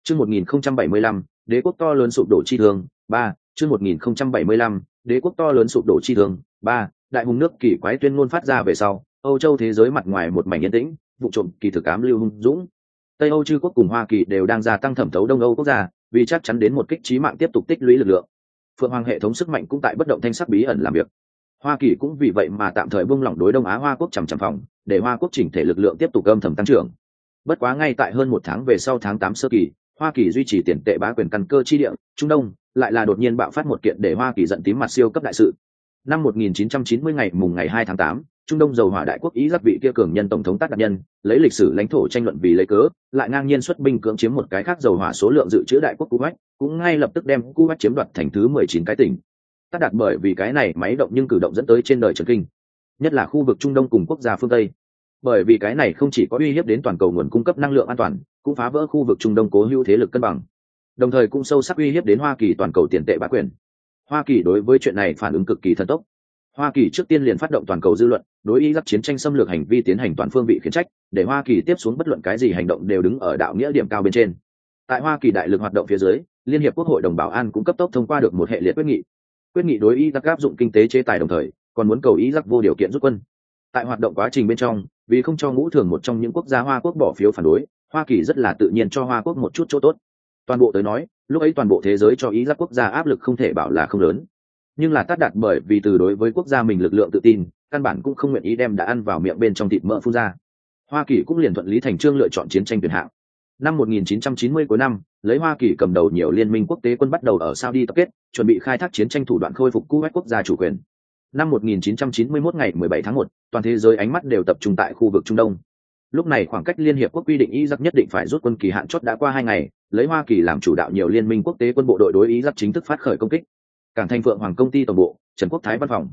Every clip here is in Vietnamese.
Chương 1075, đế quốc to lớn sụp đổ chi thương, 3, chương 1075, đế quốc to lớn sụp đổ chi thương, 3, đại hùng nước kỳ quái tuyên ngôn phát ra về sau, Âu Châu thế giới mặt ngoài một mảnh yên tĩnh, vụ trộm kỳ thực ám lưu hung dũng. Tây Âu chư quốc cùng Hoa Kỳ đều đang gia tăng thẩm thấu Đông Âu quốc gia, vì chắc chắn đến một kích chí mạng tiếp tục tích lũy lực lượng. Phượng Hoàng hệ thống sức mạnh cũng tại bất động thanh sắc bí ẩn làm việc. Hoa Kỳ cũng vì vậy mà tạm thời buông lỏng đối Đông Á Hoa quốc chằm phòng, để Hoa quốc chỉnh thể lực lượng tiếp tục âm thầm tăng trưởng. Bất quá ngay tại hơn một tháng về sau tháng 8 sơ kỳ, Hoa Kỳ duy trì tiền tệ bá quyền căn cơ chi địa, Trung Đông, lại là đột nhiên bạo phát một kiện để Hoa Kỳ giận tím mặt siêu cấp đại sự. Năm 1990 ngày mùng ngày 2 tháng 8, Trung Đông dầu hỏa đại quốc Ý giáp vị kia cường nhân tổng thống tác đặc nhân, lấy lịch sử lãnh thổ tranh luận vì lấy cớ, lại ngang nhiên xuất binh cưỡng chiếm một cái khác dầu hỏa số lượng dự trữ đại quốc Kuwait, cũng ngay lập tức đem Kuwait chiếm đoạt thành thứ 19 cái tỉnh. Tác đạt bởi vì cái này máy động nhưng cử động dẫn tới trên đời chấn kinh, nhất là khu vực Trung Đông cùng quốc gia phương Tây. Bởi vì cái này không chỉ có uy hiếp đến toàn cầu nguồn cung cấp năng lượng an toàn, cũng phá vỡ khu vực Trung Đông cố hữu thế lực cân bằng, đồng thời cũng sâu sắc uy hiếp đến Hoa Kỳ toàn cầu tiền tệ bá quyền. Hoa Kỳ đối với chuyện này phản ứng cực kỳ thần tốc. Hoa Kỳ trước tiên liền phát động toàn cầu dư luận, đối Iraq chiến tranh xâm lược hành vi tiến hành toàn phương vị khiển trách, để Hoa Kỳ tiếp xuống bất luận cái gì hành động đều đứng ở đạo nghĩa điểm cao bên trên. Tại Hoa Kỳ đại lực hoạt động phía dưới, Liên hiệp Quốc hội đồng bảo an cũng cấp tốc thông qua được một hệ liệt quyết nghị. Quyết nghị đối Iraq áp dụng kinh tế chế tài đồng thời, còn muốn cầu Iraq vô điều kiện rút quân. Tại hoạt động quá trình bên trong, vì không cho ngũ thường một trong những quốc gia Hoa quốc bỏ phiếu phản đối, Hoa Kỳ rất là tự nhiên cho Hoa quốc một chút chỗ tốt. Toàn bộ tới nói, lúc ấy toàn bộ thế giới cho Iraq quốc gia áp lực không thể bảo là không lớn. Nhưng là tác đạt bởi vì từ đối với quốc gia mình lực lượng tự tin, căn bản cũng không nguyện ý đem đã ăn vào miệng bên trong thịt mỡ phun ra. Hoa Kỳ cũng liền thuận lý thành trương lựa chọn chiến tranh tuyển hạng. Năm 1990 cuối năm, lấy Hoa Kỳ cầm đầu nhiều liên minh quốc tế quân bắt đầu ở Saudi tập kết, chuẩn bị khai thác chiến tranh thủ đoạn khôi phục Kuwait quốc gia chủ quyền. Năm 1991 ngày 17 tháng 1, toàn thế giới ánh mắt đều tập trung tại khu vực Trung Đông. Lúc này khoảng cách Liên hiệp quốc quy định Iraq nhất định phải rút quân kỳ hạn chót đã qua 2 ngày, lấy Hoa Kỳ làm chủ đạo nhiều liên minh quốc tế quân bộ đội đối Iraq chính thức phát khởi công kích. Cảng thành Phượng Hoàng công ty tổng bộ, Trần Quốc Thái văn phòng.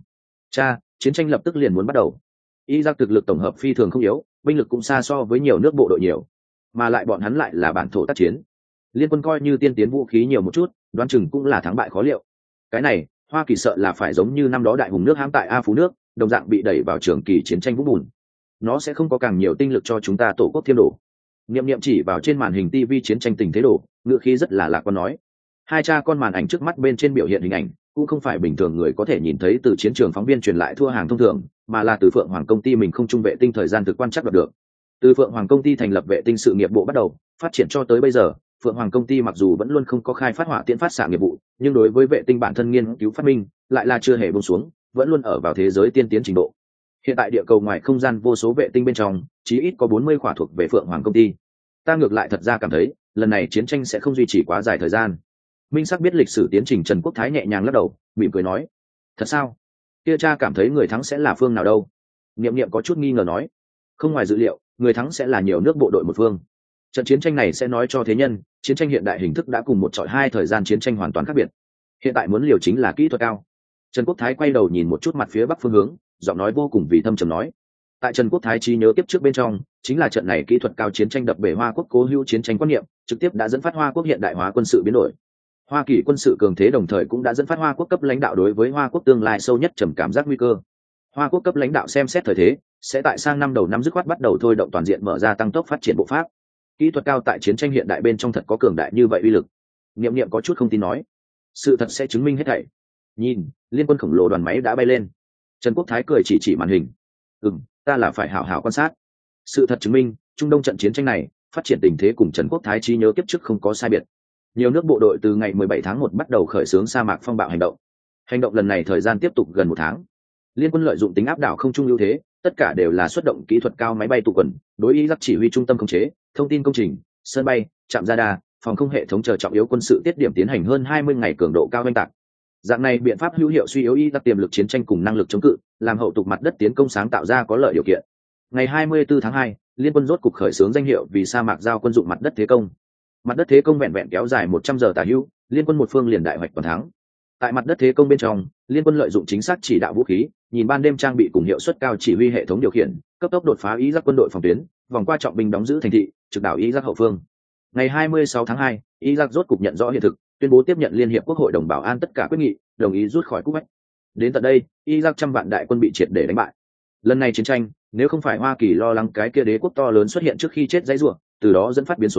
Chiến tranh lập tức liền muốn bắt đầu. Iraq thực lực tổng hợp phi thường không yếu, binh lực cũng xa so với nhiều nước bộ đội nhiều, mà lại bọn hắn lại là bản thổ tác chiến. Liên quân coi như tiên tiến vũ khí nhiều một chút, đoán chừng cũng là thắng bại khó liệu. Cái này, Hoa Kỳ sợ là phải giống như năm đó đại hùng nước hãm tại A Phú nước, đồng dạng bị đẩy vào trường kỳ chiến tranh vũng bùn. Nó sẽ không có càng nhiều tinh lực cho chúng ta tổ quốc thêm đổ. Niệm chỉ vào trên màn hình TV chiến tranh tình thế đổ, ngựa khí rất là lạc quan nói. Hai cha con màn ảnh trước mắt bên trên biểu hiện hình ảnh, cũng không phải bình thường người có thể nhìn thấy từ chiến trường phóng viên truyền lại thua hàng thông thường, mà là từ Phượng Hoàng công ty mình không trung vệ tinh thời gian thực quan chắc được. Từ Phượng Hoàng công ty thành lập vệ tinh sự nghiệp bộ bắt đầu, phát triển cho tới bây giờ, Phượng Hoàng công ty mặc dù vẫn luôn không có khai phát hỏa tiễn phát xạ nghiệp vụ, nhưng đối với vệ tinh bản thân nghiên cứu phát minh, lại là chưa hề buông xuống, vẫn luôn ở vào thế giới tiên tiến trình độ. Hiện tại địa cầu ngoài không gian vô số vệ tinh bên trong, chí ít có 40 khỏa thuộc về Phượng Hoàng công ty. Ta ngược lại thật ra cảm thấy, lần này chiến tranh sẽ không duy trì quá dài thời gian. Minh Sắc biết lịch sử tiến trình Trần Quốc Thái nhẹ nhàng lắc đầu, mỉm cười nói: "Thật sao? Kia cha cảm thấy người thắng sẽ là phương nào đâu?" Niệm có chút nghi ngờ nói: "Không ngoài dự liệu, người thắng sẽ là nhiều nước bộ đội một phương. Trận chiến tranh này sẽ nói cho thế nhân, chiến tranh hiện đại hình thức đã cùng một chọi hai thời gian chiến tranh hoàn toàn khác biệt. Hiện tại muốn liều chính là kỹ thuật cao." Trần Quốc Thái quay đầu nhìn một chút mặt phía bắc phương hướng, giọng nói vô cùng vì thâm trầm nói: "Tại Trần Quốc Thái trí nhớ tiếp trước bên trong, chính là trận này kỹ thuật cao chiến tranh đập bể Hoa quốc cố hữu chiến tranh quan niệm, trực tiếp đã dẫn phát Hoa quốc hiện đại hóa quân sự biến đổi. Hoa Kỳ quân sự cường thế đồng thời cũng đã dẫn phát Hoa quốc cấp lãnh đạo đối với Hoa quốc tương lai sâu nhất trầm cảm giác nguy cơ. Hoa quốc cấp lãnh đạo xem xét thời thế, sẽ tại sang năm đầu năm dứt khoát bắt đầu thôi động toàn diện mở ra tăng tốc phát triển bộ pháp. Kỹ thuật cao tại chiến tranh hiện đại bên trong thật có cường đại như vậy uy lực." Niệm có chút không tin nói: "Sự thật sẽ chứng minh hết thảy. Nhìn, liên quân khổng lồ đoàn máy đã bay lên." Trần Quốc Thái cười chỉ màn hình: "Ta là phải hảo hảo quan sát. Sự thật chứng minh, Trung Đông trận chiến tranh này, phát triển tình thế cùng Trần Quốc Thái trí nhớ kiếp trước không có sai biệt." Nhiều nước bộ đội từ ngày 17 tháng 1 bắt đầu khởi xướng sa mạc phong bạo hành động. Hành động lần này thời gian tiếp tục gần 1 tháng. Liên quân lợi dụng tính áp đảo không trung ưu thế, tất cả đều là xuất động kỹ thuật cao máy bay tụ quần, đối Iraq chỉ huy trung tâm khống chế, thông tin công trình, sân bay, trạm radar, phòng không hệ thống chờ trọng yếu quân sự tiết điểm tiến hành hơn 20 ngày cường độ cao oanh tạc. Dạng này biện pháp hữu hiệu suy yếu Iraq tiềm lực chiến tranh cùng năng lực chống cự, làm hậu tục mặt đất tiến công sáng tạo ra có lợi điều kiện. Ngày 24 tháng 2, liên quân rốt cục khởi xướng danh hiệu vì sa mạc giao quân dụng mặt đất thế công. Mặt đất thế công vẹn vẹn kéo dài 100 giờ tả hữu, liên quân một phương liền đại hoạch toàn thắng. Tại mặt đất thế công bên trong, liên quân lợi dụng chính xác chỉ đạo vũ khí, nhìn ban đêm trang bị cùng hiệu suất cao chỉ huy hệ thống điều khiển, cấp tốc đột phá Iraq quân đội phòng tuyến, vòng qua trọng binh đóng giữ thành thị, trực đảo Iraq hậu phương. Ngày 26 tháng 2, Iraq rốt cục nhận rõ hiện thực, tuyên bố tiếp nhận Liên hiệp Quốc hội đồng bảo an tất cả quyết nghị, đồng ý rút khỏi Kuwait. Đến tận đây, Iraq trăm vạn đại quân bị triệt để đánh bại. Lần này chiến tranh, nếu không phải Hoa Kỳ lo lắng cái kia đế quốc to lớn xuất hiện trước khi chết dãy rủa, từ đó dẫn phát biến số,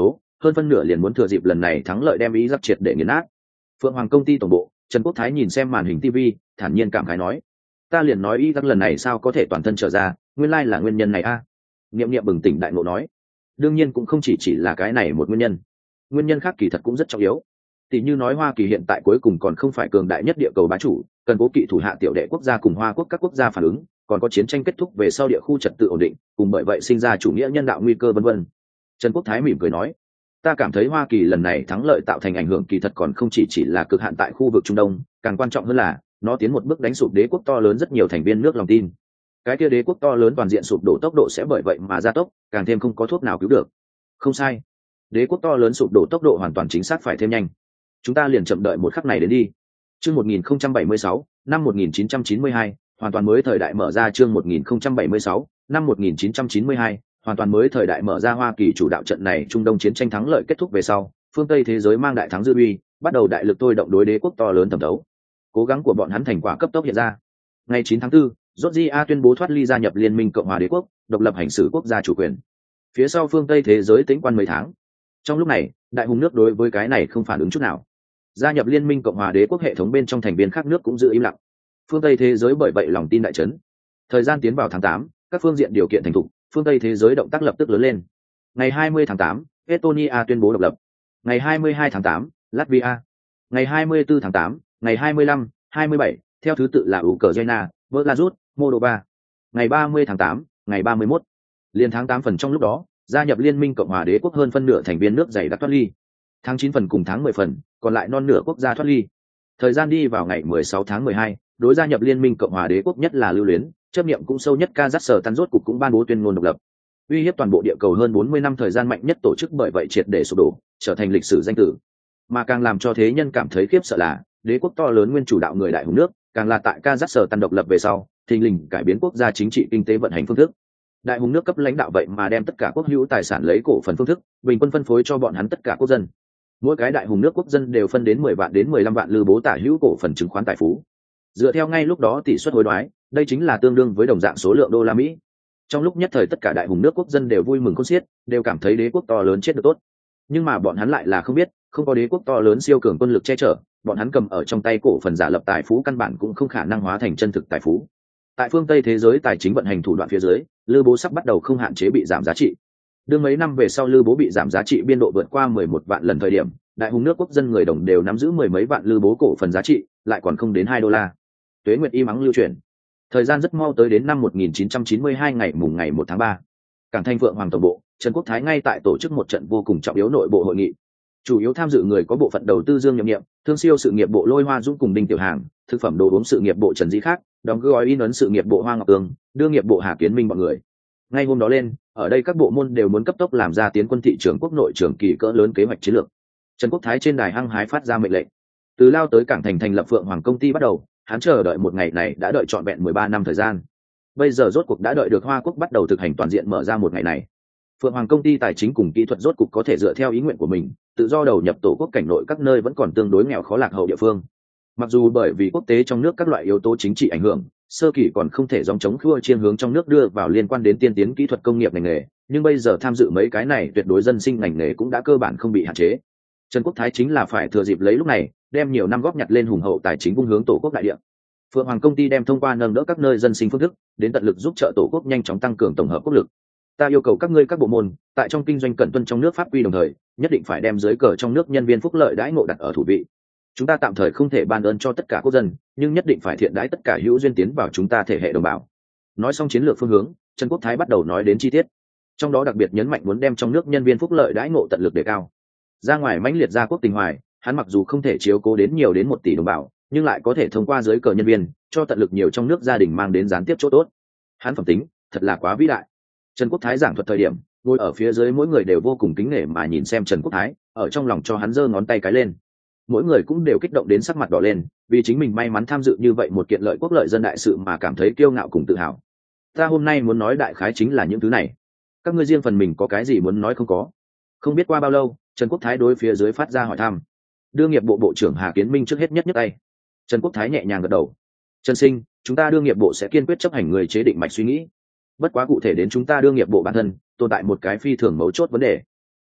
hơn phân nửa liền muốn thừa dịp lần này thắng lợi đem Iraq triệt để nghiền nát. Phượng Hoàng công ty tổng bộ, Trần Quốc Thái nhìn xem màn hình TV, thản nhiên cảm khái nói: ta liền nói Iraq lần này sao có thể toàn thân trở ra, nguyên lai là nguyên nhân này a. Niệm Niệm bừng tỉnh đại ngộ nói: đương nhiên cũng không chỉ là cái này một nguyên nhân, nguyên nhân khác kỳ thật cũng rất trọng yếu. Tỷ như nói Hoa Kỳ hiện tại cuối cùng còn không phải cường đại nhất địa cầu bá chủ, cần cố kỵ thủ hạ tiểu đệ quốc gia cùng Hoa quốc các quốc gia phản ứng, còn có chiến tranh kết thúc về sau địa khu trật tự ổn định, cùng bởi vậy sinh ra chủ nghĩa nhân đạo nguy cơ vân vân. Trần Quốc Thái mỉm cười nói: ta cảm thấy Hoa Kỳ lần này thắng lợi tạo thành ảnh hưởng kỳ thật còn không chỉ là cực hạn tại khu vực Trung Đông, càng quan trọng hơn là nó tiến một bước đánh sụp đế quốc to lớn rất nhiều thành viên nước lòng tin. Cái kia đế quốc to lớn toàn diện sụp đổ tốc độ sẽ bởi vậy mà gia tốc, càng thêm không có thuốc nào cứu được. Không sai, đế quốc to lớn sụp đổ tốc độ hoàn toàn chính xác phải thêm nhanh. Chúng ta liền chậm đợi một khắc này đến đi. Chương 1076, năm 1992, hoàn toàn mới thời đại mở ra. Chương 1076, năm 1992, hoàn toàn mới thời đại mở ra. Hoa Kỳ chủ đạo trận này Trung Đông chiến tranh thắng lợi kết thúc về sau, phương Tây thế giới mang đại thắng dư uy, bắt đầu đại lực thôi động đối đế quốc to lớn thẩm thấu. Cố gắng của bọn hắn thành quả cấp tốc hiện ra. Ngày 9 tháng 4, Georgia tuyên bố thoát ly gia nhập Liên minh Cộng hòa Đế quốc, độc lập hành xử quốc gia chủ quyền. Phía sau phương Tây thế giới tĩnh quan mấy tháng. Trong lúc này, đại hùng nước đối với cái này không phản ứng chút nào. Gia nhập Liên minh Cộng hòa Đế quốc hệ thống bên trong thành viên khác nước cũng giữ im lặng. Phương Tây thế giới bởi vậy lòng tin đại chấn. Thời gian tiến vào tháng 8, các phương diện điều kiện thành thục, phương Tây thế giới động tác lập tức lớn lên. Ngày 20 tháng 8, Estonia tuyên bố độc lập. Ngày 22 tháng 8, Latvia. Ngày 24 tháng 8, ngày 25, 27, theo thứ tự là Ukraine, Belarus, Moldova. Ngày 30 tháng 8, ngày 31. Liên tháng 8 phần trong lúc đó, gia nhập Liên minh Cộng hòa Đế quốc hơn phân nửa thành viên nước dày đặc thoát ly. Tháng 9 phần cùng tháng 10 phần, còn lại non nửa quốc gia thoát ly. Thời gian đi vào ngày 16 tháng 12, đối gia nhập Liên minh Cộng hòa Đế quốc nhất là lưu luyến, chấp niệm cũng sâu nhất Kazakhstan rốt cục cũng ban bố tuyên ngôn độc lập. Uy hiếp toàn bộ địa cầu hơn 40 năm thời gian mạnh nhất tổ chức bởi vậy triệt để sụp đổ, trở thành lịch sử danh tử. Mà càng làm cho thế nhân cảm thấy khiếp sợ là, đế quốc to lớn nguyên chủ đạo người đại hùng nước, càng là tại Kazakhstan độc lập về sau, thình lình cải biến quốc gia chính trị kinh tế vận hành phương thức. Đại hùng nước cấp lãnh đạo vậy mà đem tất cả quốc hữu tài sản lấy cổ phần phương thức, bình quân phân phối cho bọn hắn tất cả quốc dân. Mỗi cái đại hùng nước quốc dân đều phân đến 10 vạn đến 15 vạn lư bố tả hữu cổ phần chứng khoán tài phú. Dựa theo ngay lúc đó tỷ suất hối đoái, đây chính là tương đương với đồng dạng số lượng đô la Mỹ. Trong lúc nhất thời tất cả đại hùng nước quốc dân đều vui mừng khôn xiết, đều cảm thấy đế quốc to lớn chết được tốt. Nhưng mà bọn hắn lại là không biết, không có đế quốc to lớn siêu cường quân lực che chở, bọn hắn cầm ở trong tay cổ phần giả lập tài phú căn bản cũng không khả năng hóa thành chân thực tài phú. Tại phương Tây thế giới tài chính vận hành thủ đoạn phía dưới, lư bố sắp bắt đầu không hạn chế bị giảm giá trị. Đương mấy năm về sau lư bố bị giảm giá trị biên độ vượt qua 11 vạn lần thời điểm, đại hùng nước quốc dân người đồng đều nắm giữ mười mấy vạn lư bố cổ phần giá trị, lại còn không đến $2. Tuế nguyệt y mắng lưu truyền. Thời gian rất mau tới đến năm 1992 ngày mùng ngày 1 tháng 3. Cảng Thanh Phượng Hoàng tổng bộ, Trần Quốc Thái ngay tại tổ chức một trận vô cùng trọng yếu nội bộ hội nghị. Chủ yếu tham dự người có bộ phận đầu tư Dương Nhậm Nhiệm, thương siêu sự nghiệp bộ Lôi Hoa Dũng cùng Đinh Tiểu Hàng, thực phẩm đồ uống sự nghiệp bộ Trần Dĩ Khác, đóng gói in ấn sự nghiệp bộ Hoa Ngọc Tường, đưa nghiệp bộ Hà Kiến Minh bọn người. Ngay hôm đó lên, ở đây các bộ môn đều muốn cấp tốc làm ra tiến quân thị trường quốc nội trường kỳ cỡ lớn kế hoạch chiến lược. Trần Quốc Thái trên đài hăng hái phát ra mệnh lệnh. Từ lao tới Cảng Thành thành lập Phượng Hoàng công ty bắt đầu, hắn chờ đợi một ngày này đã đợi trọn vẹn 13 năm thời gian. Bây giờ rốt cuộc đã đợi được Hoa Quốc bắt đầu thực hành toàn diện mở ra một ngày này. Phượng Hoàng công ty tài chính cùng kỹ thuật rốt cuộc có thể dựa theo ý nguyện của mình, tự do đầu nhập tổ quốc cảnh nội các nơi vẫn còn tương đối nghèo khó lạc hậu địa phương. Mặc dù bởi vì quốc tế trong nước các loại yếu tố chính trị ảnh hưởng, sơ kỳ còn không thể dòng chống khua chiên hướng trong nước đưa vào liên quan đến tiên tiến kỹ thuật công nghiệp ngành nghề, nhưng bây giờ tham dự mấy cái này tuyệt đối dân sinh ngành nghề cũng đã cơ bản không bị hạn chế. Trần Quốc Thái chính là phải thừa dịp lấy lúc này, đem nhiều năm góp nhặt lên hùng hậu tài chính vung hướng tổ quốc đại địa. Phượng Hoàng công ty đem thông qua nâng đỡ các nơi dân sinh phương thức, đến tận lực giúp trợ tổ quốc nhanh chóng tăng cường tổng hợp quốc lực. Ta yêu cầu các ngươi các bộ môn, tại trong kinh doanh cẩn tuân trong nước pháp quy đồng thời, nhất định phải đem dưới cờ trong nước nhân viên phúc lợi đãi ngộ đặt ở thủ vị. Chúng ta tạm thời không thể ban ơn cho tất cả quốc dân, nhưng nhất định phải thiện đãi tất cả hữu duyên tiến vào chúng ta thể hệ đồng bào. Nói xong chiến lược phương hướng, Trần Quốc Thái bắt đầu nói đến chi tiết. Trong đó đặc biệt nhấn mạnh muốn đem trong nước nhân viên phúc lợi đãi ngộ tận lực đề cao. Ra ngoài mãnh liệt gia quốc tình hoài, hắn mặc dù không thể chiếu cố đến nhiều đến 1 tỷ đồng bào, nhưng lại có thể thông qua dưới cờ nhân viên, cho tận lực nhiều trong nước gia đình mang đến gián tiếp chỗ tốt. Hắn phẩm tính, thật là quá vĩ đại. Trần Quốc Thái giảng thuật thời điểm, ngồi ở phía dưới mỗi người đều vô cùng kính nể mà nhìn xem Trần Quốc Thái, ở trong lòng cho hắn giơ ngón tay cái lên. Mỗi người cũng đều kích động đến sắc mặt đỏ lên, vì chính mình may mắn tham dự như vậy một kiện lợi quốc lợi dân đại sự mà cảm thấy kiêu ngạo cùng tự hào. Ta hôm nay muốn nói đại khái chính là những thứ này. Các ngươi riêng phần mình có cái gì muốn nói không có? Không biết qua bao lâu, Trần Quốc Thái đối phía dưới phát ra hỏi thăm. Đưa nghiệp bộ bộ trưởng Hà Kiến Minh trước hết nhất tay. Trần Quốc Thái nhẹ nhàng gật đầu. Trần Sinh, chúng ta đưa nghiệp bộ sẽ kiên quyết chấp hành người chế định mạch suy nghĩ. Bất quá cụ thể đến chúng ta đưa nghiệp bộ bản thân, tồn tại một cái phi thường mấu chốt vấn đề.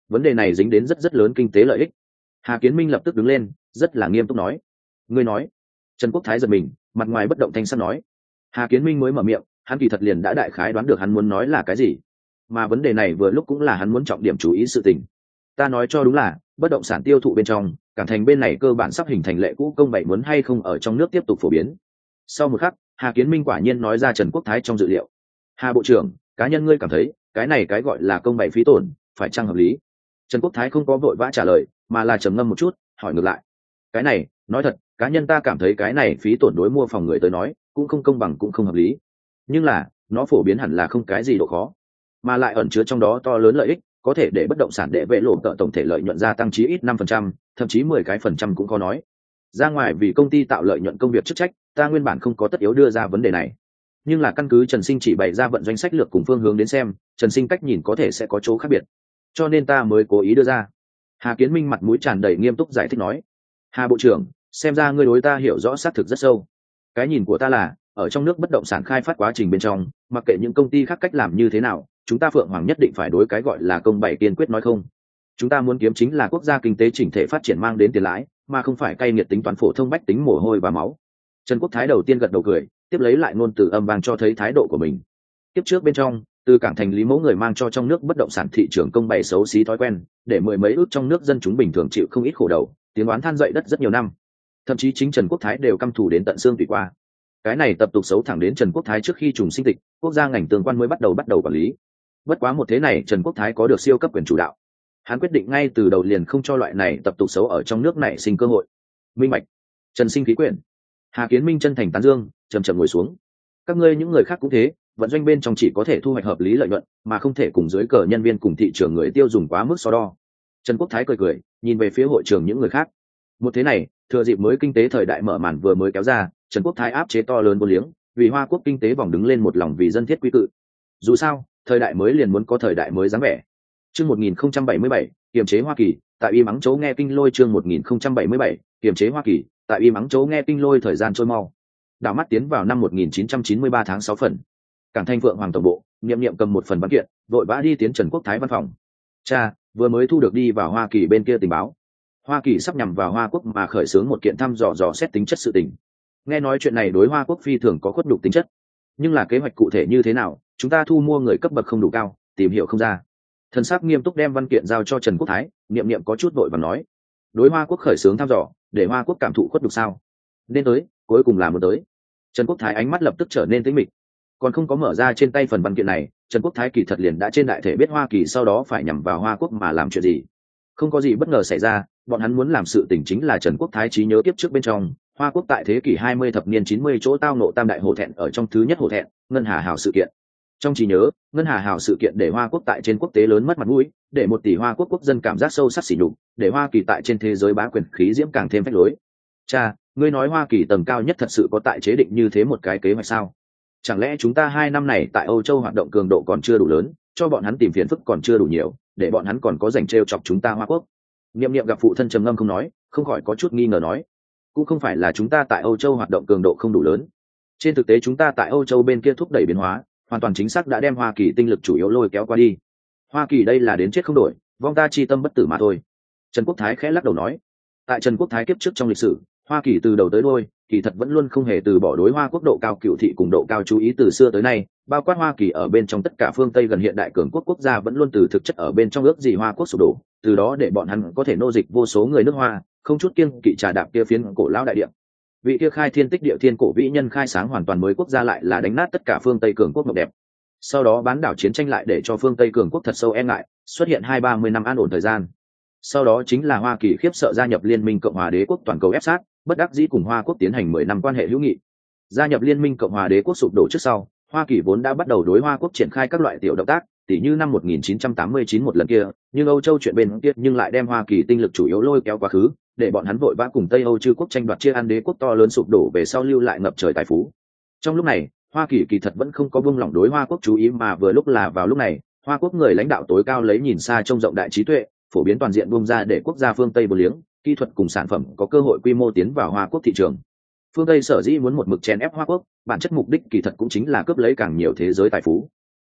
vấn đề này dính đến rất lớn kinh tế lợi ích. Hà Kiến Minh lập tức đứng lên, rất là nghiêm túc nói. Ngươi nói? Trần Quốc Thái giật mình, mặt ngoài bất động thanh sắc nói. Hà Kiến Minh mới mở miệng, hắn kỳ thật liền đã đại khái đoán được hắn muốn nói là cái gì, mà vấn đề này vừa lúc cũng là hắn muốn trọng điểm chú ý sự tình. Ta nói cho đúng là bất động sản tiêu thụ bên trong, Cảng Thành bên này cơ bản sắp hình thành lệ cũ công bảy muốn hay không ở trong nước tiếp tục phổ biến. Sau một khắc, Hà Kiến Minh quả nhiên nói ra Trần Quốc Thái trong dự liệu. Hà bộ trưởng, cá nhân ngươi cảm thấy cái này cái gọi là công bảy phí tổn phải chăng hợp lý? Trần Quốc Thái không có vội vã trả lời, mà là trầm ngâm một chút, hỏi ngược lại. Cái này, nói thật, cá nhân ta cảm thấy cái này phí tổn đối mua phòng người tới nói cũng không công bằng cũng không hợp lý, nhưng là nó phổ biến hẳn là không cái gì độ khó, mà lại ẩn chứa trong đó to lớn lợi ích, có thể để bất động sản đệ vệ lộ tợ tổng thể lợi nhuận gia tăng chí ít 5%, thậm chí 10% cũng có nói. Ra ngoài vì công ty tạo lợi nhuận công việc chức trách, ta nguyên bản không có tất yếu đưa ra vấn đề này, nhưng là căn cứ Trần Sinh chỉ bày ra vận doanh sách lược cùng phương hướng đến xem, Trần Sinh cách nhìn có thể sẽ có chỗ khác biệt, cho nên ta mới cố ý đưa ra. Hà Kiến Minh mặt mũi tràn đầy nghiêm túc giải thích nói. Hà bộ trưởng, xem ra ngươi đối ta hiểu rõ xác thực rất sâu. Cái nhìn của ta là, ở trong nước bất động sản khai phát quá trình bên trong, mặc kệ những công ty khác cách làm như thế nào, chúng ta Phượng Hoàng nhất định phải đối cái gọi là công bảy kiên quyết nói không. Chúng ta muốn kiếm chính là quốc gia kinh tế chỉnh thể phát triển mang đến tiền lãi, mà không phải cay nghiệt tính toán phổ thông bách tính mồ hôi và máu. Trần Quốc Thái đầu tiên gật đầu cười, tiếp lấy lại ngôn từ âm vang cho thấy thái độ của mình. Tiếp trước bên trong, từ Cảng Thành Lý mẫu người mang cho trong nước bất động sản thị trường công bày xấu xí thói quen, để mười mấy ước trong nước dân chúng bình thường chịu không ít khổ đầu, tiếng oán than dậy đất rất nhiều năm. Thậm chí chính Trần Quốc Thái đều căm thù đến tận xương tủy qua. Cái này tập tục xấu thẳng đến Trần Quốc Thái trước khi trùng sinh tịch, quốc gia ngành tương quan mới bắt đầu quản lý. Bất quá một thế này Trần Quốc Thái có được siêu cấp quyền chủ đạo. Hắn quyết định ngay từ đầu liền không cho loại này tập tục xấu ở trong nước này sinh cơ hội. Minh bạch. Trần Sinh khí quyền. Hà Kiến Minh chân thành tán dương, chậm chậm ngồi xuống. Các ngươi những người khác cũng thế, vận doanh bên trong chỉ có thể thu hoạch hợp lý lợi nhuận, mà không thể cùng dưới cờ nhân viên cùng thị trường người tiêu dùng quá mức so đo. Trần Quốc Thái cười cười, nhìn về phía hội trường những người khác. Một thế này, thừa dịp mới kinh tế thời đại mở màn vừa mới kéo ra, Trần Quốc Thái áp chế to lớn vô liếng, vì Hoa Quốc kinh tế vòng đứng lên một lòng vì dân thiết quy cự. Dù sao, thời đại mới liền muốn có thời đại mới dáng vẻ. Chương 1077, kiềm chế Hoa Kỳ, tại y mắng chấu nghe kinh lôi. Chương 1077, kiềm chế Hoa Kỳ, tại y mắng chấu nghe kinh lôi. Thời gian trôi mau. Đảo mắt tiến vào năm 1993 tháng 6 phần. Cảng Thanh Phượng Hoàng tổng bộ, Niệm Niệm cầm một phần văn kiện, vội vã đi tiến Trần Quốc Thái văn phòng. Cha, vừa mới thu được đi vào Hoa Kỳ bên kia tình báo. Hoa Kỳ sắp nhằm vào Hoa Quốc mà khởi xướng một kiện thăm dò xét tính chất sự tình. Nghe nói chuyện này đối Hoa Quốc phi thường có khuất đục tính chất, nhưng là kế hoạch cụ thể như thế nào, chúng ta thu mua người cấp bậc không đủ cao, tìm hiểu không ra. Thần sắc nghiêm túc đem văn kiện giao cho Trần Quốc Thái, Niệm Niệm có chút vội và nói: đối Hoa Quốc khởi xướng thăm dò, để Hoa Quốc cảm thụ khuất đục sao? Nên tới, cuối cùng là muốn tới. Trần Quốc Thái ánh mắt lập tức trở nên tĩnh mịch. Còn không có mở ra trên tay phần văn kiện này, Trần Quốc Thái kỳ thật liền đã trên đại thể biết Hoa Kỳ sau đó phải nhằm vào Hoa Quốc mà làm chuyện gì. Không có gì bất ngờ xảy ra, bọn hắn muốn làm sự tình chính là Trần Quốc Thái trí nhớ tiếp trước bên trong, Hoa Quốc tại thế kỷ 20 thập niên 90 chỗ tao nộ tam đại hổ thẹn ở trong thứ nhất hổ thẹn, Ngân Hà Hào sự kiện. Trong trí nhớ, Ngân Hà Hào sự kiện để Hoa Quốc tại trên quốc tế lớn mất mặt mũi, để 1 tỷ Hoa Quốc quốc dân cảm giác sâu sắc sỉ nhục, để Hoa Kỳ tại trên thế giới bá quyền khí diễm càng thêm phách lối. Cha, ngươi nói Hoa Kỳ tầng cao nhất thật sự có tại chế định như thế một cái kế hoạch sao? Chẳng lẽ chúng ta 2 năm này tại Âu Châu hoạt động cường độ còn chưa đủ lớn, cho bọn hắn tìm phiền phức còn chưa đủ nhiều, để bọn hắn còn có rảnh trêu chọc chúng ta Hoa Quốc? Niệm Niệm gặp phụ thân trầm ngâm không nói, không khỏi có chút nghi ngờ nói: cũng không phải là chúng ta tại Âu Châu hoạt động cường độ không đủ lớn. Trên thực tế chúng ta tại Âu Châu bên kia thúc đẩy biến hóa, hoàn toàn chính xác đã đem Hoa Kỳ tinh lực chủ yếu lôi kéo qua đi. Hoa Kỳ đây là đến chết không đổi, vong ta chi tâm bất tử mà thôi. Trần Quốc Thái khẽ lắc đầu nói. Tại Trần Quốc Thái kiếp trước trong lịch sử, Hoa Kỳ từ đầu tới đuôi kỳ thật vẫn luôn không hề từ bỏ đối Hoa Quốc độ cao cựu thị cùng độ cao chú ý từ xưa tới nay, bao quát Hoa Kỳ ở bên trong tất cả phương Tây gần hiện đại cường quốc quốc gia vẫn luôn từ thực chất ở bên trong ước gì Hoa Quốc sụp đổ, từ đó để bọn hắn có thể nô dịch vô số người nước Hoa, không chút kiêng kỵ trà đạp kia phiến cổ lão đại địa. Vị kia khai thiên tích địa thiên cổ vĩ nhân khai sáng hoàn toàn mới quốc gia lại là đánh nát tất cả phương Tây cường quốc mộng đẹp. Sau đó bán đảo chiến tranh lại để cho phương Tây cường quốc thật sâu e ngại, xuất hiện 20-30 năm an ổn thời gian. Sau đó chính là Hoa Kỳ khiếp sợ gia nhập Liên minh Cộng hòa Đế quốc toàn cầu ép sát, bất đắc dĩ cùng Hoa Quốc tiến hành 10 năm quan hệ hữu nghị. Gia nhập Liên minh Cộng hòa Đế quốc sụp đổ trước sau, Hoa Kỳ vốn đã bắt đầu đối Hoa Quốc triển khai các loại tiểu động tác, tỉ như năm 1989 một lần kia, nhưng Âu Châu chuyện bên kia nhưng lại đem Hoa Kỳ tinh lực chủ yếu lôi kéo quá khứ, để bọn hắn vội vã cùng Tây Âu chư quốc tranh đoạt chia ăn đế quốc to lớn sụp đổ về sau lưu lại ngập trời tài phú. Trong lúc này, Hoa Kỳ kỳ thật vẫn không có buông lỏng đối Hoa Quốc chú ý, mà vừa lúc là vào lúc này, Hoa Quốc người lãnh đạo tối cao lấy nhìn xa trông rộng đại trí tuệ, phổ biến toàn diện buông ra để quốc gia phương Tây vô liếng, kỹ thuật cùng sản phẩm có cơ hội quy mô tiến vào Hoa Quốc thị trường. Phương Tây sở dĩ muốn một mực chèn ép Hoa Quốc, bản chất mục đích kỳ thật cũng chính là cướp lấy càng nhiều thế giới tài phú.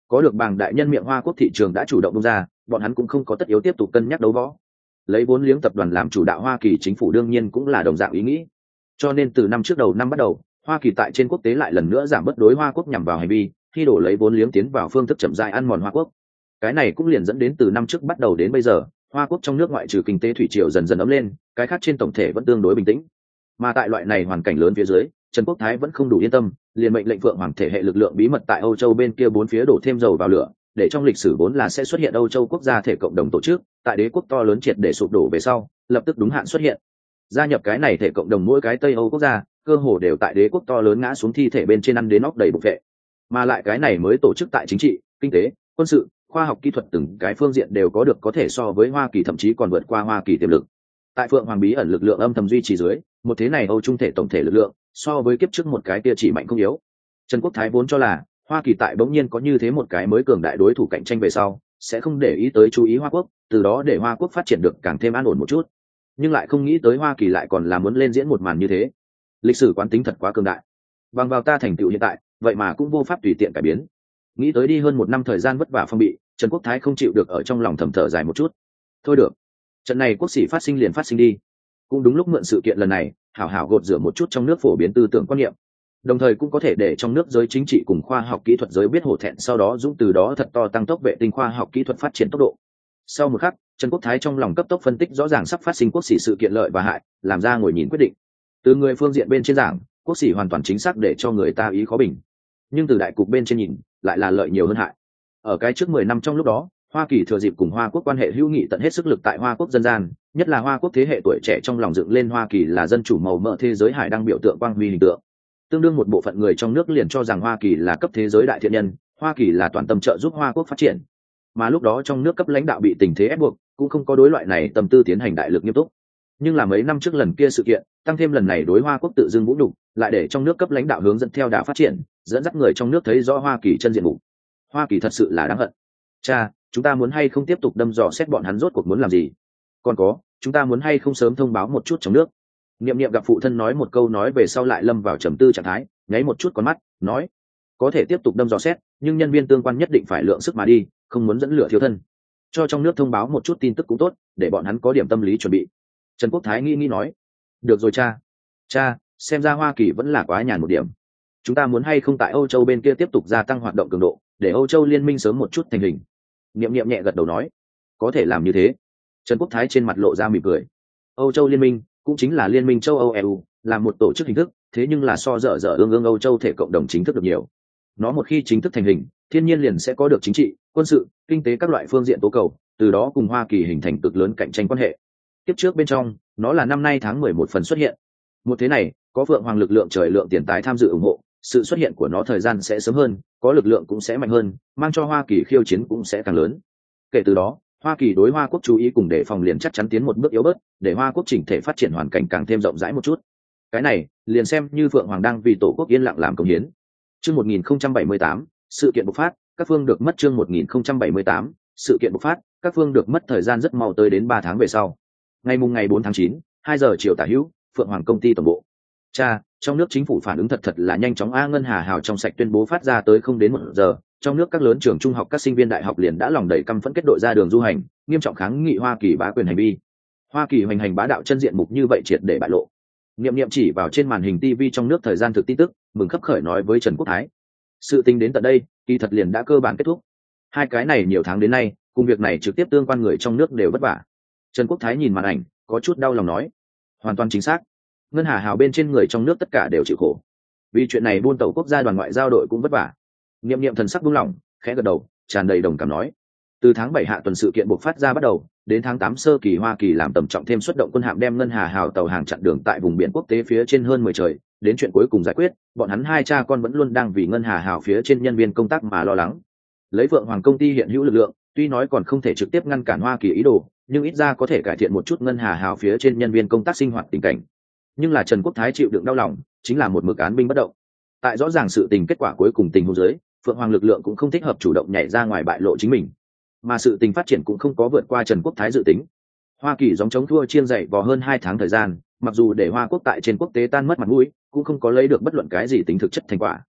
Có được bảng đại nhân miệng Hoa Quốc thị trường đã chủ động tung ra, bọn hắn cũng không có tất yếu tiếp tục cân nhắc đấu võ. Lấy vốn liếng tập đoàn làm chủ đạo Hoa Kỳ chính phủ đương nhiên cũng là đồng dạng ý nghĩ. Cho nên từ năm trước đầu năm bắt đầu, Hoa Kỳ tại trên quốc tế lại lần nữa giảm bớt đối Hoa Quốc nhằm vào hành vi, khi đổ lấy vốn liếng tiến vào phương thức chậm rãi ăn mòn Hoa Quốc. Cái này cũng liền dẫn đến từ năm trước bắt đầu đến bây giờ, Hoa Quốc trong nước ngoại trừ kinh tế thủy triều dần dần ấm lên, cái khác trên tổng thể vẫn tương đối bình tĩnh. Mà tại loại này hoàn cảnh lớn phía dưới, Trần Quốc Thái vẫn không đủ yên tâm, liền mệnh lệnh Phượng Hoàng thể hệ lực lượng bí mật tại Âu Châu bên kia bốn phía đổ thêm dầu vào lửa, để trong lịch sử vốn là sẽ xuất hiện Âu Châu quốc gia thể cộng đồng tổ chức, tại đế quốc to lớn triệt để sụp đổ về sau, lập tức đúng hạn xuất hiện. Gia nhập cái này thể cộng đồng mỗi cái Tây Âu quốc gia, cơ hồ đều tại đế quốc to lớn ngã xuống thi thể bên trên ăn đến nóc đầy bục vệ. Mà lại cái này mới tổ chức tại chính trị, kinh tế, quân sự, khoa học kỹ thuật từng cái phương diện đều có được có thể so với Hoa Kỳ thậm chí còn vượt qua Hoa Kỳ tiềm lực. Tại Phượng Hoàng bí ẩn lực lượng âm thầm duy trì dưới, một thế này Âu Trung thể tổng thể lực lượng so với kiếp trước một cái kia chỉ mạnh không yếu. Trần Quốc Thái vốn cho là Hoa Kỳ tại bỗng nhiên có như thế một cái mới cường đại đối thủ cạnh tranh về sau, sẽ không để ý tới chú ý Hoa Quốc, từ đó để Hoa Quốc phát triển được càng thêm an ổn một chút. Nhưng lại không nghĩ tới Hoa Kỳ lại còn là muốn lên diễn một màn như thế. Lịch sử quán tính thật quá cường đại. Bằng vào ta thành tựu hiện tại, vậy mà cũng vô pháp tùy tiện cải biến. Nghĩ tới đi hơn một năm thời gian vất vả phong bị, Trần Quốc Thái không chịu được ở trong lòng thầm thở dài một chút. Thôi được, trận này quốc sĩ phát sinh liền phát sinh đi. Cũng đúng lúc mượn sự kiện lần này, hảo hảo gột rửa một chút trong nước phổ biến tư tưởng quan niệm, đồng thời cũng có thể để trong nước giới chính trị cùng khoa học kỹ thuật giới biết hổ thẹn, sau đó dũng từ đó thật to tăng tốc vệ tinh khoa học kỹ thuật phát triển tốc độ. Sau một khắc, Trần Quốc Thái trong lòng cấp tốc phân tích rõ ràng sắp phát sinh quốc sĩ sự kiện lợi và hại, làm ra ngồi nhìn quyết định. Từ người phương diện bên trên giảng, quốc sĩ hoàn toàn chính xác để cho người ta ý khó bình, nhưng từ đại cục bên trên nhìn, lại là lợi nhiều hơn hại. Ở cái trước 10 năm trong lúc đó, Hoa Kỳ thừa dịp cùng Hoa Quốc quan hệ hữu nghị tận hết sức lực tại Hoa Quốc dân gian, nhất là Hoa Quốc thế hệ tuổi trẻ trong lòng dựng lên Hoa Kỳ là dân chủ màu mỡ thế giới hải đăng biểu tượng quang huy hình tượng. Tương đương một bộ phận người trong nước liền cho rằng Hoa Kỳ là cấp thế giới đại thiện nhân, Hoa Kỳ là toàn tâm trợ giúp Hoa Quốc phát triển. Mà lúc đó trong nước cấp lãnh đạo bị tình thế ép buộc, cũng không có đối loại này tâm tư tiến hành đại lực nghiêm túc. Nhưng là mấy năm trước lần kia sự kiện, tăng thêm lần này đối Hoa Quốc tự dưng vũ nhục, lại để trong nước cấp lãnh đạo hướng dẫn theo đà phát triển, dẫn dắt người trong nước thấy rõ Hoa Kỳ chân diện mục. Hoa Kỳ thật sự là đáng hận. Cha, chúng ta muốn hay không tiếp tục đâm dò xét bọn hắn rốt cuộc muốn làm gì? Còn có, chúng ta muốn hay không sớm thông báo một chút trong nước? Niệm Niệm gặp phụ thân nói một câu nói về sau lại lâm vào trầm tư trạng thái, nháy một chút con mắt, nói: có thể tiếp tục đâm dò xét, nhưng nhân viên tương quan nhất định phải lượng sức mà đi, không muốn dẫn lửa thiếu thân. Cho trong nước thông báo một chút tin tức cũng tốt, để bọn hắn có điểm tâm lý chuẩn bị. Trần Quốc Thái nghĩ nói: được rồi cha. Cha, xem ra Hoa Kỳ vẫn là quá nhàn một điểm. Chúng ta muốn hay không tại Âu Châu bên kia tiếp tục gia tăng hoạt động cường độ, để Âu Châu liên minh sớm một chút thành hình. Niệm Niệm nhẹ gật đầu nói: có thể làm như thế. Trần Quốc Thái trên mặt lộ ra mỉm cười. Âu Châu liên minh cũng chính là liên minh châu Âu EU, là một tổ chức hình thức, thế nhưng là so dở dở ương ương Âu Châu thể cộng đồng chính thức được nhiều. Nó một khi chính thức thành hình, thiên nhiên liền sẽ có được chính trị, quân sự, kinh tế các loại phương diện tố cầu, từ đó cùng Hoa Kỳ hình thành cực lớn cạnh tranh quan hệ. Tiếp trước bên trong, nó là năm nay tháng 11 phần xuất hiện. Một thế này, có Phượng Hoàng lực lượng trời lượng tiền tài tham dự ủng hộ, sự xuất hiện của nó thời gian sẽ sớm hơn, có lực lượng cũng sẽ mạnh hơn, mang cho Hoa Kỳ khiêu chiến cũng sẽ càng lớn. Kể từ đó, Hoa Kỳ đối Hoa Quốc chú ý cùng đề phòng liền chắc chắn tiến một bước yếu bớt, để Hoa Quốc chỉnh thể phát triển hoàn cảnh càng thêm rộng rãi một chút. Cái này, liền xem như Phượng Hoàng đang vì tổ quốc yên lặng làm công hiến. Chương 1078, sự kiện bộc phát, các phương được mất chương 1078, sự kiện bộc phát, các phương được mất thời gian rất mau tới đến 3 tháng về sau. Ngày 4 tháng 9, 2 giờ chiều tả hữu, Phượng Hoàng công ty tổng bộ. Cha, trong nước chính phủ phản ứng thật là nhanh chóng. Ngân Hà Hào trong sạch tuyên bố phát ra tới không đến 1 giờ, trong nước các lớn trường trung học các sinh viên đại học liền đã lòng đầy căm phẫn kết đội ra đường du hành, nghiêm trọng kháng nghị Hoa Kỳ bá quyền hành vi. Hoa Kỳ hoành hành bá đạo chân diện mục như vậy triệt để bại lộ. Niệm Niệm chỉ vào trên màn hình TV trong nước thời gian thực tin tức, mừng khấp khởi nói với Trần Quốc Thái: sự tình đến tận đây, kỳ thật liền đã cơ bản kết thúc. Hai cái này nhiều tháng đến nay, cùng việc này trực tiếp tương quan người trong nước đều vất vả. Trần Quốc Thái nhìn màn ảnh, có chút đau lòng nói: hoàn toàn chính xác. Ngân Hà Hào bên trên người trong nước tất cả đều chịu khổ. Vì chuyện này buôn tàu quốc gia đoàn ngoại giao đội cũng vất vả. Niệm Niệm thần sắc buông lỏng, khẽ gật đầu, tràn đầy đồng cảm nói: từ tháng 7 hạ tuần sự kiện bộc phát ra bắt đầu, đến tháng 8 sơ kỳ Hoa Kỳ làm tầm trọng thêm xuất động quân hạm đem Ngân Hà Hào tàu hàng chặn đường tại vùng biển quốc tế phía trên hơn 10 trời, đến chuyện cuối cùng giải quyết, bọn hắn hai cha con vẫn luôn đang vì Ngân Hà Hào phía trên nhân viên công tác mà lo lắng. Lấy Phượng Hoàng công ty hiện hữu lực lượng, tuy nói còn không thể trực tiếp ngăn cản Hoa Kỳ ý đồ, nhưng ít ra có thể cải thiện một chút Ngân Hà Hào phía trên nhân viên công tác sinh hoạt tình cảnh. Nhưng là Trần Quốc Thái chịu đựng đau lòng, chính là một mực án binh bất động. Tại rõ ràng sự tình kết quả cuối cùng tình huống dưới, Phượng Hoàng lực lượng cũng không thích hợp chủ động nhảy ra ngoài bại lộ chính mình, mà sự tình phát triển cũng không có vượt qua Trần Quốc Thái dự tính. Hoa Kỳ gióng chống thua chiêng dậy vò hơn 2 tháng thời gian, mặc dù để Hoa Quốc tại trên quốc tế tan mất mặt mũi, cũng không có lấy được bất luận cái gì tính thực chất thành quả.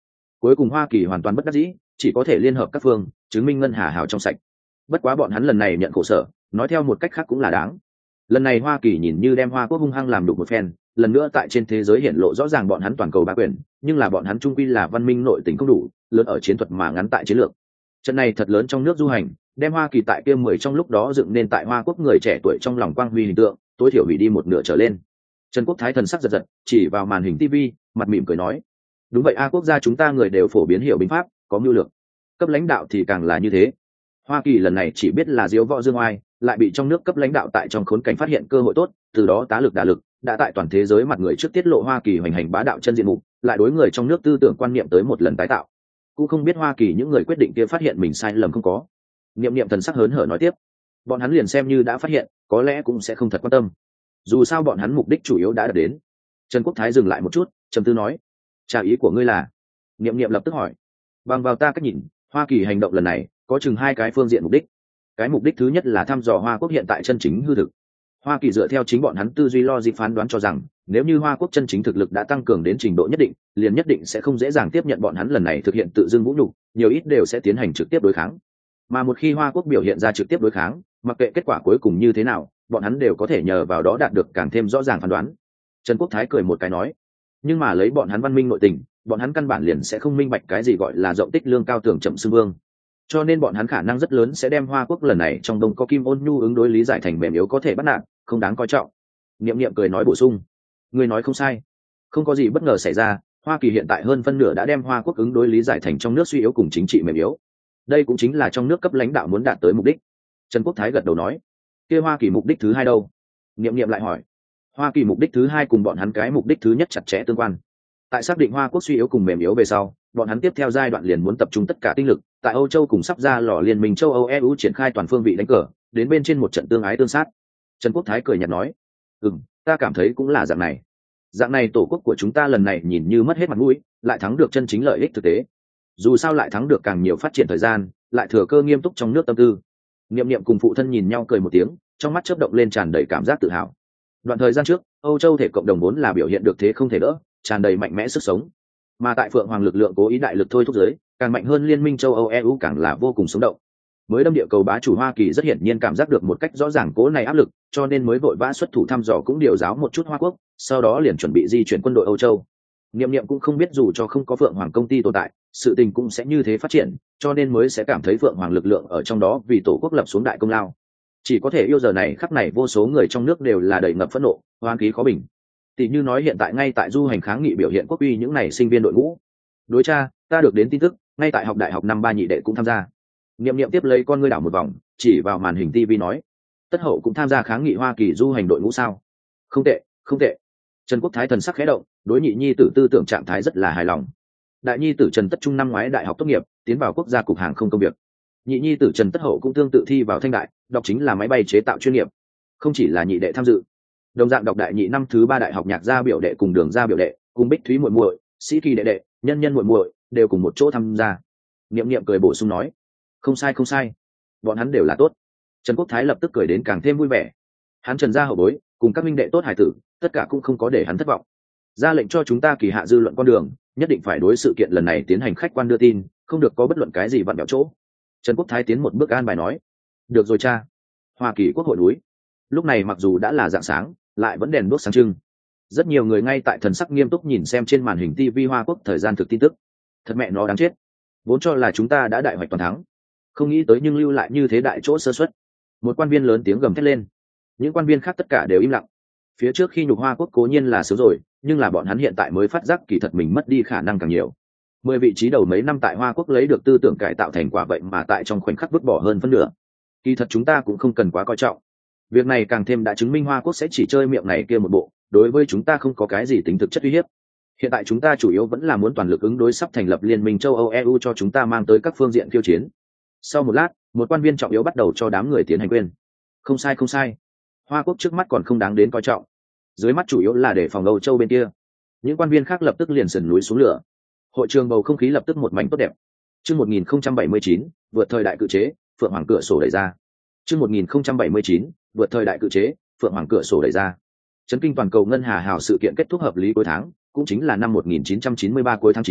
Cuối cùng Hoa Kỳ hoàn toàn bất đắc dĩ, chỉ có thể liên hợp các phương chứng minh ngân hà hào trong sạch. Bất quá bọn hắn lần này nhận khổ sở, nói theo một cách khác cũng là đáng. Lần này Hoa Kỳ nhìn như đem Hoa quốc hung hăng làm đục một phen, lần nữa tại trên thế giới hiện lộ rõ ràng bọn hắn toàn cầu bá quyền, nhưng là bọn hắn trung quy là văn minh nội tình không đủ, lớn ở chiến thuật mà ngắn tại chiến lược. Trận này thật lớn trong nước du hành, đem Hoa Kỳ tại kia 10 trong lúc đó dựng nên tại Hoa quốc người trẻ tuổi trong lòng quang huy hình tượng, tối thiểu hủy đi một nửa trở lên. Trần Quốc Thái thần sắc giật giật, chỉ vào màn hình TV, mặt mỉm cười nói: "Đúng vậy a, quốc gia chúng ta người đều phổ biến hiểu binh pháp, có mưu lược. Cấp lãnh đạo thì càng là như thế." Hoa Kỳ lần này chỉ biết là diếu võ dương oai, lại bị trong nước cấp lãnh đạo tại trong khốn cảnh phát hiện cơ hội tốt, từ đó tá lực đả lực, đã tại toàn thế giới mặt người trước tiết lộ Hoa Kỳ hoành hành bá đạo chân diện mục, lại đối người trong nước tư tưởng quan niệm tới một lần tái tạo. Cũng không biết Hoa Kỳ những người quyết định kia phát hiện mình sai lầm không có. Niệm Niệm thần sắc hớn hở nói tiếp: "Bọn hắn liền xem như đã phát hiện, có lẽ cũng sẽ không thật quan tâm. Dù sao bọn hắn mục đích chủ yếu đã đạt đến." Trần Quốc Thái dừng lại một chút, trầm tư nói: "Trả ý của ngươi là?" Niệm Niệm lập tức hỏi: "Bằng vào ta cách nhìn, Hoa Kỳ hành động lần này có chừng hai cái phương diện mục đích. Cái mục đích thứ nhất là thăm dò Hoa quốc hiện tại chân chính hư thực. Hoa Kỳ dựa theo chính bọn hắn tư duy logic phán đoán cho rằng, nếu như Hoa quốc chân chính thực lực đã tăng cường đến trình độ nhất định, liền nhất định sẽ không dễ dàng tiếp nhận bọn hắn lần này thực hiện tự dưng vũ nhục, nhiều ít đều sẽ tiến hành trực tiếp đối kháng. Mà một khi Hoa quốc biểu hiện ra trực tiếp đối kháng, mặc kệ kết quả cuối cùng như thế nào, bọn hắn đều có thể nhờ vào đó đạt được càng thêm rõ ràng phán đoán." Trần Quốc Thái cười một cái nói: "Nhưng mà lấy bọn hắn văn minh nội tình, bọn hắn căn bản liền sẽ không minh bạch cái gì gọi là rộng tích lương cao tưởng chậm xưng vương. Cho nên bọn hắn khả năng rất lớn sẽ đem Hoa quốc lần này trong đông có kim ôn nhu ứng đối lý giải thành mềm yếu có thể bắt nạt, không đáng coi trọng." Niệm Niệm cười nói bổ sung: "Ngươi nói không sai, không có gì bất ngờ xảy ra, Hoa Kỳ hiện tại hơn phân nửa đã đem Hoa quốc ứng đối lý giải thành trong nước suy yếu cùng chính trị mềm yếu. Đây cũng chính là trong nước cấp lãnh đạo muốn đạt tới mục đích." Trần Quốc Thái gật đầu nói: "Kia Hoa Kỳ mục đích thứ hai đâu?" Niệm Niệm lại hỏi. Hoa Kỳ mục đích thứ hai cùng bọn hắn cái mục đích thứ nhất chặt chẽ tương quan. Tại xác định Hoa quốc suy yếu cùng mềm yếu về sau, bọn hắn tiếp theo giai đoạn liền muốn tập trung tất cả tinh lực tại Âu Châu cùng sắp ra lò liên minh châu Âu EU triển khai toàn phương vị đánh cờ, đến bên trên một trận tương ái tương sát. Trần Quốc Thái cười nhạt nói: Ta cảm thấy cũng là dạng này. Dạng này tổ quốc của chúng ta lần này nhìn như mất hết mặt mũi, lại thắng được chân chính lợi ích thực tế. Dù sao lại thắng được càng nhiều phát triển thời gian, lại thừa cơ nghiêm túc trong nước tâm tư." Niệm Niệm cùng phụ thân nhìn nhau cười một tiếng, trong mắt chớp động lên tràn đầy cảm giác tự hào. Đoạn thời gian trước, Âu Châu thể cộng đồng vốn là biểu hiện được thế không thể đỡ, tràn đầy mạnh mẽ sức sống. Mà tại Phượng Hoàng lực lượng cố ý đại lực thôi thúc giới, càng mạnh hơn liên minh châu Âu EU càng là vô cùng sống động. Mới đâm địa cầu bá chủ Hoa Kỳ rất hiển nhiên cảm giác được một cách rõ ràng cố này áp lực, cho nên mới vội vã xuất thủ thăm dò cũng điều giáo một chút Hoa quốc, sau đó liền chuẩn bị di chuyển quân đội Âu Châu. Niệm Niệm cũng không biết dù cho không có Phượng Hoàng công ty tồn tại, sự tình cũng sẽ như thế phát triển, cho nên mới sẽ cảm thấy Phượng Hoàng lực lượng ở trong đó vì tổ quốc lập xuống đại công lao. Chỉ có thể yêu giờ này khắc này vô số người trong nước đều là đầy ngập phẫn nộ, hoang khí khó bình. Tỷ như nói hiện tại ngay tại du hành kháng nghị biểu hiện quốc uy những này sinh viên đội ngũ. Đối cha, ta được đến tin tức, ngay tại học đại học năm ba nhị đệ cũng tham gia. Niệm Niệm tiếp lấy con ngươi đảo một vòng, chỉ vào màn hình TV nói: "Tất Hậu cũng tham gia kháng nghị Hoa Kỳ du hành đội ngũ sao?" "Không tệ, không tệ." Trần Quốc Thái thần sắc khẽ động, đối nhị nhi tử tư tưởng trạng thái rất là hài lòng. Đại nhi tử Trần Tất Trung năm ngoái đại học tốt nghiệp, tiến vào quốc gia cục hàng không công việc. Nhị nhi tử Trần Tất Hậu cũng tương tự thi vào Thanh đại, đọc chính là máy bay chế tạo chuyên nghiệp. Không chỉ là nhị đệ tham dự, đồng dạng đọc đại nhị năm thứ ba đại học nhạc gia biểu đệ cùng đường gia biểu đệ, cùng Bích Thúy muội muội, Sĩ Kỳ đệ đệ, Nhân Nhân muội muội đều cùng một chỗ tham gia. Niệm Niệm cười bổ sung nói: "Không sai không sai, bọn hắn đều là tốt." Trần Quốc Thái lập tức cười đến càng thêm vui vẻ. Hắn Trần gia hậu bối, cùng các minh đệ tốt hải tử, tất cả cũng không có để hắn thất vọng. Ra lệnh cho chúng ta kỳ hạ dư luận con đường, nhất định phải đối sự kiện lần này tiến hành khách quan đưa tin, không được có bất luận cái gì vặn vẹo chỗ. Trần Quốc Thái tiến một bước an bài nói: "Được rồi cha." Hoa Kỳ quốc hội núi lúc này mặc dù đã là rạng sáng, lại vẫn đèn đuốc sáng trưng. Rất nhiều người ngay tại thần sắc nghiêm túc nhìn xem trên màn hình TV Hoa quốc thời gian thực tin tức. Thật mẹ nó đáng chết, vốn cho là chúng ta đã đại hoạch toàn thắng, không nghĩ tới nhưng lưu lại như thế đại chỗ sơ suất. Một quan viên lớn tiếng gầm thét lên. Những quan viên khác tất cả đều im lặng. Phía trước khi nhục Hoa quốc cố nhiên là sớm rồi, nhưng là bọn hắn hiện tại mới phát giác kỳ thật mình mất đi khả năng càng nhiều. 10 vị trí đầu mấy năm tại Hoa quốc lấy được tư tưởng cải tạo thành quả vậy mà tại trong khoảnh khắc vứt bỏ hơn phân nửa. Kỳ thật chúng ta cũng không cần quá coi trọng. Việc này càng thêm đã chứng minh Hoa quốc sẽ chỉ chơi miệng này kia một bộ, đối với chúng ta không có cái gì tính thực chất uy hiếp. Hiện tại chúng ta chủ yếu vẫn là muốn toàn lực ứng đối sắp thành lập liên minh châu Âu EU cho chúng ta mang tới các phương diện khiêu chiến. Sau một lát, một quan viên trọng yếu bắt đầu cho đám người tiến hành quên. Không sai không sai. Hoa quốc trước mắt còn không đáng đến coi trọng. Dưới mắt chủ yếu là để phòng Âu Châu bên kia. Những quan viên khác lập tức liền sườn núi xuống lửa. Hội trường bầu không khí lập tức một mảnh tốt đẹp. Chương 1079, vượt thời đại cự chế, Phượng Hoàng cửa sổ đẩy ra. Chương 1079, vượt thời đại cự chế, Phượng Hoàng cửa sổ đẩy ra. Chấn kinh toàn cầu ngân hà hào sự kiện kết thúc hợp lý cuối tháng, cũng chính là năm 1993 cuối tháng 9,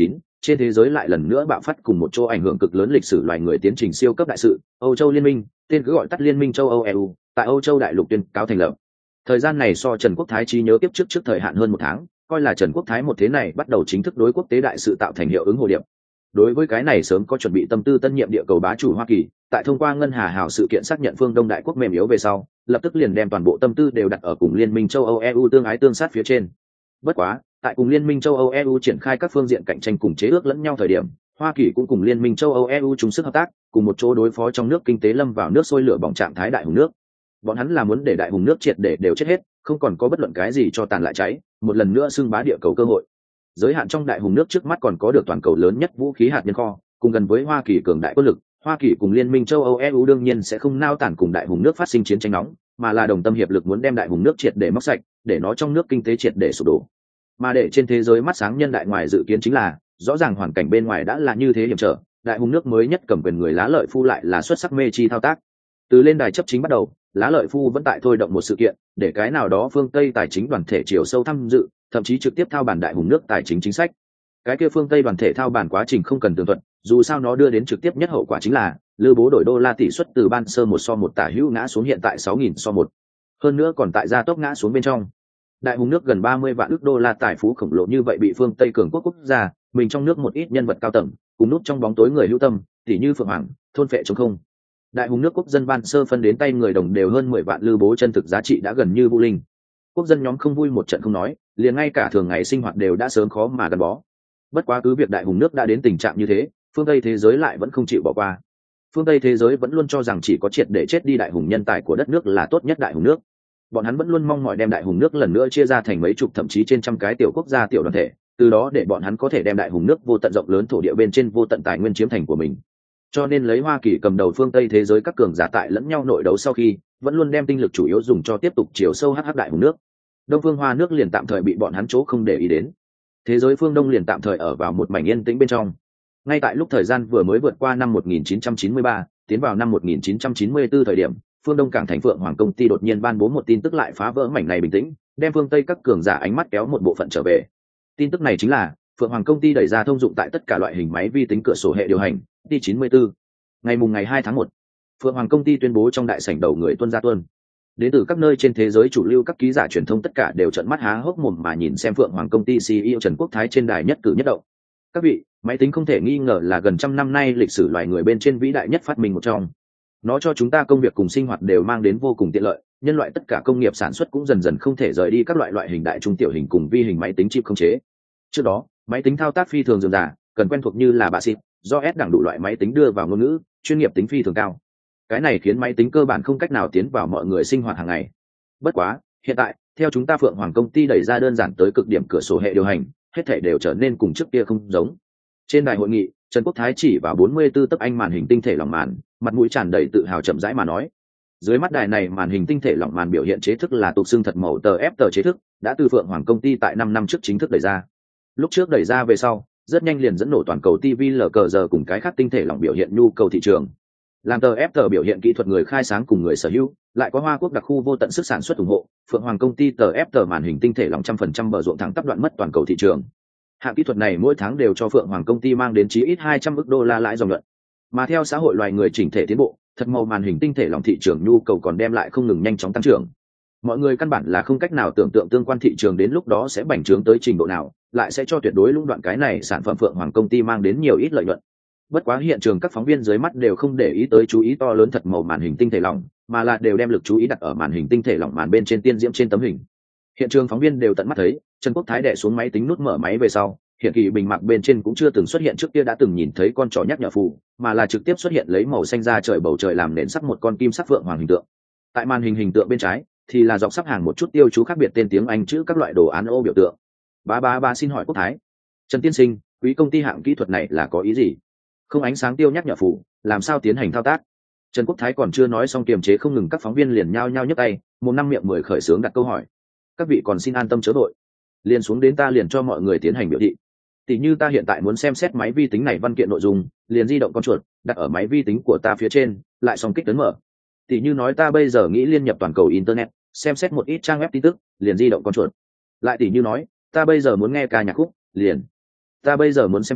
trên thế giới lại lần nữa bạo phát cùng một chỗ ảnh hưởng cực lớn lịch sử loài người tiến trình siêu cấp đại sự. Âu Châu Liên minh, tên cứ gọi tắt Liên minh châu Âu EU, tại Âu Châu đại lục tuyên cáo thành lập. Thời gian này so Trần Quốc Thái trí nhớ tiếp trước thời hạn hơn 1 tháng, coi là Trần Quốc Thái một thế này bắt đầu chính thức đối quốc tế đại sự tạo thành hiệu ứng hồ điệp. Đối với cái này sớm có chuẩn bị tâm tư tân nhiệm địa cầu bá chủ Hoa Kỳ, tại thông qua ngân hà hào sự kiện xác nhận phương Đông đại quốc mềm yếu về sau, lập tức liền đem toàn bộ tâm tư đều đặt ở cùng Liên minh châu Âu EU tương ái tương sát phía trên. Bất quá, tại cùng Liên minh châu Âu EU triển khai các phương diện cạnh tranh cùng chế ước lẫn nhau thời điểm, Hoa Kỳ cũng cùng Liên minh châu Âu EU chung sức hợp tác, cùng một chỗ đối phó trong nước kinh tế lâm vào nước sôi lửa bỏng trạng thái đại hùng nước. Bọn hắn là muốn để đại hùng nước triệt để đều chết hết, không còn có bất luận cái gì cho tàn lại cháy, một lần nữa xưng bá địa cầu cơ hội. Giới hạn trong đại hùng nước trước mắt còn có được toàn cầu lớn nhất vũ khí hạt nhân kho, cùng gần với Hoa Kỳ cường đại quân lực, Hoa Kỳ cùng Liên minh châu Âu EU đương nhiên sẽ không nao tản cùng đại hùng nước phát sinh chiến tranh nóng, mà là đồng tâm hiệp lực muốn đem đại hùng nước triệt để móc sạch, để nó trong nước kinh tế triệt để sụp đổ. Mà để trên thế giới mắt sáng nhân đại ngoài dự kiến chính là, rõ ràng hoàn cảnh bên ngoài đã là như thế hiểm trở, đại hùng nước mới nhất cầm quyền người Lá Lợi Phu lại là xuất sắc mê chi thao tác. Từ lên đài chấp chính bắt đầu, Lá Lợi Phu vẫn tại thôi động một sự kiện, để cái nào đó phương Tây tài chính đoàn thể chiều sâu tham dự, thậm chí trực tiếp thao bản đại hùng nước tài chính chính sách. Cái kia phương Tây đoàn thể thao bản quá trình không cần tường thuật, dù sao nó đưa đến trực tiếp nhất hậu quả chính là lư bố đổi đô la tỷ suất từ ban sơ 1:1 tả hữu ngã xuống hiện tại 6.000:1. Hơn nữa còn tại gia tốc ngã xuống bên trong. Đại hùng nước gần 30 vạn ức đô la tài phú khổng lồ như vậy bị phương Tây cường quốc gia, mình trong nước một ít nhân vật cao tầng, cùng núp trong bóng tối người hữu tâm, tỉ như Phượng Hoàng, thôn phệ trống không. Đại hùng nước quốc dân ban sơ phân đến tay người đồng đều hơn 10 vạn lư bố chân thực giá trị đã gần như vô linh. Quốc dân nhóm không vui một trận không nói, liền ngay cả thường ngày sinh hoạt đều đã sớm khó mà gắn bó. Bất quá cứ việc đại hùng nước đã đến tình trạng như thế, phương Tây thế giới lại vẫn không chịu bỏ qua. Phương Tây thế giới vẫn luôn cho rằng chỉ có triệt để chết đi đại hùng nhân tài của đất nước là tốt nhất đại hùng nước. Bọn hắn vẫn luôn mong mỏi đem đại hùng nước lần nữa chia ra thành mấy chục thậm chí trên trăm cái tiểu quốc gia tiểu đoàn thể, từ đó để bọn hắn có thể đem đại hùng nước vô tận rộng lớn thổ địa bên trên vô tận tài nguyên chiếm thành của mình. Cho nên lấy Hoa Kỳ cầm đầu phương Tây thế giới các cường giả tại lẫn nhau nội đấu sau khi, vẫn luôn đem tinh lực chủ yếu dùng cho tiếp tục chiều sâu hắc đại hùng nước. Đông phương Hoa nước liền tạm thời bị bọn hắn chỗ không để ý đến. Thế giới phương Đông liền tạm thời ở vào một mảnh yên tĩnh bên trong. Ngay tại lúc thời gian vừa mới vượt qua năm 1993, tiến vào năm 1994 thời điểm, phương Đông cảng thành Phượng Hoàng công ty đột nhiên ban bố một tin tức lại phá vỡ mảnh này bình tĩnh, đem phương Tây các cường giả ánh mắt kéo một bộ phận trở về. Tin tức này chính là Phượng Hoàng công ty đẩy ra thông dụng tại tất cả loại hình máy vi tính cửa sổ hệ điều hành T94. Ngày 2 tháng 1, Phượng Hoàng công ty tuyên bố trong đại sảnh đầu người tuân ra tuân. Đến từ các nơi trên thế giới chủ lưu các ký giả truyền thông tất cả đều trợn mắt há hốc mồm mà nhìn xem Phượng Hoàng công ty CEO Trần Quốc Thái trên đài nhất cử nhất động. Các vị, máy tính không thể nghi ngờ là gần trăm năm nay lịch sử loài người bên trên vĩ đại nhất phát minh một trong. Nó cho chúng ta công việc cùng sinh hoạt đều mang đến vô cùng tiện lợi, nhân loại tất cả công nghiệp sản xuất cũng dần dần không thể rời đi các loại hình đại trung tiểu hình cùng vi hình máy tính chip không chế. Trước đó, máy tính thao tác phi thường dườm già, cần quen thuộc như là BASIC, do S đẳng đủ loại máy tính đưa vào ngôn ngữ, chuyên nghiệp tính phi thường cao. Cái này khiến máy tính cơ bản không cách nào tiến vào mọi người sinh hoạt hàng ngày. Bất quá, hiện tại, theo chúng ta Phượng Hoàng công ty đẩy ra đơn giản tới cực điểm cửa sổ hệ điều hành, hết thảy đều trở nên cùng trước kia không giống. Trên đài hội nghị, Trần Quốc Thái chỉ vào 44 tấc anh màn hình tinh thể lỏng màn, mặt mũi tràn đầy tự hào chậm rãi mà nói. Dưới mắt đài này màn hình tinh thể lỏng màn biểu hiện chế thức là tục xưng thật màu tờ ép tờ chế thức, đã từ Phượng Hoàng công ty tại 5 năm trước chính thức đẩy ra. Lúc trước đẩy ra về sau, rất nhanh liền dẫn nổ toàn cầu TV LCD cùng cái khác tinh thể lỏng biểu hiện nhu cầu thị trường. Làm tờ ép tờ biểu hiện kỹ thuật người khai sáng cùng người sở hữu, lại có Hoa Quốc đặc khu vô tận sức sản xuất ủng hộ, Phượng Hoàng công ty tờ ép tờ màn hình tinh thể lỏng 100% bờ ruộng thẳng tắp đoạn mất toàn cầu thị trường. Hạng kỹ thuật này mỗi tháng đều cho Phượng Hoàng công ty mang đến chí ít 200 ức đô la lãi dòng nhuận. Mà theo xã hội loài người chỉnh thể tiến bộ, thật màu màn hình tinh thể lỏng thị trường nhu cầu còn đem lại không ngừng nhanh chóng tăng trưởng. Mọi người căn bản là không cách nào tưởng tượng tương quan thị trường đến lúc đó sẽ bành trướng tới trình độ nào, lại sẽ cho tuyệt đối lũng đoạn cái này sản phẩm Phượng Hoàng công ty mang đến nhiều ít lợi nhuận. Bất quá hiện trường các phóng viên dưới mắt đều không để ý tới chú ý to lớn thật màu màn hình tinh thể lỏng, mà là đều đem lực chú ý đặt ở màn hình tinh thể lỏng màn bên trên tiên diễm trên tấm hình. Hiện trường phóng viên đều tận mắt thấy, Trần Quốc Thái đè xuống máy tính nút mở máy về sau, hiện kỳ bình mặc bên trên cũng chưa từng xuất hiện trước kia đã từng nhìn thấy con trỏ nhắc nhở phù, mà là trực tiếp xuất hiện lấy màu xanh ra trời bầu trời làm nền sắc một con kim sắc Phượng Hoàng hình tượng. Tại màn hình hình tượng bên trái thì là dọc sắp hàng một chút tiêu chú khác biệt tên tiếng Anh chữ các loại đồ án ô biểu tượng. Ba xin hỏi Quốc Thái, Trần tiên sinh, quý công ty hạng kỹ thuật này là có ý gì? Không ánh sáng tiêu nhắc nhở phù, làm sao tiến hành thao tác? Trần Quốc Thái còn chưa nói xong kiềm chế không ngừng các phóng viên liền nhao nhao nhấc tay, một năm miệng mười khởi xướng đặt câu hỏi. Các vị còn xin an tâm chớ vội, liền xuống đến ta liền cho mọi người tiến hành biểu thị. Tỷ như ta hiện tại muốn xem xét máy vi tính này văn kiện nội dung, liền di động con chuột đặt ở máy vi tính của ta phía trên, lại xong kích ấn mở. Tỷ như nói ta bây giờ nghĩ liên nhập toàn cầu internet, xem xét một ít trang web tin tức, liền di động con chuột. Lại tỷ như nói, ta bây giờ muốn nghe ca nhạc khúc, liền. Ta bây giờ muốn xem phim,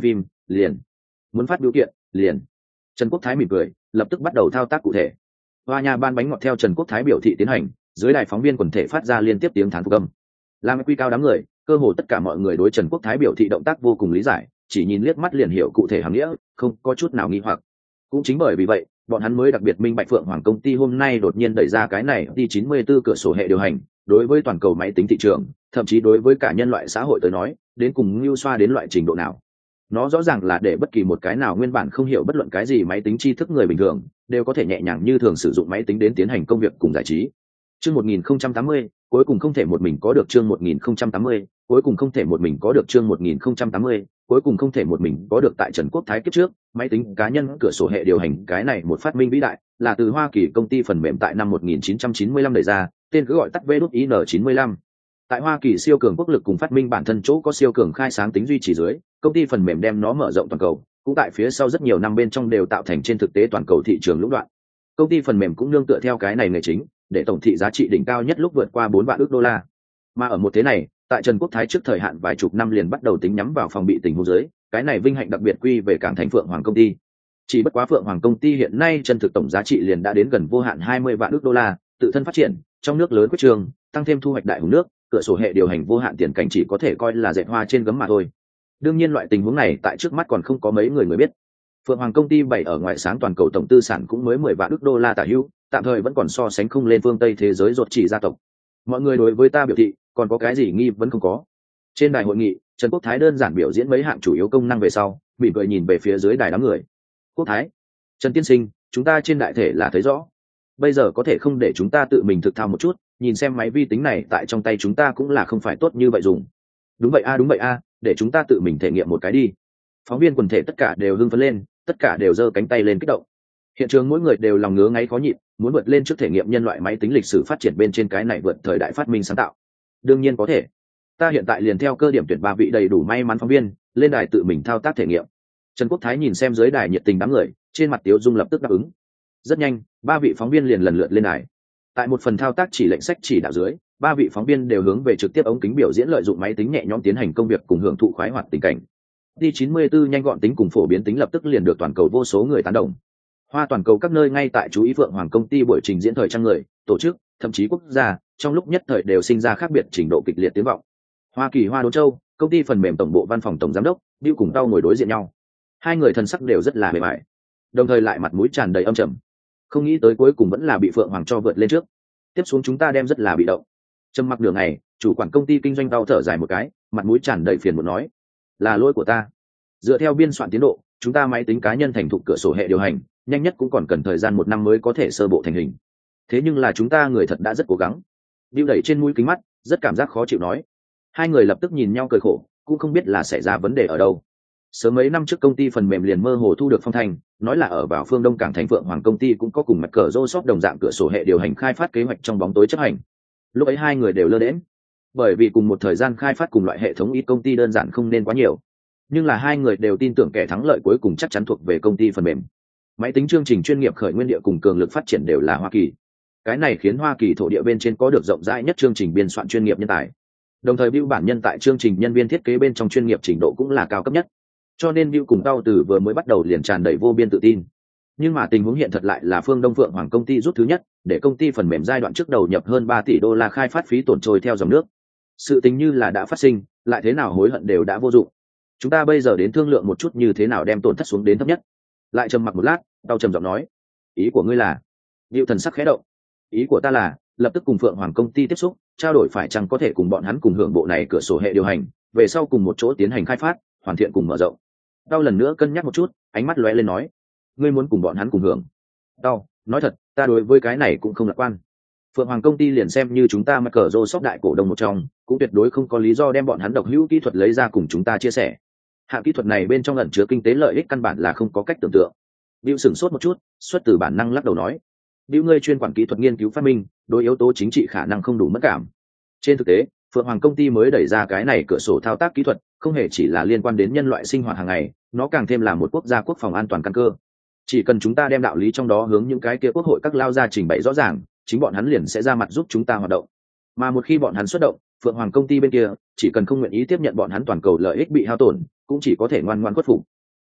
liền. Muốn phát biểu kiện, liền. Trần Quốc Thái mỉm cười, lập tức bắt đầu thao tác cụ thể. Hoa nhà ban bánh ngọt theo Trần Quốc Thái biểu thị tiến hành, dưới đài phóng viên quần thể phát ra liên tiếp tiếng thán phục âm. Làm quy cao đám người, cơ hồ tất cả mọi người đối Trần Quốc Thái biểu thị động tác vô cùng lý giải, chỉ nhìn liếc mắt liền hiểu cụ thể hàm nghĩa, không có chút nào nghi hoặc. Cũng chính bởi vì vậy, bọn hắn mới đặc biệt minh bạch Phượng Hoàng công ty hôm nay đột nhiên đẩy ra cái này đi 94 cửa sổ hệ điều hành, đối với toàn cầu máy tính thị trường, thậm chí đối với cả nhân loại xã hội tới nói, đến cùng lưu xoa đến loại trình độ nào. Nó rõ ràng là để bất kỳ một cái nào nguyên bản không hiểu bất luận cái gì máy tính tri thức người bình thường đều có thể nhẹ nhàng như thường sử dụng máy tính đến tiến hành công việc cùng giải trí. Chương 1080, cuối cùng không thể một mình có được chương 1080, cuối cùng không thể một mình có được chương 1080, cuối cùng không thể một mình có được tại Trần Quốc Thái kiếp trước, máy tính cá nhân cửa sổ hệ điều hành cái này một phát minh vĩ đại, là từ Hoa Kỳ công ty phần mềm tại năm 1995 đẩy ra, tên cứ gọi tắt VIN95. Tại Hoa Kỳ siêu cường quốc lực cùng phát minh bản thân chỗ có siêu cường khai sáng tính duy trì dưới, công ty phần mềm đem nó mở rộng toàn cầu, cũng tại phía sau rất nhiều năm bên trong đều tạo thành trên thực tế toàn cầu thị trường lũng đoạn. Công ty phần mềm cũng nương tựa theo cái này nghề chính, để tổng thị giá trị đỉnh cao nhất lúc vượt qua 4 vạn ức đô la. Mà ở một thế này, tại Trần Quốc Thái trước thời hạn vài chục năm liền bắt đầu tính nhắm vào phòng bị tình huống dưới, cái này vinh hạnh đặc biệt quy về cảng thành Phượng Hoàng công ty. Chỉ bất quá Phượng Hoàng công ty hiện nay chân thực tổng giá trị liền đã đến gần vô hạn 20 vạn ức đô la, tự thân phát triển, trong nước lớn quyết trường, tăng thêm thu hoạch đại hùng nước, cửa sổ hệ điều hành vô hạn tiền cảnh chỉ có thể coi là dệt hoa trên gấm mà thôi. Đương nhiên loại tình huống này tại trước mắt còn không có mấy người biết. Phượng Hoàng công ty bày ở ngoại sáng toàn cầu tổng tư sản cũng mới 10 vạn ức đô la tả hữu, tạm thời vẫn còn so sánh không lên phương Tây thế giới ruột chỉ gia tộc. Mọi người đối với ta biểu thị, còn có cái gì nghi vẫn không có. Trên đài hội nghị, Trần Quốc Thái đơn giản biểu diễn mấy hạng chủ yếu công năng về sau, mỉm cười nhìn về phía dưới đài đám người. Quốc Thái, Trần tiên sinh, chúng ta trên đại thể là thấy rõ. Bây giờ có thể không để chúng ta tự mình thực thao một chút, nhìn xem máy vi tính này tại trong tay chúng ta cũng là không phải tốt như vậy dùng. Đúng vậy a, để chúng ta tự mình thể nghiệm một cái đi. Phóng viên quần thể tất cả đều hưng phấn lên, tất cả đều giơ cánh tay lên kích động. Hiện trường mỗi người đều lòng ngứa ngáy khó nhịn, muốn vượt lên trước thể nghiệm nhân loại máy tính lịch sử phát triển bên trên cái này vượt thời đại phát minh sáng tạo. Đương nhiên có thể. Ta hiện tại liền theo cơ điểm tuyển 3 vị đầy đủ may mắn phóng viên, lên đài tự mình thao tác thể nghiệm. Trần Quốc Thái nhìn xem dưới đài nhiệt tình đám người, trên mặt Tiếu Dung lập tức đáp ứng. Rất nhanh, 3 vị phóng viên liền lần lượt lên đài. Tại một phần thao tác chỉ lệnh sách chỉ đạo dưới, 3 vị phóng viên đều hướng về trực tiếp ống kính biểu diễn lợi dụng máy tính nhẹ nhõm tiến hành công việc cùng hưởng thụ khoái hoạt tình cảnh. Đi 94 nhanh gọn tính cùng phổ biến tính lập tức liền được toàn cầu vô số người tán đồng. Hoa toàn cầu các nơi ngay tại chú ý Phượng Hoàng công ty buổi trình diễn thời trang người, tổ chức, thậm chí quốc gia, trong lúc nhất thời đều sinh ra khác biệt trình độ kịch liệt tiếng vọng. Hoa Kỳ Hoa Đô Châu, công ty phần mềm tổng bộ văn phòng tổng giám đốc, Bill cùng Tao ngồi đối diện nhau. Hai người thân sắc đều rất là mềm mại, đồng thời lại mặt mũi tràn đầy âm trầm. Không nghĩ tới cuối cùng vẫn là bị Phượng Hoàng cho vượt lên trước. Tiếp xuống chúng ta đem rất là bị động. Trầm mặc nửa ngày, chủ quản công ty kinh doanh Tao thở dài một cái, mặt mũi tràn đầy phiền muộn nói: "Là lỗi của ta. Dựa theo biên soạn tiến độ, chúng ta máy tính cá nhân thành thục cửa sổ hệ điều hành, nhanh nhất cũng còn cần thời gian 1 năm mới có thể sơ bộ thành hình. Thế nhưng là chúng ta người thật đã rất cố gắng." Bill đẩy trên mũi kính mắt, rất cảm giác khó chịu nói. Hai người lập tức nhìn nhau cười khổ, cũng không biết là xảy ra vấn đề ở đâu. Sớm mấy năm trước công ty phần mềm liền mơ hồ thu được phong thành, nói là ở vào phương Đông cảng thành Phượng Hoàng công ty cũng có cùng Microsoft đồng dạng cửa sổ hệ điều hành khai phát kế hoạch trong bóng tối chấp hành. Lúc ấy hai người đều lơ đễnh, bởi vì cùng một thời gian khai phát cùng loại hệ thống ít công ty đơn giản không nên quá nhiều. Nhưng là hai người đều tin tưởng kẻ thắng lợi cuối cùng chắc chắn thuộc về công ty phần mềm. Máy tính chương trình chuyên nghiệp khởi nguyên địa cùng cường lực phát triển đều là Hoa Kỳ. Cái này khiến Hoa Kỳ thổ địa bên trên có được rộng rãi nhất chương trình biên soạn chuyên nghiệp nhân tài. Đồng thời Bill bản nhân tại chương trình nhân viên thiết kế bên trong chuyên nghiệp trình độ cũng là cao cấp nhất. Cho nên Bill cùng Tao từ vừa mới bắt đầu liền tràn đầy vô biên tự tin. Nhưng mà tình huống hiện thật lại là phương Đông Phượng Hoàng công ty rút thứ nhất, để công ty phần mềm giai đoạn trước đầu nhập hơn 3 tỷ đô la khai phát phí tổn trôi theo dòng nước. Sự tình như là đã phát sinh, lại thế nào hối hận đều đã vô dụng. Chúng ta bây giờ đến thương lượng một chút như thế nào đem tổn thất xuống đến thấp nhất. Lại trầm mặc một lát, Tao trầm giọng nói: "Ý của ngươi là?" Bill thần sắc khẽ động. "Ý của ta là lập tức cùng Phượng Hoàng công ty tiếp xúc, trao đổi phải chăng có thể cùng bọn hắn cùng hưởng bộ này cửa sổ hệ điều hành, về sau cùng một chỗ tiến hành khai phát, hoàn thiện cùng mở rộng." Tao lần nữa cân nhắc một chút, ánh mắt lóe lên nói: "Ngươi muốn cùng bọn hắn cùng hưởng?" Tao nói thật, ta đối với cái này cũng không lạc quan. Phượng Hoàng công ty liền xem như chúng ta Microsoft đại cổ đông một trong, cũng tuyệt đối không có lý do đem bọn hắn độc hữu kỹ thuật lấy ra cùng chúng ta chia sẻ. Hạng kỹ thuật này bên trong ẩn chứa kinh tế lợi ích căn bản là không có cách tưởng tượng. Bill sửng sốt một chút, xuất từ bản năng lắc đầu nói: "Bill, ngươi chuyên quản kỹ thuật nghiên cứu phát minh, đối yếu tố chính trị khả năng không đủ mất cảm." Trên thực tế, Phượng Hoàng công ty mới đẩy ra cái này cửa sổ thao tác kỹ thuật, không hề chỉ là liên quan đến nhân loại sinh hoạt hàng ngày, nó càng thêm là một quốc gia quốc phòng an toàn căn cơ. Chỉ cần chúng ta đem đạo lý trong đó hướng những cái kia quốc hội các lao ra trình bày rõ ràng, chính bọn hắn liền sẽ ra mặt giúp chúng ta hoạt động. Mà một khi bọn hắn xuất động, Phượng Hoàng công ty bên kia chỉ cần không nguyện ý tiếp nhận bọn hắn toàn cầu lợi ích bị hao tổn, cũng chỉ có thể ngoan ngoãn khuất phục.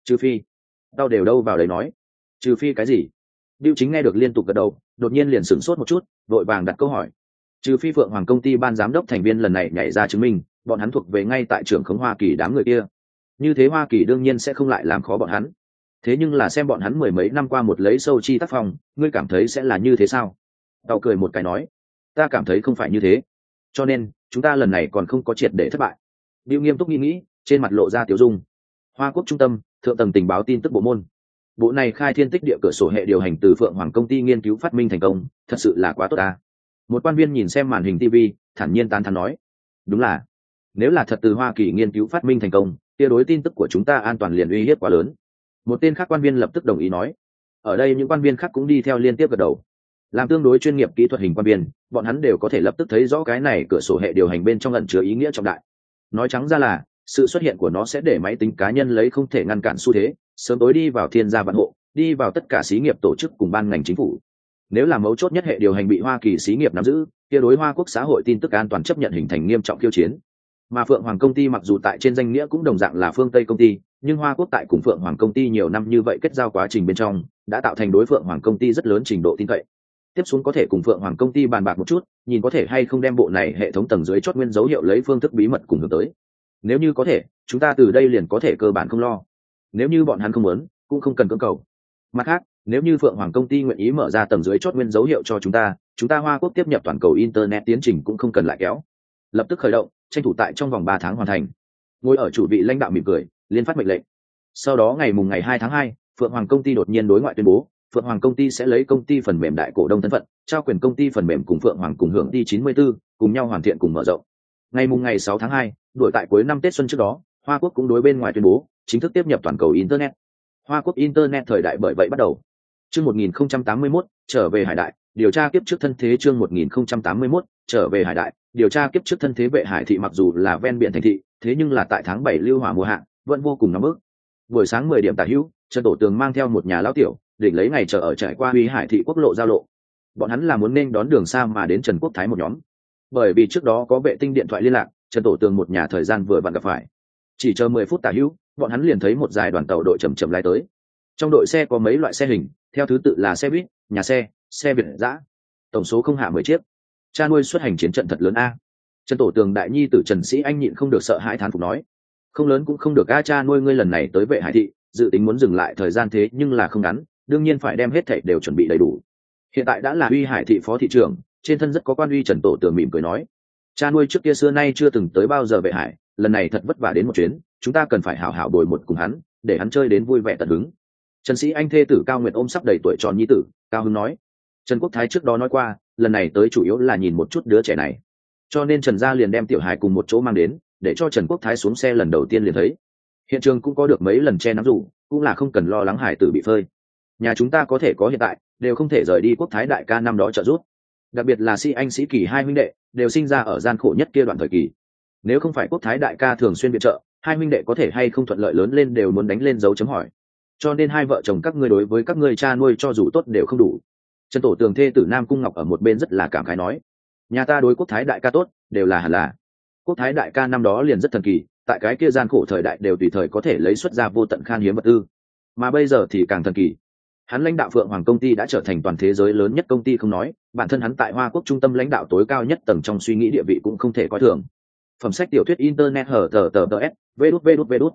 Trừ phi tao đều đâu vào đấy nói. Trừ phi cái gì? Diệu Chính nghe được liên tục gật đầu, đột nhiên liền sửng sốt một chút, vội vàng đặt câu hỏi. Trừ phi Phượng Hoàng công ty ban giám đốc thành viên lần này nhảy ra chứng minh bọn hắn thuộc về ngay tại trưởng khống Hoa Kỳ đám người kia, như thế Hoa Kỳ đương nhiên sẽ không lại làm khó bọn hắn. Thế nhưng là xem bọn hắn mười mấy năm qua một lấy sâu chi tác phong, ngươi cảm thấy sẽ là như thế sao? Tao cười một cái nói, ta cảm thấy không phải như thế, cho nên chúng ta lần này còn không có triệt để thất bại. Diệu nghiêm túc nghĩ, trên mặt lộ ra tiểu dung. Hoa Quốc trung tâm thượng tầng tình báo tin tức bộ môn, bộ này khai thiên tích địa cửa sổ hệ điều hành từ Phượng Hoàng công ty nghiên cứu phát minh thành công, thật sự là quá tốt ta. Một quan viên nhìn xem màn hình TV, thản nhiên tán thán nói, đúng là, nếu là thật từ Hoa Kỳ nghiên cứu phát minh thành công, kia đối tin tức của chúng ta an toàn liền uy hiếp quá lớn. Một tên khác quan viên lập tức đồng ý nói. Ở đây những quan viên khác cũng đi theo liên tiếp gật đầu. Làm tương đối chuyên nghiệp kỹ thuật hình quan viên, bọn hắn đều có thể lập tức thấy rõ cái này cửa sổ hệ điều hành bên trong ẩn chứa ý nghĩa trọng đại. Nói trắng ra là, sự xuất hiện của nó sẽ để máy tính cá nhân lấy không thể ngăn cản xu thế, sớm tối đi vào thiên gia vạn hộ, đi vào tất cả xí nghiệp tổ chức cùng ban ngành chính phủ. Nếu là mấu chốt nhất hệ điều hành bị Hoa Kỳ xí nghiệp nắm giữ, kia đối Hoa Quốc xã hội tin tức an toàn chấp nhận hình thành nghiêm trọng khiêu chiến. Mà Phượng Hoàng công ty mặc dù tại trên danh nghĩa cũng đồng dạng là phương Tây công ty, nhưng Hoa Quốc tại cùng Phượng Hoàng công ty nhiều năm như vậy kết giao quá trình bên trong, đã tạo thành đối Phượng Hoàng công ty rất lớn trình độ tin cậy. Tiếp xuống có thể cùng Phượng Hoàng công ty bàn bạc một chút, nhìn có thể hay không đem bộ này hệ thống tầng dưới chót nguyên dấu hiệu lấy phương thức bí mật cùng hướng tới. Nếu như có thể, chúng ta từ đây liền có thể cơ bản không lo. Nếu như bọn hắn không muốn, cũng không cần cưỡng cầu. Mặt khác, nếu như Phượng Hoàng công ty nguyện ý mở ra tầng dưới chót nguyên dấu hiệu cho chúng ta Hoa Quốc tiếp nhập toàn cầu internet tiến trình cũng không cần lại kéo. Lập tức khởi động, tranh thủ tại trong vòng 3 tháng hoàn thành. Ngồi ở chủ vị lãnh đạo mỉm cười, liên phát mệnh lệnh. Sau đó ngày 2 tháng 2, Phượng Hoàng công ty đột nhiên đối ngoại tuyên bố, Phượng Hoàng công ty sẽ lấy công ty phần mềm đại cổ đông thân phận, trao quyền công ty phần mềm cùng Phượng Hoàng cùng hưởng đi 94, cùng nhau hoàn thiện cùng mở rộng. Ngày 6 tháng 2, đuổi tại cuối năm Tết xuân trước đó, Hoa Quốc cũng đối bên ngoài tuyên bố, chính thức tiếp nhập toàn cầu internet. Hoa Quốc internet thời đại bởi vậy bắt đầu. Chương 1081, trở về hải đại, điều tra kiếp trước thân thế. Chương 1081, trở về hải đại, điều tra kiếp trước thân thế. Vệ Hải thị mặc dù là ven biển thành thị, thế nhưng là tại tháng 7 lưu hỏa mùa hạ, vẫn vô cùng nóng bức. Buổi sáng 10 điểm tả hữu, Trần Tổ Tường mang theo một nhà lão tiểu, định lấy ngày chờ ở trải qua Huy Hải thị quốc lộ giao lộ. Bọn hắn là muốn nên đón đường xa mà đến Trần Quốc Thái một nhóm. Bởi vì trước đó có vệ tinh điện thoại liên lạc, Trần Tổ Tường một nhà thời gian vừa vặn gặp phải. Chỉ chờ 10 phút tả hữu, bọn hắn liền thấy một dài đoàn tàu đội chậm chậm lái tới. Trong đội xe có mấy loại xe hình, theo thứ tự là xe buýt, nhà xe Việt dã, tổng số không hạ 10 chiếc. Cha nuôi xuất hành chiến trận thật lớn a. Trần Tổ Tường đại nhi tử Trần Sĩ Anh nhịn không được sợ hãi thán phục nói, không lớn cũng không được a, cha nuôi ngươi lần này tới Vệ Hải thị, dự tính muốn dừng lại thời gian thế nhưng là không ngắn, đương nhiên phải đem hết thảy đều chuẩn bị đầy đủ. Hiện tại đã là Huy Hải thị phó thị trưởng, trên thân rất có quan uy. Trần Tổ Tường mỉm cười nói, cha nuôi trước kia xưa nay chưa từng tới bao giờ Vệ Hải, lần này thật vất vả đến một chuyến, chúng ta cần phải hảo hảo bồi một cùng hắn, để hắn chơi đến vui vẻ tận hứng. Trần Sĩ Anh thê tử Cao Nguyệt ôm sắp đầy tuổi tròn nhi tử, Cao Hưng nói. Trần Quốc Thái trước đó nói qua, lần này tới chủ yếu là nhìn một chút đứa trẻ này, cho nên Trần gia liền đem tiểu hài cùng một chỗ mang đến, để cho Trần Quốc Thái xuống xe lần đầu tiên liền thấy. Hiện trường cũng có được mấy lần che nắng rủ, cũng là không cần lo lắng hải tử bị phơi. Nhà chúng ta có thể có hiện tại, đều không thể rời đi Quốc Thái đại ca năm đó trợ giúp. Đặc biệt là Sĩ Anh Sĩ Kỳ hai huynh đệ, đều sinh ra ở gian khổ nhất kia đoạn thời kỳ. Nếu không phải Quốc Thái đại ca thường xuyên viện trợ, hai huynh đệ có thể hay không thuận lợi lớn lên đều muốn đánh lên dấu chấm hỏi. Cho nên hai vợ chồng các ngươi đối với các ngươi cha nuôi cho dù tốt đều không đủ. Trần Tổ Tường thê tử Nam Cung Ngọc ở một bên rất là cảm khái nói, nhà ta đối Quốc Thái đại ca tốt, đều là hẳn là. Quốc Thái đại ca năm đó liền rất thần kỳ, tại cái kia gian khổ thời đại đều tùy thời có thể lấy xuất ra vô tận khan hiếm vật tư, mà bây giờ thì càng thần kỳ. Hắn lãnh đạo Phượng Hoàng công ty đã trở thành toàn thế giới lớn nhất công ty không nói, bản thân hắn tại Hoa Quốc trung tâm lãnh đạo tối cao nhất tầng trong suy nghĩ địa vị cũng không thể coi thường. Phẩm sách tiểu thuyết internet hở tờ s vđvđvđ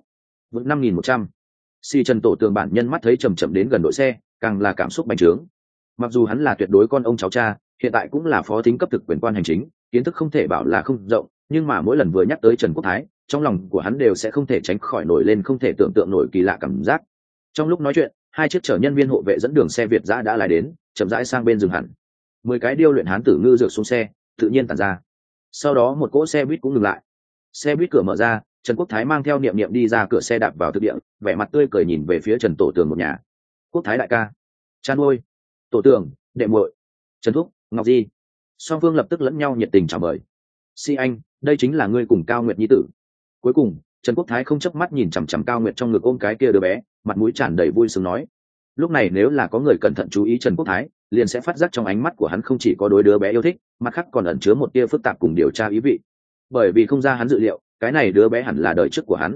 5100. Si Trần Tổ Tường bản nhân mắt thấy chậm chậm đến gần đội xe, càng là cảm xúc bành trướng. Mặc dù hắn là tuyệt đối con ông cháu cha, hiện tại cũng là phó thính cấp thực quyền quan hành chính, kiến thức không thể bảo là không rộng, nhưng mà mỗi lần vừa nhắc tới Trần Quốc Thái, trong lòng của hắn đều sẽ không thể tránh khỏi nổi lên không thể tưởng tượng nổi kỳ lạ cảm giác. Trong lúc nói chuyện, hai chiếc chở nhân viên hộ vệ dẫn đường xe Việt dã đã lái đến, chậm rãi sang bên dừng hẳn. 10 cái điêu luyện hán tử ngư dược xuống xe, tự nhiên tản ra. Sau đó một cỗ xe buýt cũng ngừng lại. Xe buýt cửa mở ra, Trần Quốc Thái mang theo Niệm Niệm đi ra cửa xe đạp vào thực địa, vẻ mặt tươi cười nhìn về phía Trần Tổ Tường một nhà. Quốc Thái đại ca, cha nuôi, Tổ Tường, đệ muội, Trần Thúc, Ngọc Di. Song phương lập tức lẫn nhau nhiệt tình chào mời. Si Anh, đây chính là ngươi cùng Cao Nguyệt nhi tử. Cuối cùng, Trần Quốc Thái không chớp mắt nhìn chằm chằm Cao Nguyệt trong ngực ôm cái kia đứa bé, mặt mũi tràn đầy vui sướng nói. Lúc này nếu là có người cẩn thận chú ý Trần Quốc Thái, liền sẽ phát giác trong ánh mắt của hắn không chỉ có đối đứa bé yêu thích, mặt khác còn ẩn chứa một tia phức tạp cùng điều tra ý vị. Bởi vì không ra hắn dự liệu, cái này đứa bé hẳn là đời trước của hắn.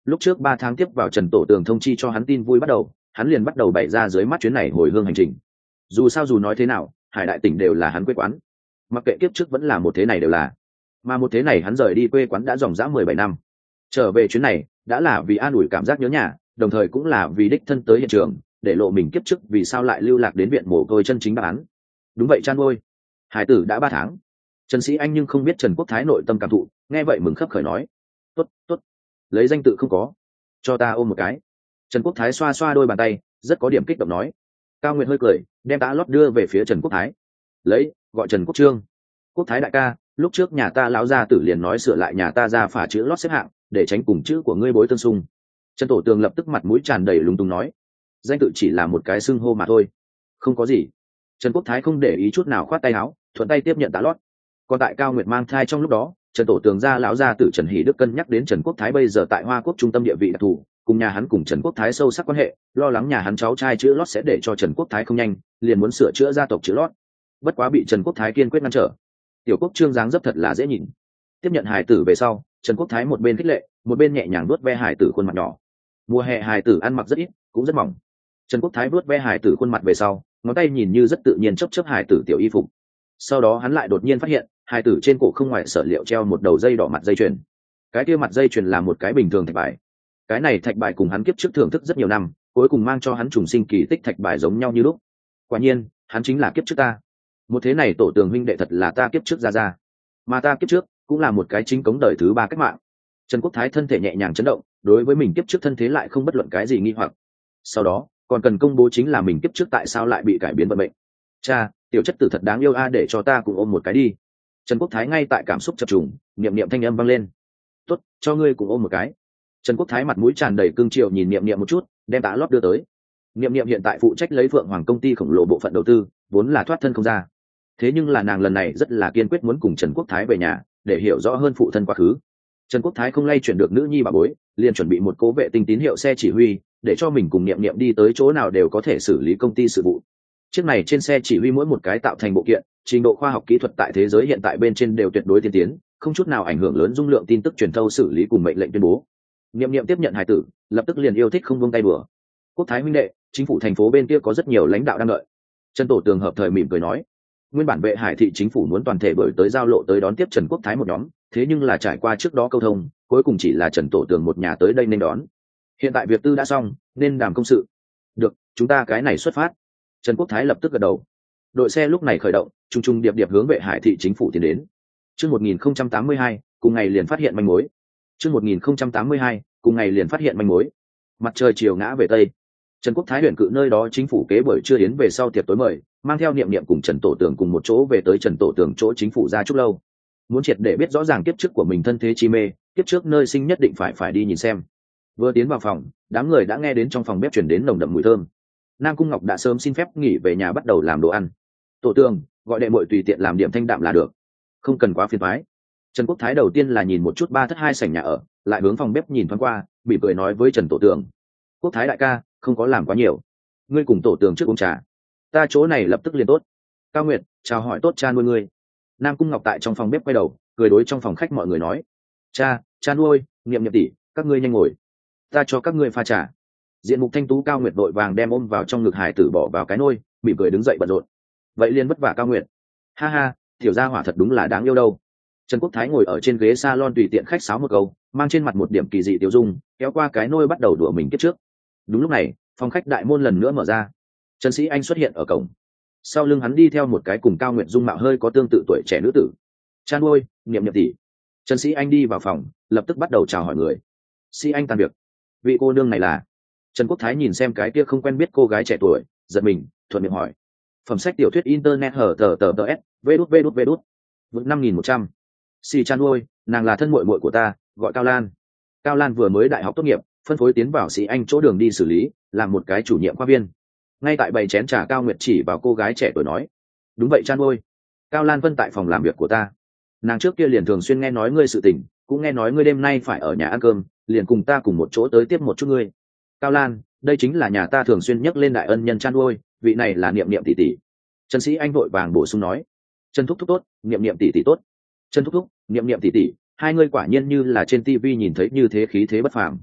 lúc trước 3 tháng tiếp vào Trần Tổ Tường thông chi cho hắn tin vui bắt đầu, hắn liền bắt đầu bày ra dưới mắt chuyến này hồi hương hành trình. Dù sao dù nói thế nào, Hải Đại tỉnh đều là hắn quê quán, mặc kệ kiếp trước vẫn là một thế này đều là, mà một thế này hắn rời đi quê quán đã dòng dã 17 năm, trở về chuyến này đã là vì an ủi cảm giác nhớ nhà, đồng thời cũng là vì đích thân tới hiện trường để lộ mình kiếp trước vì sao lại lưu lạc đến viện mồ côi chân chính đáp án. Đúng vậy Chan ôi, hải tử đã 3 tháng. Trần Sĩ Anh nhưng không biết Trần Quốc Thái nội tâm cảm thụ, nghe vậy mừng khấp khởi nói: tốt tốt, lấy danh tự không có, cho ta ôm một cái. Trần Quốc Thái xoa xoa đôi bàn tay, rất có điểm kích động nói. Cao Nguyệt hơi cười, đem tã lót đưa về phía Trần Quốc Thái. Lấy, gọi Trần Quốc Trương. Quốc Thái đại ca, lúc trước nhà ta lão gia tử liền nói sửa lại nhà ta ra phả chữ lót xếp hạng, để tránh cùng chữ của ngươi bối tương xung. Trần Tổ Tường lập tức mặt mũi tràn đầy lúng túng nói: danh tự chỉ là một cái xưng hô mà thôi, không có gì. Trần Quốc Thái không để ý chút nào, khoát tay áo, thuận tay tiếp nhận tã lót. Còn tại Cao Nguyệt mang thai trong lúc đó, Trần Tổ Tường gia lão gia tử Trần Hỷ Đức cân nhắc đến Trần Quốc Thái bây giờ tại Hoa Quốc trung tâm địa vị đặc thù, cùng nhà hắn cùng Trần Quốc Thái sâu sắc quan hệ, lo lắng nhà hắn cháu trai chữ lót sẽ để cho Trần Quốc Thái không nhanh, liền muốn sửa chữa gia tộc chữ lót. Bất quá bị Trần Quốc Thái kiên quyết ngăn trở. Tiểu Quốc Trương dáng dấp thật là dễ nhìn. Tiếp nhận hài tử về sau, Trần Quốc Thái một bên khích lệ, một bên nhẹ nhàng vuốt ve hài tử khuôn mặt nhỏ. Mùa hè hài tử ăn mặc rất ít, cũng rất mỏng. Trần Quốc Thái vuốt ve hài tử khuôn mặt về sau, ngón tay nhìn như rất tự nhiên chớp chớp hài tử tiểu y phục. Sau đó hắn lại đột nhiên phát hiện, hài tử trên cổ không ngoài sở liệu treo một đầu dây đỏ mặt dây chuyền. Cái kia mặt dây chuyền là một cái bình thường thạch bài. Cái này thạch bài cùng hắn kiếp trước thưởng thức rất nhiều năm, cuối cùng mang cho hắn trùng sinh kỳ tích thạch bài giống nhau như lúc. Quả nhiên, hắn chính là kiếp trước ta. Một thế này Tổ Tường huynh đệ thật là ta kiếp trước ra, mà ta kiếp trước cũng là một cái chính cống đời thứ 3 cách mạng. Trần Quốc Thái thân thể nhẹ nhàng chấn động, đối với mình kiếp trước thân thế lại không bất luận cái gì nghi hoặc. Sau đó còn cần công bố chính là mình kiếp trước tại sao lại bị cải biến vận mệnh. Cha, tiểu chất tử thật đáng yêu a, để cho ta cùng ôm một cái đi. Trần Quốc Thái ngay tại cảm xúc chập trùng, niệm niệm thanh âm vang lên. Tốt, cho ngươi cùng ôm một cái. Trần Quốc Thái mặt mũi tràn đầy cương triều nhìn niệm niệm một chút, đem tã lót đưa tới. Niệm niệm hiện tại phụ trách lấy Phượng Hoàng công ty khổng lồ bộ phận đầu tư, vốn là thoát thân không ra. Thế nhưng là nàng lần này rất là kiên quyết muốn cùng Trần Quốc Thái về nhà, để hiểu rõ hơn phụ thân quá khứ. Trần Quốc Thái không lay chuyển được nữ nhi bà bối, liền chuẩn bị một cố vệ tinh tín hiệu xe chỉ huy, để cho mình cùng niệm niệm đi tới chỗ nào đều có thể xử lý công ty sự vụ. Chiếc này trên xe chỉ huy mỗi một cái tạo thành bộ kiện, trình độ khoa học kỹ thuật tại thế giới hiện tại bên trên đều tuyệt đối tiên tiến, không chút nào ảnh hưởng lớn dung lượng tin tức truyền thâu xử lý cùng mệnh lệnh tuyên bố. Niệm niệm tiếp nhận hài tử, lập tức liền yêu thích không buông tay bừa. Quốc Thái huynh đệ, chính phủ thành phố bên kia có rất nhiều lãnh đạo đang đợi. Trần Tổ Tường hợp thời mỉm cười nói. Nguyên bản Vệ Hải thị chính phủ muốn toàn thể bởi tới giao lộ tới đón tiếp Trần Quốc Thái một nhóm, thế nhưng là trải qua trước đó câu thông, cuối cùng chỉ là Trần Tổ Tường một nhà tới đây nên đón. Hiện tại việc tư đã xong, nên đàm công sự. Được, chúng ta cái này xuất phát. Trần Quốc Thái lập tức gật đầu. Đội xe lúc này khởi động, trung trung điệp điệp hướng Vệ Hải thị chính phủ tiến đến. Chương 1082, cùng ngày liền phát hiện manh mối. Chương 1082, cùng ngày liền phát hiện manh mối. Mặt trời chiều ngã về tây. Trần Quốc Thái huyện cự nơi đó chính phủ kế buổi trưa yến về sau tiệc tối mời, mang theo niệm niệm cùng Trần Tổ Tường cùng một chỗ về tới Trần Tổ Tường chỗ chính phủ ra chúc lâu. Muốn triệt để biết rõ ràng kiếp trước của mình thân thế chi mê, kiếp trước nơi sinh nhất định phải đi nhìn xem. Vừa tiến vào phòng, đám người đã nghe đến trong phòng bếp truyền đến nồng đậm mùi thơm. Nam Cung Ngọc đã sớm xin phép nghỉ về nhà bắt đầu làm đồ ăn. Tổ Tường, gọi đệ muội tùy tiện làm điểm thanh đạm là được, không cần quá phiền toái. Trần Quốc Thái đầu tiên là nhìn một chút 3 thất 2 sảnh nhà ở, lại hướng phòng bếp nhìn thoáng qua, mỉm cười nói với Trần Tổ Tường: Quốc Thái đại ca, không có làm quá nhiều, ngươi cùng Tổ Tường trước uống trà, ta chỗ này lập tức liền tốt. Cao Nguyệt, chào hỏi tốt cha nuôi ngươi. Nam Cung Ngọc tại trong phòng bếp quay đầu, cười đối trong phòng khách mọi người nói: cha nuôi, niệm niệm tỷ, các ngươi nhanh ngồi, ta cho các ngươi pha trà. Diện mục thanh tú Cao Nguyệt vội vàng đem ôm vào trong ngực hải tử bỏ vào cái nôi, mỉm cười đứng dậy bận rộn. Vậy liền vất vả Cao Nguyệt. Ha ha, tiểu gia hỏa thật đúng là đáng yêu đâu. Trần Quốc Thái ngồi ở trên ghế salon tùy tiện khách sáo một câu, mang trên mặt một điểm kỳ dị tiêu dung, kéo qua cái nôi bắt đầu đùa mình kiếp trước. Đúng lúc này, phòng khách đại môn lần nữa mở ra. Trần Sĩ Anh xuất hiện ở cổng. Sau lưng hắn đi theo một cái cùng Cao Nguyệt dung mạo hơi có tương tự tuổi trẻ nữ tử. Cha nuôi, niệm niệm tỷ. Trần Sĩ Anh đi vào phòng, lập tức bắt đầu chào hỏi người. Sĩ Anh tan việc. Vị cô nương này là? Trần Quốc Thái nhìn xem cái kia không quen biết cô gái trẻ tuổi, giật mình, thuận miệng hỏi. Phẩm sách tiểu thuyết internet hở tờ s, vê đút. Vượt 5.100. Si Chan nuôi, nàng là thân muội muội của ta, gọi Cao Lan. Cao Lan vừa mới đại học tốt nghiệp, phân phối tiến vào Sĩ Anh chỗ đường đi xử lý, làm một cái chủ nhiệm khoa viên. Ngay tại bày chén trà, Cao Nguyệt chỉ vào cô gái trẻ tuổi nói: đúng vậy Chan nuôi, Cao Lan Vân tại phòng làm việc của ta. Nàng trước kia liền thường xuyên nghe nói ngươi sự tình, cũng nghe nói ngươi đêm nay phải ở nhà ăn cơm, liền cùng ta cùng một chỗ tới tiếp một chút ngươi. Cao Lan, đây chính là nhà ta thường xuyên nhắc lên đại ân nhân Chan nuôi, vị này là niệm niệm tỷ tỷ. Trần Sĩ Anh vội vàng bổ sung nói: Trần thúc thúc tốt, niệm niệm tỷ tỷ tốt. Trần thúc thúc, niệm niệm tỷ tỷ, hai ngươi quả nhiên như là trên TV nhìn thấy như thế khí thế bất phàm.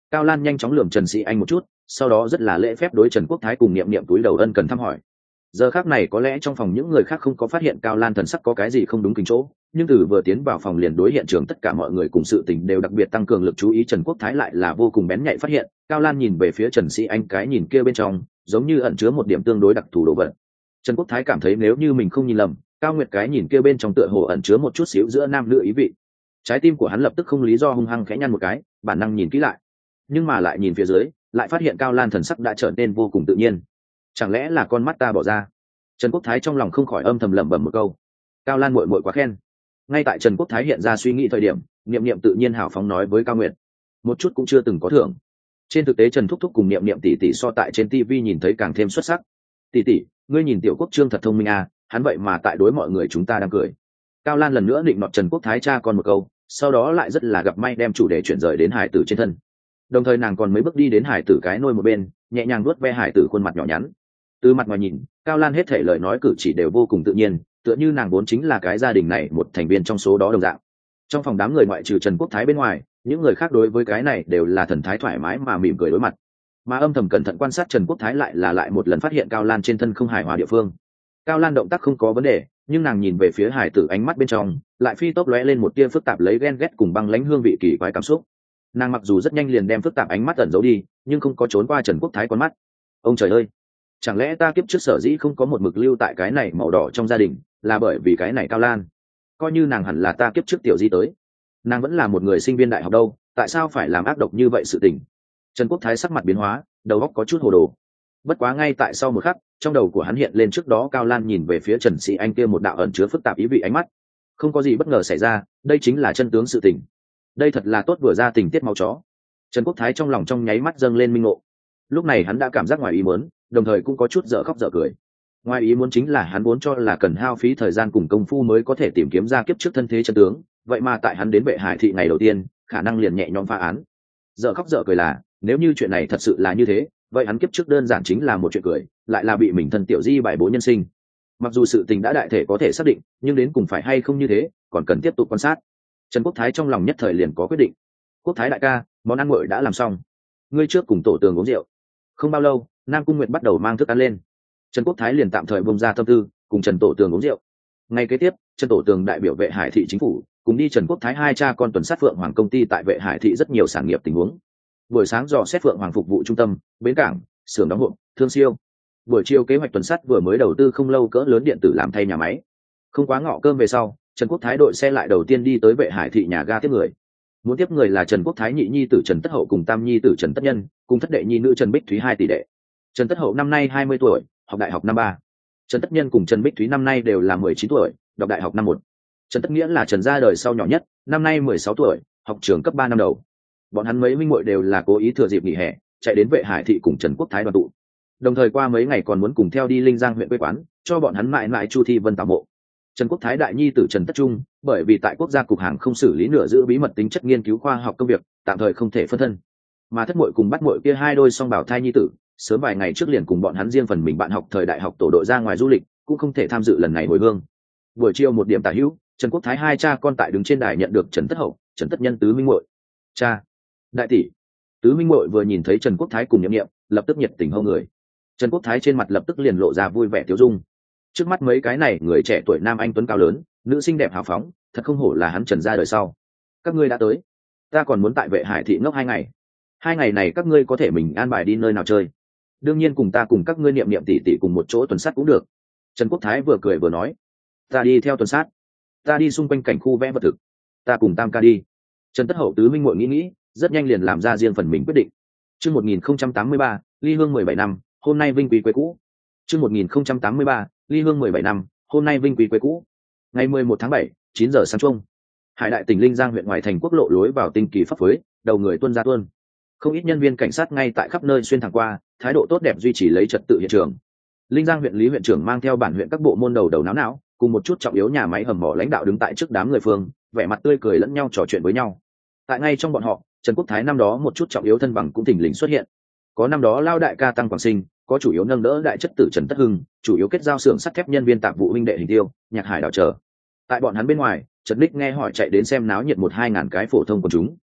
Cao Lan nhanh chóng lườm Trần Sĩ Anh một chút, sau đó rất là lễ phép đối Trần Quốc Thái cùng niệm niệm túi đầu ân cần thăm hỏi. Giờ khác này có lẽ trong phòng những người khác không có phát hiện Cao Lan thần sắc có cái gì không đúng kính chỗ, nhưng từ vừa tiến vào phòng liền đối hiện trường tất cả mọi người cùng sự tình đều đặc biệt tăng cường lực chú ý. Trần Quốc Thái lại là vô cùng bén nhạy phát hiện Cao Lan nhìn về phía Trần Sĩ Anh, cái nhìn kia bên trong giống như ẩn chứa một điểm tương đối đặc thù đồ vật. Trần Quốc Thái cảm thấy nếu như mình không nhìn lầm, Cao Nguyệt cái nhìn kia bên trong tựa hồ ẩn chứa một chút xíu giữa nam nữ ý vị. Trái tim của hắn lập tức không lý do hung hăng khẽ nhăn một cái, bản năng nhìn kỹ lại, nhưng mà lại nhìn phía dưới, lại phát hiện Cao Lan thần sắc đã trở nên vô cùng tự nhiên. Chẳng lẽ là con mắt ta bỏ ra? Trần Quốc Thái trong lòng không khỏi âm thầm lẩm bẩm một câu. Cao Lan muội muội quá khen. Ngay tại Trần Quốc Thái hiện ra suy nghĩ thời điểm, niệm niệm tự nhiên hào phóng nói với Cao Nguyệt, một chút cũng chưa từng có thưởng. Trên thực tế Trần Thúc Thúc cùng niệm niệm tỷ tỷ so tại trên TV nhìn thấy càng thêm xuất sắc. Tỷ tỷ, ngươi nhìn Tiểu Quốc Trương thật thông minh à, hắn vậy mà tại đối mọi người chúng ta đang cười. Cao Lan lần nữa định nọt Trần Quốc Thái cha con một câu, sau đó lại rất là gặp may đem chủ đề chuyển rời đến hải tử trên thân. Đồng thời nàng còn mấy bước đi đến hải tử cái nôi một bên, nhẹ nhàng vuốt ve hải tử khuôn mặt nhỏ nhắn. Từ mặt ngoài nhìn, Cao Lan hết thể lời nói cử chỉ đều vô cùng tự nhiên, tựa như nàng vốn chính là cái gia đình này một thành viên trong số đó đồng dạng. Trong phòng đám người ngoại trừ Trần Quốc Thái bên ngoài, những người khác đối với cái này đều là thần thái thoải mái mà mỉm cười đối mặt. Mà âm thầm cẩn thận quan sát Trần Quốc Thái lại một lần phát hiện Cao Lan trên thân không hài hòa địa phương. Cao Lan động tác không có vấn đề, nhưng nàng nhìn về phía hải tử ánh mắt bên trong lại phi tốc lóe lên một tia phức tạp lấy ghen ghét cùng băng lãnh hương vị kỳ quái cảm xúc. Nàng mặc dù rất nhanh liền đem phức tạp ánh mắt ẩn giấu đi, nhưng không có trốn qua Trần Quốc Thái con mắt. Ông trời ơi, chẳng lẽ ta kiếp trước sở dĩ không có một mực lưu tại cái này màu đỏ trong gia đình là bởi vì cái này Cao Lan? Coi như nàng hẳn là ta kiếp trước tiểu di tới, nàng vẫn là một người sinh viên đại học đâu, tại sao phải làm ác độc như vậy sự tình? Trần Quốc Thái sắc mặt biến hóa, đầu óc có chút hồ đồ. Bất quá ngay tại sau một khắc, trong đầu của hắn hiện lên trước đó Cao Lan nhìn về phía Trần Sĩ Anh kia một đạo ẩn chứa phức tạp ý vị ánh mắt. Không có gì bất ngờ xảy ra, đây chính là chân tướng sự tình. Đây thật là tốt vừa ra tình tiết máu chó. Trần Quốc Thái trong lòng trong nháy mắt dâng lên minh ngộ. Lúc này hắn đã cảm giác ngoài ý muốn, đồng thời cũng có chút dở khóc dở cười. Ngoài ý muốn chính là hắn vốn cho là cần hao phí thời gian cùng công phu mới có thể tìm kiếm ra kiếp trước thân thế chân tướng, vậy mà tại hắn đến Vệ Hải thị ngày đầu tiên, khả năng liền nhẹ nhõm phá án. Dở khóc dở cười là, nếu như chuyện này thật sự là như thế, vậy hắn kiếp trước đơn giản chính là một chuyện cười, lại là bị mình thân tiểu di bài bố nhân sinh. Mặc dù sự tình đã đại thể có thể xác định, nhưng đến cùng phải hay không như thế, còn cần tiếp tục quan sát. Trần Quốc Thái trong lòng nhất thời liền có quyết định. Quốc Thái đại ca, món ăn nguội đã làm xong, ngươi trước cùng tổ tường uống rượu. Không bao lâu, Nam Cung Nguyệt bắt đầu mang thức ăn lên. Trần Quốc Thái liền tạm thời bông ra tâm tư, cùng Trần tổ tường uống rượu. Ngày kế tiếp, Trần tổ tường đại biểu Vệ Hải thị chính phủ, cùng đi Trần Quốc Thái hai cha con tuần sát Phượng Hoàng công ty tại Vệ Hải thị rất nhiều sản nghiệp tình huống. Buổi sáng dò xét Phượng Hoàng phục vụ trung tâm, bến cảng, xưởng đóng hộp, thương siêu. Buổi chiều kế hoạch tuần sát vừa mới đầu tư không lâu cỡ lớn điện tử làm thay nhà máy. Không quá ngọ cơm về sau, Trần Quốc Thái đội xe lại đầu tiên đi tới Vệ Hải thị nhà ga tiếp người. Muốn tiếp người là Trần Quốc Thái nhị nhi tử Trần Tất Hậu cùng tam nhi tử Trần Tất Nhân, cùng thất đệ nhi nữ Trần Bích Thúy 2 tỷ đệ. Trần Tất Hậu năm nay 20 tuổi, học đại học năm 3. Trần Tất Nhân cùng Trần Bích Thúy năm nay đều là 19 tuổi, đọc đại học năm 1. Trần Tất Nghĩa là Trần gia đời sau nhỏ nhất, năm nay 16 tuổi, học trường cấp 3 năm đầu. Bọn hắn mấy minh muội đều là cố ý thừa dịp nghỉ hè, chạy đến Vệ Hải thị cùng Trần Quốc Thái đoàn tụ. Đồng thời qua mấy ngày còn muốn cùng theo đi Linh Giang huyện quê quán, cho bọn hắn mãi mãi Chu Thi Vân tảo mộ. Trần Quốc Thái đại nhi tử Trần Tất Trung, bởi vì tại quốc gia cục hàng không xử lý nửa giữ bí mật tính chất nghiên cứu khoa học công việc, tạm thời không thể phân thân. Mà thất muội cùng bắt muội kia hai đôi song bảo thai nhi tử, sớm vài ngày trước liền cùng bọn hắn riêng phần mình bạn học thời đại học tổ đội ra ngoài du lịch, cũng không thể tham dự lần này hồi hương. Buổi chiều 1 điểm tả hữu, Trần Quốc Thái hai cha con tại đứng trên đài nhận được Trần Tất Hậu, Trần Tất Nhân tứ minh muội. Cha, đại tỷ. Tứ minh muội vừa nhìn thấy Trần Quốc Thái cùng Niệm Niệm, lập tức nhiệt tình hô người. Trần Quốc Thái trên mặt lập tức liền lộ ra vui vẻ tiêu dung. Trước mắt mấy cái này người trẻ tuổi nam anh tuấn cao lớn, nữ xinh đẹp hào phóng, thật không hổ là hắn Trần gia đời sau. Các ngươi đã tới, ta còn muốn tại Vệ Hải thị ngốc 2 ngày. 2 ngày này các ngươi có thể mình an bài đi nơi nào chơi. Đương nhiên cùng ta cùng các ngươi Niệm Niệm tỷ tỷ cùng một chỗ tuần sát cũng được. Trần Quốc Thái vừa cười vừa nói, ta đi theo tuần sát, ta đi xung quanh cảnh khu vẽ vật thực, ta cùng Tam ca đi. Trần Tất Hậu tứ minh muội nghĩ, rất nhanh liền làm ra riêng phần mình quyết định. Chương 1083, ly hương 17 năm, hôm nay vinh quý quê cũ. Chương 1083, ly hương 17 năm, hôm nay vinh quý quê cũ. Ngày 11 tháng 7, 9 giờ sáng chung. Hải Đại tỉnh Linh Giang huyện ngoài thành quốc lộ lối vào tinh kỳ pháp phối, đầu người tuân ra tuân. Không ít nhân viên cảnh sát ngay tại khắp nơi xuyên thẳng qua, thái độ tốt đẹp duy trì lấy trật tự hiện trường. Linh Giang huyện lý huyện trưởng mang theo bản huyện các bộ môn đầu náo não, cùng một chút trọng yếu nhà máy hầm mỏ lãnh đạo đứng tại trước đám người phương, vẻ mặt tươi cười lẫn nhau trò chuyện với nhau. Tại ngay trong bọn họ, Trần Quốc Thái năm đó một chút trọng yếu thân bằng cũng thình lình xuất hiện. Có năm đó lao đại ca Tăng Quảng Sinh, có chủ yếu nâng đỡ đại chất tử Trần Tất Hưng, chủ yếu kết giao xưởng sắt thép nhân viên tạp vụ huynh đệ Hình Tiêu, Nhạc Hải đảo chờ. Tại bọn hắn bên ngoài, Trần Đích nghe hỏi chạy đến xem náo nhiệt 1-2 ngàn cái phổ thông của chúng.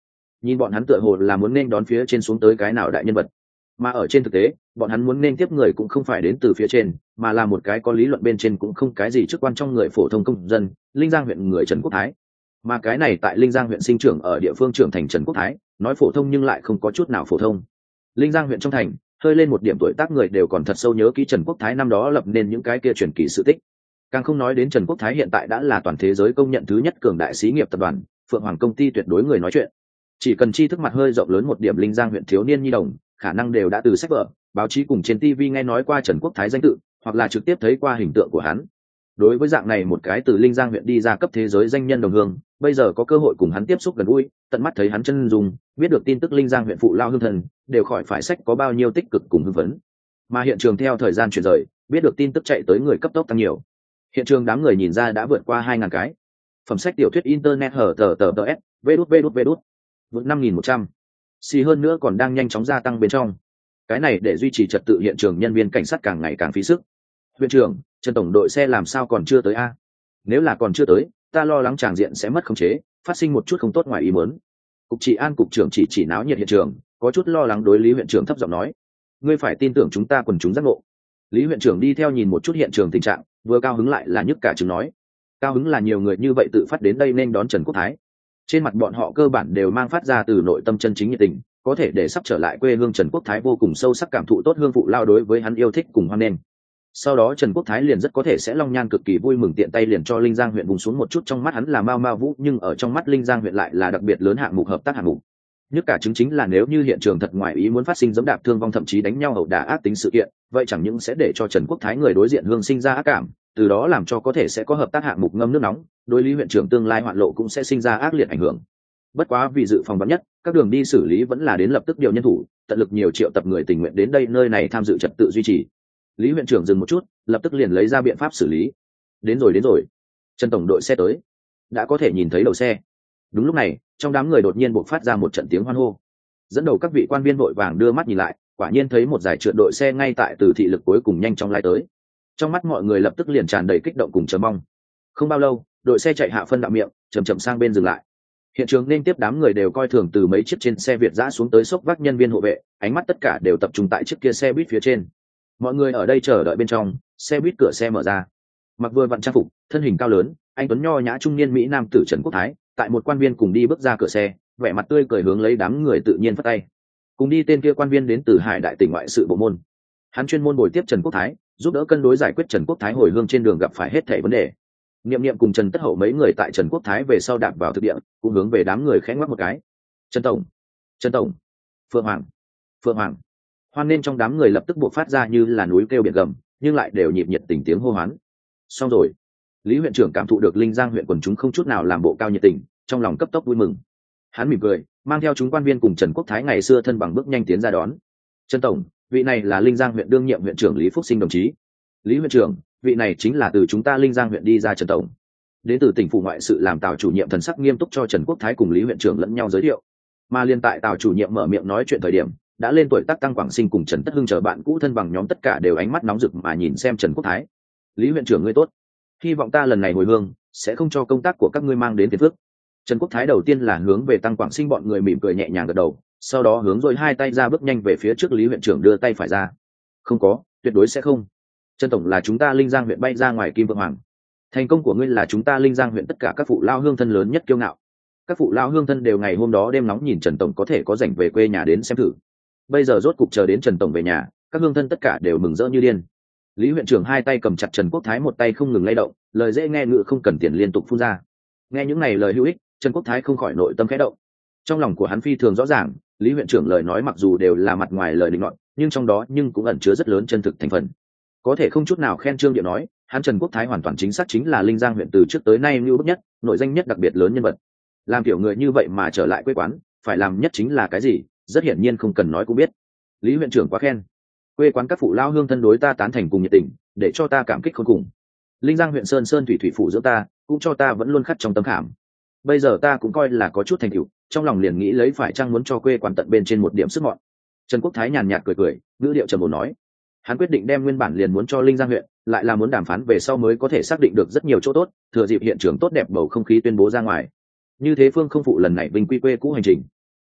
Nhìn bọn hắn tựa hồ là muốn nên đón phía trên xuống tới cái nào đại nhân vật, mà ở trên thực tế bọn hắn muốn nên tiếp người cũng không phải đến từ phía trên, mà là một cái có lý luận bên trên cũng không cái gì chức quan trong người phổ thông công dân, Linh Giang huyện người Trần Quốc Thái. Mà cái này tại Linh Giang huyện sinh trưởng ở địa phương trưởng thành Trần Quốc Thái, nói phổ thông nhưng lại không có chút nào phổ thông. Linh Giang huyện trong thành, hơi lên một điểm tuổi tác người đều còn thật sâu nhớ kỹ Trần Quốc Thái năm đó lập nên những cái kia truyền kỳ sự tích. Càng không nói đến Trần Quốc Thái hiện tại đã là toàn thế giới công nhận thứ nhất cường đại xí nghiệp tập đoàn, Phượng Hoàng công ty tuyệt đối người nói chuyện. Chỉ cần tri thức mặt hơi rộng lớn một điểm, Linh Giang huyện thiếu niên nhi đồng khả năng đều đã từ sách vở, báo chí cùng trên TV nghe nói qua Trần Quốc Thái danh tự, hoặc là trực tiếp thấy qua hình tượng của hắn. Đối với dạng này một cái từ Linh Giang huyện đi ra cấp thế giới danh nhân đồng hương, bây giờ có cơ hội cùng hắn tiếp xúc gần gũi, tận mắt thấy hắn chân dung, biết được tin tức Linh Giang huyện phụ lao hương thần, đều khỏi phải sách có bao nhiêu tích cực cùng hưng phấn. Mà hiện trường theo thời gian chuyển rời, biết được tin tức chạy tới người cấp tốc tăng nhiều. Hiện trường đám người nhìn ra đã vượt qua 2.000 cái. Phẩm sách tiểu thuyết internet hở tờ s, vđvđvđ, vượt 5.100. Xì hơn nữa còn đang nhanh chóng gia tăng bên trong. Cái này để duy trì trật tự hiện trường nhân viên cảnh sát càng ngày càng phí sức. Huyện trưởng, Trần tổng đội xe làm sao còn chưa tới a? Nếu là còn chưa tới, ta lo lắng tràng diện sẽ mất khống chế, phát sinh một chút không tốt ngoài ý muốn. Cục trị an cục trưởng chỉ náo nhiệt hiện trường, có chút lo lắng đối Lý huyện trưởng thấp giọng nói: ngươi phải tin tưởng chúng ta quần chúng giác ngộ. Lý huyện trưởng đi theo nhìn một chút hiện trường tình trạng, vừa cao hứng lại là nhức cả trứng nói. Cao hứng là nhiều người như vậy tự phát đến đây nên đón Trần Quốc Thái. Trên mặt bọn họ cơ bản đều mang phát ra từ nội tâm chân chính nhiệt tình, có thể để sắp trở lại quê hương Trần Quốc Thái vô cùng sâu sắc cảm thụ tốt hương phụ lao đối với hắn yêu thích cùng hoan nghênh. Sau đó Trần Quốc Thái liền rất có thể sẽ long nhan cực kỳ vui mừng tiện tay liền cho Linh Giang huyện vùng xuống một chút, trong mắt hắn là mau mau vũ, nhưng ở trong mắt Linh Giang huyện lại là đặc biệt lớn hạng mục hợp tác hạng mục. Nhất cả chứng chính là nếu như hiện trường thật ngoài ý muốn phát sinh dẫm đạp thương vong thậm chí đánh nhau ẩu đả ác tính sự kiện, vậy chẳng những sẽ để cho Trần Quốc Thái người đối diện hương sinh ra ác cảm, từ đó làm cho có thể sẽ có hợp tác hạng mục ngâm nước nóng, đối Lý huyện trưởng tương lai hoạn lộ cũng sẽ sinh ra ác liệt ảnh hưởng. Bất quá vì dự phòng vắn nhất, các đường đi xử lý vẫn là đến lập tức điều nhân thủ, tận lực nhiều triệu tập người tình nguyện đến đây nơi này tham dự trật tự duy trì. Lý huyện trưởng dừng một chút, lập tức liền lấy ra biện pháp xử lý. Đến rồi. Trần tổng đội xe tới, đã có thể nhìn thấy đầu xe. Đúng lúc này, trong đám người đột nhiên bộc phát ra một trận tiếng hoan hô. Dẫn đầu các vị quan viên vội vàng đưa mắt nhìn lại, quả nhiên thấy một giải trượt đội xe ngay tại từ thị lực cuối cùng nhanh chóng lái tới. Trong mắt mọi người lập tức liền tràn đầy kích động cùng chờ mong. Không bao lâu, đội xe chạy hạ phân đạo miệng, chậm sang bên dừng lại. Hiện trường nên tiếp đám người đều coi thường từ mấy chiếc trên xe Việt giã xuống tới xốc vác nhân viên hộ vệ, ánh mắt tất cả đều tập trung tại chiếc kia xe buýt phía trên. Mọi người ở đây chờ đợi bên trong, xe buýt cửa xe mở ra. Mặc vừa vặn trang phục, thân hình cao lớn, anh tuấn nho nhã trung niên mỹ nam tử Trần Quốc Thái, tại một quan viên cùng đi bước ra cửa xe, vẻ mặt tươi cười hướng lấy đám người tự nhiên phất tay. Cùng đi tên kia quan viên đến từ Hải Đại tỉnh ngoại sự bộ môn. Hắn chuyên môn bồi tiếp Trần Quốc Thái, giúp đỡ cân đối giải quyết Trần Quốc Thái hồi hương trên đường gặp phải hết thảy vấn đề. Niệm cùng Trần Tất Hậu mấy người tại Trần Quốc Thái về sau đạp vào thực địa, cũng hướng về đám người khẽ ngoắc một cái. Trần tổng, Phượng Hoàng. Hoan nên trong đám người lập tức buộc phát ra như là núi kêu biển gầm, nhưng lại đều nhịp nhiệt tình tiếng hô hoán. Xong rồi. Lý huyện trưởng cảm thụ được Linh Giang huyện quần chúng không chút nào làm bộ cao nhiệt tình, trong lòng cấp tốc vui mừng. Hắn mỉm cười, mang theo chúng quan viên cùng Trần Quốc Thái ngày xưa thân bằng bước nhanh tiến ra đón. Trần tổng, vị này là Linh Giang huyện đương nhiệm huyện trưởng Lý Phúc Sinh đồng chí. Lý huyện trưởng, vị này chính là từ chúng ta Linh Giang huyện đi ra Trần tổng. Đến từ tỉnh phủ ngoại sự làm Tào chủ nhiệm thần sắc nghiêm túc cho Trần Quốc Thái cùng Lý huyện trưởng lẫn nhau giới thiệu. Mà liên tại Tào chủ nhiệm mở miệng nói chuyện thời điểm, đã lên tuổi tác Tăng Quảng Sinh cùng Trần Tất Hưng chờ bạn cũ thân bằng nhóm tất cả đều ánh mắt nóng rực mà nhìn xem Trần Quốc Thái. Lý huyện trưởng ngươi tốt, hy vọng ta lần này hồi hương sẽ không cho công tác của các ngươi mang đến phiền phức. Trần Quốc Thái đầu tiên là hướng về Tăng Quảng Sinh bọn người mỉm cười nhẹ nhàng gật đầu, sau đó hướng rồi hai tay ra bước nhanh về phía trước Lý huyện trưởng đưa tay phải ra. Không có, tuyệt đối sẽ không. Trần tổng là chúng ta Linh Giang huyện bay ra ngoài Kim Vượng Hoàng. Thành công của ngươi là chúng ta Linh Giang huyện tất cả các phụ lao hương thân lớn nhất kiêu ngạo. Các phụ lao hương thân đều ngày hôm đó đêm nóng nhìn Trần tổng có thể có rảnh về quê nhà đến xem thử. Bây giờ rốt cục chờ đến Trần tổng về nhà, các hương thân tất cả đều mừng rỡ như điên. Lý huyện trưởng hai tay cầm chặt Trần Quốc Thái, một tay không ngừng lay động, lời dễ nghe ngự không cần tiền liên tục phun ra. Nghe những này lời hữu ích, Trần Quốc Thái không khỏi nội tâm khẽ động. Trong lòng của hắn phi thường rõ ràng, Lý huyện trưởng lời nói mặc dù đều là mặt ngoài lời định luận, nhưng trong đó cũng ẩn chứa rất lớn chân thực thành phần. Có thể không chút nào khen trương điệu nói, hắn Trần Quốc Thái hoàn toàn chính xác chính là Linh Giang huyện từ trước tới nay lưu bức nhất, nội danh nhất đặc biệt lớn nhân vật. Làm kiểu người như vậy mà trở lại quê quán, phải làm nhất chính là cái gì, rất hiển nhiên không cần nói cũng biết. Lý huyện trưởng quá khen. Quê quán các phụ lao hương thân đối ta tán thành cùng nhiệt tình, để cho ta cảm kích khôn cùng. Linh Giang huyện sơn thủy phụ giữa ta, cũng cho ta vẫn luôn khắc trong tấm khảm. Bây giờ ta cũng coi là có chút thành tựu, trong lòng liền nghĩ lấy phải chăng muốn cho quê quán tận bên trên một điểm sức mọn. Trần Quốc Thái nhàn nhạt cười, ngữ điệu trầm ổn nói. Hắn quyết định đem nguyên bản liền muốn cho Linh Giang huyện, lại là muốn đàm phán về sau mới có thể xác định được rất nhiều chỗ tốt, thừa dịp hiện trường tốt đẹp bầu không khí tuyên bố ra ngoài. Như thế phương không phụ lần này vinh quy quê cũ hành trình.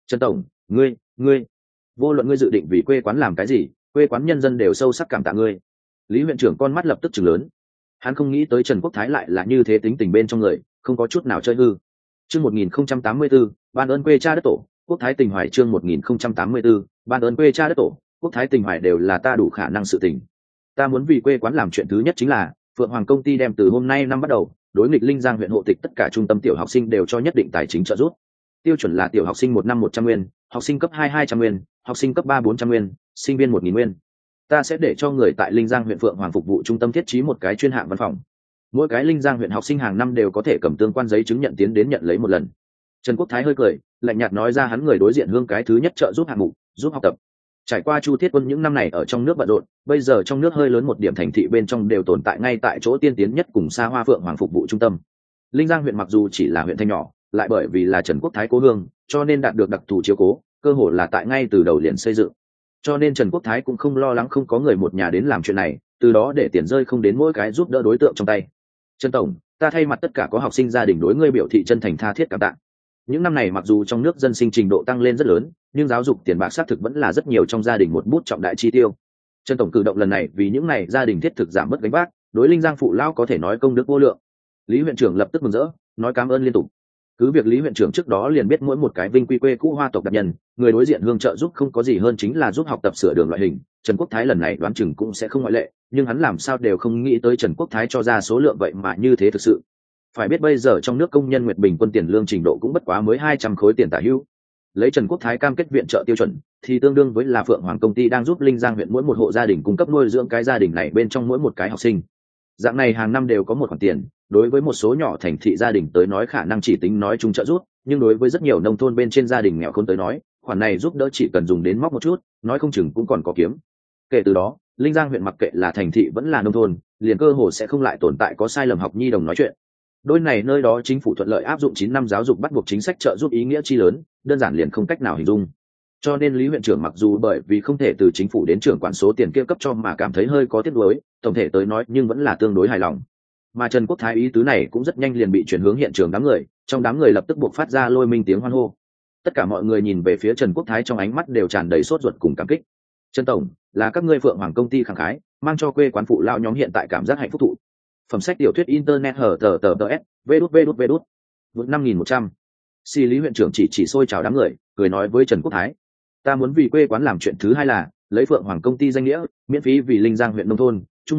Trần tổng, ngươi vô luận ngươi dự định vì quê quán làm cái gì, quê quán nhân dân đều sâu sắc cảm tạ ngươi. Lý huyện trưởng con mắt lập tức chừng lớn. Hắn không nghĩ tới Trần Quốc Thái lại là như thế tính tình bên trong người, không có chút nào chơi hư. Chương 1084, ban ơn quê cha đất tổ, Quốc Thái tình hoài. Chương 1084, ban ơn quê cha đất tổ, Quốc Thái tình hoài đều là ta đủ khả năng sự tình. Ta muốn vì quê quán làm chuyện thứ nhất chính là Phượng Hoàng công ty đem từ hôm nay năm bắt đầu đối nghịch Linh Giang huyện hộ tịch tất cả trung tâm tiểu học sinh đều cho nhất định tài chính trợ giúp. Tiêu chuẩn là tiểu học sinh 1 năm 100 nguyên, học sinh cấp 2 200 nguyên, học sinh cấp 3 400 nguyên, sinh viên 1000 nguyên. Ta sẽ để cho người tại Linh Giang huyện Phượng Hoàng phục vụ trung tâm thiết trí một cái chuyên hạng văn phòng. Mỗi cái Linh Giang huyện học sinh hàng năm đều có thể cầm tương quan giấy chứng nhận tiến đến nhận lấy một lần. Trần Quốc Thái hơi cười, lạnh nhạt nói ra hắn người đối diện hương cái thứ nhất trợ giúp hạng mục, giúp học tập. Trải qua Chu Thiết Quân những năm này ở trong nước bận rộn, bây giờ trong nước hơi lớn một điểm thành thị bên trong đều tồn tại ngay tại chỗ tiên tiến nhất cùng xa hoa Phượng Hoàng phục vụ trung tâm. Linh Giang huyện mặc dù chỉ là huyện thanh nhỏ, lại bởi vì là Trần Quốc Thái cố hương, cho nên đạt được đặc thù chiếu cố, cơ hội là tại ngay từ đầu liền xây dựng. Cho nên Trần Quốc Thái cũng không lo lắng không có người một nhà đến làm chuyện này, từ đó để tiền rơi không đến mỗi cái giúp đỡ đối tượng trong tay. Trần tổng, ta thay mặt tất cả có học sinh gia đình đối ngươi biểu thị chân thành tha thiết cảm tạ. Những năm này mặc dù trong nước dân sinh trình độ tăng lên rất lớn, nhưng giáo dục tiền bạc xác thực vẫn là rất nhiều trong gia đình một bút trọng đại chi tiêu. Trần tổng cử động lần này vì những này gia đình thiết thực giảm bớt gánh vác, đối Linh Giang phụ lao có thể nói công đức vô lượng. Lý huyện trưởng lập tức mừng rỡ, nói cảm ơn liên tục. Cứ việc Lý huyện trưởng trước đó liền biết mỗi một cái vinh quy quê cũ hoa tộc đặc nhân, người đối diện hương trợ giúp không có gì hơn chính là giúp học tập sửa đường loại hình, Trần Quốc Thái lần này đoán chừng cũng sẽ không ngoại lệ, nhưng hắn làm sao đều không nghĩ tới Trần Quốc Thái cho ra số lượng vậy mà như thế thực sự. Phải biết bây giờ trong nước công nhân nguyệt bình quân tiền lương trình độ cũng bất quá mới 200 khối tiền tả hữu. Lấy Trần Quốc Thái cam kết viện trợ tiêu chuẩn, thì tương đương với là Phượng Hoàng công ty đang giúp Linh Giang huyện mỗi một hộ gia đình cung cấp nuôi dưỡng cái gia đình này bên trong mỗi một cái học sinh. Dạng này hàng năm đều có một khoản tiền, đối với một số nhỏ thành thị gia đình tới nói khả năng chỉ tính nói chung trợ giúp, nhưng đối với rất nhiều nông thôn bên trên gia đình nghèo khốn tới nói, khoản này giúp đỡ chỉ cần dùng đến móc một chút, nói không chừng cũng còn có kiếm. Kể từ đó, Linh Giang huyện mặc kệ là thành thị vẫn là nông thôn, liền cơ hồ sẽ không lại tồn tại có sai lầm học nhi đồng nói chuyện. Đôi này nơi đó chính phủ thuận lợi áp dụng 9 năm giáo dục bắt buộc chính sách trợ giúp ý nghĩa chi lớn, đơn giản liền không cách nào hình dung. Cho nên Lý huyện trưởng mặc dù bởi vì không thể từ chính phủ đến trưởng quản số tiền kia cấp cho mà cảm thấy hơi có tiếc nuối, tổng thể tới nói nhưng vẫn là tương đối hài lòng. Mà Trần Quốc Thái ý tứ này cũng rất nhanh liền bị chuyển hướng hiện trường đám người, trong đám người lập tức buộc phát ra lôi minh tiếng hoan hô. Tất cả mọi người nhìn về phía Trần Quốc Thái trong ánh mắt đều tràn đầy sốt ruột cùng cảm kích. Trần tổng, là các ngươi Phượng Hoàng công ty khẳng khái, mang cho quê quán phụ lao nhóm hiện tại cảm giác hạnh phúc thụ. Phẩm sách tiểu thuyết internet hở tờ tờ tờ s vê đút vượt 5.100. Si Lý huyện trưởng chỉ sôi chào đám người, cười nói với Trần Quốc Thái: ta muốn vì quê quán làm chuyện thứ hai là lấy Phượng Hoàng công ty danh nghĩa miễn phí vì Linh Giang huyện nông thôn chung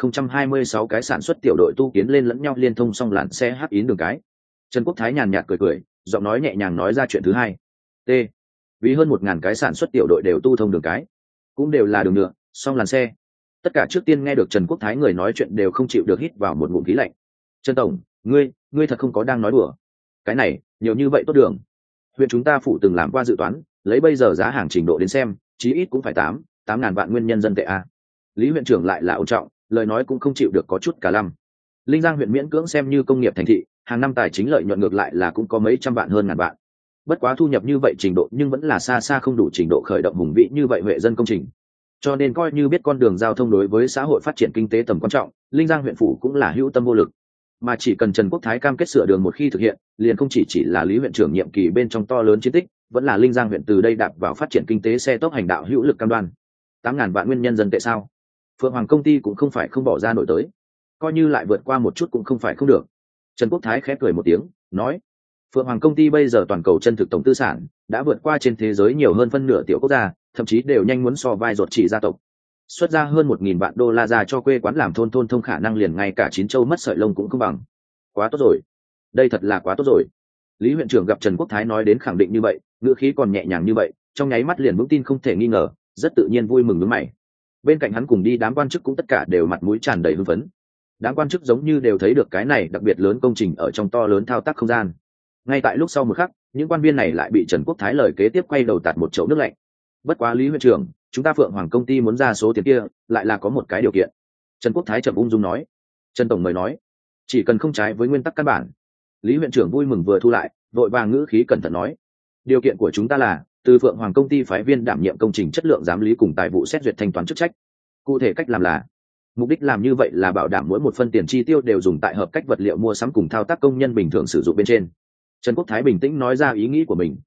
1026 cái sản xuất tiểu đội tu kiến lên lẫn nhau liên thông song làn xe hắc yến đường cái. Trần Quốc Thái nhàn nhạt cười, giọng nói nhẹ nhàng nói ra chuyện thứ hai. T. Vì hơn 1000 cái sản xuất tiểu đội đều tu thông đường cái, cũng đều là đường nhựa, song làn xe. Tất cả trước tiên nghe được Trần Quốc Thái người nói chuyện đều không chịu được hít vào một ngụm khí lạnh. Trần tổng, ngươi thật không có đang nói đùa. Cái này, nhiều như vậy tốt đường. Huyện chúng ta phụ từng làm qua dự toán, lấy bây giờ giá hàng trình độ đến xem, chí ít cũng phải 8.000 vạn nguyên nhân dân tệ a. Lý huyện trưởng lại là ổn trọng, lời nói cũng không chịu được có chút cả lăm. Linh Giang huyện miễn cưỡng xem như công nghiệp thành thị, hàng năm tài chính lợi nhuận ngược lại là cũng có mấy trăm vạn hơn ngàn vạn. Bất quá thu nhập như vậy trình độ nhưng vẫn là xa xa không đủ trình độ khởi động hùng vĩ như vậy huệ dân công trình. Cho nên coi như biết con đường giao thông đối với xã hội phát triển kinh tế tầm quan trọng, Linh Giang huyện phủ cũng là hữu tâm vô lực. Mà chỉ cần Trần Quốc Thái cam kết sửa đường một khi thực hiện, liền không chỉ là Lý huyện trưởng nhiệm kỳ bên trong to lớn chiến tích, vẫn là Linh Giang huyện từ đây đạp vào phát triển kinh tế xe tốc hành đạo hữu lực cam đoan. 8.000 vạn nguyên nhân dân tệ sao? Phượng Hoàng công ty cũng không phải không bỏ ra nổi tới, coi như lại vượt qua một chút cũng không phải không được. Trần Quốc Thái khẽ cười một tiếng, nói: Phượng Hoàng công ty bây giờ toàn cầu chân thực tổng tư sản đã vượt qua trên thế giới nhiều hơn phân nửa tiểu quốc gia, thậm chí đều nhanh muốn so vai ruột chỉ gia tộc. Xuất ra hơn 1.000 vạn đô la ra cho quê quán làm thôn thông khả năng liền ngay cả 9 châu mất sợi lông cũng không bằng. Quá tốt rồi, đây thật là quá tốt rồi. Lý huyện trưởng gặp Trần Quốc Thái nói đến khẳng định như vậy, ngữ khí còn nhẹ nhàng như vậy, trong nháy mắt liền vững tin không thể nghi ngờ, rất tự nhiên vui mừng nhướng mày. Bên cạnh hắn cùng đi đám quan chức cũng tất cả đều mặt mũi tràn đầy hưng phấn. Đám quan chức giống như đều thấy được cái này đặc biệt lớn công trình ở trong to lớn thao tác không gian. Ngay tại lúc sau một khắc, những quan viên này lại bị Trần Quốc Thái lời kế tiếp quay đầu tạt một chậu nước lạnh. Bất quá Lý huyện trưởng, chúng ta Phượng Hoàng công ty muốn ra số tiền kia, lại là có một cái điều kiện. Trần Quốc Thái chậm ung dung nói. Trần tổng mời nói. Chỉ cần không trái với nguyên tắc căn bản. Lý huyện trưởng vui mừng vừa thu lại, vội vàng ngữ khí cẩn thận nói. Điều kiện của chúng ta là từ Phượng Hoàng công ty phái viên đảm nhiệm công trình chất lượng giám lý cùng tài vụ xét duyệt thanh toán chức trách. Cụ thể cách làm là, mục đích làm như vậy là bảo đảm mỗi một phân tiền chi tiêu đều dùng tại hợp cách vật liệu mua sắm cùng thao tác công nhân bình thường sử dụng bên trên. Trần Quốc Thái bình tĩnh nói ra ý nghĩ của mình.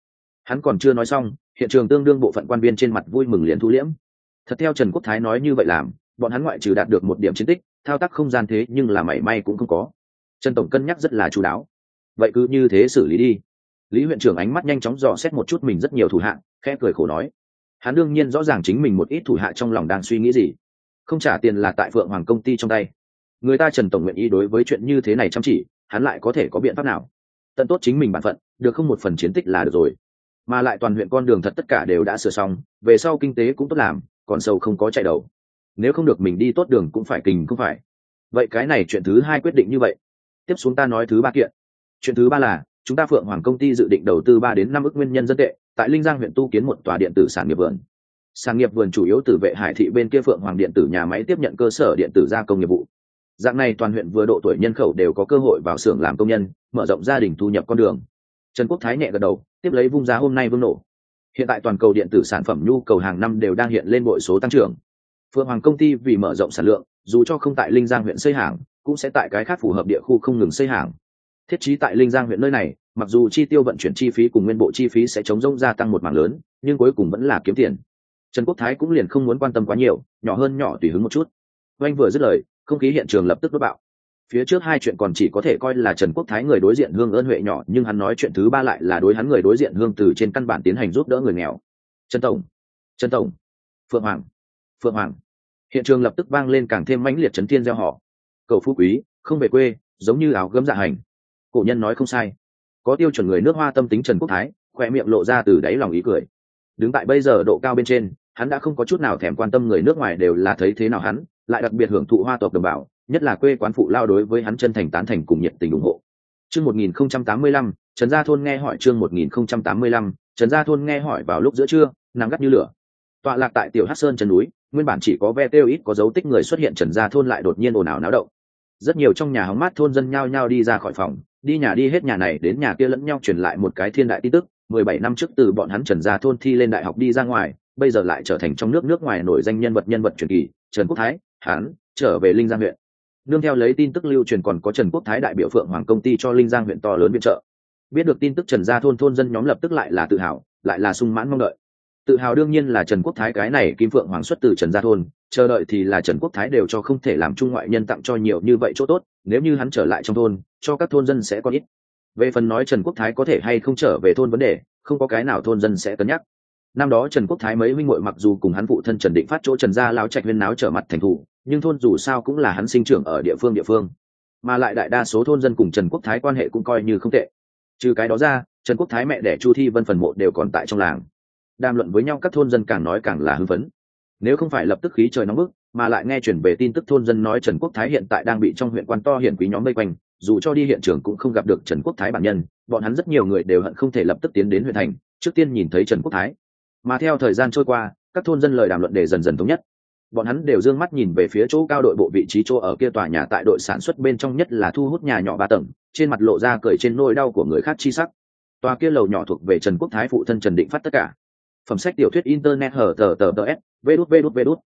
Hắn còn chưa nói xong, hiện trường tương đương bộ phận quan viên trên mặt vui mừng liền thu liễm. Thật theo Trần Quốc Thái nói như vậy làm, bọn hắn ngoại trừ đạt được một điểm chiến tích, thao tác không gian thế nhưng là mảy may cũng không có. Trần tổng cân nhắc rất là chú đáo. Vậy cứ như thế xử lý đi. Lý huyện trưởng ánh mắt nhanh chóng dò xét một chút mình rất nhiều thủ hạ, khẽ cười khổ nói. Hắn đương nhiên rõ ràng chính mình một ít thủ hạ trong lòng đang suy nghĩ gì. Không trả tiền là tại Phượng Hoàng công ty trong tay. Người ta Trần tổng nguyện ý đối với chuyện như thế này chăm chỉ, hắn lại có thể có biện pháp nào? Tận tốt chính mình bản phận, được không một phần chiến tích là được rồi. Mà lại toàn huyện con đường thật tất cả đều đã sửa xong, về sau kinh tế cũng tốt làm, còn sâu không có chạy đầu. Nếu không được mình đi tốt đường cũng phải kình không phải. Vậy cái này chuyện thứ hai quyết định như vậy. Tiếp xuống ta nói thứ ba kiện. Chuyện thứ ba là chúng ta Phượng Hoàng công ty dự định đầu tư 3 đến 5 ức nguyên nhân dân tệ tại Linh Giang huyện tu kiến một tòa điện tử sản nghiệp vườn. Sản nghiệp vườn chủ yếu từ Vệ Hải thị bên kia Phượng Hoàng điện tử nhà máy tiếp nhận cơ sở điện tử gia công nghiệp vụ. Dạng này toàn huyện vừa độ tuổi nhân khẩu đều có cơ hội vào xưởng làm công nhân, mở rộng gia đình thu nhập con đường. Trần Quốc Thái nhẹ gật đầu, tiếp lấy vung giá hôm nay vương nổ. Hiện tại toàn cầu điện tử sản phẩm nhu cầu hàng năm đều đang hiện lên bội số tăng trưởng. Phượng Hoàng công ty vì mở rộng sản lượng, dù cho không tại Linh Giang huyện xây hàng, cũng sẽ tại cái khác phù hợp địa khu không ngừng xây hàng. Thiết trí tại Linh Giang huyện nơi này, mặc dù chi tiêu vận chuyển chi phí cùng nguyên bộ chi phí sẽ chống rỗng gia tăng một mảng lớn, nhưng cuối cùng vẫn là kiếm tiền. Trần Quốc Thái cũng liền không muốn quan tâm quá nhiều, nhỏ hơn nhỏ tùy hứng một chút. Oanh vừa dứt lời, không khí hiện trường lập tức đốt bạo. Phía trước hai chuyện còn chỉ có thể coi là Trần Quốc Thái người đối diện hương ơn huệ nhỏ, nhưng hắn nói chuyện thứ ba lại là đối hắn người đối diện hương từ trên căn bản tiến hành giúp đỡ người nghèo. Trần tổng, Phượng Hoàng. Hiện trường lập tức vang lên càng thêm mãnh liệt chấn thiên gieo họ. Cầu phú quý, không về quê, giống như áo gấm dạ hành. Cổ nhân nói không sai. Có tiêu chuẩn người nước Hoa tâm tính Trần Quốc Thái, khỏe miệng lộ ra từ đáy lòng ý cười. Đứng tại bây giờ độ cao bên trên, hắn đã không có chút nào thèm quan tâm người nước ngoài đều là thấy thế nào hắn, lại đặc biệt hưởng thụ Hoa tộc đồng bào, nhất là quê quán phụ lao đối với hắn chân thành tán thành cùng nhiệt tình ủng hộ. Chương 1085, Trần Gia Thôn nghe hỏi chương 1085, Trần Gia Thôn nghe hỏi vào lúc giữa trưa, nắng gắt như lửa. Tọa lạc tại Tiểu Hắc Sơn chân núi, nguyên bản chỉ có ve tiêu ít có dấu tích người xuất hiện, Trần Gia Thôn lại đột nhiên ồn ào náo động. Rất nhiều trong nhà hóng mát thôn dân nhao nhao đi ra khỏi phòng, đi nhà đi hết nhà này đến nhà kia lẫn nhau truyền lại một cái thiên đại tin tức. 17 năm trước từ bọn hắn Trần Gia Thôn thi lên đại học đi ra ngoài, bây giờ lại trở thành trong nước ngoài nổi danh nhân vật truyền kỳ, Trần Quốc Thái, hắn trở về Linh Giang huyện. Nương theo lấy tin tức lưu truyền còn có Trần Quốc Thái đại biểu Phượng Hoàng công ty cho Linh Giang huyện to lớn viện trợ. Biết được tin tức Trần Gia Thôn thôn dân nhóm lập tức lại là tự hào, lại là sung mãn mong đợi. Tự hào đương nhiên là Trần Quốc Thái cái này Kim Phượng Hoàng xuất từ Trần Gia Thôn, chờ đợi thì là Trần Quốc Thái đều cho không thể làm trung ngoại nhân tặng cho nhiều như vậy chỗ tốt, nếu như hắn trở lại trong thôn, cho các thôn dân sẽ có ít. Về phần nói Trần Quốc Thái có thể hay không trở về thôn vấn đề, không có cái nào thôn dân sẽ cân nhắc. Năm đó Trần Quốc Thái mấy huynh muội mặc dù cùng hắn phụ thân Trần Định Phát chỗ Trần Gia Lão Trạch huyên náo trở mặt thành thủ, nhưng thôn dù sao cũng là hắn sinh trưởng ở địa phương, mà lại đại đa số thôn dân cùng Trần Quốc Thái quan hệ cũng coi như không tệ. Trừ cái đó ra, Trần Quốc Thái mẹ đẻ Chu Thi Vân phần mộ đều còn tại trong làng. Đàm luận với nhau các thôn dân càng nói càng là hưng phấn. Nếu không phải lập tức khí trời nóng bức, mà lại nghe chuyển về tin tức thôn dân nói Trần Quốc Thái hiện tại đang bị trong huyện quan to hiển quý nhóm vây quanh, dù cho đi hiện trường cũng không gặp được Trần Quốc Thái bản nhân, bọn hắn rất nhiều người đều hận không thể lập tức tiến đến huyện thành, trước tiên nhìn thấy Trần Quốc Thái. Mà theo thời gian trôi qua, các thôn dân lời đàm luận để dần dần thống nhất. Bọn hắn đều dương mắt nhìn về phía chỗ cao đội bộ vị trí chỗ ở kia tòa nhà tại đội sản xuất bên trong, nhất là thu hút nhà nhỏ 3 tầng, trên mặt lộ ra cười trên nỗi đau của người khác chi sắc. Tòa kia lầu nhỏ thuộc về Trần Quốc Thái phụ thân Trần Định Phát tất cả. Phẩm sách tiểu thuyết internet hở tờ s vê đút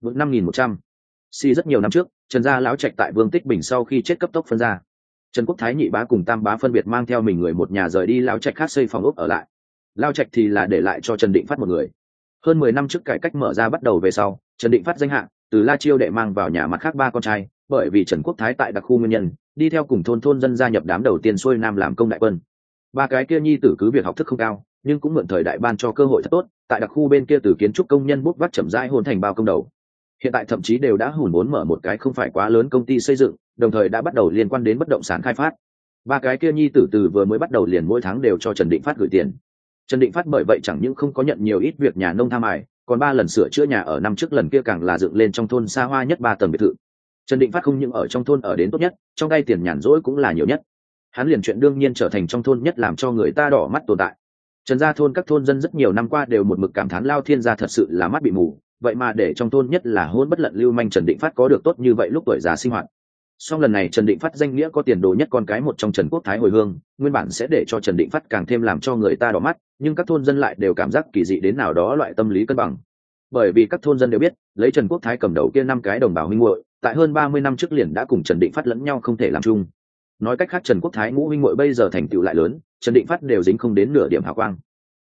5100. Rất nhiều năm trước, Trần Gia Lão Trạch tại Vương Tích Bình sau khi chết cấp tốc phân ra. Trần Quốc Thái nhị bá cùng tam bá phân biệt mang theo mình người một nhà rời đi Lão Trạch khác xây phòng ốc ở lại. Lão Trạch thì là để lại cho Trần Định Phát một người. Hơn 10 năm trước cải cách mở ra bắt đầu về sau, Trần Định Phát danh hạng từ La Chiêu đệ mang vào nhà mặt khác 3 con trai, bởi vì Trần Quốc Thái tại đặc khu nguyên nhân, đi theo cùng thôn dân gia nhập đám đầu tiên xuôi nam làm công đại quân. 3 cái kia nhi tử cứ việc học thức không cao, nhưng cũng mượn thời đại ban cho cơ hội thật tốt, tại đặc khu bên kia từ kiến trúc công nhân bút vắt chậm rãi hôn thành bao công đầu. Hiện tại thậm chí đều đã hùn vốn mở một cái không phải quá lớn công ty xây dựng, đồng thời đã bắt đầu liên quan đến bất động sản khai phát. 3 cái kia nhi tử từ vừa mới bắt đầu liền mỗi tháng đều cho Trần Định Phát gửi tiền. Trần Định Phát bởi vậy chẳng những không có nhận nhiều ít việc nhà nông tham ải, còn 3 lần sửa chữa nhà ở năm trước lần kia càng là dựng lên trong thôn xa hoa nhất 3 tầng biệt thự. Trần Định Phát không những ở trong thôn ở đến tốt nhất, trong tay tiền nhàn rỗi cũng là nhiều nhất. Hắn liền chuyện đương nhiên trở thành trong thôn nhất làm cho người ta đỏ mắt tồn tại. Trần Gia Thôn các thôn dân rất nhiều năm qua đều một mực cảm thán Lao Thiên gia thật sự là mắt bị mù, vậy mà để trong thôn nhất là hôn bất lận lưu manh Trần Định Phát có được tốt như vậy lúc tuổi già sinh hoạt. Song lần này Trần Định Phát danh nghĩa có tiền đồ nhất con cái một trong Trần Quốc Thái hồi hương, nguyên bản sẽ để cho Trần Định Phát càng thêm làm cho người ta đỏ mắt, nhưng các thôn dân lại đều cảm giác kỳ dị đến nào đó loại tâm lý cân bằng. Bởi vì các thôn dân đều biết, lấy Trần Quốc Thái cầm đầu kia 5 cái đồng bào huynh muội, tại hơn 30 năm trước liền đã cùng Trần Định Phát lẫn nhau không thể làm chung. Nói cách khác Trần Quốc Thái ngũ huynh muội bây giờ thành tựu lại lớn, Trần Định Phát đều dính không đến nửa điểm hào quang.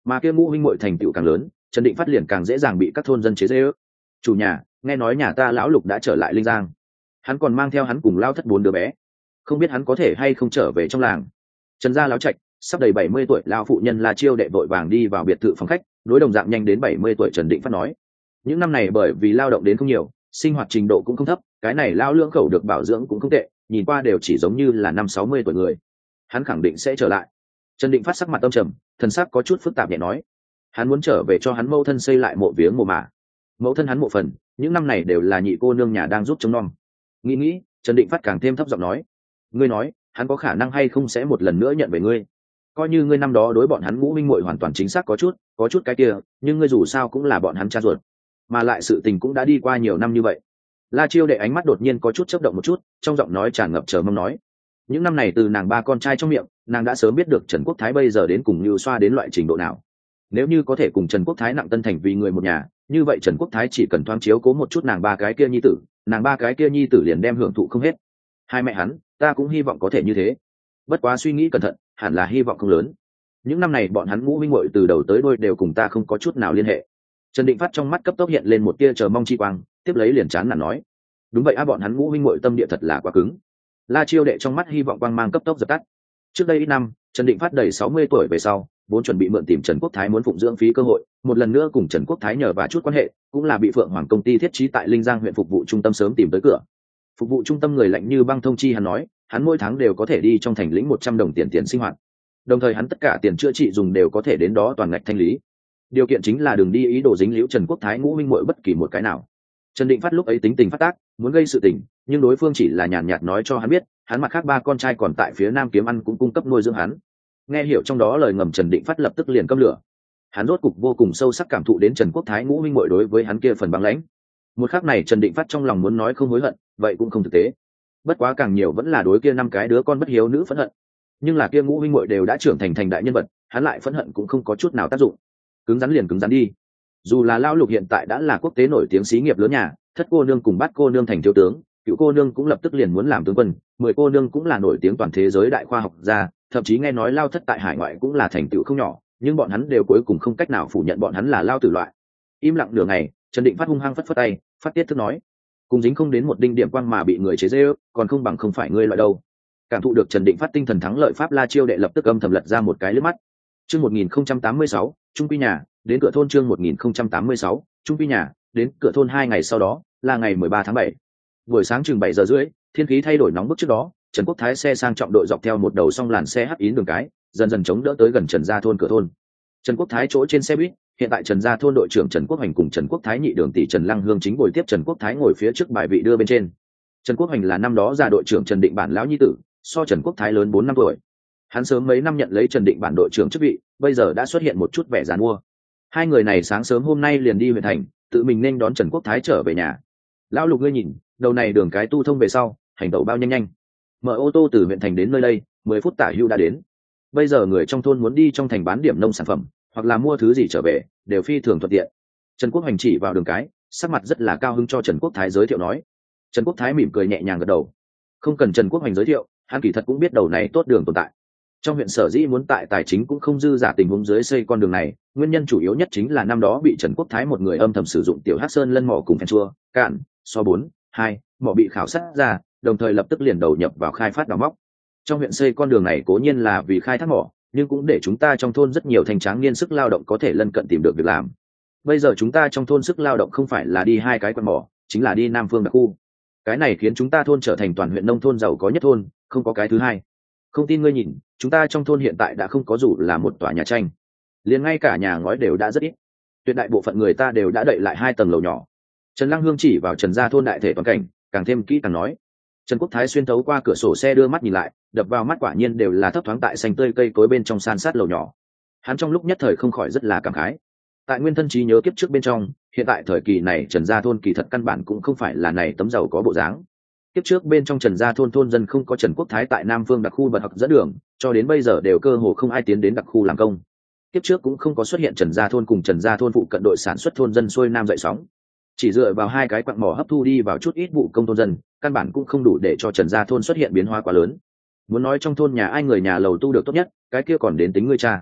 mà kia ngũ huynh muội thành tựu càng lớn, Trần Định Phát liền càng dễ dàng bị các thôn dân chế giễu. Chủ nhà, nghe nói nhà ta lão Lục đã trở lại Linh Giang, hắn còn mang theo hắn cùng lao thất 4 đứa bé, không biết hắn có thể hay không trở về trong làng. Trần gia lão trạch, sắp đầy 70 tuổi lão phụ nhân La Chiêu đệ vội vàng đi vào biệt thự phòng khách, đối đồng dạng nhanh đến 70 tuổi Trần Định Phát nói: những năm này bởi vì lao động đến không nhiều, sinh hoạt trình độ cũng không thấp, cái này lao lưỡng khẩu được bảo dưỡng cũng không tệ, nhìn qua đều chỉ giống như là 50-60 tuổi người. Hắn khẳng định sẽ trở lại. Trần Định Phát sắc mặt âm trầm, thần sắc có chút phức tạp nhẹ nói: hắn muốn trở về cho hắn mẫu thân xây lại mộ viếng mồ mả. Mẫu thân hắn mộ phần, những năm này đều là nhị cô nương nhà đang giúp chống nom. Nghĩ, Trần Định Phát càng thêm thấp giọng nói: ngươi nói, hắn có khả năng hay không sẽ một lần nữa nhận về ngươi? Coi như ngươi năm đó đối bọn hắn ngũ minh muội hoàn toàn chính xác có chút cái kia, nhưng ngươi dù sao cũng là bọn hắn cha ruột, mà lại sự tình cũng đã đi qua nhiều năm như vậy. La Chiêu đệ ánh mắt đột nhiên có chút chớp động một chút, trong giọng nói tràn ngập chờ mong nói: những năm này từ nàng ba con trai trong miệng, nàng đã sớm biết được Trần Quốc Thái bây giờ đến cùng như xoa đến loại trình độ nào. Nếu như có thể cùng Trần Quốc Thái nặng tân thành vì người một nhà, như vậy Trần Quốc Thái chỉ cần thoáng chiếu cố một chút nàng ba cái kia nhi tử, nàng ba cái kia nhi tử liền đem hưởng thụ không hết. Hai mẹ hắn, ta cũng hy vọng có thể như thế. Bất quá suy nghĩ cẩn thận, hẳn là hy vọng không lớn. Những năm này bọn hắn ngũ minh muội từ đầu tới đuôi đều cùng ta không có chút nào liên hệ. Trần Định Phát trong mắt cấp tốc hiện lên một tia chờ mong chi quang, tiếp lấy liền chán nản nói: đúng vậy bọn hắn ngũ minh muội tâm địa thật là quá cứng. La Chiêu đệ trong mắt hy vọng quang mang cấp tốc dập tắt. Trước đây ít năm, Trần Định Phát đầy 60 tuổi về sau, vốn chuẩn bị mượn tìm Trần Quốc Thái muốn phụng dưỡng phí cơ hội, một lần nữa cùng Trần Quốc Thái nhờ và chút quan hệ, cũng là bị Phượng Hoàng công ty thiết trí tại Linh Giang huyện phục vụ trung tâm sớm tìm tới cửa. Phục vụ trung tâm người lạnh như băng thông chi hắn nói, hắn mỗi tháng đều có thể đi trong thành lĩnh 100 đồng tiền sinh hoạt. Đồng thời hắn tất cả tiền chữa trị dùng đều có thể đến đó toàn ngạch thanh lý. Điều kiện chính là đừng đi ý đồ dính líu Trần Quốc Thái ngũ minh muội bất kỳ một cái nào. Trần Định Phát lúc ấy tính tình phát tác, muốn gây sự tình, nhưng đối phương chỉ là nhàn nhạt nói cho hắn biết, hắn mặt khác ba con trai còn tại phía Nam kiếm ăn cũng cung cấp nuôi dưỡng hắn. Nghe hiểu trong đó lời ngầm, Trần Định Phát lập tức liền câm lửa. Hắn rốt cục vô cùng sâu sắc cảm thụ đến Trần Quốc Thái ngũ minh muội đối với hắn kia phần băng lãnh. Một khắc này Trần Định Phát trong lòng muốn nói không hối hận, vậy cũng không thực tế. Bất quá càng nhiều vẫn là đối kia 5 cái đứa con bất hiếu nữ phẫn hận. Nhưng là kia ngũ minh muội đều đã trưởng thành đại nhân vật, hắn lại phẫn hận cũng không có chút nào tác dụng. Cứng rắn liền cứng rắn đi. Dù là Lão Lục hiện tại đã là quốc tế nổi tiếng xí nghiệp lớn nhà, thất cô nương cùng bát cô nương thành thiếu tướng, cựu cô nương cũng lập tức liền muốn làm tướng quân, 10 cô nương cũng là nổi tiếng toàn thế giới đại khoa học gia, thậm chí nghe nói Lao thất tại hải ngoại cũng là thành tựu không nhỏ, nhưng bọn hắn đều cuối cùng không cách nào phủ nhận bọn hắn là Lao tử loại. Im lặng nửa ngày, Trần Định Phát hung hăng phất phất tay, phát tiết thức nói: cùng dính không đến một đinh điểm quang mà bị người chế giễu, còn không bằng không phải ngươi loại đâu. Cảm thụ được Trần Định Phát tinh thần thắng lợi pháp, La Chiêu đệ lập tức âm thầm lật ra một cái lướt mắt. Chương 1086, trung quy nhà, đến cửa thôn. Chương 1086, trung quy nhà, đến cửa thôn. 2 ngày sau đó, là ngày 13 tháng 7. Buổi sáng chừng 7 giờ rưỡi, thiên khí thay đổi nóng bức trước đó, Trần Quốc Thái xe sang trọng đội dọc theo một đầu song làn xe hắc yến đường cái, dần dần chống đỡ tới gần Trần Gia thôn cửa thôn. Trần Quốc Thái chỗ trên xe buýt, hiện tại Trần Gia thôn đội trưởng Trần Quốc Hành cùng Trần Quốc Thái nhị đường tỷ Trần Lăng Hương chính ngồi tiếp Trần Quốc Thái ngồi phía trước bài vị đưa bên trên. Trần Quốc Hành là năm đó già đội trưởng Trần Định Bản lão nhi tử, so Trần Quốc Thái lớn 4 năm tuổi. Hắn sớm mấy năm nhận lấy Trần Định Bản đội trưởng chức vị, bây giờ đã xuất hiện một chút vẻ giàn mua. Hai người này sáng sớm hôm nay liền đi huyện thành, tự mình nên đón Trần Quốc Thái trở về nhà. Lão Lục ngươi nhìn, đầu này đường cái tu thông về sau, hành tẩu bao nhanh. Mở ô tô từ huyện thành đến nơi đây, 10 phút tả hữu đã đến. Bây giờ người trong thôn muốn đi trong thành bán điểm nông sản phẩm, hoặc là mua thứ gì trở về, đều phi thường thuận tiện. Trần Quốc Hành chỉ vào đường cái, sắc mặt rất là cao hứng cho Trần Quốc Thái giới thiệu nói. Trần Quốc Thái mỉm cười nhẹ nhàng gật đầu. Không cần Trần Quốc Hành giới thiệu, hắn kỳ thật cũng biết đầu này tốt đường tồn tại. Trong huyện sở dĩ muốn tại tài chính cũng không dư giả tình huống dưới xây con đường này, nguyên nhân chủ yếu nhất chính là năm đó bị Trần Quốc Thái một người âm thầm sử dụng tiểu hắc sơn lân mỏ cùng phèn chua cạn so 4-2 mỏ bị khảo sát ra, đồng thời lập tức liền đầu nhập vào khai phát đào móc. Trong huyện xây con đường này cố nhiên là vì khai thác mỏ, nhưng cũng để chúng ta trong thôn rất nhiều thanh tráng niên sức lao động có thể lân cận tìm được việc làm. Bây giờ chúng ta trong thôn sức lao động không phải là đi 2 cái quặng mỏ, chính là đi Nam Phương đặc khu. Cái này khiến chúng ta thôn trở thành toàn huyện nông thôn giàu có nhất thôn, không có cái thứ hai. Không tin ngươi nhìn, chúng ta trong thôn hiện tại đã không có dù là một tòa nhà tranh, liền ngay cả nhà ngói đều đã rất ít, tuyệt đại bộ phận người ta đều đã đậy lại 2 tầng lầu nhỏ. Trần Lăng Hương chỉ vào Trần Gia thôn đại thể toàn cảnh, càng thêm kỹ càng nói. Trần Quốc Thái xuyên thấu qua cửa sổ xe đưa mắt nhìn lại, đập vào mắt quả nhiên đều là thấp thoáng tại xanh tươi cây cối bên trong san sát lầu nhỏ. Hắn trong lúc nhất thời không khỏi rất là cảm khái. Tại nguyên thân trí nhớ kiếp trước bên trong, hiện tại thời kỳ này Trần Gia thôn kỳ thật căn bản cũng không phải là này tấm giàu có bộ dáng. Kiếp trước bên trong Trần Gia thôn thôn dân không có Trần Quốc Thái tại Nam Phương đặc khu bật học dẫn đường, cho đến bây giờ đều cơ hồ không ai tiến đến đặc khu làm công. Kiếp trước cũng không có xuất hiện Trần Gia thôn cùng Trần Gia thôn phụ cận đội sản xuất thôn dân xuôi nam dậy sóng. Chỉ dựa vào 2 cái quặng mỏ hấp thu đi vào chút ít vụ công thôn dân, căn bản cũng không đủ để cho Trần Gia thôn xuất hiện biến hóa quá lớn. Muốn nói trong thôn nhà ai người nhà lầu tu được tốt nhất, cái kia còn đến tính ngươi cha.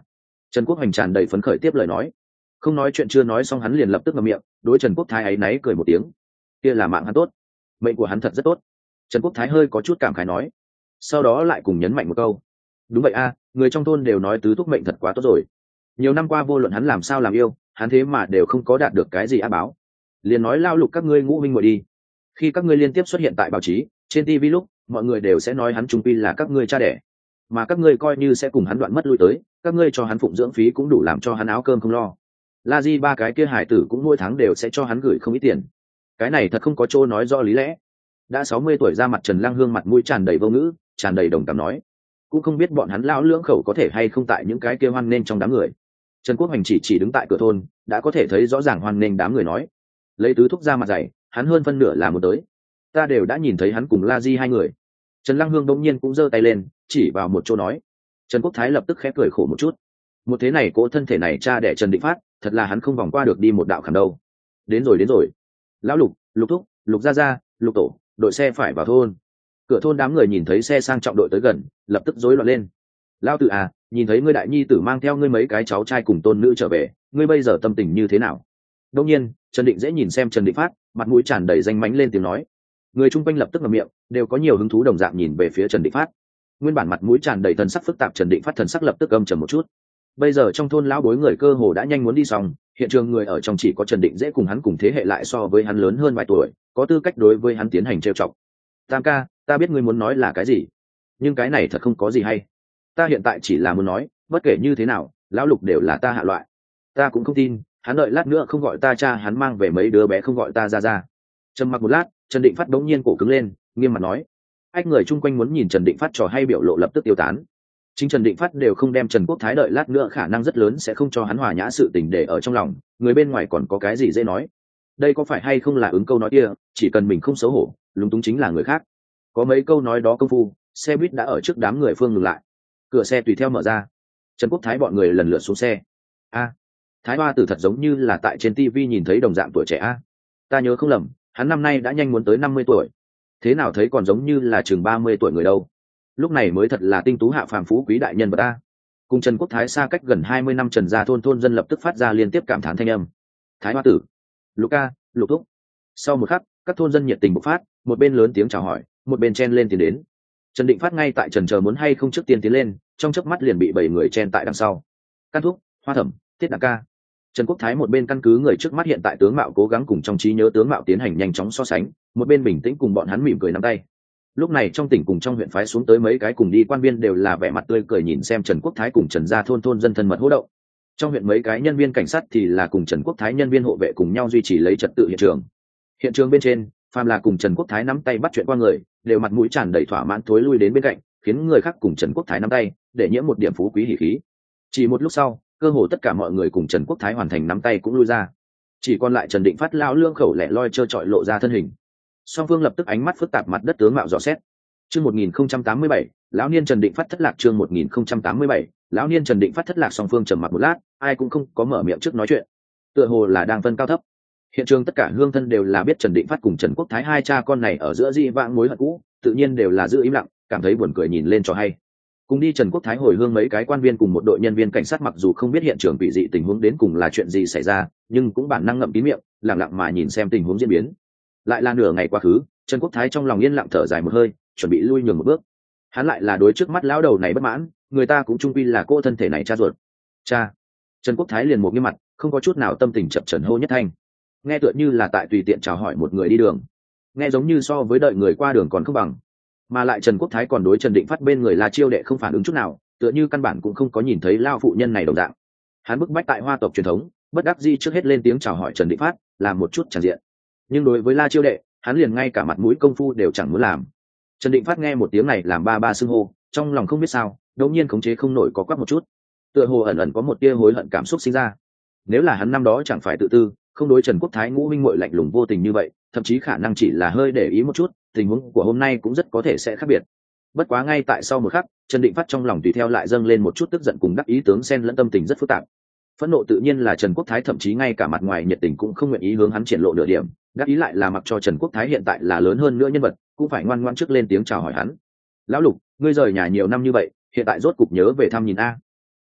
Trần Quốc Hoành tràn đầy phấn khởi tiếp lời nói. Không nói chuyện chưa nói xong hắn liền lập tức ngậm miệng, đối Trần Quốc Thái áy náy cười một tiếng. Kia là mạng hắn tốt, mệnh của hắn thật rất tốt. Trần Quốc Thái hơi có chút cảm khái nói, sau đó lại cùng nhấn mạnh một câu. Đúng vậy a, người trong thôn đều nói tứ thúc mệnh thật quá tốt rồi. Nhiều năm qua vô luận hắn làm sao làm yêu, hắn thế mà đều không có đạt được cái gì á báo. Liền nói lao lục các ngươi ngũ minh muội đi. Khi các ngươi liên tiếp xuất hiện tại báo chí, trên TV lúc, mọi người đều sẽ nói hắn trung quy là các ngươi cha đẻ. Mà các ngươi coi như sẽ cùng hắn đoạn mất lui tới, các ngươi cho hắn phụng dưỡng phí cũng đủ làm cho hắn áo cơm không lo. La Di ba cái kia hải tử cũng mỗi tháng đều sẽ cho hắn gửi không ít tiền. Cái này thật không có chỗ nói rõ lý lẽ. Đã 60 tuổi ra mặt Trần Lăng Hương mặt mũi tràn đầy vô ngữ, tràn đầy đồng cảm nói, cũng không biết bọn hắn lão lưỡng khẩu có thể hay không tại những cái kia hoan nên trong đám người. Trần Quốc Hoành chỉ đứng tại cửa thôn, đã có thể thấy rõ ràng hoan nên đám người nói, lấy tứ thúc ra mặt dày, hắn hơn phân nửa là một tới. Ta đều đã nhìn thấy hắn cùng La Di hai người. Trần Lăng Hương đống nhiên cũng giơ tay lên, chỉ vào một chỗ nói. Trần Quốc Thái lập tức khẽ cười khổ một chút. Một thế này cố thân thể này cha đẻ Trần Định Phát, thật là hắn không vòng qua được đi một đạo khảm đâu. Đến rồi. Lão Lục, Lục thúc, Lục gia, Lục tổ, đội xe phải vào thôn. Cửa thôn đám người nhìn thấy xe sang trọng đội tới gần, lập tức rối loạn lên. Lão tử à, nhìn thấy ngươi đại nhi tử mang theo ngươi mấy cái cháu trai cùng tôn nữ trở về, ngươi bây giờ tâm tình như thế nào? Đương nhiên, Trần Định dễ nhìn xem Trần Định Phát, mặt mũi tràn đầy danh mánh lên tiếng nói. Người chung quanh lập tức ngậm miệng, đều có nhiều hứng thú đồng dạng nhìn về phía Trần Định Phát. Nguyên bản mặt mũi tràn đầy thần sắc phức tạp Trần Định Phát thần sắc lập tức âm trầm một chút. Bây giờ trong thôn lão bối người cơ hồ đã nhanh muốn đi xong, hiện trường người ở trong chỉ có Trần Định dễ cùng hắn cùng thế hệ lại so với hắn lớn hơn vài tuổi, có tư cách đối với hắn tiến hành trêu chọc. Tam ca, ta biết ngươi muốn nói là cái gì, nhưng cái này thật không có gì hay. Ta hiện tại chỉ là muốn nói, bất kể như thế nào, lão Lục đều là ta hạ loại. Ta cũng không tin, hắn đợi lát nữa không gọi ta cha, hắn mang về mấy đứa bé không gọi ta ra. Trầm mặc một lát, Trần Định Phát đống nhiên cổ cứng lên, nghiêm mặt nói. Ách người chung quanh muốn nhìn Trần Định Phát trò hay biểu lộ lập tức tiêu tán. Chính Trần Định Phát đều không đem Trần Quốc Thái đợi lát nữa khả năng rất lớn sẽ không cho hắn hòa nhã sự tình để ở trong lòng, người bên ngoài còn có cái gì dễ nói. Đây có phải hay không là ứng câu nói kia, chỉ cần mình không xấu hổ, lúng túng chính là người khác. Có mấy câu nói đó công phu, xe buýt đã ở trước đám người phương ngừng lại. Cửa xe tùy theo mở ra. Trần Quốc Thái bọn người lần lượt xuống xe. A, Thái Hoa Tử thật giống như là tại trên TV nhìn thấy đồng dạng tuổi trẻ a. Ta nhớ không lầm, hắn năm nay đã nhanh muốn tới 50 tuổi. Thế nào thấy còn giống như là chừng 30 tuổi người đâu. Lúc này mới thật là tinh tú hạ phàm phú quý đại nhân vật ta. Cùng Trần Quốc Thái xa cách gần 20 năm Trần gia thôn dân lập tức phát ra liên tiếp cảm thán thanh âm. Thái Hoa Tử, Lục ca, Lục thúc. Sau một khắc, các thôn dân nhiệt tình bộc phát, một bên lớn tiếng chào hỏi, một bên chen lên tiến đến. Trần Định Phát ngay tại trần chờ muốn hay không trước tiên tiến lên, trong chớp mắt liền bị 7 người chen tại đằng sau. Căn Thúc, Hoa Thẩm, Thiết Đặng ca. Trần Quốc Thái một bên căn cứ người trước mắt hiện tại tướng mạo cố gắng cùng trong trí nhớ tướng mạo tiến hành nhanh chóng so sánh, một bên bình tĩnh cùng bọn hắn mỉm cười nắm tay. Lúc này trong tỉnh cùng trong huyện phái xuống tới mấy cái cùng đi quan viên đều là vẻ mặt tươi cười nhìn xem Trần Quốc Thái cùng Trần gia thôn dân thân mật hỗ động. Trong huyện mấy cái nhân viên cảnh sát thì là cùng Trần Quốc Thái nhân viên hộ vệ cùng nhau duy trì lấy trật tự hiện trường. Hiện trường bên trên, phàm là cùng Trần Quốc Thái nắm tay bắt chuyện qua người, đều mặt mũi tràn đầy thỏa mãn thối lui đến bên cạnh, khiến người khác cùng Trần Quốc Thái nắm tay, để nhiễm một điểm phú quý hỉ khí. Chỉ một lúc sau, cơ hồ tất cả mọi người cùng Trần Quốc Thái hoàn thành nắm tay cũng lui ra. Chỉ còn lại Trần Định Phát lão lương khẩu lẻ loi trơ trọi lộ ra thân hình. Song phương lập tức ánh mắt phức tạp mặt đất tướng mạo dò xét. Chương 1087, lão niên Trần Định Phát thất lạc. Chương 1087, lão niên Trần Định Phát thất lạc. Song phương trầm mặc một lát, ai cũng không có mở miệng trước nói chuyện. Tựa hồ là đang phân cao thấp. Hiện trường tất cả hương thân đều là biết Trần Định Phát cùng Trần Quốc Thái hai cha con này ở giữa dị vãng mối hận cũ, tự nhiên đều là giữ im lặng, cảm thấy buồn cười nhìn lên cho hay. Cùng đi Trần Quốc Thái hồi hương mấy cái quan viên cùng một đội nhân viên cảnh sát mặc dù không biết hiện trường bị dị tình huống đến cùng là chuyện gì xảy ra, nhưng cũng bản năng ngậm kín miệng, lặng lặng mà nhìn xem tình huống diễn biến. Lại là nửa ngày quá khứ, Trần Quốc Thái trong lòng yên lặng thở dài một hơi, chuẩn bị lui nhường một bước. Hắn lại là đối trước mắt lão đầu này bất mãn, người ta cũng chung quy là cô thân thể này cha ruột. Cha. Trần Quốc Thái liền một nghiêm mặt, không có chút nào tâm tình chập chờn hô nhất thanh. Nghe tựa như là tại tùy tiện chào hỏi một người đi đường, nghe giống như so với đợi người qua đường còn không bằng. Mà lại Trần Quốc Thái còn đối Trần Định Phát bên người là chiêu đệ không phản ứng chút nào, tựa như căn bản cũng không có nhìn thấy lao phụ nhân này đồng dạng. Hắn bức bách tại Hoa tộc truyền thống, bất đắc dĩ trước hết lên tiếng chào hỏi Trần Định Phát, làm một chút tràn diện. Nhưng đối với la chiêu đệ, hắn liền ngay cả mặt mũi công phu đều chẳng muốn làm. Trần Định Phát nghe một tiếng này làm ba ba xưng hô, trong lòng không biết sao, đột nhiên khống chế không nổi có quắc một chút, tựa hồ ẩn ẩn có một tia hối hận cảm xúc sinh ra. Nếu là hắn năm đó chẳng phải tự tư, không đối Trần Quốc Thái ngũ minh muội lạnh lùng vô tình như vậy, thậm chí khả năng chỉ là hơi để ý một chút, tình huống của hôm nay cũng rất có thể sẽ khác biệt. Bất quá ngay tại sau một khắc, Trần Định Phát trong lòng tùy theo lại dâng lên một chút tức giận cùng đắc ý tướng xen lẫn tâm tình rất phức tạp. Phẫn nộ tự nhiên là Trần Quốc Thái thậm chí ngay cả mặt ngoài nhiệt tình cũng không nguyện ý hướng hắn triển lộ nửa điểm, đắc ý lại là mặc cho Trần Quốc Thái hiện tại là lớn hơn nữa nhân vật, cũng phải ngoan ngoãn trước lên tiếng chào hỏi hắn. Lão Lục, ngươi rời nhà nhiều năm như vậy, hiện tại rốt cục nhớ về thăm nhìn a.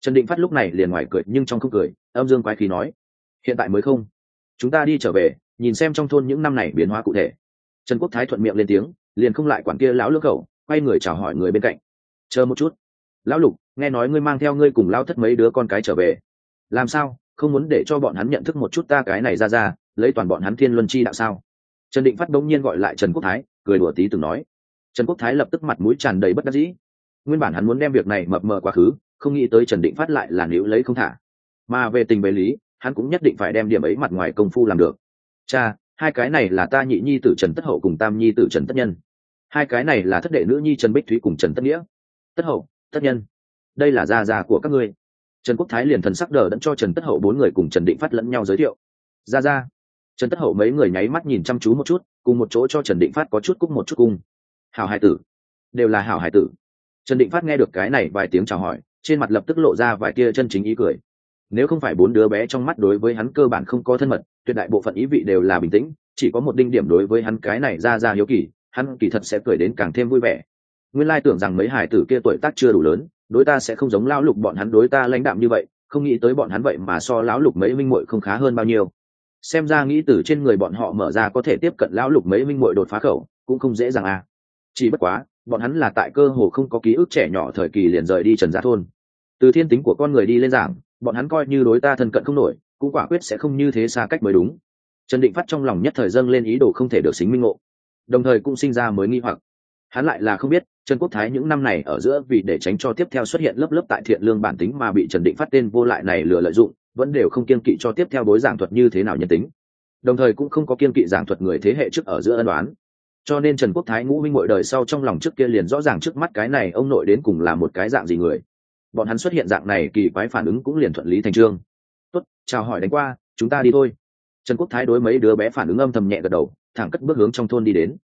Trần Định Phát lúc này liền ngoài cười nhưng trong không cười, âm dương quái khí nói: hiện tại mới không, chúng ta đi trở về nhìn xem trong thôn những năm này biến hóa cụ thể. Trần Quốc Thái thuận miệng lên tiếng, liền không lại quản kia lão lưỡng khẩu, quay người chào hỏi người bên cạnh: chờ một chút, lão Lục, nghe nói ngươi mang theo ngươi cùng lão thất mấy đứa con cái trở về, làm sao không muốn để cho bọn hắn nhận thức một chút ta cái này ra lấy toàn bọn hắn thiên luân chi đạo sao? Trần Định Phát bỗng nhiên gọi lại Trần Quốc Thái, cười đùa tí từng nói. Trần Quốc Thái lập tức mặt mũi tràn đầy bất đắc dĩ. Nguyên bản hắn muốn đem việc này mập mờ quá khứ, không nghĩ tới Trần Định Phát lại là níu lấy không thả. Mà về tình về lý, hắn cũng nhất định phải đem điểm ấy mặt ngoài công phu làm được. Cha, hai cái này là ta nhị nhi tử Trần Tất Hậu cùng tam nhi tử Trần Tất Nhân. Hai cái này là thất đệ nữ nhi Trần Bích Thúy cùng Trần Tất Nghĩa. Tất Hậu, Tất Nhân, đây là gia của các ngươi. Trần Quốc Thái liền thần sắc đờ đẫn cho Trần Tất Hậu bốn người cùng Trần Định Phát lẫn nhau giới thiệu. Gia. Trần Tất Hậu mấy người nháy mắt nhìn chăm chú một chút, cùng một chỗ cho Trần Định Phát có chút cúc một chút cung. Hảo hải tử, đều là hảo hải tử. Trần Định Phát nghe được cái này vài tiếng chào hỏi, trên mặt lập tức lộ ra vài tia chân chính ý cười. Nếu không phải bốn đứa bé trong mắt đối với hắn cơ bản không có thân mật, tuyệt đại bộ phận ý vị đều là bình tĩnh, chỉ có một đinh điểm đối với hắn cái này ra hiếu kỳ, hắn kỳ thật sẽ cười đến càng thêm vui vẻ. Nguyên lai tưởng rằng mấy hải tử kia tuổi tác chưa đủ lớn, đối ta sẽ không giống lão Lục bọn hắn đối ta lãnh đạm như vậy, không nghĩ tới bọn hắn vậy mà so lão Lục mấy minh muội không khá hơn bao nhiêu. Xem ra nghĩ từ trên người bọn họ mở ra có thể tiếp cận lão Lục mấy minh muội đột phá khẩu, cũng không dễ dàng à. Chỉ bất quá, bọn hắn là tại cơ hồ không có ký ức trẻ nhỏ thời kỳ liền rời đi Trần Gia thôn. Từ thiên tính của con người đi lên giảng, bọn hắn coi như đối ta thân cận không nổi, cũng quả quyết sẽ không như thế xa cách mới đúng. Trần Định Phát trong lòng nhất thời dâng lên ý đồ không thể được xính minh ngộ, đồng thời cũng sinh ra mới nghi hoặc. Hắn lại là không biết, Trần Quốc Thái những năm này ở giữa vì để tránh cho tiếp theo xuất hiện lớp lớp tại thiện lương bản tính mà bị Trần Định Phát tên vô lại này lừa lợi dụng, vẫn đều không kiêng kỵ cho tiếp theo đối giảng thuật như thế nào nhân tính, đồng thời cũng không có kiêng kỵ giảng thuật người thế hệ trước ở giữa ân oán. Cho nên Trần Quốc Thái ngũ minh muội đời sau trong lòng trước kia liền rõ ràng trước mắt cái này ông nội đến cùng là một cái dạng gì người. Bọn hắn xuất hiện dạng này kỳ quái phản ứng cũng liền thuận lý thành trương. Tốt, chào hỏi đánh qua, chúng ta đi thôi. Trần Quốc Thái đối mấy đứa bé phản ứng âm thầm nhẹ gật đầu, thẳng cất bước hướng trong thôn đi đến.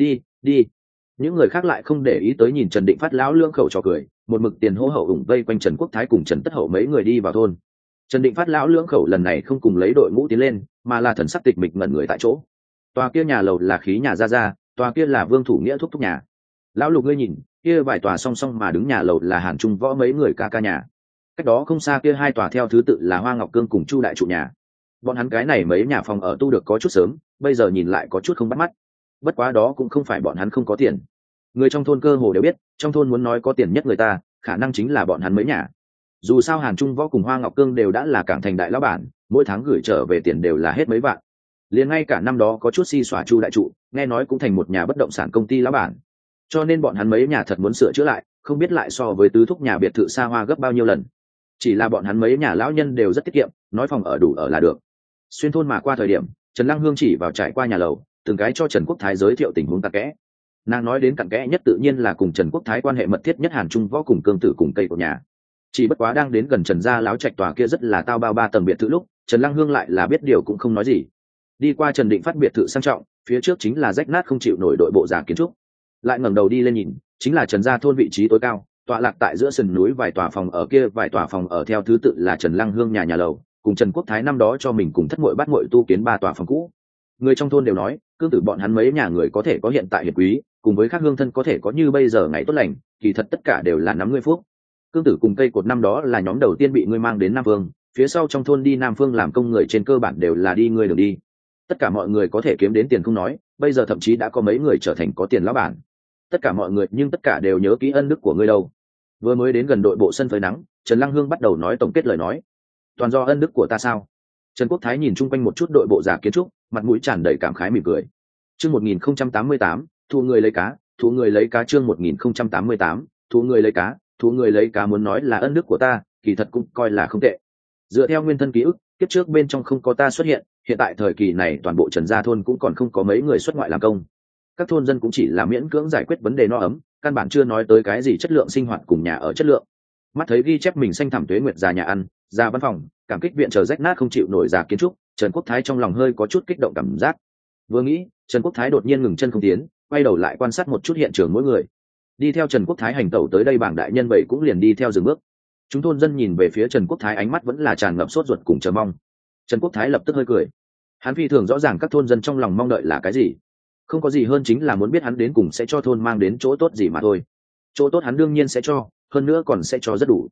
Đi. Những người khác lại không để ý tới nhìn Trần Định Phát lão lưỡng khẩu trò cười, một mực tiền hô hậu ủng vây quanh Trần Quốc Thái cùng Trần Tất Hậu mấy người đi vào thôn. Trần Định Phát lão lưỡng khẩu lần này không cùng lấy đội ngũ tiến lên, mà là thần sắc tịch mịch ngẩn người tại chỗ. Tòa kia nhà lầu là khí nhà ra, tòa kia là Vương Thủ Nghĩa thúc nhà. Lão Lục ngươi nhìn, kia vài tòa song song mà đứng nhà lầu là Hàn Trung Võ mấy người ca nhà. Cách đó không xa kia hai tòa theo thứ tự là Hoa Ngọc Cương cùng Chu đại trụ nhà. Bọn hắn cái này mấy nhà phòng ở tu được có chút sớm, bây giờ nhìn lại có chút không bắt mắt. Bất quá đó cũng không phải bọn hắn không có tiền. Người trong thôn cơ hồ đều biết, trong thôn muốn nói có tiền nhất người ta, khả năng chính là bọn hắn mấy nhà. Dù sao Hàn Trung Võ cùng Hoa Ngọc Cương đều đã là cảng thành đại lão bản, mỗi tháng gửi trở về tiền đều là hết mấy vạn. Liền ngay cả năm đó có chút si xóa Chu đại trụ, nghe nói cũng thành một nhà bất động sản công ty lão bản. Cho nên bọn hắn mấy nhà thật muốn sửa chữa lại, không biết lại so với tứ thúc nhà biệt thự xa hoa gấp bao nhiêu lần. Chỉ là bọn hắn mấy nhà lão nhân đều rất tiết kiệm, nói phòng ở đủ ở là được. Xuyên thôn mà qua thời điểm, Trần Lăng Hương chỉ vào trải qua nhà lầu, từng cái cho Trần Quốc Thái giới thiệu tình huống cặn kẽ. Nàng nói đến cặn kẽ nhất tự nhiên là cùng Trần Quốc Thái quan hệ mật thiết nhất Hàn Trung Võ cùng Cương Tử cùng cây của nhà. Chỉ bất quá đang đến gần Trần gia láo trạch tòa kia rất là tao bao 3 tầng biệt thự lúc, Trần Lăng Hương lại là biết điều cũng không nói gì. Đi qua Trần Định Phát biệt thự sang trọng, phía trước chính là rách nát không chịu nổi đội bộ giả kiến trúc. Lại ngẩng đầu đi lên nhìn, chính là Trần gia thôn vị trí tối cao, tọa lạc tại giữa sườn núi vài tòa phòng ở kia, vài tòa phòng ở theo thứ tự là Trần Lăng Hương nhà lầu, cùng Trần Quốc Thái năm đó cho mình cùng thất muội bắt muội tu kiến 3 tòa phòng cũ. Người trong thôn đều nói, Cương Tử bọn hắn mấy nhà người có thể có hiện tại hiệp quý, cùng với các hương thân có thể có như bây giờ ngày tốt lành, kỳ thật tất cả đều là nắm ngươi phúc. Cương Tử cùng cây cột năm đó là nhóm đầu tiên bị ngươi mang đến Nam Phương, phía sau trong thôn đi Nam Phương làm công người trên cơ bản đều là đi ngươi đường đi. Tất cả mọi người có thể kiếm đến tiền không nói, bây giờ thậm chí đã có mấy người trở thành có tiền lão bản. Tất cả mọi người nhưng tất cả đều nhớ kỹ ân đức của ngươi đâu. Vừa mới đến gần đội bộ sân phơi nắng, Trần Lăng Hương bắt đầu nói tổng kết lời nói. Toàn do ân đức của ta sao? Trần Quốc Thái nhìn chung quanh một chút đội bộ giả kiến trúc, mặt mũi tràn đầy cảm khái mỉm cười. Chương 1088, thu người lấy cá, thu người lấy cá chương 1088, thu người lấy cá, thu người lấy cá muốn nói là ân đức của ta, kỳ thật cũng coi là không tệ. Dựa theo nguyên thân ký ức, kiếp trước bên trong không có ta xuất hiện, hiện tại thời kỳ này toàn bộ Trần gia thôn cũng còn không có mấy người xuất ngoại làm công. Các thôn dân cũng chỉ là miễn cưỡng giải quyết vấn đề no ấm, căn bản chưa nói tới cái gì chất lượng sinh hoạt cùng nhà ở chất lượng. Mắt thấy ghi chép mình xanh thẳm tuế nguyệt già nhà ăn, già văn phòng, cảm kích viện chờ rách nát không chịu nổi già kiến trúc, Trần Quốc Thái trong lòng hơi có chút kích động cảm giác. Vừa nghĩ, Trần Quốc Thái đột nhiên ngừng chân không tiến, quay đầu lại quan sát một chút hiện trường mỗi người. Đi theo Trần Quốc Thái hành tẩu tới đây bảng đại nhân bảy cũng liền đi theo dừng bước. Chúng thôn dân nhìn về phía Trần Quốc Thái ánh mắt vẫn là tràn ngập sốt ruột cùng chờ mong. Trần Quốc Thái lập tức hơi cười. Hắn phi thường rõ ràng các thôn dân trong lòng mong đợi là cái gì. Không có gì hơn chính là muốn biết hắn đến cùng sẽ cho thôn mang đến chỗ tốt gì mà thôi. Chỗ tốt hắn đương nhiên sẽ cho, hơn nữa còn sẽ cho rất đủ.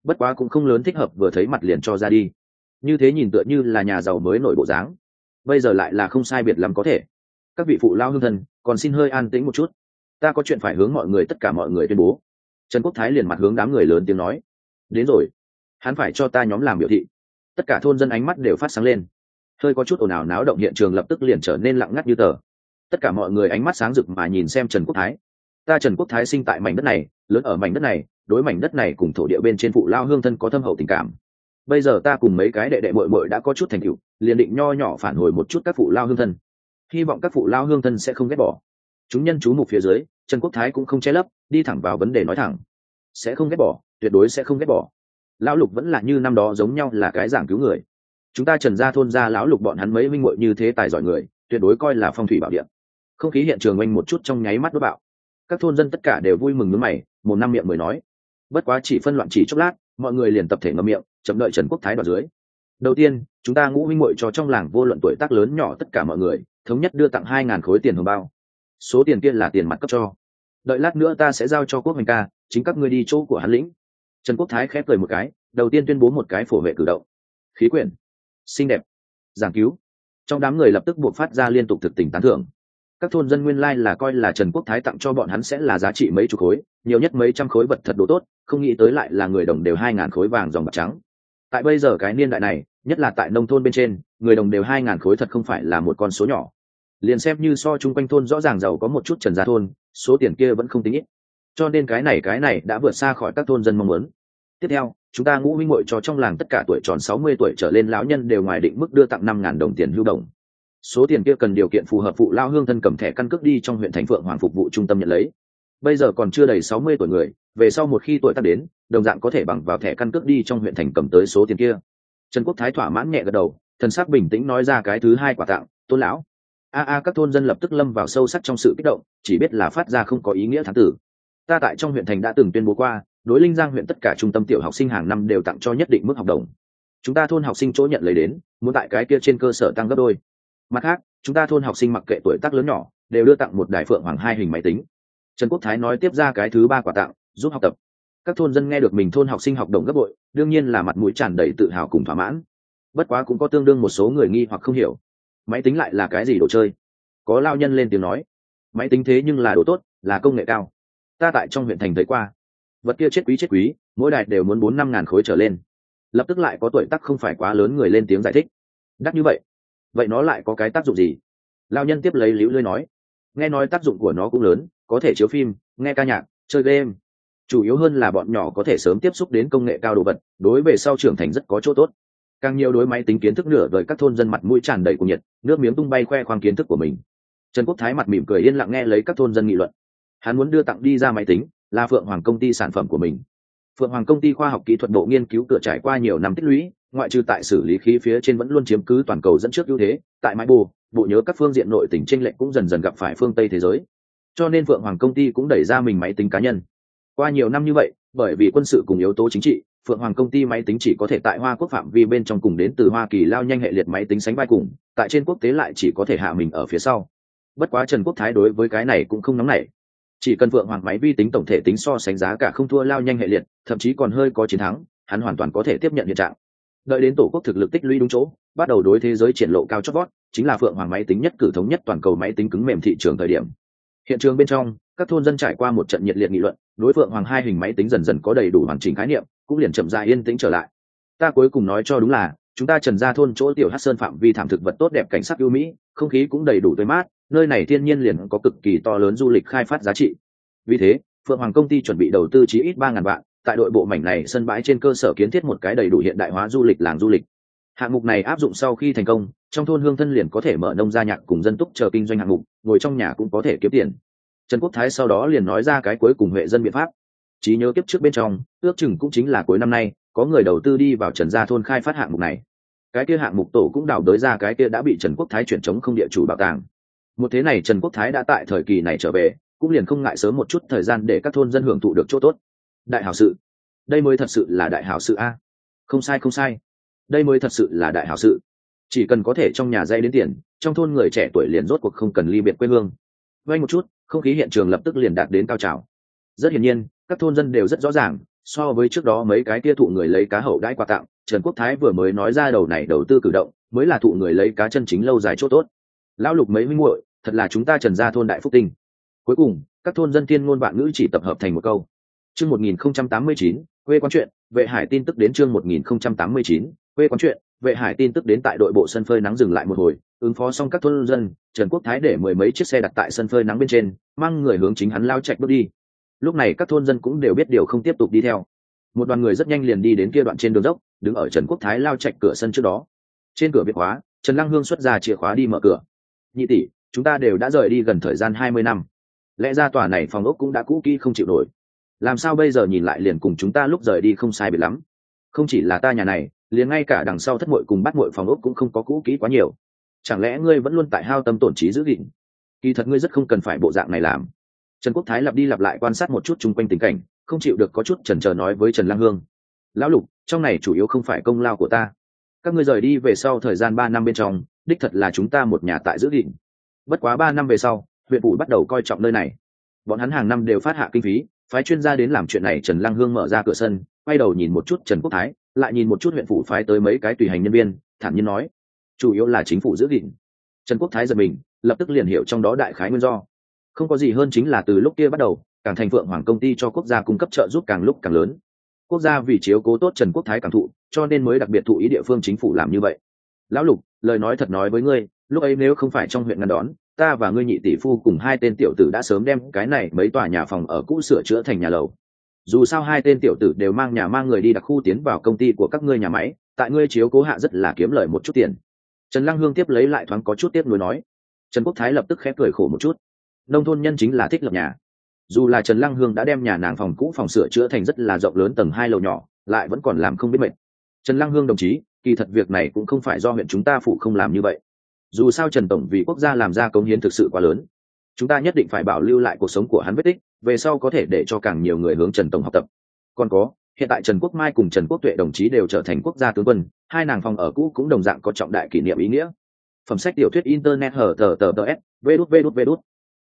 bất quá cũng không lớn thích hợp, vừa thấy mặt liền cho ra đi, như thế nhìn tựa như là nhà giàu mới nổi bộ dáng. Bây giờ lại là không sai biệt lắm có thể. Các vị phụ lao hương thân còn xin hơi an tĩnh một chút, ta có chuyện phải hướng mọi người, tất cả mọi người tuyên bố. Trần Quốc Thái liền mặt hướng đám người lớn tiếng nói. Đến rồi, hắn phải cho ta nhóm làm biểu thị. Tất cả thôn dân ánh mắt đều phát sáng lên, hơi có chút ồn ào náo động hiện trường lập tức liền trở nên lặng ngắt như tờ. Tất cả mọi người ánh mắt sáng rực mà nhìn xem Trần Quốc Thái. Ta Trần Quốc Thái sinh tại mảnh đất này, lớn ở mảnh đất này, đối mảnh đất này cùng thổ địa bên trên phụ lao hương thân có thâm hậu tình cảm. Bây giờ ta cùng mấy cái đệ đệ muội muội đã có chút thành tựu, liền định nho nhỏ phản hồi một chút các phụ lao hương thân, hy vọng các phụ lao hương thân sẽ không ghét bỏ. Chúng nhân chú mục phía dưới, Trần Quốc Thái cũng không che lấp, đi thẳng vào vấn đề nói thẳng. Sẽ không ghét bỏ, tuyệt đối sẽ không ghét bỏ. Lão Lục vẫn là như năm đó giống nhau là cái giảng cứu người. Chúng ta Trần gia thôn gia lão Lục bọn hắn mấy minh muội như thế tài giỏi người, tuyệt đối coi là phong thủy bảo địa. Không khí hiện trường oanh một chút trong nháy mắt đốt bạo. Các thôn dân tất cả đều vui mừng nhướng mày, một năm miệng mới nói. Bất quá chỉ phân loạn chỉ chốc lát, mọi người liền tập thể ngậm miệng, chậm đợi Trần Quốc Thái đoạt dưới. Đầu tiên, chúng ta ngũ minh muội cho trong làng vô luận tuổi tác lớn nhỏ tất cả mọi người, thống nhất đưa tặng 2.000 khối tiền hồng bao. Số tiền kia là tiền mặt cấp cho. Đợi lát nữa ta sẽ giao cho Quốc Hoành ca, chính các ngươi đi chỗ của hắn lĩnh. Trần Quốc Thái khép cười một cái, đầu tiên tuyên bố một cái phổ vệ cử động. Khí quyển, xinh đẹp, giảng cứu. Trong đám người lập tức buộc phát ra liên tục thực tình tán thưởng. Các thôn dân nguyên lai là coi là Trần Quốc Thái tặng cho bọn hắn sẽ là giá trị mấy chục khối, nhiều nhất mấy trăm khối vật thật đồ tốt, không nghĩ tới lại là người đồng đều 2.000 khối vàng dòng bạc trắng. Tại bây giờ cái niên đại này, nhất là tại nông thôn bên trên, người đồng đều 2.000 khối thật không phải là một con số nhỏ. Liền xem như so chung quanh thôn rõ ràng giàu có một chút Trần gia thôn, số tiền kia vẫn không tính ít. Cho nên cái này đã vượt xa khỏi các thôn dân mong muốn. Tiếp theo, chúng ta ngũ minh muội cho trong làng tất cả tuổi tròn 60 tuổi trở lên lão nhân đều ngoài định mức đưa tặng 5.000 đồng tiền hưu đồng. Số tiền kia cần điều kiện phù hợp phụ lao hương thân cầm thẻ căn cước đi trong huyện thành Phượng Hoàng phục vụ trung tâm nhận lấy. Bây giờ còn chưa đầy 60 tuổi người, về sau một khi tuổi tác đến, đồng dạng có thể bằng vào thẻ căn cước đi trong huyện thành cầm tới số tiền kia. Trần Quốc Thái thỏa mãn nhẹ gật đầu, thần sắc bình tĩnh nói ra cái thứ hai quà tặng, Tôn lão. Các thôn dân lập tức lâm vào sâu sắc trong sự kích động, chỉ biết là phát ra không có ý nghĩa thắng tử. Ta tại trong huyện thành đã từng tuyên bố qua, đối Linh Giang huyện tất cả trung tâm tiểu học sinh hàng năm đều tặng cho nhất định mức học đồng. Chúng ta thôn học sinh chỗ nhận lấy đến, muốn tại cái kia trên cơ sở tăng gấp đôi. Mặt khác, chúng ta thôn học sinh mặc kệ tuổi tác lớn nhỏ, đều đưa tặng một đài Phượng Hoàng 2 hình máy tính. Trần Quốc Thái nói tiếp ra cái thứ ba quà tặng, giúp học tập. Các thôn dân nghe được mình thôn học sinh học đồng gấp bội, đương nhiên là mặt mũi tràn đầy tự hào cùng thỏa mãn. Bất quá cũng có tương đương một số người nghi hoặc không hiểu, máy tính lại là cái gì đồ chơi. Có lao nhân lên tiếng nói, máy tính thế nhưng là đồ tốt, là công nghệ cao. Ta tại trong huyện thành thấy qua, vật kia chết quý, mỗi đài đều muốn 4-5 ngàn khối trở lên. Lập tức lại có tuổi tác không phải quá lớn người lên tiếng giải thích, đắt như vậy nó lại có cái tác dụng gì? Lao nhân tiếp lấy líu lưỡi nói, nghe nói tác dụng của nó cũng lớn, có thể chiếu phim, nghe ca nhạc, chơi game. Chủ yếu hơn là bọn nhỏ có thể sớm tiếp xúc đến công nghệ cao đồ vật, đối về sau trưởng thành rất có chỗ tốt. Càng nhiều đối máy tính kiến thức nửa đời các thôn dân mặt mũi tràn đầy cuồng nhiệt, nước miếng tung bay khoe khoang kiến thức của mình. Trần Quốc Thái mặt mỉm cười yên lặng nghe lấy các thôn dân nghị luận. Hắn muốn đưa tặng đi ra máy tính, là Phượng Hoàng công ty sản phẩm của mình. Phượng Hoàng công ty khoa học kỹ thuật bộ nghiên cứu cửa trải qua nhiều năm tích lũy, ngoại trừ tại xử lý khí phía trên vẫn luôn chiếm cứ toàn cầu dẫn trước ưu thế, tại máy bộ nhớ các phương diện nội tỉnh chênh lệch cũng dần dần gặp phải phương Tây thế giới. Cho nên Phượng Hoàng công ty cũng đẩy ra mình máy tính cá nhân. Qua nhiều năm như vậy, bởi vì quân sự cùng yếu tố chính trị, Phượng Hoàng công ty máy tính chỉ có thể tại Hoa Quốc phạm vi bên trong cùng đến từ Hoa Kỳ lao nhanh hệ liệt máy tính sánh vai cùng, tại trên quốc tế lại chỉ có thể hạ mình ở phía sau. Bất quá Trần Quốc Thái đối với cái này cũng không nóng nảy. Chỉ cần Phượng Hoàng máy vi tính tổng thể tính so sánh giá cả không thua lao nhanh hệ liệt, thậm chí còn hơi có chiến thắng, hắn hoàn toàn có thể tiếp nhận hiện trạng. Đợi đến tổ quốc thực lực tích lũy đúng chỗ, bắt đầu đối thế giới triển lộ cao chót vót, chính là Phượng Hoàng máy tính nhất cử thống nhất toàn cầu máy tính cứng mềm thị trường thời điểm. Hiện trường bên trong, các thôn dân trải qua một trận nhiệt liệt nghị luận, đối Phượng Hoàng 2 hình máy tính dần dần có đầy đủ hoàn chỉnh khái niệm, cũng liền chậm rãi yên tĩnh trở lại. Ta cuối cùng nói cho đúng là, chúng ta Trần gia thôn chỗ tiểu Hắc Sơn phạm vi thảm thực vật tốt đẹp, cảnh sắc ưu mỹ, không khí cũng đầy đủ tươi mát, nơi này thiên nhiên liền có cực kỳ to lớn du lịch khai phát giá trị. Vì thế, Phượng Hoàng công ty chuẩn bị đầu tư chí ít 3.000 vạn, tại đội bộ mảnh này sân bãi trên cơ sở kiến thiết một cái đầy đủ hiện đại hóa du lịch làng du lịch. Hạng mục này áp dụng sau khi thành công, trong thôn hương thân liền có thể mở nông gia nhạc cùng dân túc chờ kinh doanh hạng mục, ngồi trong nhà cũng có thể kiếm tiền. Trần Quốc Thái sau đó liền nói ra cái cuối cùng huệ dân biện pháp. Trí nhớ kiếp trước bên trong, ước chừng cũng chính là cuối năm nay, có người đầu tư đi vào Trần gia thôn khai phát hạng mục này. Cái kia hạng mục tổ cũng đào đới ra cái kia đã bị Trần Quốc Thái chuyển chống không địa chủ bảo tàng. Một thế này Trần Quốc Thái đã tại thời kỳ này trở về, cũng liền không ngại sớm một chút thời gian để các thôn dân hưởng thụ được chỗ tốt. Đại hảo sự, đây mới thật sự là đại hảo sự a. Không sai, đây mới thật sự là đại hảo sự. Chỉ cần có thể trong nhà dây đến tiền, trong thôn người trẻ tuổi liền rốt cuộc không cần ly biệt quê hương. Vay một chút, không khí hiện trường lập tức liền đạt đến cao trào. Rất hiển nhiên, các thôn dân đều rất rõ ràng, So với trước đó mấy cái kia thụ người lấy cá hậu đãi quà tặng, Trần Quốc Thái vừa mới nói ra đầu này đầu tư cử động mới là thụ người lấy cá chân chính lâu dài chỗ tốt. Lão Lục mấy huynh muội, thật là chúng ta Trần gia thôn đại phúc tinh. Cuối cùng các thôn dân thiên ngôn vạn ngữ chỉ tập hợp thành một câu. Chương 1089, quê quán chuyện, Vệ Hải tin tức đến chương 1089, quê quán chuyện, Vệ Hải tin tức đến tại đội bộ sân phơi nắng dừng lại một hồi, ứng phó xong các thôn dân, Trần Quốc Thái để mười mấy chiếc xe đặt tại sân phơi nắng bên trên, mang người hướng chính hắn lao chạy bước đi. Lúc này các thôn dân cũng đều biết điều không tiếp tục đi theo. Một đoàn người rất nhanh liền đi đến kia đoạn trên đường dốc, đứng ở Trần Quốc Thái lao chạy cửa sân trước đó. Trên cửa biệt khóa, Trần Lăng Hương xuất ra chìa khóa đi mở cửa. Nhị tỷ, chúng ta đều đã rời đi gần thời gian 20 năm. Lẽ ra tòa này phòng ốc cũng đã cũ kỹ không chịu nổi. Làm sao bây giờ nhìn lại liền cùng chúng ta lúc rời đi không sai biệt lắm. Không chỉ là ta nhà này, liền ngay cả đằng sau thất muội cùng bắt muội phòng ốc cũng không có cũ kỹ quá nhiều. Chẳng lẽ ngươi vẫn luôn tại hao tâm tổn trí giữ gìn? Kỳ thật ngươi rất không cần phải bộ dạng này làm. Trần Quốc Thái lặp đi lặp lại quan sát một chút chung quanh tình cảnh, không chịu được có chút chần chờ nói với Trần Lăng Hương. Lão Lục, trong này chủ yếu không phải công lao của ta. Các ngươi rời đi về sau thời gian 3 năm bên trong, đích thật là chúng ta một nhà tại giữ gìn. Bất quá 3 năm về sau, huyện phủ bắt đầu coi trọng nơi này. Bọn hắn hàng năm đều phát hạ kinh phí, phái chuyên gia đến làm chuyện này. Trần Lăng Hương mở ra cửa sân, quay đầu nhìn một chút Trần Quốc Thái, lại nhìn một chút huyện phủ phái tới mấy cái tùy hành nhân viên, thản nhiên nói: chủ yếu là chính phủ giữ gìn. Trần Quốc Thái giật mình, lập tức liền hiểu trong đó đại khái nguyên do. Không có gì hơn chính là từ lúc kia bắt đầu, Cảng Thành Phượng Hoàng công ty cho quốc gia cung cấp trợ giúp càng lúc càng lớn. Quốc gia vì chiếu cố tốt Trần Quốc Thái cảm thụ, cho nên mới đặc biệt thụ ý địa phương chính phủ làm như vậy. Lão Lục, lời nói thật nói với ngươi, lúc ấy nếu không phải trong huyện ngăn đón, ta và ngươi nhị tỷ phu cùng 2 tên tiểu tử đã sớm đem cái này mấy tòa nhà phòng ở cũ sửa chữa thành nhà lầu. Dù sao 2 tên tiểu tử đều mang nhà mang người đi đặc khu tiến vào công ty của các ngươi nhà máy, tại ngươi chiếu cố hạ rất là kiếm lời một chút tiền. Trần Lăng Hương tiếp lấy lại thoáng có chút tiếc nuối nói. Trần Quốc Thái lập tức khẽ cười khổ một chút. Nông thôn nhân chính là thích lập nhà. Dù là Trần Lăng Hương đã đem nhà nàng phòng cũ phòng sửa chữa thành rất là rộng lớn tầng 2 lầu nhỏ, lại vẫn còn làm không biết mệt. Trần Lăng Hương đồng chí, kỳ thật việc này cũng không phải do huyện chúng ta phụ không làm như vậy. Dù sao Trần tổng vì quốc gia làm ra cống hiến thực sự quá lớn, chúng ta nhất định phải bảo lưu lại cuộc sống của hắn vết tích, về sau có thể để cho càng nhiều người hướng Trần tổng học tập. Còn có, hiện tại Trần Quốc Mai cùng Trần Quốc Tuệ đồng chí đều trở thành quốc gia tướng quân, 2 nàng phòng ở cũ cũng đồng dạng có trọng đại kỷ niệm ý nghĩa. Phẩm sách tiểu thuyết internet hở tờ s vđvđvđ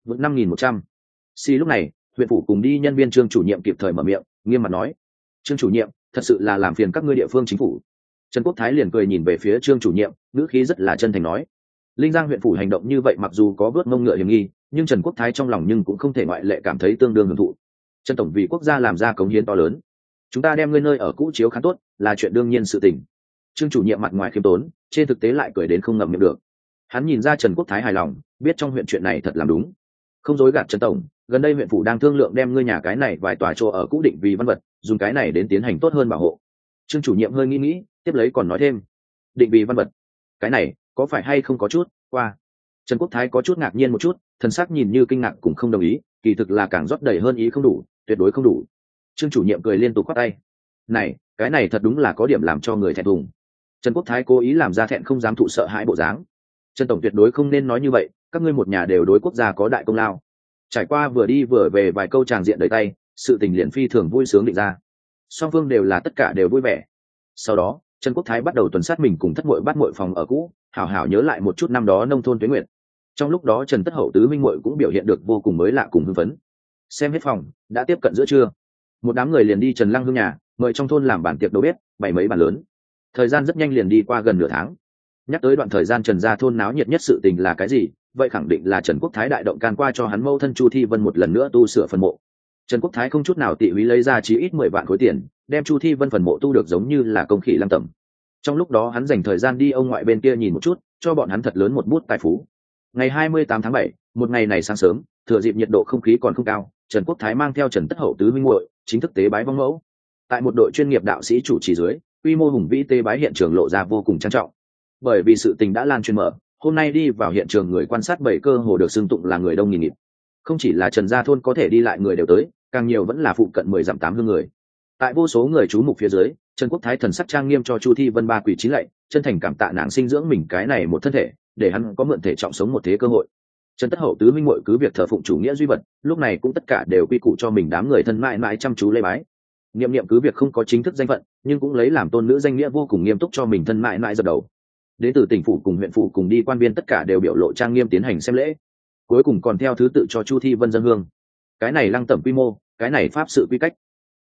5100. Xì lúc này, huyện phủ cùng đi nhân viên Trương chủ nhiệm kịp thời mở miệng, nghiêm mặt nói: Trương chủ nhiệm, thật sự là làm phiền các ngươi địa phương chính phủ. Trần Quốc Thái liền cười nhìn về phía Trương chủ nhiệm, ngữ khí rất là chân thành nói: Linh Giang huyện phủ hành động như vậy mặc dù có vớt mông ngựa hiểm nghi, nhưng Trần Quốc Thái trong lòng nhưng cũng không thể ngoại lệ cảm thấy tương đương hưởng thụ. Trần tổng vì quốc gia làm ra cống hiến to lớn, chúng ta đem ngươi nơi ở cũ chiếu khá tốt, là chuyện đương nhiên sự tình. Trương chủ nhiệm mặt ngoài khiêm tốn, trên thực tế lại cười đến không ngậm miệng được. Hắn nhìn ra Trần Quốc Thái hài lòng, biết trong huyện chuyện này thật làm đúng. Không dối gạt Trần tổng, gần đây huyện phủ đang thương lượng đem ngươi nhà cái này vài tòa chỗ ở cũ định vì văn vật, dùng cái này đến tiến hành tốt hơn bảo hộ. Trương chủ nhiệm hơi nghĩ, tiếp lấy còn nói thêm: định vì văn vật, cái này có phải hay không có chút qua? Trần Quốc Thái có chút ngạc nhiên một chút, thần sắc nhìn như kinh ngạc cũng không đồng ý, kỳ thực là càng rót đầy hơn ý không đủ, tuyệt đối không đủ. Trương chủ nhiệm cười liên tục khoát tay: này, cái này thật đúng là có điểm làm cho người thẹn thùng. Trần Quốc Thái cố ý làm ra thẹn không dám thụ sợ hãi bộ dáng. Trần tổng tuyệt đối không nên nói như vậy, các ngươi một nhà đều đối quốc gia có đại công lao. Trải qua vừa đi vừa về vài câu tràng diện đầy tay, sự tình liền phi thường vui sướng định ra. Song phương đều là tất cả đều vui vẻ. Sau đó, Trần Quốc Thái bắt đầu tuần sát mình cùng thất muội bắt muội phòng ở cũ, hảo hảo nhớ lại một chút năm đó nông thôn tuế nguyệt. Trong lúc đó Trần Tất Hậu tứ minh muội cũng biểu hiện được vô cùng mới lạ cùng hưng phấn. Xem hết phòng, đã tiếp cận giữa trưa. Một đám người liền đi Trần Lăng Hương nhà, mời trong thôn làm bàn tiệc đầu bếp, bày mấy bàn lớn. Thời gian rất nhanh liền đi qua gần nửa tháng. Nhắc tới đoạn thời gian Trần gia thôn náo nhiệt nhất sự tình là cái gì, vậy khẳng định là Trần Quốc Thái đại động can qua cho hắn mâu thân Chu Thi Vân một lần nữa tu sửa phần mộ. Trần Quốc Thái không chút nào tị húy lấy ra chí ít 10 vạn khối tiền, đem Chu Thi Vân phần mộ tu được giống như là công khỉ lăng tẩm. Trong lúc đó hắn dành thời gian đi ông ngoại bên kia nhìn một chút, cho bọn hắn thật lớn một bút tài phú. Ngày 28 tháng 7, một ngày này sáng sớm, thừa dịp nhiệt độ không khí còn không cao, Trần Quốc Thái mang theo Trần Tất Hậu tứ huynh muội chính thức tế bái vong mẫu. Tại một đội chuyên nghiệp đạo sĩ chủ trì dưới, quy mô hùng vĩ tế bái hiện trường lộ ra vô cùng trang trọng. Bởi vì sự tình đã lan truyền mở, hôm nay đi vào hiện trường người quan sát bảy cơ hồ được xưng tụng là người đông nghìn nghịt. Không chỉ là Trần gia thôn có thể đi lại người đều tới, càng nhiều vẫn là phụ cận 10 dặm 8 hương người. Tại vô số người chú mục phía dưới, Trần Quốc Thái thần sắc trang nghiêm cho Chu Thi Vân ba quỳ chín lạy, chân thành cảm tạ nàng sinh dưỡng mình cái này một thân thể, để hắn có mượn thể trọng sống một thế cơ hội. Trần Tất Hậu tứ minh muội cứ việc thờ phụng chủ nghĩa duy vật, lúc này cũng tất cả đều quy củ cho mình đám người thân mãi mãi chăm chú lễ bái. Niệm niệm cứ việc không có chính thức danh phận, nhưng cũng lấy làm tôn nữ danh nghĩa vô cùng nghiêm túc cho mình thân mãi mãi dập đầu. Đến từ tỉnh phủ cùng huyện phủ cùng đi quan viên tất cả đều biểu lộ trang nghiêm tiến hành xem lễ, cuối cùng còn theo thứ tự cho Chu Thi Vân dân hương. Cái này lăng tẩm quy mô, cái này pháp sự quy cách,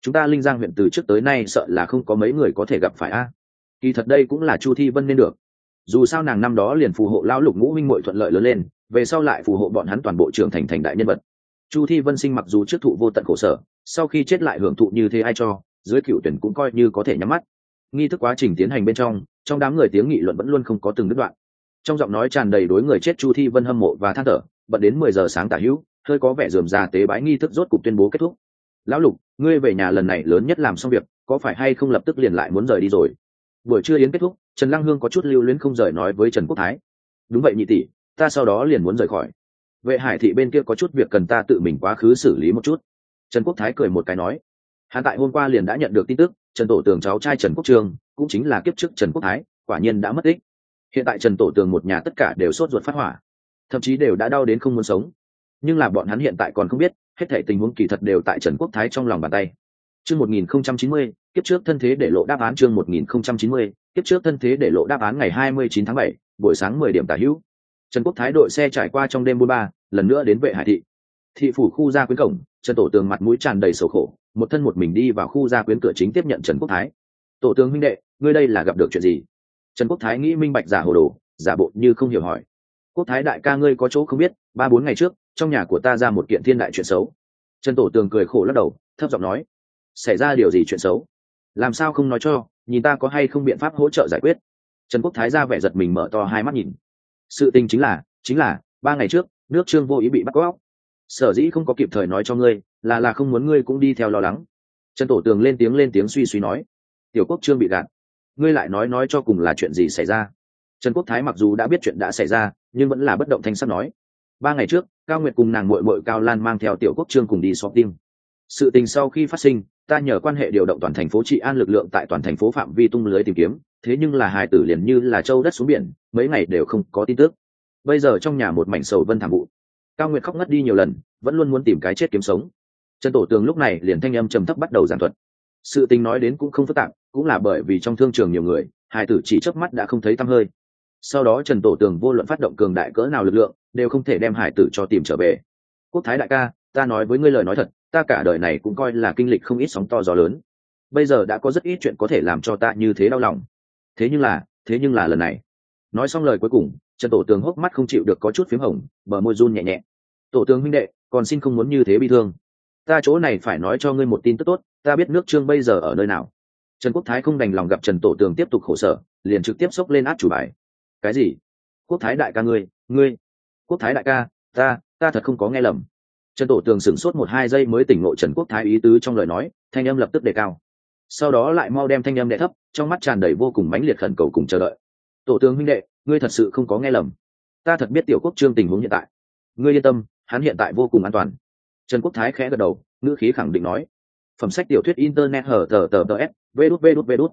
chúng ta Linh Giang huyện từ trước tới nay sợ là không có mấy người có thể gặp phải a. Kỳ thật đây cũng là Chu Thi Vân nên được. Dù sao nàng năm đó liền phù hộ lão Lục ngũ minh muội thuận lợi lớn lên, về sau lại phù hộ bọn hắn toàn bộ trưởng thành đại nhân vật. Chu Thi Vân sinh mặc dù trước thụ vô tận khổ sở, sau khi chết lại hưởng thụ như thế ai cho, dưới cựu tuyển cũng coi như có thể nhắm mắt. Nghi thức quá trình tiến hành bên trong đám người tiếng nghị luận vẫn luôn không có từng đứt đoạn. Trong giọng nói tràn đầy đối người chết Chu Thi Vân hâm mộ và than thở, bận đến 10 giờ sáng tả hữu, hơi có vẻ rườm rà tế bái nghi thức rốt cục tuyên bố kết thúc. Lão Lục, ngươi về nhà lần này lớn nhất làm xong việc, có phải hay không lập tức liền lại muốn rời đi rồi? Buổi trưa yến kết thúc, Trần Lăng Hương có chút lưu luyến không rời nói với Trần Quốc Thái. Đúng vậy nhị tỷ, ta sau đó liền muốn rời khỏi. Vệ Hải thị bên kia có chút việc cần ta tự mình quá khứ xử lý một chút. Trần Quốc Thái cười một cái nói, hắn tại hôm qua liền đã nhận được tin tức, Trần Tổ Tường cháu trai Trần Quốc Trương, cũng chính là kiếp trước Trần Quốc Thái, quả nhiên đã mất tích. Hiện tại Trần Tổ Tường một nhà tất cả đều sốt ruột phát hỏa, thậm chí đều đã đau đến không muốn sống. Nhưng là bọn hắn hiện tại còn không biết, hết thảy tình huống kỳ thật đều tại Trần Quốc Thái trong lòng bàn tay. Chương 1090, kiếp trước thân thế để lộ đáp án. Chương 1090, kiếp trước thân thế để lộ đáp án. Ngày 29 tháng 7, buổi sáng 10 điểm tả hữu, Trần Quốc Thái đội xe trải qua trong đêm buôn ba, lần nữa đến Vệ Hải thị. Thị phủ khu gia quyến cổng, Trần Tổ Tường mặt mũi tràn đầy sầu khổ, một thân một mình đi vào khu gia quyến cửa chính tiếp nhận Trần Quốc Thái. Tổ Tường huynh đệ, ngươi đây là gặp được chuyện gì? Trần Quốc Thái nghĩ minh bạch giả hồ đồ, giả bộ như không hiểu hỏi. Quốc Thái đại ca ngươi có chỗ không biết, 3-4 ngày trước, trong nhà của ta ra một kiện thiên đại chuyện xấu. Trần Tổ Tường cười khổ lắc đầu, thấp giọng nói, xảy ra điều gì chuyện xấu? Làm sao không nói cho, nhìn ta có hay không biện pháp hỗ trợ giải quyết. Trần Quốc Thái ra vẻ giật mình mở to hai mắt nhìn. Sự tình chính là 3 ngày trước, nước Trương vô ý bị bắt cóc. Sở dĩ không có kịp thời nói cho ngươi, là không muốn ngươi cũng đi theo lo lắng. Trần Tổ Tường lên tiếng suy suy nói, Tiểu Quốc Trương bị gạt, ngươi lại nói cho cùng là chuyện gì xảy ra? Trần Quốc Thái mặc dù đã biết chuyện đã xảy ra, nhưng vẫn là bất động thanh sắc nói, 3 ngày trước, Cao Nguyệt cùng nàng muội muội Cao Lan mang theo Tiểu Quốc Trương cùng đi shopping. Sự tình sau khi phát sinh, ta nhờ quan hệ điều động toàn thành phố trị an lực lượng tại toàn thành phố phạm vi tung lưới tìm kiếm, thế nhưng là hài tử liền như là châu đất xuống biển, mấy ngày đều không có tin tức. Bây giờ trong nhà một mảnh sầu vân thảm vụ. Cao Nguyệt khóc ngất đi nhiều lần, vẫn luôn muốn tìm cái chết kiếm sống. Trần Tổ Tường lúc này liền thanh âm trầm thấp bắt đầu giảng thuật. Sự tình nói đến cũng không phức tạp, cũng là bởi vì trong thương trường nhiều người, hài tử chỉ chớp mắt đã không thấy tăm hơi. Sau đó Trần Tổ Tường vô luận phát động cường đại cỡ nào lực lượng, đều không thể đem hải tử cho tìm trở về. Quốc Thái đại ca, ta nói với ngươi lời nói thật, ta cả đời này cũng coi là kinh lịch không ít sóng to gió lớn. Bây giờ đã có rất ít chuyện có thể làm cho ta như thế đau lòng. Thế nhưng là lần này. Nói xong lời cuối cùng, Trần Tổ Tường hốc mắt không chịu được có chút phím hồng, bờ môi run nhẹ nhẹ. Tổ Tường huynh đệ, còn xin không muốn như thế bi thương. Ta chỗ này phải nói cho ngươi một tin tức tốt, ta biết nước Trương bây giờ ở nơi nào. Trần Quốc Thái không đành lòng gặp Trần Tổ Tường tiếp tục khổ sở, liền trực tiếp xốc lên át chủ bài. Cái gì? Quốc Thái đại ca ngươi? Quốc Thái đại ca, ta thật không có nghe lầm. Trần Tổ Tường sửng sốt 1-2 giây mới tỉnh ngộ Trần Quốc Thái ý tứ trong lời nói, thanh âm lập tức đề cao. Sau đó lại mau đem thanh âm đè thấp, trong mắt tràn đầy vô cùng mãnh liệt khẩn cầu cùng chờ đợi. Tổ Tường huynh đệ, ngươi thật sự không có nghe lầm. Ta thật biết Tiểu Quốc Trương tình huống hiện tại. Ngươi yên tâm, hắn hiện tại vô cùng an toàn. Trần Quốc Thái khẽ gật đầu, ngữ khí khẳng định nói. Phẩm sách tiểu thuyết internet hở tờ s, vđvđvđ.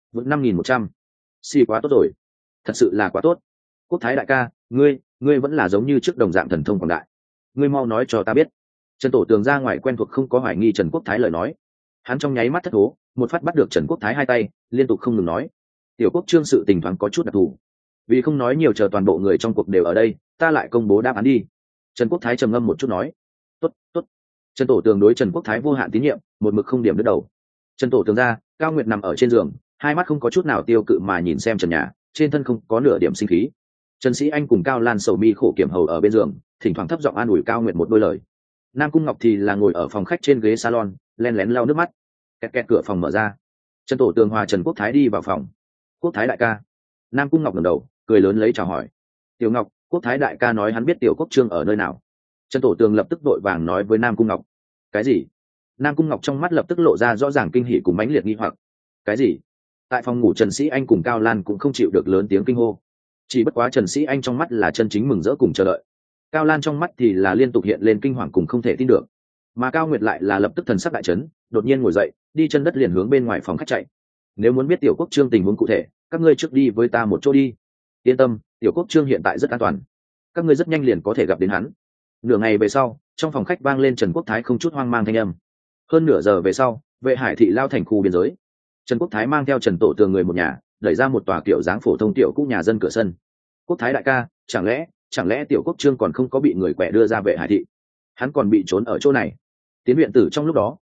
5100. Xì quá tốt rồi. Thật sự là quá tốt. Quốc Thái đại ca, ngươi vẫn là giống như trước đồng dạng thần thông quảng đại. Ngươi mau nói cho ta biết. Trần Tổ Tường ra ngoài quen thuộc không có hoài nghi Trần Quốc Thái lời nói. Hắn trong nháy mắt thất thố, một phát bắt được Trần Quốc Thái hai tay, liên tục không ngừng nói. Tiểu Quốc Trương sự tình thoáng có chút đặc thù. Vì không nói nhiều chờ toàn bộ người trong cuộc đều ở đây, ta lại công bố đáp án đi. Trần Quốc Thái trầm ngâm một chút nói. Tốt. Trần Tổ Tường đối Trần Quốc Thái vô hạn tín nhiệm, một mực không điểm đứt đầu. Trần Tổ Tường ra, Cao Nguyệt nằm ở trên giường, hai mắt không có chút nào tiêu cự mà nhìn xem trần nhà, trên thân không có nửa điểm sinh khí. Trần Sĩ Anh cùng Cao Lan sầu mi khổ kiểm hầu ở bên giường, thỉnh thoảng thấp giọng an ủi Cao Nguyệt một đôi lời. Nam Cung Ngọc thì là ngồi ở phòng khách trên ghế salon, len lén lau nước mắt. Kẹt kẹt cửa phòng mở ra. Trần Tổ Tường hòa Trần Quốc Thái đi vào phòng. Quốc Thái đại ca. Nam Cung Ngọc ngẩng đầu, cười lớn lấy chào hỏi. Tiểu Ngọc, Quốc Thái đại ca nói hắn biết Tiểu Quốc Trương ở nơi nào. Trần Tổ Tường lập tức vội vàng nói với Nam Cung Ngọc. Cái gì? Nam Cung Ngọc trong mắt lập tức lộ ra rõ ràng kinh hỉ cùng mãnh liệt nghi hoặc. Cái gì? Tại phòng ngủ Trần Sĩ Anh cùng Cao Lan cũng không chịu được lớn tiếng kinh hô. Chỉ bất quá Trần Sĩ Anh trong mắt là chân chính mừng rỡ cùng chờ đợi. Cao Lan trong mắt thì là liên tục hiện lên kinh hoàng cùng không thể tin được. Mà Cao Nguyệt lại là lập tức thần sắc đại chấn, đột nhiên ngồi dậy, đi chân đất liền hướng bên ngoài phòng khách chạy. Nếu muốn biết Tiểu Quốc Trương tình huống cụ thể, các ngươi trước đi với ta một chỗ đi. Yên tâm, Tiểu Quốc Trương hiện tại rất an toàn. Các ngươi rất nhanh liền có thể gặp đến hắn. Nửa ngày về sau, trong phòng khách vang lên Trần Quốc Thái không chút hoang mang thanh âm. Hơn nửa giờ về sau, Vệ Hải thị lao thành khu biên giới. Trần Quốc Thái mang theo Trần Tổ Tường người một nhà, đẩy ra một tòa kiểu dáng phổ thông tiểu cũ nhà dân cửa sân. Quốc Thái đại ca, chẳng lẽ Tiểu Quốc Trương còn không có bị người quẻ đưa ra Vệ Hải thị? Hắn còn bị trốn ở chỗ này. Tiến viện tử trong lúc đó,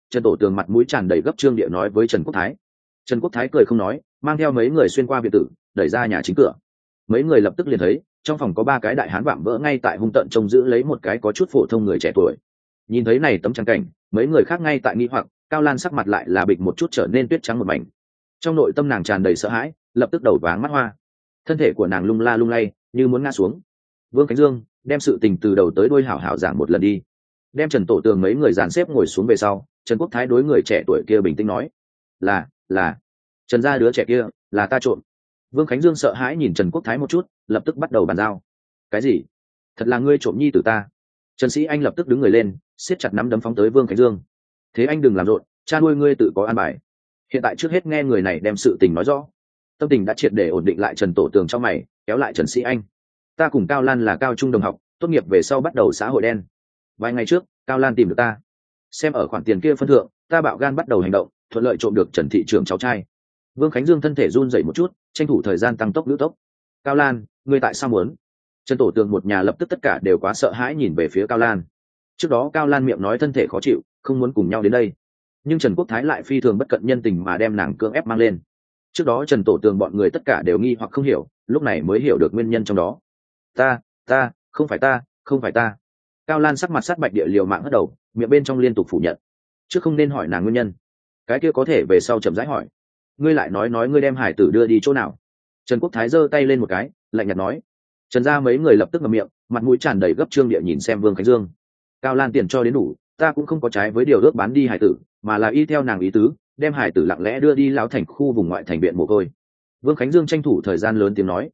Trần Tổ Tường mặt mũi tràn đầy gấp trương địa nói với Trần Quốc Thái. Trần Quốc Thái cười không nói, mang theo mấy người xuyên qua viện tử, đẩy ra nhà chính cửa. Mấy người lập tức liền thấy trong phòng có 3 cái đại hán vạm vỡ ngay tại hung tợn trông giữ lấy một cái có chút phổ thông người trẻ tuổi. Nhìn thấy này tấm trắng cảnh, mấy người khác ngay tại nghi hoặc, Cao Lan sắc mặt lại là bịch một chút trở nên tuyết trắng một mảnh. Trong nội tâm nàng tràn đầy sợ hãi, lập tức đầu váng mắt hoa, thân thể của nàng lung la lung lay như muốn ngã xuống. Vương Khánh Dương đem sự tình từ đầu tới đuôi hảo hảo giảng một lần đi. Đem Trần Tổ Tường mấy người dàn xếp ngồi xuống về sau, Trần Quốc Thái đối người trẻ tuổi kia bình tĩnh nói: là Trần gia đứa trẻ kia là ta trộm. Vương Khánh Dương sợ hãi nhìn Trần Quốc Thái một chút, lập tức bắt đầu bàn giao. Cái gì? Thật là ngươi trộm nhi tử ta? Trần Sĩ Anh lập tức đứng người lên, siết chặt nắm đấm phóng tới Vương Khánh Dương. Thế anh đừng làm rộn, cha nuôi ngươi tự có an bài. Hiện tại trước hết nghe người này đem sự tình nói rõ. Tâm tình đã triệt để ổn định lại, Trần Tổ Tường trong mày kéo lại Trần Sĩ Anh. Ta cùng Cao Lan là cao trung đồng học, tốt nghiệp về sau bắt đầu xã hội đen. Vài ngày trước Cao Lan tìm được ta, xem ở khoản tiền kia phân thượng, ta bạo gan bắt đầu hành động, thuận lợi trộm được Trần thị trưởng cháu trai. Vương Khánh Dương thân thể run rẩy một chút, tranh thủ thời gian tăng tốc nữ tốc. Cao Lan, ngươi tại sao muốn? Trần Tổ Tường một nhà lập tức tất cả đều quá sợ hãi nhìn về phía Cao Lan. Trước đó Cao Lan miệng nói thân thể khó chịu, không muốn cùng nhau đến đây, nhưng Trần Quốc Thái lại phi thường bất cận nhân tình mà đem nàng cưỡng ép mang lên. Trước đó Trần Tổ Tường bọn người tất cả đều nghi hoặc không hiểu, lúc này mới hiểu được nguyên nhân trong đó. Ta, không phải ta. Cao Lan sắc mặt sát bạch địa liều mạng hất đầu, miệng bên trong liên tục phủ nhận. Trước không nên hỏi nàng nguyên nhân, cái kia có thể về sau chậm rãi hỏi. Ngươi lại nói ngươi đem hải tử đưa đi chỗ nào? Trần Quốc Thái giơ tay lên một cái, lạnh nhạt nói. Trần gia mấy người lập tức ngậm miệng, mặt mũi tràn đầy gấp trương địa nhìn xem Vương Khánh Dương. Cao Lan tiền cho đến đủ, ta cũng không có trái với điều ước bán đi hải tử, mà là y theo nàng ý tứ, đem hải tử lặng lẽ đưa đi lão thành khu vùng ngoại thành viện mồ côi. Vương Khánh Dương tranh thủ thời gian lớn tiếng nói.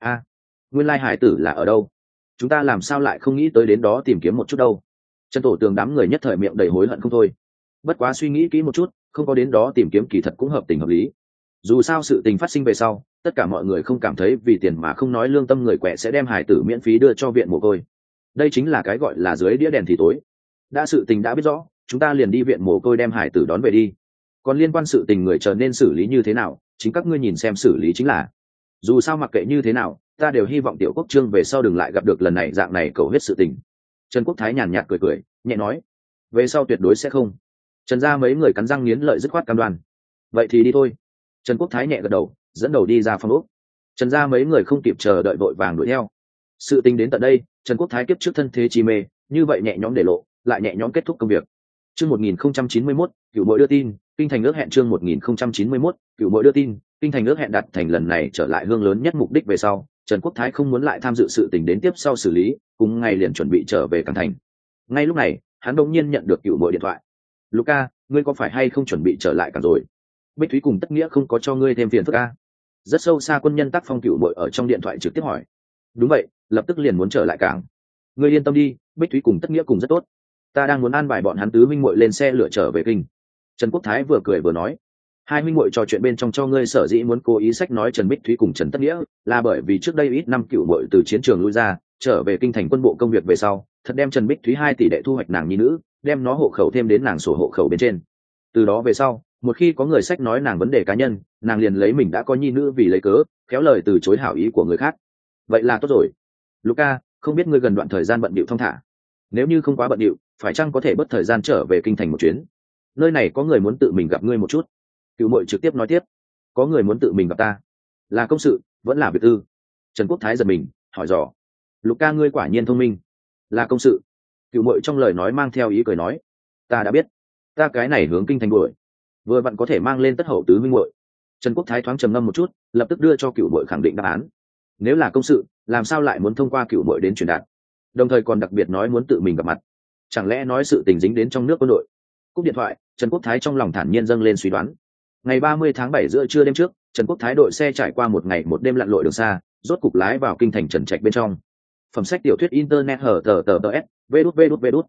Nguyên lai hải tử là ở đâu? Chúng ta làm sao lại không nghĩ tới đến đó tìm kiếm một chút đâu? Trần Tổ Tường đám người nhất thời miệng đầy hối hận không thôi. Bất quá suy nghĩ kỹ một chút, không có đến đó tìm kiếm kỳ thật cũng hợp tình hợp lý. Dù sao sự tình phát sinh về sau, tất cả mọi người không cảm thấy vì tiền mà không nói lương tâm người quẹ sẽ đem hải tử miễn phí đưa cho viện mồ côi. Đây chính là cái gọi là dưới đĩa đèn thì tối. Đã sự tình đã biết rõ, chúng ta liền đi viện mồ côi đem hải tử đón về đi. Còn liên quan sự tình người trở nên xử lý như thế nào, chính các ngươi nhìn xem xử lý chính là. Dù sao mặc kệ như thế nào, ta đều hy vọng Tiểu Quốc Trương về sau đừng lại gặp được lần này dạng này cầu hết sự tình. Trần Quốc Thái nhàn nhạt cười, nhẹ nói. Về sau tuyệt đối sẽ không. Trần gia mấy người cắn răng nghiến lợi dứt khoát cam đoan. Vậy thì đi thôi. Trần Quốc Thái nhẹ gật đầu, dẫn đầu đi ra phòng ốc. Trần gia mấy người không kịp chờ đợi vội vàng đuổi theo. Sự tình đến tận đây, Trần Quốc Thái kiếp trước thân thế chi mê, như vậy nhẹ nhõm để lộ, lại nhẹ nhõm kết thúc công việc. Chương 1091, Cửu Mội đưa tin, kinh thành ước hẹn chương 1091, Cửu Mội đưa tin, kinh thành ước hẹn đặt thành lần này trở lại hương lớn nhất mục đích về sau, Trần Quốc Thái không muốn lại tham dự sự tình đến tiếp sau xử lý, cùng ngày liền chuẩn bị trở về Cảng Thành. Ngay lúc này, hắn đột nhiên nhận được Cửu Mội điện thoại. "Luca, ngươi có phải hay không chuẩn bị trở lại Cảng rồi? Bích Thúy cùng Tất Nghĩa không có cho ngươi thêm phiền phức a?" Rất sâu xa quân nhân tác phong Cửu Mội ở trong điện thoại trực tiếp hỏi. "Đúng vậy, lập tức liền muốn trở lại Cảng. Ngươi yên tâm đi, Bích Thúy cùng Tất Nghĩa cùng rất tốt. Ta đang muốn an bài bọn hắn tứ minh muội lên xe lửa trở về kinh." Trần Quốc Thái vừa cười vừa nói. Hai minh muội trò chuyện bên trong cho ngươi sở dĩ muốn cố ý sách nói Trần Bích Thúy cùng Trần Tất Nghĩa, là bởi vì trước đây ít năm Cửu Muội từ chiến trường lui ra, trở về kinh thành quân bộ công việc về sau, thật đem Trần Bích Thúy 2 tỷ đệ thu hoạch nàng nhi nữ, đem nó hộ khẩu thêm đến nàng sổ hộ khẩu bên trên. Từ đó về sau, một khi có người sách nói nàng vấn đề cá nhân, nàng liền lấy mình đã có nhi nữ vì lấy cớ, khéo lời từ chối hảo ý của người khác. Vậy là tốt rồi. Luca, không biết ngươi gần đoạn thời gian bận bịu thong thả. Nếu như không quá bận bịu, phải chăng có thể bớt thời gian trở về kinh thành một chuyến? Nơi này có người muốn tự mình gặp ngươi một chút. Cửu Muội trực tiếp nói tiếp. Có người muốn tự mình gặp ta? Là công sự vẫn là việc tư? Trần Quốc Thái giật mình hỏi dò. Luca, ngươi quả nhiên thông minh. Là công sự. Cửu Muội trong lời nói mang theo ý cười nói. Ta đã biết, ta cái này hướng kinh thành đuổi, vừa vặn có thể mang lên tất hậu tứ minh muội. Trần Quốc Thái thoáng trầm ngâm một chút, lập tức đưa cho Cửu Muội khẳng định đáp án. Nếu là công sự, làm sao lại muốn thông qua Cửu Muội đến truyền đạt, đồng thời còn đặc biệt nói muốn tự mình gặp mặt? Chẳng lẽ nói sự tình dính đến trong nước quân đội? Cúp điện thoại, Trần Quốc Thái trong lòng thản nhiên dâng lên suy đoán. Ngày 30 tháng 7 giữa trưa đêm trước, Trần Quốc Thái đội xe trải qua một ngày một đêm lặn lội đường xa, rốt cục lái vào kinh thành Trần Trạch bên trong. Phẩm sách tiểu thuyết internet hở tờ tờ tờ s, vđvđvđ,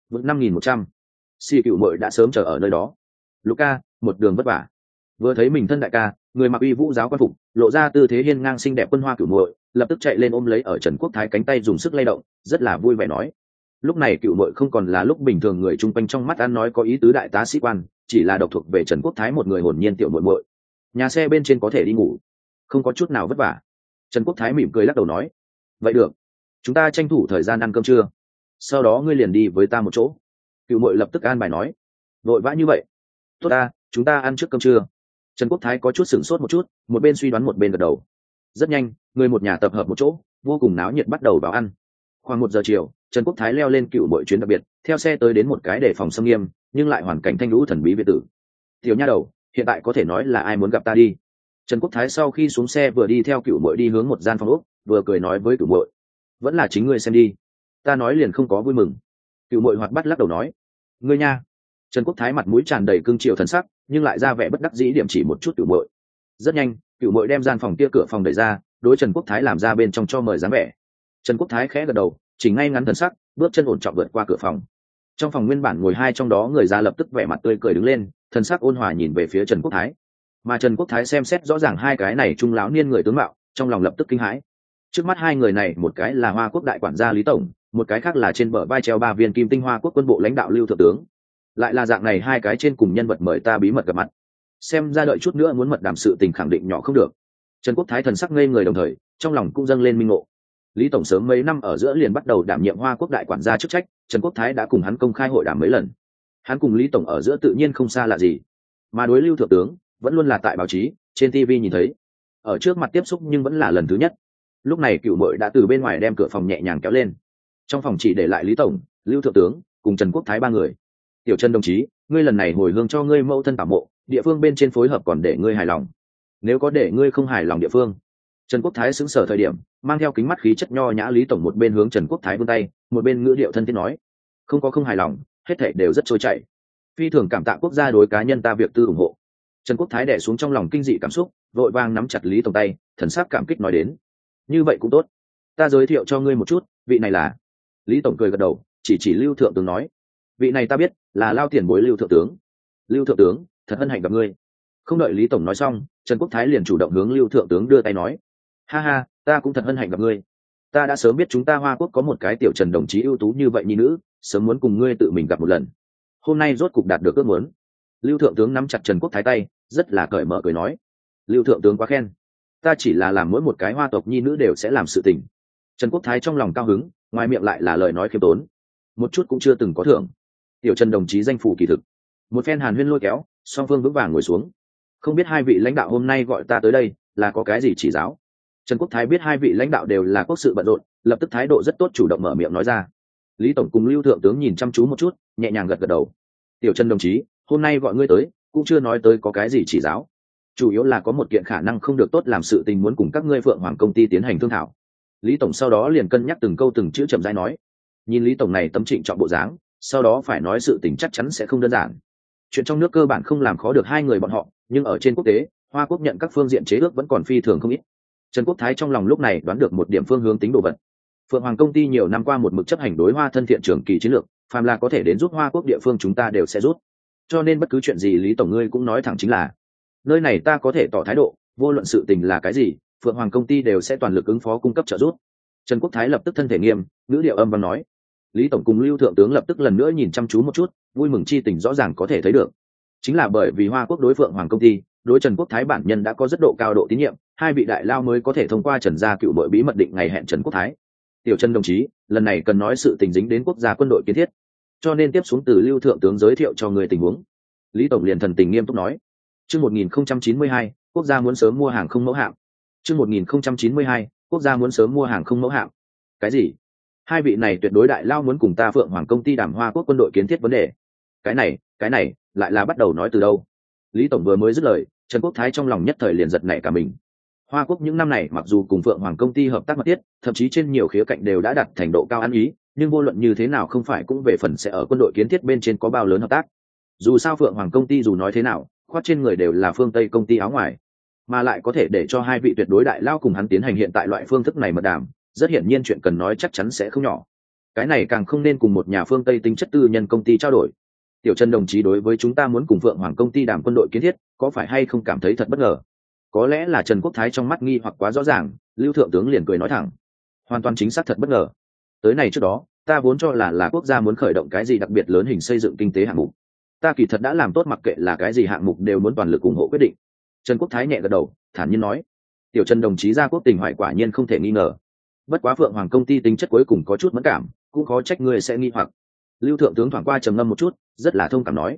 5100. Si Cửu Muội đã sớm chờ ở nơi đó. Luca, một đường vất vả. Vừa thấy mình thân đại ca, người mặc uy vũ giáo quan phục, lộ ra tư thế hiên ngang xinh đẹp quân hoa Cửu Muội, lập tức chạy lên ôm lấy ở Trần Quốc Thái cánh tay dùng sức lay động, rất là vui vẻ nói. Lúc này Cửu Muội không còn là lúc bình thường người chung quanh trong mắt ăn nói có ý tứ đại tá sĩ quan, chỉ là độc thuộc về Trần Quốc Thái một người hồn nhiên tiểu muội muội. Nhà xe bên trên có thể đi ngủ, không có chút nào vất vả. Trần Quốc Thái mỉm cười lắc đầu nói. Vậy được, chúng ta tranh thủ thời gian ăn cơm trưa, sau đó ngươi liền đi với ta một chỗ. Cửu Muội lập tức an bài nói. vội vã như vậy? Tốt ta, chúng ta ăn trước cơm trưa. Trần Quốc Thái có chút sửng sốt một chút, một bên suy đoán một bên gật đầu. Rất nhanh, người một nhà tập hợp một chỗ, vô cùng náo nhiệt bắt đầu vào ăn. Khoảng 1 giờ chiều, Trần Quốc Thái leo lên cựu bội chuyến đặc biệt, theo xe tới đến một cái để phòng xâm nghiêm nhưng lại hoàn cảnh thanh lũ thần bí biệt tử. Tiểu nha đầu, hiện tại có thể nói là ai muốn gặp ta đi. Trần Quốc Thái sau khi xuống xe vừa đi theo cựu bội đi hướng một gian phòng ốc, vừa cười nói với cựu bội: vẫn là chính ngươi xem đi, ta nói liền không có vui mừng. Cựu bội hoạt bát lắc đầu nói: ngươi nha. Trần Quốc Thái mặt mũi tràn đầy cương triều thần sắc, nhưng lại ra vẻ bất đắc dĩ điểm chỉ một chút cựu bội. Rất nhanh, cựu bội đem gian phòng kia cửa phòng đẩy ra, đối Trần Quốc Thái làm ra bên trong cho mời dáng vẻ. Trần Quốc Thái khẽ gật đầu, chỉnh ngay ngắn thần sắc, bước chân ổn trọng vượt qua cửa phòng. Trong phòng nguyên bản ngồi hai trong đó người già lập tức vẻ mặt tươi cười đứng lên, thần sắc ôn hòa nhìn về phía Trần Quốc Thái. Mà Trần Quốc Thái xem xét rõ ràng hai cái này trung lão niên người tướng mạo, trong lòng lập tức kinh hãi. Trước mắt hai người này, một cái là Hoa Quốc đại quản gia Lý Tổng, một cái khác là trên bờ vai treo 3 viên kim tinh Hoa Quốc quân bộ lãnh đạo Lưu thượng tướng. Lại là dạng này hai cái trên cùng nhân vật mời ta bí mật gặp mặt. Xem ra đợi chút nữa muốn mật đàm sự tình khẳng định nhỏ không được. Trần Quốc Thái thần sắc ngây người đồng thời, trong lòng cũng dâng lên minh ngộ. Lý Tổng sớm mấy năm ở giữa liền bắt đầu đảm nhiệm Hoa Quốc đại quản gia chức trách, Trần Quốc Thái đã cùng hắn công khai hội đàm mấy lần. Hắn cùng Lý Tổng ở giữa tự nhiên không xa lạ gì, mà đối Lưu thượng tướng vẫn luôn là tại báo chí, trên TV nhìn thấy, ở trước mặt tiếp xúc nhưng vẫn là lần thứ nhất. Lúc này cựu mội đã từ bên ngoài đem cửa phòng nhẹ nhàng kéo lên, trong phòng chỉ để lại Lý Tổng, Lưu thượng tướng cùng Trần Quốc Thái ba người. Tiểu Trần đồng chí, ngươi lần này hồi hương cho ngươi mẫu thân tảo mộ, địa phương bên trên phối hợp còn để ngươi hài lòng. Nếu có để ngươi không hài lòng địa phương. Trần Quốc Thái sững sờ thời điểm, mang theo kính mắt khí chất nho nhã Lý Tổng một bên hướng Trần Quốc Thái vươn tay, một bên ngữ điệu thân thiết nói: không có không hài lòng, hết thảy đều rất trôi chảy. Phi thường cảm tạ quốc gia đối cá nhân ta việc tư ủng hộ. Trần Quốc Thái đè xuống trong lòng kinh dị cảm xúc, vội vàng nắm chặt Lý Tổng tay, thần sắc cảm kích nói đến: như vậy cũng tốt, ta giới thiệu cho ngươi một chút, vị này là. Lý Tổng cười gật đầu, chỉ Lưu thượng tướng nói: vị này ta biết, là lao tiền bối Lưu thượng tướng. Lưu thượng tướng, thật hân hạnh gặp ngươi. Không đợi Lý Tổng nói xong, Trần Quốc Thái liền chủ động hướng Lưu thượng tướng đưa tay nói: ha ha, ta cũng thật hân hạnh gặp ngươi. Ta đã sớm biết chúng ta Hoa Quốc có một cái tiểu Trần đồng chí ưu tú như vậy nhi nữ, sớm muốn cùng ngươi tự mình gặp một lần. Hôm nay rốt cục đạt được ước muốn. Lưu thượng tướng nắm chặt Trần Quốc Thái tay, rất là cởi mở cười nói: Lưu thượng tướng quá khen, ta chỉ là làm mỗi một cái Hoa tộc nhi nữ đều sẽ làm sự tình. Trần Quốc Thái trong lòng cao hứng, ngoài miệng lại là lời nói khiêm tốn, một chút cũng chưa từng có thưởng. Tiểu Trần đồng chí danh phủ kỳ thực. Một phen hàn huyên lôi kéo, song phương vững vàng ngồi xuống. Không biết hai vị lãnh đạo hôm nay gọi ta tới đây là có cái gì chỉ giáo? Trần Quốc Thái biết hai vị lãnh đạo đều là quốc sự bận rộn, lập tức thái độ rất tốt, chủ động mở miệng nói ra. Lý Tổng cùng Lưu thượng tướng nhìn chăm chú một chút, nhẹ nhàng gật gật đầu. Tiểu Trần đồng chí, hôm nay gọi ngươi tới cũng chưa nói tới có cái gì chỉ giáo, chủ yếu là có một kiện khả năng không được tốt làm sự tình muốn cùng các ngươi Phượng Hoàng công ty tiến hành thương thảo. Lý Tổng sau đó liền cân nhắc từng câu từng chữ chậm rãi nói. Nhìn Lý Tổng này tâm trịnh trọng bộ dáng, sau đó phải nói sự tình chắc chắn sẽ không đơn giản. Chuyện trong nước cơ bản không làm khó được hai người bọn họ, nhưng ở trên quốc tế, Hoa Quốc nhận các phương diện chế ước vẫn còn phi thường không ít. Trần Quốc Thái trong lòng lúc này đoán được một điểm phương hướng tính đồ vật. Phượng Hoàng công ty nhiều năm qua một mực chấp hành đối Hoa thân thiện trường kỳ chiến lược, phàm là có thể đến giúp Hoa Quốc địa phương chúng ta đều sẽ rút. Cho nên bất cứ chuyện gì Lý Tổng ngươi cũng nói thẳng chính là, nơi này ta có thể tỏ thái độ, vô luận sự tình là cái gì, Phượng Hoàng công ty đều sẽ toàn lực ứng phó cung cấp trợ giúp. Trần Quốc Thái lập tức thân thể nghiêm, ngữ điệu âm vang nói. Lý Tổng cùng Lưu thượng tướng lập tức lần nữa nhìn chăm chú một chút, vui mừng chi tình rõ ràng có thể thấy được. Chính là bởi vì Hoa Quốc đối Phượng Hoàng công ty, đối Trần Quốc Thái bản nhân đã có rất độ cao độ tín nhiệm, hai vị đại lao mới có thể thông qua Trần gia cựu đội bí mật định ngày hẹn Trần Quốc Thái. Tiểu Trần đồng chí, lần này cần nói sự tình dính đến quốc gia quân đội kiến thiết, cho nên tiếp xuống từ Lưu thượng tướng giới thiệu cho người tình huống. Lý Tổng liền thần tình nghiêm túc nói. Chương 1092, quốc gia muốn sớm mua hàng không mẫu hạm. Chương 1092, quốc gia muốn sớm mua hàng không mẫu hạm. Cái gì? Hai vị này tuyệt đối đại lao muốn cùng ta Phượng Hoàng công ty đàm Hoa Quốc quân đội kiến thiết vấn đề. Cái này, lại là bắt đầu nói từ đâu? Lý Tổng vừa mới dứt lời, Trần Quốc Thái trong lòng nhất thời liền giật nảy cả mình. Hoa Quốc những năm này mặc dù cùng Phượng Hoàng công ty hợp tác mật thiết, thậm chí trên nhiều khía cạnh đều đã đạt thành độ cao ăn ý, nhưng vô luận như thế nào không phải cũng về phần sẽ ở quân đội kiến thiết bên trên có bao lớn hợp tác. Dù sao Phượng Hoàng công ty dù nói thế nào, khoác trên người đều là phương Tây công ty áo ngoài, mà lại có thể để cho hai vị tuyệt đối đại lao cùng hắn tiến hành hiện tại loại phương thức này mật đàm, rất hiển nhiên chuyện cần nói chắc chắn sẽ không nhỏ. Cái này càng không nên cùng một nhà phương Tây tính chất tư nhân công ty trao đổi. Tiểu Trần đồng chí đối với chúng ta muốn cùng Phượng Hoàng công ty đàm quân đội kiến thiết, có phải hay không cảm thấy thật bất ngờ? Có lẽ là Trần Quốc Thái trong mắt nghi hoặc quá rõ ràng, Lưu thượng tướng liền cười nói thẳng. Hoàn toàn chính xác thật bất ngờ. Tới này trước đó, ta vốn cho là quốc gia muốn khởi động cái gì đặc biệt lớn hình xây dựng kinh tế hạng mục. Ta kỳ thật đã làm tốt mặc kệ là cái gì hạng mục đều muốn toàn lực ủng hộ quyết định. Trần Quốc Thái nhẹ gật đầu, thản nhiên nói. Tiểu Trần đồng chí gia quốc tình hoài quả nhiên không thể nghi ngờ. Bất quá Phượng Hoàng công ty tính chất cuối cùng có chút mẫn cảm, cũng khó trách ngươi sẽ nghi hoặc. Lưu thượng tướng thoảng qua trầm ngâm một chút, rất là thông cảm nói.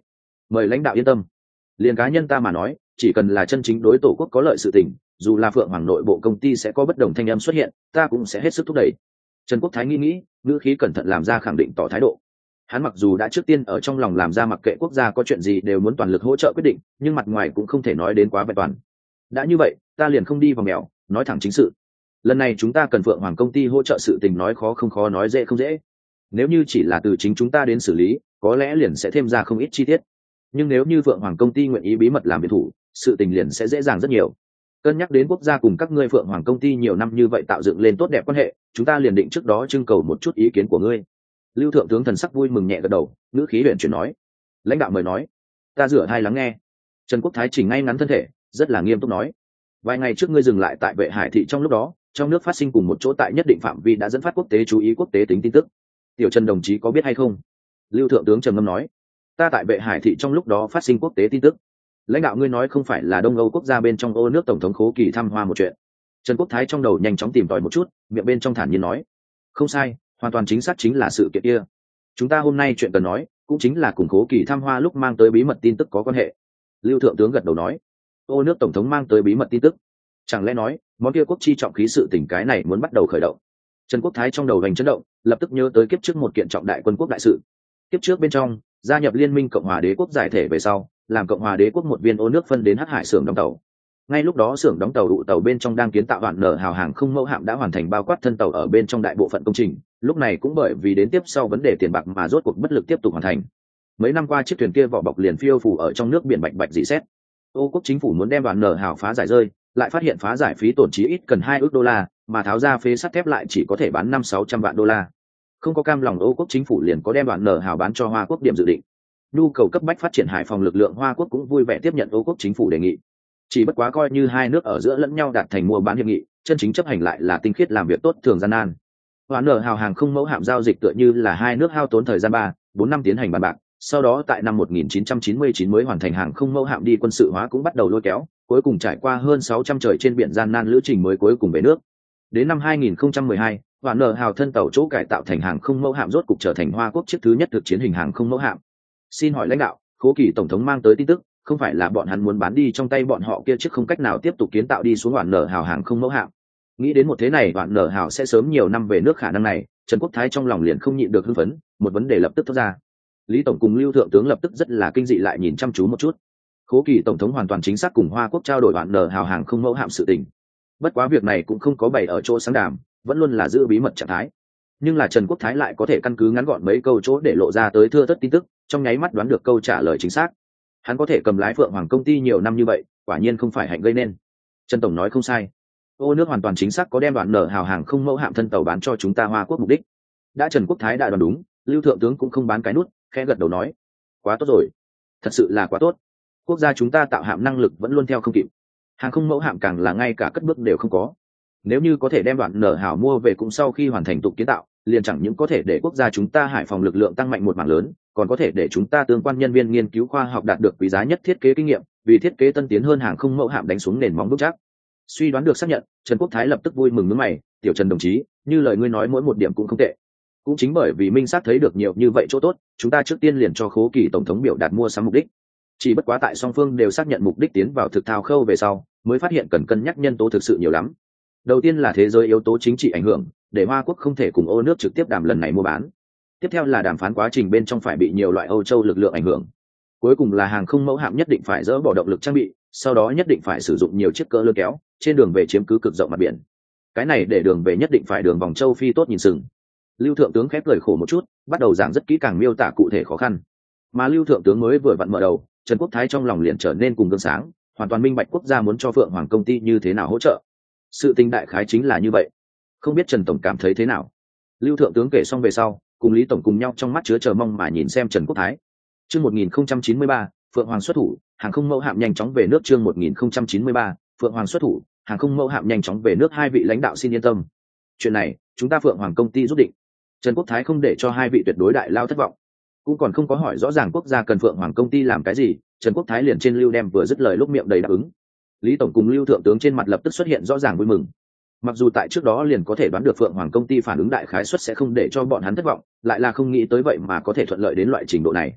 mời lãnh đạo yên tâm. Liền cá nhân ta mà nói, chỉ cần là chân chính đối tổ quốc có lợi sự tình, dù là Phượng Hoàng nội bộ công ty sẽ có bất đồng thanh âm xuất hiện, ta cũng sẽ hết sức thúc đẩy. Trần Quốc Thái nghĩ, ngữ khí cẩn thận làm ra khẳng định tỏ thái độ. Hắn mặc dù đã trước tiên ở trong lòng làm ra mặc kệ quốc gia có chuyện gì đều muốn toàn lực hỗ trợ quyết định, nhưng mặt ngoài cũng không thể nói đến quá vẹn toàn. Đã như vậy, ta liền không đi vào mèo, nói thẳng chính sự. Lần này chúng ta cần Phượng Hoàng công ty hỗ trợ sự tình, nói khó không khó nói dễ không dễ. Nếu như chỉ là từ chính chúng ta đến xử lý, có lẽ liền sẽ thêm ra không ít chi tiết. Nhưng nếu như Phượng Hoàng công ty nguyện ý bí mật làm việc thủ, sự tình liền sẽ dễ dàng rất nhiều. Cân nhắc đến quốc gia cùng các ngươi Phượng Hoàng công ty nhiều năm như vậy tạo dựng lên tốt đẹp quan hệ, chúng ta liền định trước đó trưng cầu một chút ý kiến của ngươi. Lưu thượng tướng thần sắc vui mừng nhẹ gật đầu, ngữ khí huyền chuyển nói: lãnh đạo mời nói. Ta rửa tai lắng nghe. Trần Quốc Thái chỉnh ngay ngắn thân thể, rất là nghiêm túc nói: vài ngày trước ngươi dừng lại tại Vệ Hải thị, trong lúc đó trong nước phát sinh cùng một chỗ tại nhất định phạm vi đã dẫn phát quốc tế chú ý quốc tế tính tin tức. Tiểu Trần đồng chí có biết hay không? Lưu thượng tướng trầm ngâm nói: ta tại Vệ Hải thị trong lúc đó phát sinh quốc tế tin tức. Lãnh đạo ngươi nói không phải là Đông Âu quốc gia bên trong ô nước tổng thống Khố Kỳ thăm Hoa một chuyện? Trần Quốc Thái trong đầu nhanh chóng tìm tòi một chút, miệng bên trong thản nhiên nói: không sai, hoàn toàn chính xác chính là sự kiện kia. Chúng ta hôm nay chuyện cần nói cũng chính là cùng Khố Kỳ thăm Hoa lúc mang tới bí mật tin tức có quan hệ. Lưu thượng tướng gật đầu nói: ô nước tổng thống mang tới bí mật tin tức, chẳng lẽ nói món kia quốc chi trọng khí sự tình cái này muốn bắt đầu khởi động? Trần Quốc Thái trong đầu hành chấn động, lập tức nhớ tới kiếp trước một kiện trọng đại quân quốc đại sự. Kiếp trước bên trong gia nhập liên minh Cộng hòa Đế quốc giải thể về sau, làm Cộng hòa Đế quốc một viên ô nước phân đến Hắc Hải xưởng đóng tàu. Ngay lúc đó xưởng đóng tàu đụ tàu bên trong đang kiến tạo đoạn nở hào hàng không mẫu hạm đã hoàn thành bao quát thân tàu ở bên trong đại bộ phận công trình, lúc này cũng bởi vì đến tiếp sau vấn đề tiền bạc mà rốt cuộc bất lực tiếp tục hoàn thành. Mấy năm qua chiếc thuyền kia vỏ bọc liền phiêu phù ở trong nước biển bạch bạch rỉ sét. Ô quốc chính phủ muốn đem đoạn nở hào phá giải rơi, lại phát hiện phá giải phí tổn chí ít cần 2 ức đô la, mà tháo ra phế sắt thép lại chỉ có thể bán 500-600 vạn đô la. Không có cam lòng, Ô quốc chính phủ liền có đem đoạn nở hào bán cho Hoa quốc điểm dự định. Nhu cầu cấp bách phát triển hải phòng lực lượng Hoa quốc cũng vui vẻ tiếp nhận Ô quốc chính phủ đề nghị. Chỉ bất quá coi như hai nước ở giữa lẫn nhau đạt thành mua bán hiệp nghị, chân chính chấp hành lại là tinh khiết làm việc tốt thường gian nan. Đoạn nở hào hàng không mẫu hạm giao dịch tựa như là hai nước hao tốn thời gian 3-4 năm tiến hành bàn bạc, sau đó tại năm 1999 mới hoàn thành hàng không mẫu hạm đi quân sự hóa cũng bắt đầu lôi kéo, cuối cùng trải qua hơn 600 trời trên biển gian nan lữ trình mới cuối cùng về nước. Đến năm 2012, đoạn nở hào thân tàu chỗ cải tạo thành hàng không mẫu hạm rốt cục trở thành Hoa quốc chiếc thứ nhất thực chiến hình hàng không mẫu hạm. Xin hỏi lãnh đạo, Khố Kỳ tổng thống mang tới tin tức, không phải là bọn hắn muốn bán đi trong tay bọn họ kia chiếc không cách nào tiếp tục kiến tạo đi xuống đoạn nở hào hàng không mẫu hạm? Nghĩ đến một thế này đoạn nở hào sẽ sớm nhiều năm về nước khả năng này, Trần Quốc Thái trong lòng liền không nhịn được hưng phấn, một vấn đề lập tức thoát ra. Lý tổng cùng Lưu thượng tướng lập tức rất là kinh dị lại nhìn chăm chú một chút. Khố Kỳ tổng thống hoàn toàn chính xác cùng Hoa quốc trao đổi đoạn nở hào hàng không mẫu hạm sự tình. Bất quá việc này cũng không có bày ở chỗ sáng đàm, vẫn luôn là giữ bí mật trạng thái. Nhưng là Trần Quốc Thái lại có thể căn cứ ngắn gọn mấy câu chỗ để lộ ra tới thưa thớt tin tức, trong nháy mắt đoán được câu trả lời chính xác. Hắn có thể cầm lái Phượng Hoàng công ty nhiều năm như vậy, quả nhiên không phải hạnh gây nên. Trần tổng nói không sai, Ô nước hoàn toàn chính xác có đem đoạn nở hào hàng không mẫu hạm thân tàu bán cho chúng ta Hoa quốc mục đích. Đã Trần Quốc Thái đã đoán đúng, Lưu thượng tướng cũng không bán cái nút, khẽ gật đầu nói: quá tốt rồi, thật sự là quá tốt. Quốc gia chúng ta tạo hạm năng lực vẫn luôn theo không kịp, hàng không mẫu hạm càng là ngay cả cất bước đều không có. Nếu như có thể đem đoạn nở hào mua về cũng sau khi hoàn thành tục kiến tạo, liền chẳng những có thể để quốc gia chúng ta hải phòng lực lượng tăng mạnh một mảng lớn, còn có thể để chúng ta tương quan nhân viên nghiên cứu khoa học đạt được quý giá nhất thiết kế kinh nghiệm, vì thiết kế tân tiến hơn hàng không mẫu hạm đánh xuống nền móng vững chắc. Suy đoán được xác nhận, Trần Quốc Thái lập tức vui mừng nhướng mày: tiểu Trần đồng chí, như lời ngươi nói mỗi một điểm cũng không tệ. Cũng chính bởi vì minh xác thấy được nhiều như vậy chỗ tốt, chúng ta trước tiên liền cho Khố Kỳ tổng thống biểu đạt mua sắm mục đích. Chỉ bất quá tại song phương đều xác nhận mục đích tiến vào thực thao khâu về sau, mới phát hiện cần cân nhắc nhân tố thực sự nhiều lắm. Đầu tiên là thế giới yếu tố chính trị ảnh hưởng, để Hoa quốc không thể cùng Ô nước trực tiếp đàm lần này mua bán. Tiếp theo là đàm phán quá trình bên trong phải bị nhiều loại Âu châu lực lượng ảnh hưởng. Cuối cùng là hàng không mẫu hạm nhất định phải dỡ bỏ động lực trang bị, sau đó nhất định phải sử dụng nhiều chiếc cỡ lôi kéo, trên đường về chiếm cứ cực rộng mặt biển. Cái này để đường về nhất định phải đường vòng châu Phi tốt nhìn sừng. Lưu thượng tướng khép cười khổ một chút, bắt đầu giảng rất kỹ càng miêu tả cụ thể khó khăn. Mà Lưu thượng tướng mới vừa vặn mở đầu, Trần Quốc Thái trong lòng liền trở nên cùng gương sáng, hoàn toàn minh bạch quốc gia muốn cho Phượng Hoàng công ty như thế nào hỗ trợ. Sự tình đại khái chính là như vậy. Không biết Trần tổng cảm thấy thế nào? Lưu thượng tướng kể xong về sau, cùng Lý tổng cùng nhau trong mắt chứa chờ mong mà nhìn xem Trần Quốc Thái. Chương 1093, Phượng Hoàng xuất thủ, hàng không mẫu hạm nhanh chóng về nước. Chương 1093, Phượng Hoàng xuất thủ, hàng không mẫu hạm nhanh chóng về nước. Hai vị lãnh đạo xin yên tâm, chuyện này chúng ta Phượng Hoàng công ty rút định. Trần Quốc Thái không để cho hai vị tuyệt đối đại lao thất vọng, cũng còn không có hỏi rõ ràng quốc gia cần Phượng Hoàng công ty làm cái gì, Trần Quốc Thái liền trên lưu đem vừa dứt lời lúc miệng đầy đáp ứng. Lý tổng cùng Lưu thượng tướng trên mặt lập tức xuất hiện rõ ràng vui mừng. Mặc dù tại trước đó liền có thể đoán được Phượng Hoàng công ty phản ứng đại khái suất sẽ không để cho bọn hắn thất vọng, lại là không nghĩ tới vậy mà có thể thuận lợi đến loại trình độ này.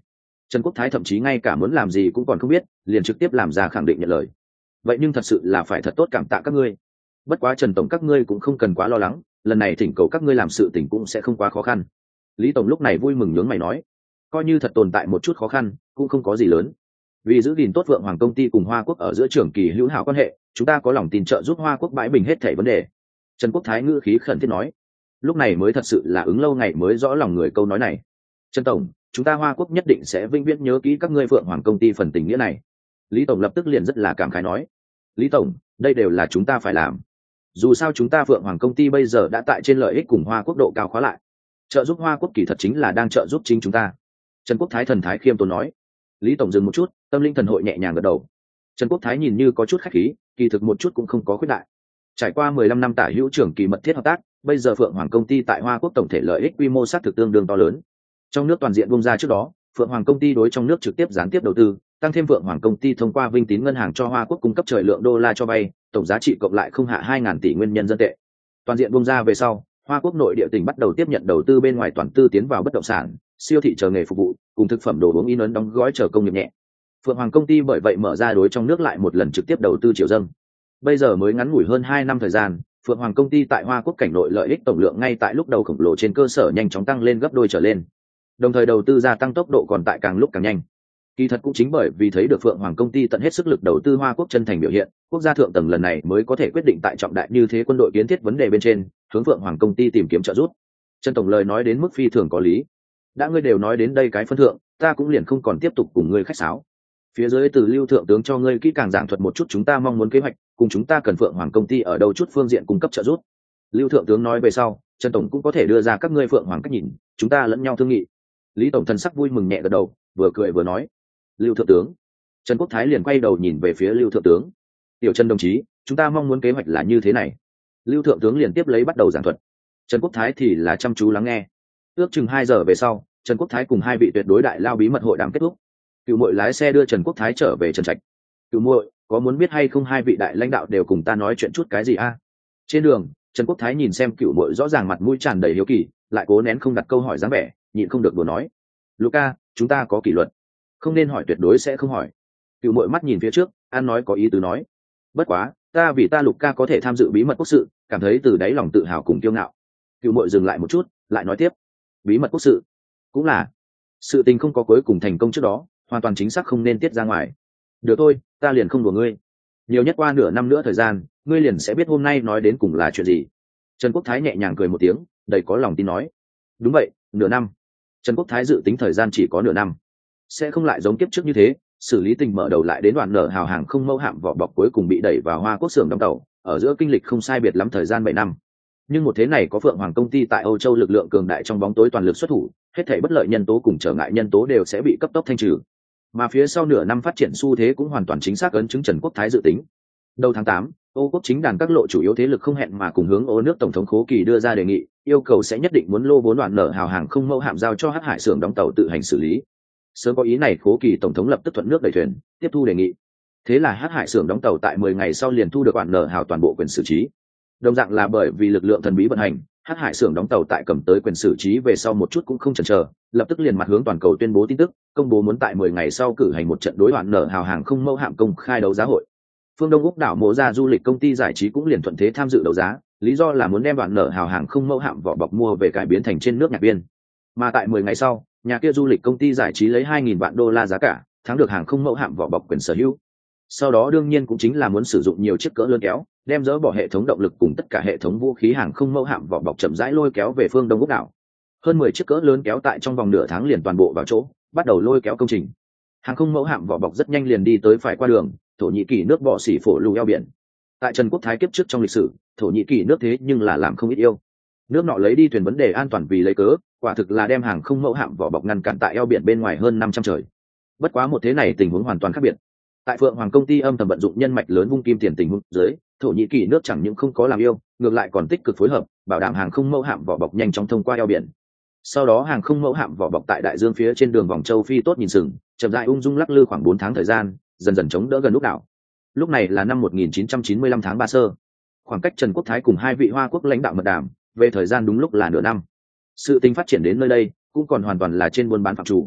Trần Quốc Thái thậm chí ngay cả muốn làm gì cũng còn không biết, liền trực tiếp làm ra khẳng định nhận lời. Vậy nhưng thật sự là phải thật tốt cảm tạ các ngươi. Bất quá Trần tổng các ngươi cũng không cần quá lo lắng, lần này thỉnh cầu các ngươi làm sự tình cũng sẽ không quá khó khăn. Lý tổng lúc này vui mừng nhướng mày nói, coi như thật tồn tại một chút khó khăn cũng không có gì lớn, vì giữ gìn tốt Vượng Hoàng công ty cùng Hoa Quốc ở giữa trường kỳ hữu hảo quan hệ, chúng ta có lòng tin trợ giúp Hoa Quốc bãi bình hết thảy vấn đề. Trần Quốc Thái ngữ khí khẩn thiết nói. Lúc này mới thật sự là ứng lâu ngày mới rõ lòng người câu nói này. Trần tổng, chúng ta Hoa Quốc nhất định sẽ vĩnh viễn nhớ kỹ các ngươi Vượng Hoàng công ty phần tình nghĩa này. Lý tổng lập tức liền rất là cảm khái nói. Lý tổng, đây đều là chúng ta phải làm. Dù sao chúng ta Vượng Hoàng công ty bây giờ đã tại trên lợi ích cùng Hoa Quốc độ cao khóa lại, trợ giúp Hoa Quốc kỳ thật chính là đang trợ giúp chính chúng ta. Trần Quốc Thái thần thái khiêm tốn nói. Lý tổng dừng một chút, tâm linh thần hội nhẹ nhàng gật đầu. Trần Quốc Thái nhìn như có chút khách khí, kỳ thực một chút cũng không có khuyết đại. Trải qua 15 năm tả hữu trưởng kỳ mật thiết hợp tác, bây giờ Phượng Hoàng công ty tại Hoa Quốc tổng thể lợi ích quy mô sát thực tương đương to lớn. Trong nước toàn diện bung ra trước đó, Phượng Hoàng công ty đối trong nước trực tiếp gián tiếp đầu tư, tăng thêm Phượng Hoàng công ty thông qua Vinh Tín ngân hàng cho Hoa Quốc cung cấp trời lượng đô la cho vay, tổng giá trị cộng lại không hạ 2.000 tỷ nguyên nhân dân tệ. Toàn diện bung ra về sau, Hoa Quốc nội địa tỉnh bắt đầu tiếp nhận đầu tư bên ngoài toàn tư tiến vào bất động sản, siêu thị chờ nghề phục vụ, cùng thực phẩm đồ uống in ấn đóng gói chờ công nghiệp nhẹ. Phượng Hoàng công ty bởi vậy mở ra đối trong nước lại một lần trực tiếp đầu tư triệu dâng. Bây giờ mới ngắn ngủi hơn 2 năm thời gian, Phượng Hoàng công ty tại Hoa Quốc cảnh nội lợi ích tổng lượng ngay tại lúc đầu khổng lồ trên cơ sở nhanh chóng tăng lên gấp đôi trở lên. Đồng thời đầu tư gia tăng tốc độ còn tại càng lúc càng nhanh. Kỳ thật cũng chính bởi vì thấy được Phượng Hoàng công ty tận hết sức lực đầu tư Hoa Quốc chân thành biểu hiện, quốc gia thượng tầng lần này mới có thể quyết định tại trọng đại như thế quân đội kiến thiết vấn đề bên trên, hướng Phượng Hoàng công ty tìm kiếm trợ giúp. Trần tổng lời nói đến mức phi thường có lý. Đã ngươi đều nói đến đây cái phân thượng, ta cũng liền không còn tiếp tục cùng ngươi khách sáo. Phía dưới từ Lưu thượng tướng cho ngươi kỹ càng giảng thuật một chút chúng ta mong muốn kế hoạch, cùng chúng ta cần Phượng Hoàng công ty ở đâu chút phương diện cung cấp trợ giúp. Lưu thượng tướng nói về sau, Trần tổng cũng có thể đưa ra các ngươi Phượng Hoàng cách nhìn, chúng ta lẫn nhau thương nghị. Lý tổng thần sắc vui mừng nhẹ gật đầu, vừa cười vừa nói. Lưu thượng tướng. Trần Quốc Thái liền quay đầu nhìn về phía Lưu thượng tướng. Tiểu Trần đồng chí, chúng ta mong muốn kế hoạch là như thế này. Lưu thượng tướng liền tiếp lấy bắt đầu giảng thuật. Trần Quốc Thái thì là chăm chú lắng nghe. Ước chừng 2 giờ về sau, Trần Quốc Thái cùng 2 vị tuyệt đối đại lao bí mật hội đàm kết thúc. Cửu Muội lái xe đưa Trần Quốc Thái trở về Trần Trạch. Cửu Muội, có muốn biết hay không 2 vị đại lãnh đạo đều cùng ta nói chuyện chút cái gì a? Trên đường, Trần Quốc Thái nhìn xem Cửu Muội rõ ràng mặt mũi tràn đầy hiếu kỳ, lại cố nén không đặt câu hỏi dáng vẻ, nhịn không được đùa nói: "Luca, chúng ta có kỷ luật, không nên hỏi tuyệt đối sẽ không hỏi." Cửu Muội mắt nhìn phía trước, an nói có ý tứ nói: "Bất quá, ta vì ta Luca có thể tham dự bí mật quốc sự, cảm thấy từ đáy lòng tự hào cùng kiêu ngạo." Cửu Muội dừng lại một chút, lại nói tiếp: "Bí mật quốc sự, cũng là sự tình không có cuối cùng thành công trước đó, hoàn toàn chính xác không nên tiết ra ngoài. Được thôi, ta liền không đùa ngươi. Nhiều nhất qua nửa năm nữa thời gian, ngươi liền sẽ biết hôm nay nói đến cùng là chuyện gì." Trần Quốc Thái nhẹ nhàng cười một tiếng, đầy có lòng tin nói: "Đúng vậy, nửa năm." Trần Quốc Thái dự tính thời gian chỉ có nửa năm, sẽ không lại giống kiếp trước như thế, xử lý tình mở đầu lại đến đoạn nở hào hàng không mẫu hạm vỏ bọc cuối cùng bị đẩy vào Hoa Quốc xưởng đóng tàu, ở giữa kinh lịch không sai biệt lắm thời gian 7 năm. Nhưng một thế này có Phượng Hoàng công ty tại Âu Châu lực lượng cường đại trong bóng tối toàn lực xuất thủ, hết thảy bất lợi nhân tố cùng trở ngại nhân tố đều sẽ bị cấp tốc thanh trừ. Mà phía sau nửa năm phát triển xu thế cũng hoàn toàn chính xác ấn chứng Trần Quốc Thái dự tính. Đầu tháng 8, Ô Quốc chính đàn các lộ chủ yếu thế lực không hẹn mà cùng hướng Ô nước tổng thống Khố Kỳ đưa ra đề nghị, yêu cầu sẽ nhất định muốn lô vốn đoạn nở hào hàng không mẫu hạm giao cho Hắc Hải xưởng đóng tàu tự hành xử lý. Sớm có ý này, Khố Kỳ tổng thống lập tức thuận nước đẩy thuyền, tiếp thu đề nghị. Thế là Hắc Hải xưởng đóng tàu tại 10 ngày sau liền thu được đoạn nở hào toàn bộ quyền xử trí. Đồng dạng là bởi vì lực lượng thần bí vận hành, Hắc Hải xưởng đóng tàu tại cầm tới quyền xử trí về sau một chút cũng không chần chờ, lập tức liền mặt hướng toàn cầu tuyên bố tin tức, công bố muốn tại 10 ngày sau cử hành một trận đối đoạn nở hào hàng không mẫu hạm công khai đấu giá hội. Phương Đông Úc đảo mộ ra du lịch công ty giải trí cũng liền thuận thế tham dự đấu giá, lý do là muốn đem đoạn nở hào hàng không mẫu hạm vỏ bọc mua về cải biến thành trên nước nhạc viên. Mà tại 10 ngày sau, nhà kia du lịch công ty giải trí lấy 2.000 vạn đô la giá cả, thắng được hàng không mẫu hạm vỏ bọc quyền sở hữu. Sau đó đương nhiên cũng chính là muốn sử dụng nhiều chiếc cỡ lớn kéo, đem dỡ bỏ hệ thống động lực cùng tất cả hệ thống vũ khí hàng không mẫu hạm vỏ bọc chậm rãi lôi kéo về phương Đông Úc đảo. Hơn 10 chiếc cỡ lớn kéo tại trong vòng nửa tháng liền toàn bộ vào chỗ, bắt đầu lôi kéo công trình. Hàng không mẫu hạm vỏ bọc rất nhanh liền đi tới phải qua đường Thổ Nhĩ Kỳ nước bọ xỉ phổ lù eo biển. Tại Trần Quốc Thái kiếp trước trong lịch sử, Thổ Nhĩ Kỳ nước thế nhưng là làm không ít yêu. Nước nọ lấy đi thuyền vấn đề an toàn vì lấy cớ, quả thực là đem hàng không mẫu hạm vỏ bọc ngăn cản tại eo biển bên ngoài hơn 500 trời. Bất quá một thế này tình huống hoàn toàn khác biệt. Tại Phượng Hoàng công ty âm thầm vận dụng nhân mạch lớn vung kim tiền tình huống dưới, Thổ Nhĩ Kỳ nước chẳng những không có làm yêu, ngược lại còn tích cực phối hợp, bảo đảm hàng không mẫu hạm vỏ bọc nhanh chóng thông qua eo biển. Sau đó hàng không mẫu hạm vỏ bọc tại đại dương phía trên đường vòng châu Phi tốt nhìn sừng, chậm rãi ung dung lắc lư khoảng 4 tháng thời gian, dần dần chống đỡ gần lúc đảo. Lúc này là năm 1995 tháng 3 sơ. Khoảng cách Trần Quốc Thái cùng 2 vị Hoa Quốc lãnh đạo mật đàm, về thời gian đúng lúc là nửa năm. Sự tình phát triển đến nơi đây, cũng còn hoàn toàn là trên buôn bán phạm chủ.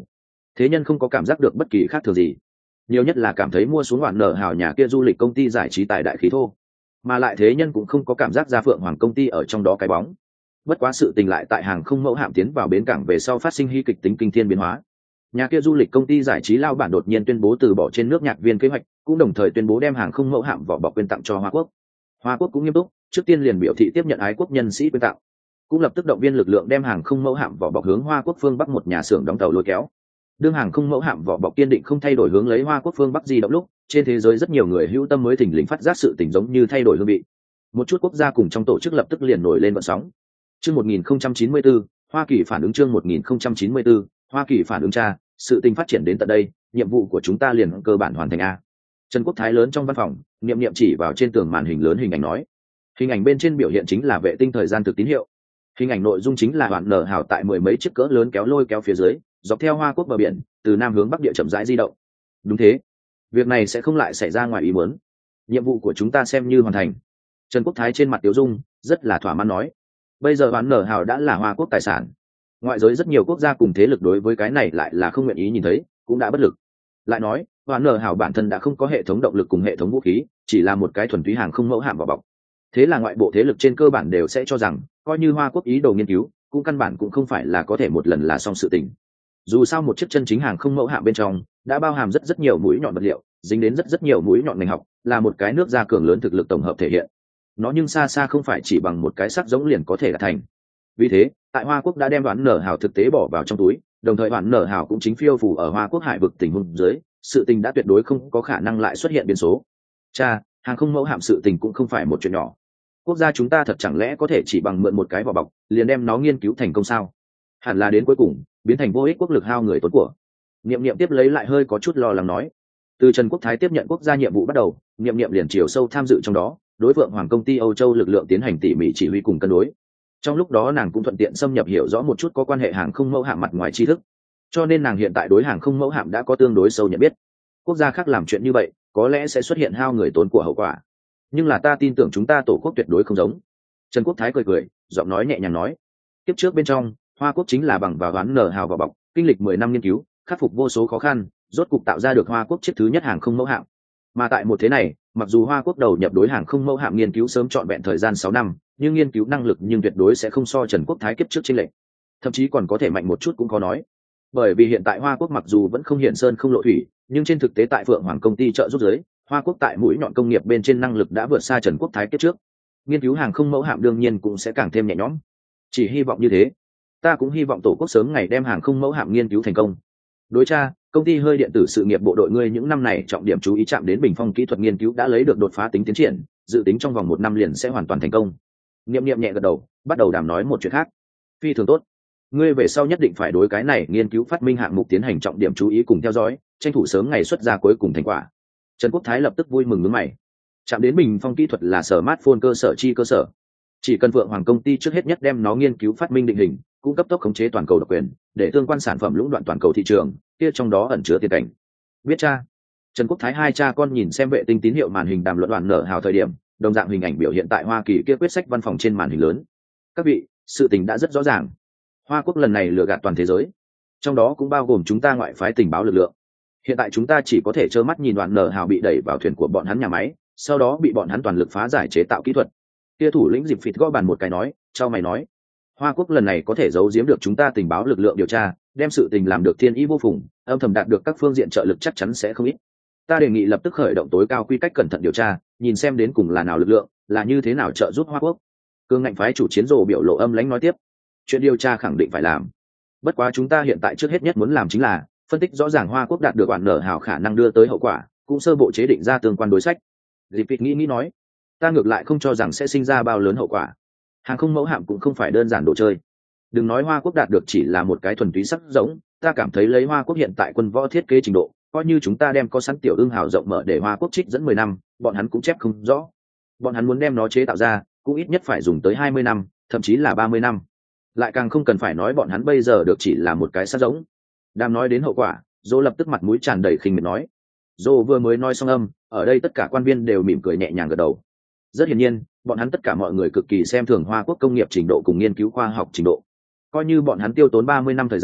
thế nhân không có cảm giác được bất kỳ khác thường gì, nhiều nhất là cảm thấy mua xuống Hoạn Nở Hào nhà kia du lịch công ty giải trí tài đại khí thô, mà lại thế nhân cũng không có cảm giác ra Phượng Hoàng công ty ở trong đó cái bóng. Bất quá sự tình lại tại hàng không mẫu hạm tiến vào bến cảng về sau phát sinh hy kịch tính kinh thiên biến hóa. Nhà kia du lịch công ty giải trí lao bản đột nhiên tuyên bố từ bỏ trên nước nhạc viên kế hoạch, cũng đồng thời tuyên bố đem hàng không mẫu hạm vỏ bọc quyên tặng cho Hoa Quốc. Hoa Quốc cũng nghiêm túc, trước tiên liền biểu thị tiếp nhận ái quốc nhân sĩ quyên tặng, cũng lập tức động viên lực lượng đem hàng không mẫu hạm vỏ bọc hướng Hoa Quốc phương bắc một nhà xưởng đóng tàu lôi kéo. Đương hàng không mẫu hạm vỏ bọc kiên định không thay đổi hướng lấy Hoa Quốc phương bắc di động lúc, trên thế giới rất nhiều người hữu tâm mới thỉnh lình phát giác sự tình giống như thay đổi hương vị. Một chút quốc gia cùng trong tổ chức lập tức liền nổi lên vận sóng. Chương 1094, Hoa Kỳ phản ứng. Chương 1094, Hoa Kỳ phản ứng. Cha, sự tình phát triển đến tận đây, nhiệm vụ của chúng ta liền cơ bản hoàn thành a. Trần Quốc Thái lớn trong văn phòng, niệm niệm chỉ vào trên tường màn hình lớn hình ảnh nói. Hình ảnh bên trên biểu hiện chính là vệ tinh thời gian thực tín hiệu. Hình ảnh nội dung chính là Hoạn Nở Hào tại mười mấy chiếc cỡ lớn kéo lôi kéo phía dưới, dọc theo Hoa Quốc bờ biển, từ nam hướng bắc địa chậm rãi di động. Đúng thế, việc này sẽ không lại xảy ra ngoài ý muốn. Nhiệm vụ của chúng ta xem như hoàn thành. Trần Quốc Thái trên mặt tiêu dung rất là thỏa mãn nói. Bây giờ Hoạn Nở Hào đã là Hoa Quốc tài sản. Ngoại giới rất nhiều quốc gia cùng thế lực đối với cái này lại là không nguyện ý nhìn thấy, cũng đã bất lực. Lại nói, Hoạn Nở Hào bản thân đã không có hệ thống động lực cùng hệ thống vũ khí, chỉ là một cái thuần túy hàng không mẫu hạm vỏ bọc. Thế là ngoại bộ thế lực trên cơ bản đều sẽ cho rằng, coi như Hoa Quốc ý đồ nghiên cứu, cũng căn bản cũng không phải là có thể một lần là xong sự tình. Dù sao một chiếc chân chính hàng không mẫu hạm bên trong đã bao hàm rất nhiều mũi nhọn vật liệu, dính đến rất nhiều mũi nhọn ngành học, là một cái nước gia cường lớn thực lực tổng hợp thể hiện. Nó nhưng xa xa không phải chỉ bằng một cái sắc giống liền có thể đạt thành. Vì thế, tại Hoa Quốc đã đem Hoạn Nở Hào thực tế bỏ vào trong túi, đồng thời Hoạn Nở Hào cũng chính phiêu phù ở Hoa Quốc hải vực tình huống dưới, sự tình đã tuyệt đối không có khả năng lại xuất hiện biến số. Cha, hàng không mẫu hạm sự tình cũng không phải một chuyện nhỏ. Quốc gia chúng ta thật chẳng lẽ có thể chỉ bằng mượn một cái vỏ bọc liền đem nó nghiên cứu thành công sao? Hẳn là đến cuối cùng biến thành vô ích, quốc lực hao người tốn của. Niệm niệm tiếp lấy lại hơi có chút lo lắng nói. Từ Trần Quốc Thái tiếp nhận quốc gia nhiệm vụ bắt đầu, niệm niệm liền chiều sâu tham dự trong đó, đối Phượng Hoàng công ty Âu Châu lực lượng tiến hành tỉ mỉ chỉ huy cùng cân đối. Trong lúc đó nàng cũng thuận tiện xâm nhập hiểu rõ một chút có quan hệ hàng không mẫu hạm mặt ngoài tri thức, cho nên nàng hiện tại đối hàng không mẫu hạm đã có tương đối sâu nhận biết. Quốc gia khác làm chuyện như vậy có lẽ sẽ xuất hiện hao người tốn của hậu quả, nhưng là ta tin tưởng chúng ta tổ quốc tuyệt đối không giống. Trần Quốc Thái cười cười, giọng nói nhẹ nhàng nói. Tiếp trước bên trong, Hoa Quốc chính là bằng vào Hoạn Nở Hào vỏ bọc, kinh lịch 10 năm nghiên cứu, khắc phục vô số khó khăn, rốt cục tạo ra được Hoa Quốc chiếc thứ nhất hàng không mẫu hạm. Mà tại một thế này, mặc dù Hoa Quốc đầu nhập đối hàng không mẫu hạm nghiên cứu sớm trọn vẹn thời gian 6 năm, nhưng nghiên cứu năng lực nhưng tuyệt đối sẽ không so Trần Quốc Thái kiếp trước chênh lệch. Thậm chí còn có thể mạnh một chút cũng có nói. Bởi vì hiện tại Hoa Quốc mặc dù vẫn không hiện sơn không lộ thủy, nhưng trên thực tế tại Phượng Hoàng công ty trợ giúp giới, Hoa Quốc tại mũi nhọn công nghiệp bên trên năng lực đã vượt xa Trần Quốc Thái kiếp trước. Nghiên cứu hàng không mẫu hạm đương nhiên cũng sẽ càng thêm nhẹ nhõm. Chỉ hy vọng như thế. Ta cũng hy vọng tổ quốc sớm ngày đem hàng không mẫu hạm nghiên cứu thành công. Đối cha, công ty hơi điện tử sự nghiệp bộ đội ngươi những năm này trọng điểm chú ý chạm đến bình phong kỹ thuật nghiên cứu đã lấy được đột phá tính tiến triển, dự tính trong vòng 1 năm liền sẽ hoàn toàn thành công. Niệm niệm nhẹ gật đầu, bắt đầu đàm nói một chuyện khác. Phi thường tốt. Ngươi về sau nhất định phải đối cái này nghiên cứu phát minh hạng mục tiến hành trọng điểm chú ý cùng theo dõi, tranh thủ sớm ngày xuất ra cuối cùng thành quả. Trần Quốc Thái lập tức vui mừng nhướng mày. Chạm đến bình phong kỹ thuật là smartphone cơ sở chi cơ sở. Chỉ cần Phượng Hoàng công ty trước hết nhất đem nó nghiên cứu phát minh định hình, cũng cấp tốc khống chế toàn cầu độc quyền, để tương quan sản phẩm lũng đoạn toàn cầu thị trường, kia trong đó ẩn chứa tiền cảnh. Biết cha. Trần Quốc Thái hai cha con nhìn xem vệ tinh tín hiệu màn hình đàm luận Hoạn Nở Hào thời điểm, đồng dạng hình ảnh biểu hiện tại Hoa Kỳ kia quyết sách văn phòng trên màn hình lớn. Các vị, sự tình đã rất rõ ràng. Hoa Quốc lần này lừa gạt toàn thế giới, trong đó cũng bao gồm chúng ta ngoại phái tình báo lực lượng. Hiện tại chúng ta chỉ có thể trơ mắt nhìn Hoạn Nở Hào bị đẩy vào thuyền của bọn hắn nhà máy, sau đó bị bọn hắn toàn lực phá giải chế tạo kỹ thuật. Kia thủ lĩnh Dịp Phịt gõ bàn một cái nói, chau mày nói, Hoa Quốc lần này có thể giấu giếm được chúng ta tình báo lực lượng điều tra, đem sự tình làm được thiên ý vô phùng, âm thầm đạt được các phương diện trợ lực chắc chắn sẽ không ít. Ta đề nghị lập tức khởi động tối cao quy cách cẩn thận điều tra, nhìn xem đến cùng là nào lực lượng, là như thế nào trợ giúp Hoa Quốc. Cương ngạnh phái chủ chiến rồ biểu lộ âm lãnh nói tiếp, chuyện điều tra khẳng định phải làm. Bất quá chúng ta hiện tại trước hết nhất muốn làm chính là phân tích rõ ràng Hoa Quốc đạt được Hoạn Nở Hào khả năng đưa tới hậu quả, cũng sơ bộ chế định ra tương quan đối sách. Dịp Phịt nghĩ nói, ta ngược lại không cho rằng sẽ sinh ra bao lớn hậu quả. Hàng không mẫu hạm cũng không phải đơn giản đồ chơi. Đừng nói Hoa Quốc đạt được chỉ là một cái thuần túy sắc giống, ta cảm thấy lấy Hoa Quốc hiện tại quân võ thiết kế trình độ, coi như chúng ta đem có sẵn tiểu ưng hào rộng mở để Hoa Quốc trích dẫn 10 năm, bọn hắn cũng chép không rõ. Bọn hắn muốn đem nó chế tạo ra, cũng ít nhất phải dùng tới 20 năm, thậm chí là 30 năm. Lại càng không cần phải nói bọn hắn bây giờ được chỉ là một cái sắc giống. Đang nói đến hậu quả, Dô lập tức mặt mũi tràn đầy khinh miệt nói. Dô vừa mới nói xong âm, ở đây tất cả quan viên đều mỉm cười nhẹ nhàng gật đầu. Rất hiển nhiên, bọn hắn tất cả mọi người cực kỳ xem thường Hoa Quốc công nghiệp trình độ cùng nghiên cứu khoa học trình độ. Coi như bọn hắn tiêu tốn 30 năm thời gian,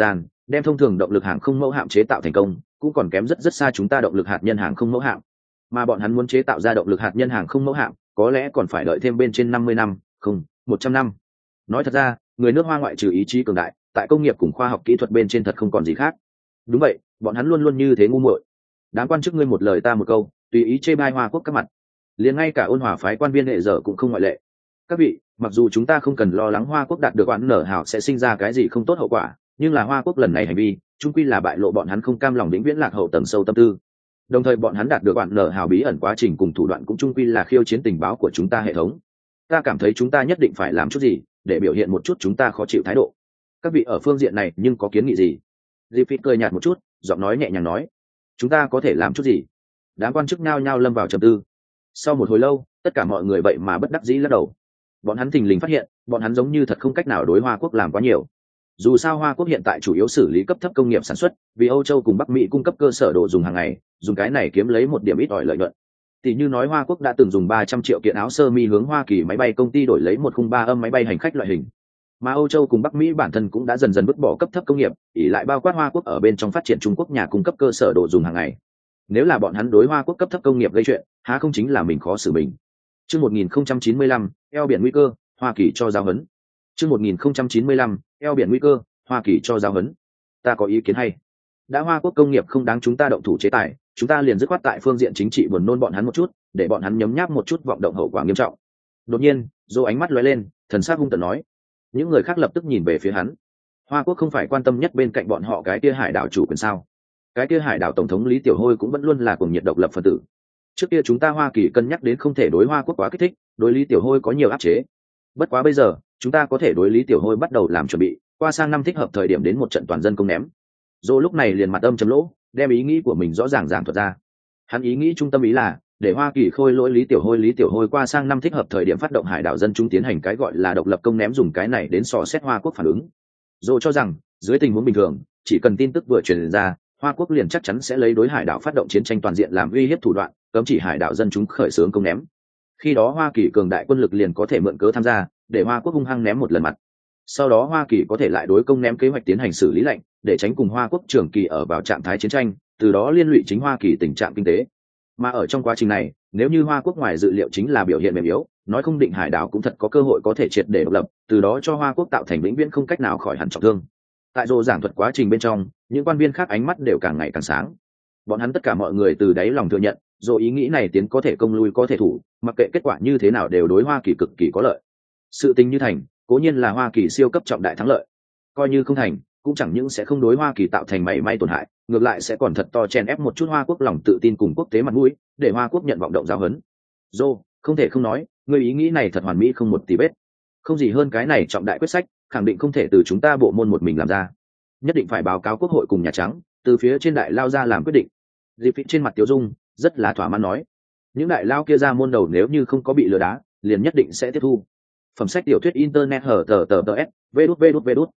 đem thông thường động lực hàng không mẫu hạm chế tạo thành công cũng còn kém rất rất xa chúng ta động lực hạt nhân hàng không mẫu hạm, mà bọn hắn muốn chế tạo ra động lực hạt nhân hàng không mẫu hạm có lẽ còn phải đợi thêm bên trên 50 năm, không 100 năm. Nói thật ra người nước Hoa ngoại trừ ý chí cường đại, tại công nghiệp cùng khoa học kỹ thuật bên trên thật không còn gì khác. Đúng vậy, bọn hắn luôn luôn như thế ngu muội. Đám quan chức ngươi một lời ta một câu, tùy ý chê bai Hoa Quốc các mặt, liền ngay cả ôn hòa phái quan viên hệ giờ cũng không ngoại lệ. Các vị, mặc dù chúng ta không cần lo lắng Hoa Quốc đạt được oán nở hào sẽ sinh ra cái gì không tốt hậu quả, nhưng là Hoa Quốc lần này hành vi chung quy là bại lộ bọn hắn không cam lòng vĩnh viễn lạc hậu tầng sâu tâm tư, đồng thời bọn hắn đạt được oán nở hào bí ẩn quá trình cùng thủ đoạn cũng chung quy là khiêu chiến tình báo của chúng ta hệ thống. Ta cảm thấy chúng ta nhất định phải làm chút gì để biểu hiện một chút chúng ta khó chịu thái độ. Các vị ở phương diện này nhưng có kiến nghị gì? Griffith cười nhạt một chút, giọng nói nhẹ nhàng nói, chúng ta có thể làm chút gì? Đám quan chức nhao nhao lâm vào trầm tư. Sau một hồi lâu tất cả mọi người vậy mà bất đắc dĩ lắc đầu. Bọn hắn thình lình phát hiện bọn hắn giống như thật không cách nào đối Hoa Quốc làm quá nhiều. Dù sao Hoa Quốc hiện tại chủ yếu xử lý cấp thấp công nghiệp sản xuất, vì Âu Châu cùng Bắc Mỹ cung cấp cơ sở đồ dùng hàng ngày, dùng cái này kiếm lấy một điểm ít ỏi lợi nhuận. Tỷ như nói Hoa Quốc đã từng dùng 300 triệu kiện áo sơ mi hướng Hoa Kỳ máy bay công ty đổi lấy một khung 3 âm máy bay hành khách loại hình. Mà Âu Châu cùng Bắc Mỹ bản thân cũng đã dần dần vứt bỏ cấp thấp công nghiệp, ỷ lại bao quát Hoa Quốc ở bên trong phát triển Trung Quốc nhà cung cấp cơ sở đồ dùng hàng ngày. Nếu là bọn hắn đối Hoa Quốc cấp thấp công nghiệp gây chuyện, há không chính là mình khó xử mình. Chương 1095, eo biển nguy cơ, Hoa Kỳ cho giáo huấn. Chương 1095, eo biển nguy cơ, Hoa Kỳ cho giáo huấn. Ta có ý kiến hay. Đã Hoa Quốc công nghiệp không đáng chúng ta động thủ chế tài, chúng ta liền dứt khoát tại phương diện chính trị buồn nôn bọn hắn một chút, để bọn hắn nhấm nháp một chút vọng động hậu quả nghiêm trọng. Đột nhiên, Dô ánh mắt lóe lên, thần sắc hung tợn nói. Những người khác lập tức nhìn về phía hắn. Hoa Quốc không phải quan tâm nhất bên cạnh bọn họ cái kia hải đảo chủ quyền sao? Cái kia hải đảo tổng thống Lý Tiểu Hôi cũng vẫn luôn là cuồng nhiệt độc lập phân tử. Trước kia chúng ta Hoa Kỳ cân nhắc đến không thể đối Hoa Quốc quá kích thích, đối Lý Tiểu Hôi có nhiều áp chế. Bất quá bây giờ, chúng ta có thể đối Lý Tiểu Hôi bắt đầu làm chuẩn bị, qua sang năm thích hợp thời điểm đến một trận toàn dân công ném. Dô lúc này liền mặt âm trầm lỗ, đem ý nghĩ của mình rõ ràng giảng thuật ra. Hắn ý nghĩ trung tâm ý là để Hoa Kỳ khôi lỗi Lý Tiểu Hôi qua sang năm thích hợp thời điểm phát động hải đảo dân chúng tiến hành cái gọi là độc lập công ném, dùng cái này đến dò xét Hoa Quốc phản ứng. Dô cho rằng dưới tình huống bình thường, chỉ cần tin tức vừa truyền ra, Hoa Quốc liền chắc chắn sẽ lấy đối hải đảo phát động chiến tranh toàn diện làm uy hiếp thủ đoạn, cấm chỉ hải đảo dân chúng khởi xướng công ném. Khi đó Hoa Kỳ cường đại quân lực liền có thể mượn cớ tham gia, để Hoa Quốc hung hăng ném một lần mặt. Sau đó Hoa Kỳ có thể lại đối công ném kế hoạch tiến hành xử lý lệnh, để tránh cùng Hoa Quốc trường kỳ ở vào trạng thái chiến tranh, từ đó liên lụy chính Hoa Kỳ tình trạng kinh tế. Mà ở trong quá trình này, nếu như Hoa Quốc ngoài dự liệu chính là biểu hiện mềm yếu, nói không định hải đảo cũng thật có cơ hội có thể triệt để độc lập, từ đó cho Hoa Quốc tạo thành vĩnh viễn không cách nào khỏi hẳn trọng thương. Tại Dô giảng thuật quá trình bên trong, những quan viên khác ánh mắt đều càng ngày càng sáng. Bọn hắn tất cả mọi người từ đáy lòng thừa nhận, Dô ý nghĩ này tiến có thể công lui có thể thủ, mặc kệ kết quả như thế nào đều đối Hoa Kỳ cực kỳ có lợi. Sự tình như thành, cố nhiên là Hoa Kỳ siêu cấp trọng đại thắng lợi. Coi như không thành, cũng chẳng những sẽ không đối Hoa Kỳ tạo thành mảy may tổn hại, ngược lại sẽ còn thật to chèn ép một chút Hoa Quốc lòng tự tin cùng quốc tế mặt mũi, để Hoa Quốc nhận vọng động giáo huấn. Dô, không thể không nói, người ý nghĩ này thật hoàn mỹ không một tí vết. Không gì hơn cái này trọng đại quyết sách, khẳng định không thể từ chúng ta bộ môn một mình làm ra. Nhất định phải báo cáo Quốc hội cùng Nhà Trắng, từ phía trên đại lao ra làm quyết định. Griffith trên mặt Tiếu Dung rất là thỏa mãn nói, những đại lao kia ra môn đầu nếu như không có bị lừa đá, liền nhất định sẽ tiếp thu. Phẩm sách tiểu thuyết internet hở tờ s vđvđvđ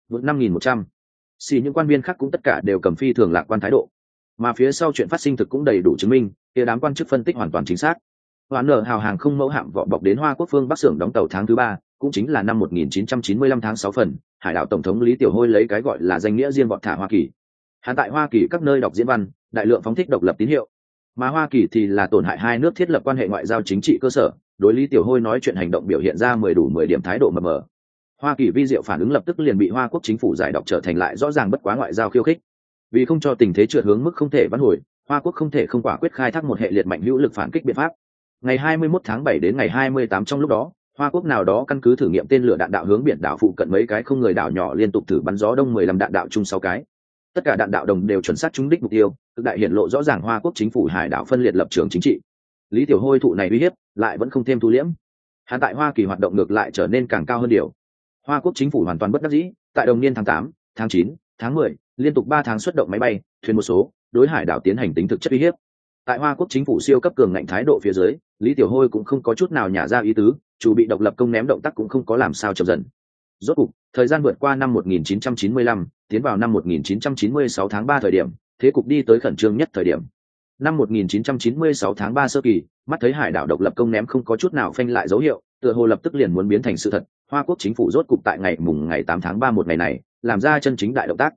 5100. Xì những quan viên khác cũng tất cả đều cầm phi thường lạc quan thái độ, mà phía sau chuyện phát sinh thực cũng đầy đủ chứng minh, kia đám quan chức phân tích hoàn toàn chính xác. Hoán nở hào hàng không mẫu hạm vỏ bọc đến Hoa Quốc phương Bắc xưởng đóng tàu tháng thứ 3, cũng chính là năm 1995 tháng 6 phần, hải đảo tổng thống Lý Tiểu Hôi lấy cái gọi là danh nghĩa riêng vọt thả Hoa Kỳ. Hắn tại Hoa Kỳ các nơi đọc diễn văn, đại lượng phóng thích độc lập tín hiệu, mà Hoa Kỳ thì là tổn hại hai nước thiết lập quan hệ ngoại giao chính trị cơ sở, đối Lý Tiểu Hôi nói chuyện hành động biểu hiện ra 10 điểm thái độ mờ mờ. Hoa Kỳ vi diệu phản ứng lập tức liền bị Hoa Quốc chính phủ giải độc trở thành lại rõ ràng bất quá ngoại giao khiêu khích. Vì không cho tình thế trượt hướng mức không thể vãn hồi, Hoa Quốc không thể không quả quyết khai thác một hệ liệt mạnh hữu lực phản kích biện pháp. Ngày 21 tháng 7 đến ngày 28 trong lúc đó, Hoa Quốc nào đó căn cứ thử nghiệm tên lửa đạn đạo hướng biển đảo phụ cận mấy cái không người đảo nhỏ liên tục thử bắn gió đông 15 đạn đạo chung 6 cái. Tất cả đạn đạo đồng đều chuẩn xác trúng đích mục tiêu, cực đại hiển lộ rõ ràng Hoa Quốc chính phủ hải đảo phân liệt lập trường chính trị. Lý Tiểu Hôi thụ này uy hiếp, lại vẫn không thêm thu liễm. Hắn tại Hoa Kỳ hoạt động ngược lại trở nên càng cao hơn điều. Hoa Quốc chính phủ hoàn toàn bất đắc dĩ, tại đồng niên tháng 8, tháng 9, tháng 10, liên tục 3 tháng xuất động máy bay, thuyền một số, đối hải đảo tiến hành tính thực chất uy hiếp. Tại Hoa Quốc chính phủ siêu cấp cường ngạnh thái độ phía dưới, Lý Tiểu Hôi cũng không có chút nào nhả ra ý tứ, chủ bị độc lập công ném động tác cũng không có làm sao chậm dần. Rốt cục, thời gian vượt qua năm 1995, tiến vào năm 1996 tháng 3 thời điểm, thế cục đi tới khẩn trương nhất thời điểm. Năm 1996 tháng 3 sơ kỳ, mắt thấy hải đảo độc lập công ném không có chút nào phanh lại dấu hiệu, tựa hồ lập tức liền muốn biến thành sự thật, Hoa Quốc chính phủ rốt cục tại ngày 8 tháng 3 một ngày này, làm ra chân chính đại động tác.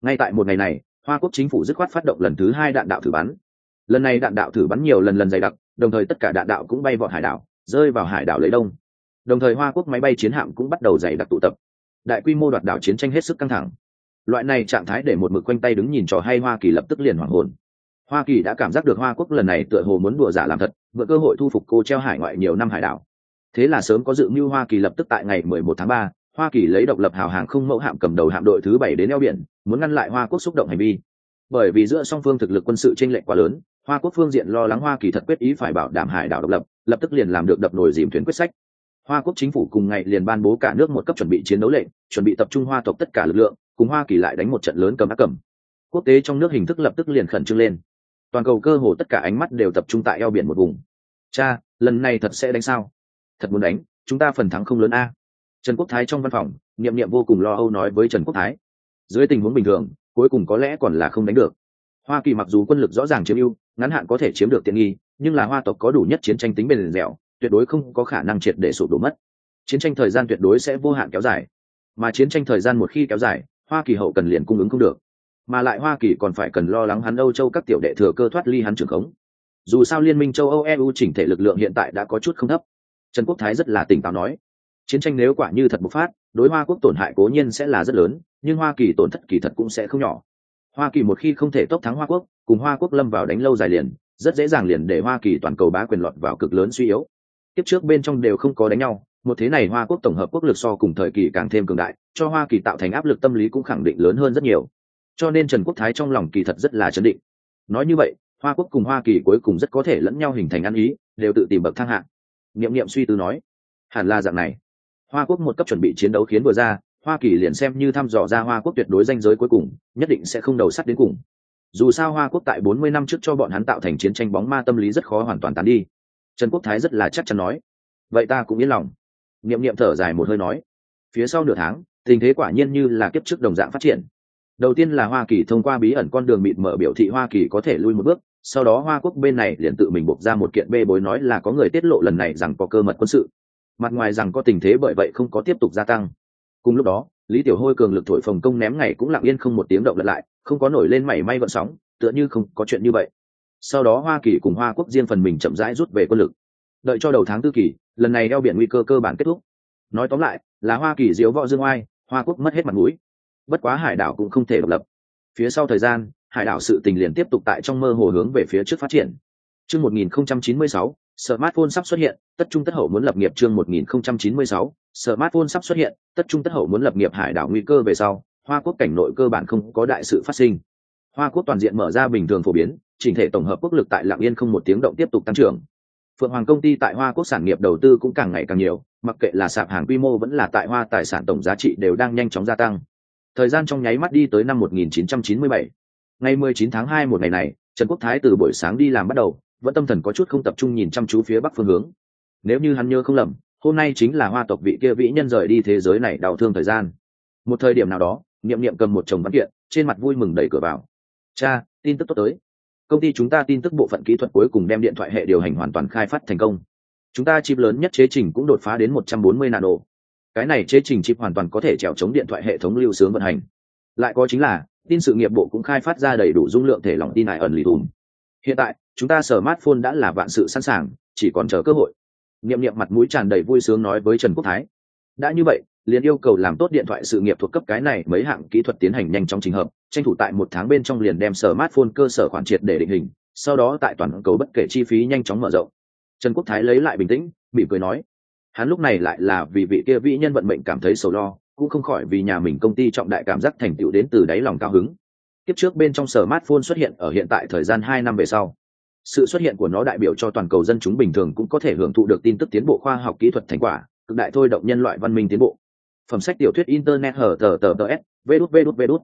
Ngay tại một ngày này, Hoa Quốc chính phủ dứt khoát phát động lần thứ 2 đạn đạo thử bắn. Lần này đạn đạo thử bắn nhiều lần dày đặc, đồng thời tất cả đạn đạo cũng bay vọt hải đảo, rơi vào hải đảo lấy đông. Đồng thời Hoa Quốc máy bay chiến hạm cũng bắt đầu dày đặc tụ tập. Đại quy mô đoạt đảo chiến tranh hết sức căng thẳng. Loại này trạng thái để một mực quanh tay đứng nhìn trò hay Hoa Kỳ lập tức liền hoảng hồn. Hoa Kỳ đã cảm giác được Hoa Quốc lần này tựa hồ muốn đùa giả làm thật, mượn cơ hội thu phục cô treo hải ngoại nhiều năm hải đảo. Thế là sớm có dự mưu Hoa Kỳ lập tức tại ngày 11 tháng 3, Hoa Kỳ lấy độc lập hào hàng không mẫu hạm cầm đầu hạm đội thứ 7 đến eo biển, muốn ngăn lại Hoa Quốc xúc động hành vi. Bởi vì giữa song phương thực lực quân sự chênh lệch quá lớn, Hoa Quốc phương diện lo lắng Hoa Kỳ thật quyết ý phải bảo đảm hải đảo độc lập, lập tức liền làm được đập nồi dìm thuyền quyết sách. Hoa Quốc chính phủ cùng ngày liền ban bố cả nước một cấp chuẩn bị chiến đấu lệnh, chuẩn bị tập trung Hoa tộc tất cả lực lượng, cùng Hoa Kỳ lại đánh một trận lớn cầm ác cầm. Quốc tế trong nước hình thức lập tức liền khẩn trương lên. Toàn cầu cơ hồ tất cả ánh mắt đều tập trung tại eo biển một vùng. Cha, lần này thật sẽ đánh sao? Thật muốn đánh, chúng ta phần thắng không lớn a. Trần Quốc Thái trong văn phòng, Niệm Niệm vô cùng lo âu nói với Trần Quốc Thái. Dưới tình huống bình thường, cuối cùng có lẽ còn là không đánh được. Hoa Kỳ mặc dù quân lực rõ ràng chiếm ưu, ngắn hạn có thể chiếm được tiện nghi, nhưng là Hoa tộc có đủ nhất chiến tranh tính bền dẻo, tuyệt đối không có khả năng triệt để sụp đổ mất. Chiến tranh thời gian tuyệt đối sẽ vô hạn kéo dài, mà chiến tranh thời gian một khi kéo dài, Hoa Kỳ hậu cần liền cung ứng không được, mà lại Hoa Kỳ còn phải cần lo lắng hắn Âu Châu các tiểu đệ thừa cơ thoát ly hắn trưởng khống. Dù sao Liên minh châu Âu EU chỉnh thể lực lượng hiện tại đã có chút không thấp. Trần Quốc Thái rất là tỉnh táo nói, chiến tranh nếu quả như thật bộc phát, đối Hoa Quốc tổn hại cố nhiên sẽ là rất lớn, nhưng Hoa Kỳ tổn thất kỳ thật cũng sẽ không nhỏ. Hoa Kỳ một khi không thể tốc thắng Hoa Quốc, cùng Hoa Quốc lâm vào đánh lâu dài liền, rất dễ dàng liền để Hoa Kỳ toàn cầu bá quyền lọt vào cực lớn suy yếu. Tiếp trước bên trong đều không có đánh nhau, một thế này Hoa Quốc tổng hợp quốc lực so cùng thời kỳ càng thêm cường đại, cho Hoa Kỳ tạo thành áp lực tâm lý cũng khẳng định lớn hơn rất nhiều. Cho nên Trần Quốc Thái trong lòng kỳ thật rất là chấn định. Nói như vậy, Hoa Quốc cùng Hoa Kỳ cuối cùng rất có thể lẫn nhau hình thành ăn ý, đều tự tìm bậc thang hạng. Niệm Niệm suy tư nói, hẳn là dạng này. Hoa Quốc một cấp chuẩn bị chiến đấu khiến vừa ra, Hoa Kỳ liền xem như thăm dò ra Hoa Quốc tuyệt đối ranh giới cuối cùng, nhất định sẽ không đầu sắt đến cùng. Dù sao Hoa Quốc tại 40 năm trước cho bọn hắn tạo thành chiến tranh bóng ma tâm lý rất khó hoàn toàn tán đi. Trần Quốc Thái rất là chắc chắn nói, vậy ta cũng yên lòng. Niệm Niệm thở dài một hơi nói, phía sau nửa tháng, tình thế quả nhiên như là kiếp trước đồng dạng phát triển. Đầu tiên là Hoa Kỳ thông qua bí ẩn con đường mịt mở biểu thị Hoa Kỳ có thể lui một bước, sau đó Hoa Quốc bên này liền tự mình buộc ra một kiện bê bối nói là có người tiết lộ lần này rằng có cơ mật quân sự. Mặt ngoài rằng có tình thế bởi vậy không có tiếp tục gia tăng. Cùng lúc đó, Lý Tiểu Hôi cường lực thổi phồng công ném ngày cũng lặng yên không một tiếng động lật lại, không có nổi lên mảy may gợn sóng, tựa như không có chuyện như vậy. Sau đó Hoa Kỳ cùng Hoa Quốc riêng phần mình chậm rãi rút về quân lực. Đợi cho đầu tháng tư kỳ, lần này eo biển nguy cơ cơ bản kết thúc. Nói tóm lại, là Hoa Kỳ diếu võ dương oai, Hoa Quốc mất hết mặt mũi. Bất quá hải đảo cũng không thể độc lập. Phía sau thời gian, hải đảo sự tình liền tiếp tục tại trong mơ hồ hướng về phía trước phát triển. Chương 1096, smartphone sắp xuất hiện, tất trung tất hậu muốn lập nghiệp. Chương 1096, smartphone sắp xuất hiện, tất trung tất hậu muốn lập nghiệp. Hải đảo nguy cơ về sau, Hoa Quốc cảnh nội cơ bản không có đại sự phát sinh. Hoa Quốc toàn diện mở ra bình thường phổ biến, chỉnh thể tổng hợp quốc lực tại lặng yên không một tiếng động tiếp tục tăng trưởng. Phượng Hoàng công ty tại Hoa Quốc sản nghiệp đầu tư cũng càng ngày càng nhiều, mặc kệ là sạp hàng quy mô vẫn là tại Hoa tài sản tổng giá trị đều đang nhanh chóng gia tăng. Thời gian trong nháy mắt đi tới năm 1997. Ngày 19 tháng 2 một ngày này, Trần Quốc Thái từ buổi sáng đi làm bắt đầu, vẫn tâm thần có chút không tập trung nhìn chăm chú phía bắc phương hướng. Nếu như hắn nhớ không lầm, hôm nay chính là Hoa tộc vị kia vĩ nhân rời đi thế giới này đau thương thời gian. Một thời điểm nào đó, Niệm Niệm cầm một chồng văn kiện, trên mặt vui mừng đẩy cửa vào. Cha, tin tức tốt tới. Công ty chúng ta tin tức bộ phận kỹ thuật cuối cùng đem điện thoại hệ điều hành hoàn toàn khai phát thành công. Chúng ta chip lớn nhất chế trình cũng đột phá đến 140 nano. Cái này chế trình chip hoàn toàn có thể trèo chống điện thoại hệ thống lưu sướng vận hành. Lại có chính là, tin sự nghiệp bộ cũng khai phát ra đầy đủ dung lượng thể lỏng tin ẩn lì thùm. Hiện tại, chúng ta smartphone đã là vạn sự sẵn sàng, chỉ còn chờ cơ hội. Niệm Niệm mặt mũi tràn đầy vui sướng nói với Trần Quốc Thái. Đã như vậy, liền yêu cầu làm tốt điện thoại sự nghiệp thuộc cấp cái này mấy hạng kỹ thuật tiến hành nhanh chóng trình hợp, tranh thủ tại 1 tháng bên trong liền đem smartphone cơ sở khoản triệt để định hình, sau đó tại toàn cầu bất kể chi phí nhanh chóng mở rộng. Trần Quốc Thái lấy lại bình tĩnh, mỉm cười nói, hắn lúc này lại là vì vị kia vĩ nhân vận mệnh cảm thấy sầu lo, cũng không khỏi vì nhà mình công ty trọng đại cảm giác thành tựu đến từ đáy lòng cao hứng. Tiếp trước bên trong smartphone xuất hiện ở hiện tại thời gian 2 năm về sau. Sự xuất hiện của nó đại biểu cho toàn cầu dân chúng bình thường cũng có thể hưởng thụ được tin tức tiến bộ khoa học kỹ thuật thành quả, cực đại thôi động nhân loại văn minh tiến bộ. Phẩm sách tiểu thuyết internet hở tờ s, vđvđvđ,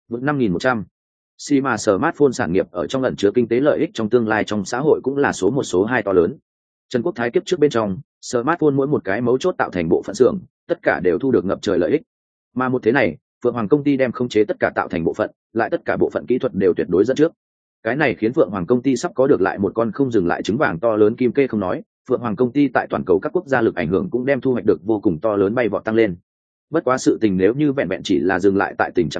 5100. Xi mà smartphone sản nghiệp ở trong ẩn chứa kinh tế lợi ích trong tương lai trong xã hội cũng là số 1 số 2 to lớn. Trần Quốc Thái kiếp trước bên trong, smartphone mỗi một cái mấu chốt tạo thành bộ phận xưởng, tất cả đều thu được ngập trời lợi ích. Mà một thế này, Phượng Hoàng công ty đem khống chế tất cả tạo thành bộ phận, lại tất cả bộ phận kỹ thuật đều tuyệt đối dẫn trước. Cái này khiến Phượng Hoàng công ty sắp có được lại một con không dừng lại trứng vàng to lớn kim kê không nói, Phượng Hoàng công ty tại toàn cầu các quốc gia lực ảnh hưởng cũng đem thu hoạch được vô cùng to lớn bay vọt tăng lên. Bất quá sự tình nếu như vẹn vẹn chỉ là dừng lại tại tình trạng này,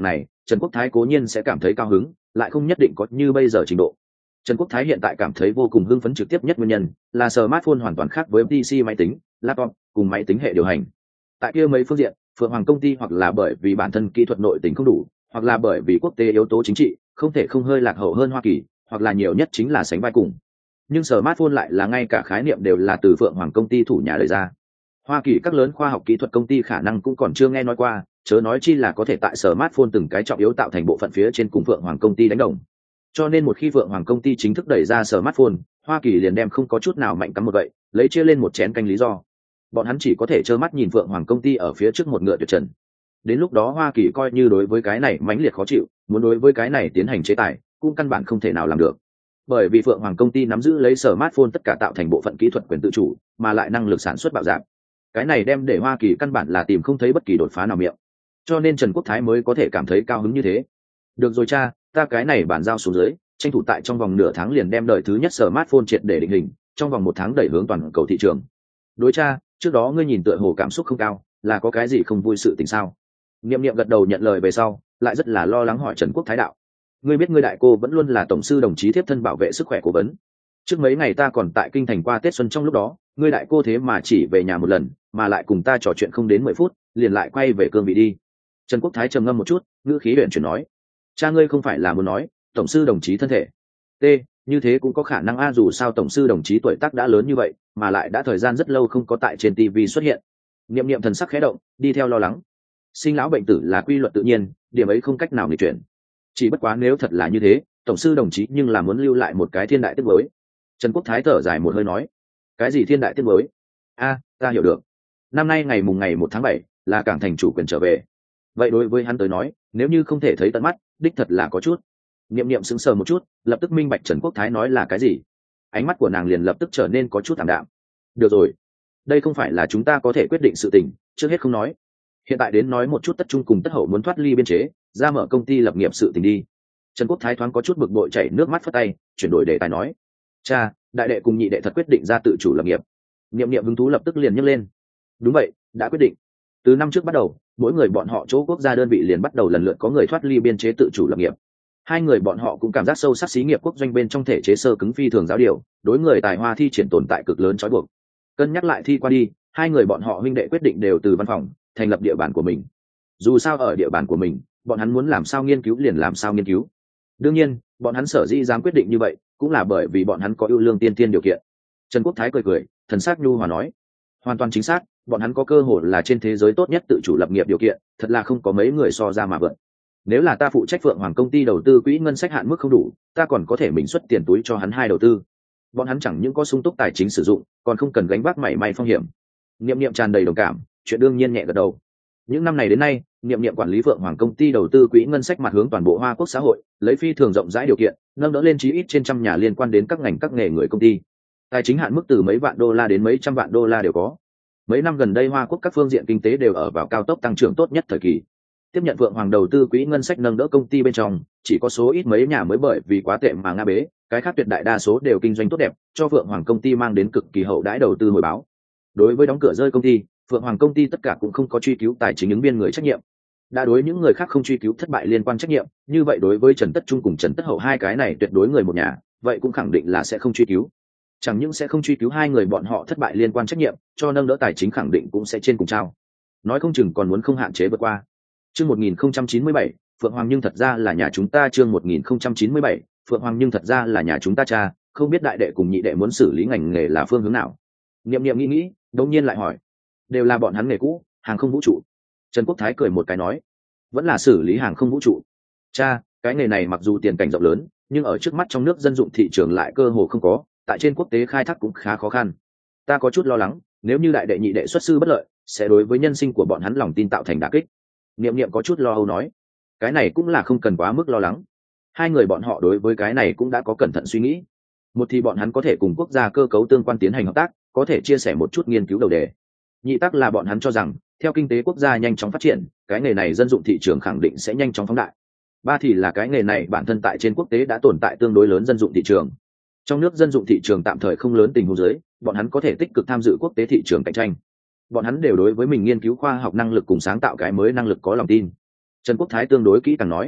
Trần Quốc Thái cố nhiên sẽ cảm thấy cao hứng, lại không nhất định có như bây giờ trình độ. Trần Quốc Thái hiện tại cảm thấy vô cùng hưng phấn trực tiếp nhất nguyên nhân là smartphone hoàn toàn khác với PC máy tính, laptop cùng máy tính hệ điều hành. Tại kia mấy phương diện, Phượng Hoàng công ty hoặc là bởi vì bản thân kỹ thuật nội tình không đủ, hoặc là bởi vì quốc tế yếu tố chính trị, không thể không hơi lạc hậu hơn Hoa Kỳ, hoặc là nhiều nhất chính là sánh vai cùng. Nhưng smartphone lại là ngay cả khái niệm đều là từ Phượng Hoàng công ty thủ nhà đời ra. Hoa Kỳ các lớn khoa học kỹ thuật công ty khả năng cũng còn chưa nghe nói qua, chớ nói chi là có thể tại smartphone từng cái trọng yếu tạo thành bộ phận phía trên cùng Phượng Hoàng công ty đánh đồng. Cho nên một khi Phượng Hoàng công ty chính thức đẩy ra smartphone, Hoa Kỳ liền đem không có chút nào mạnh cắm một vậy, lấy chia lên một chén canh lý do. Bọn hắn chỉ có thể trơ mắt nhìn Phượng Hoàng công ty ở phía trước một ngựa tuyệt trần. Đến lúc đó Hoa Kỳ coi như đối với cái này mãnh liệt khó chịu, muốn đối với cái này tiến hành chế tài, cũng căn bản không thể nào làm được. Bởi vì Phượng Hoàng công ty nắm giữ lấy smartphone tất cả tạo thành bộ phận kỹ thuật quyền tự chủ, mà lại năng lực sản xuất bạo dạn. Cái này đem để Hoa Kỳ căn bản là tìm không thấy bất kỳ đột phá nào miệng. Cho nên Trần Quốc Thái mới có thể cảm thấy cao hứng như thế. Được rồi cha, ta cái này bàn giao xuống dưới, tranh thủ tại trong vòng nửa tháng liền đem đời thứ nhất smartphone triệt để định hình, trong vòng 1 tháng đẩy hướng toàn cầu thị trường. Đối cha, trước đó ngươi nhìn tựa hồ cảm xúc không cao, là có cái gì không vui sự tình sao? Niệm Niệm gật đầu nhận lời về sau, lại rất là lo lắng hỏi Trần Quốc Thái đạo. Ngươi biết ngươi đại cô vẫn luôn là tổng sư đồng chí tiếp thân bảo vệ sức khỏe cố vấn. Trước mấy ngày ta còn tại kinh thành qua Tết xuân, trong lúc đó, ngươi đại cô thế mà chỉ về nhà một lần, mà lại cùng ta trò chuyện không đến 10 phút, liền lại quay về cương vị đi. Trần Quốc Thái trầm ngâm một chút, ngữ khí huyền chuyển nói: cha ngươi không phải là muốn nói tổng sư đồng chí thân thể t như thế cũng có khả năng a, dù sao tổng sư đồng chí tuổi tác đã lớn như vậy, mà lại đã thời gian rất lâu không có tại trên TV xuất hiện. Niệm Niệm thần sắc khẽ động, đi theo lo lắng. Sinh lão bệnh tử là quy luật tự nhiên, điểm ấy không cách nào nghịch chuyển. Chỉ bất quá nếu thật là như thế, tổng sư đồng chí nhưng là muốn lưu lại một cái thiên đại tiết mới. Trần Quốc Thái thở dài một hơi nói: cái gì thiên đại tiết mới? A, ta hiểu được. Năm nay ngày 1 tháng 7 là cảng thành chủ quyền trở về. Vậy đối với hắn tới nói, nếu như không thể thấy tận mắt, đích thật là có chút. Niệm Niệm sững sờ một chút, lập tức minh bạch Trần Quốc Thái nói là cái gì. Ánh mắt của nàng liền lập tức trở nên có chút ảm đạm. Được rồi, đây không phải là chúng ta có thể quyết định sự tình, trước hết không nói. Hiện tại đến nói một chút Tất Trung cùng Tất Hậu muốn thoát ly biên chế, ra mở công ty lập nghiệp sự tình đi. Trần Quốc Thái thoáng có chút bực bội chảy nước mắt phất tay, chuyển đổi đề tài nói: cha, đại đệ cùng nhị đệ thật quyết định ra tự chủ lập nghiệp. Niệm Niệm hứng thú lập tức liền nhấc lên. Đúng vậy, đã quyết định. Từ năm trước bắt đầu, mỗi người bọn họ chỗ quốc gia đơn vị liền bắt đầu lần lượt có người thoát ly biên chế tự chủ lập nghiệp. Hai người bọn họ cũng cảm giác sâu sắc xí nghiệp quốc doanh bên trong thể chế sơ cứng phi thường giáo điều, đối người tài hoa thi triển tồn tại cực lớn trói buộc. Cân nhắc lại thi qua đi, hai người bọn họ huynh đệ quyết định đều từ văn phòng thành lập địa bàn của mình. Dù sao ở địa bàn của mình, bọn hắn muốn làm sao nghiên cứu liền làm sao nghiên cứu. Đương nhiên, bọn hắn sở dĩ dám quyết định như vậy, cũng là bởi vì bọn hắn có ưu lương tiên tiên điều kiện. Trần Quốc Thái cười cười, thần sắc nhu hòa nói: hoàn toàn chính xác, bọn hắn có cơ hội là trên thế giới tốt nhất tự chủ lập nghiệp điều kiện, thật là không có mấy người so ra mà vượt. Nếu là ta phụ trách Phượng Hoàng công ty đầu tư quỹ ngân sách hạn mức không đủ, ta còn có thể mình xuất tiền túi cho hắn hai đầu tư. Bọn hắn chẳng những có sung túc tài chính sử dụng, còn không cần gánh vác mảy may phong hiểm. Niệm Niệm tràn đầy đồng cảm, chuyện đương nhiên nhẹ gật đầu. Những năm này đến nay, Niệm Niệm quản lý Phượng Hoàng công ty đầu tư quỹ ngân sách mặt hướng toàn bộ Hoa Quốc xã hội, lấy phi thường rộng rãi điều kiện, nâng đỡ lên chí ít trên trăm nhà liên quan đến các ngành các nghề người công ty. Tài chính hạn mức từ mấy vạn đô la đến mấy trăm vạn đô la đều có. Mấy năm gần đây Hoa Quốc các phương diện kinh tế đều ở vào cao tốc tăng trưởng tốt nhất thời kỳ. Tiếp nhận Phượng Hoàng đầu tư quỹ ngân sách nâng đỡ công ty bên trong, chỉ có số ít mấy nhà mới bởi vì quá tệ mà ngã bế, cái khác tuyệt đại đa số đều kinh doanh tốt đẹp, cho Phượng Hoàng công ty mang đến cực kỳ hậu đãi đầu tư hồi báo. Đối với đóng cửa rơi công ty, Phượng Hoàng công ty tất cả cũng không có truy cứu tài chính ứng viên người trách nhiệm. Đã đối những người khác không truy cứu thất bại liên quan trách nhiệm, như vậy đối với Trần Tất Trung cùng Trần Tất Hậu hai cái này tuyệt đối người một nhà, vậy cũng khẳng định là sẽ không truy cứu. Chẳng những sẽ không truy cứu hai người bọn họ thất bại liên quan trách nhiệm, cho nâng đỡ tài chính khẳng định cũng sẽ trên cùng trao. Nói không chừng còn muốn không hạn chế vượt qua. Chương 1097, Phượng Hoàng nhưng thật ra là nhà chúng ta. Chương 1097, Phượng Hoàng nhưng thật ra là nhà chúng ta cha, không biết đại đệ cùng nhị đệ muốn xử lý ngành nghề là phương hướng nào. Niệm Niệm nghĩ, đột nhiên lại hỏi: đều là bọn hắn nghề cũ, hàng không vũ trụ. Trần Quốc Thái cười một cái nói: vẫn là xử lý hàng không vũ trụ. Cha, cái nghề này mặc dù tiền cảnh rộng lớn, nhưng ở trước mắt trong nước dân dụng thị trường lại cơ hồ không có, tại trên quốc tế khai thác cũng khá khó khăn. Ta có chút lo lắng, nếu như đại đệ nhị đệ xuất sư bất lợi, sẽ đối với nhân sinh của bọn hắn lòng tin tạo thành đả kích. Niệm Niệm có chút lo âu nói: cái này cũng là không cần quá mức lo lắng. Hai người bọn họ đối với cái này cũng đã có cẩn thận suy nghĩ. Một thì bọn hắn có thể cùng quốc gia cơ cấu tương quan tiến hành hợp tác, có thể chia sẻ một chút nghiên cứu đầu đề. Nhị tác là bọn hắn cho rằng, theo kinh tế quốc gia nhanh chóng phát triển, cái nghề này dân dụng thị trường khẳng định sẽ nhanh chóng phóng đại. Ba thì là cái nghề này bản thân tại trên quốc tế đã tồn tại tương đối lớn dân dụng thị trường. Trong nước dân dụng thị trường tạm thời không lớn tình huống dưới, bọn hắn có thể tích cực tham dự quốc tế thị trường cạnh tranh. Bọn hắn đều đối với mình nghiên cứu khoa học năng lực cùng sáng tạo cái mới năng lực có lòng tin. Trần Quốc Thái tương đối kỹ càng nói: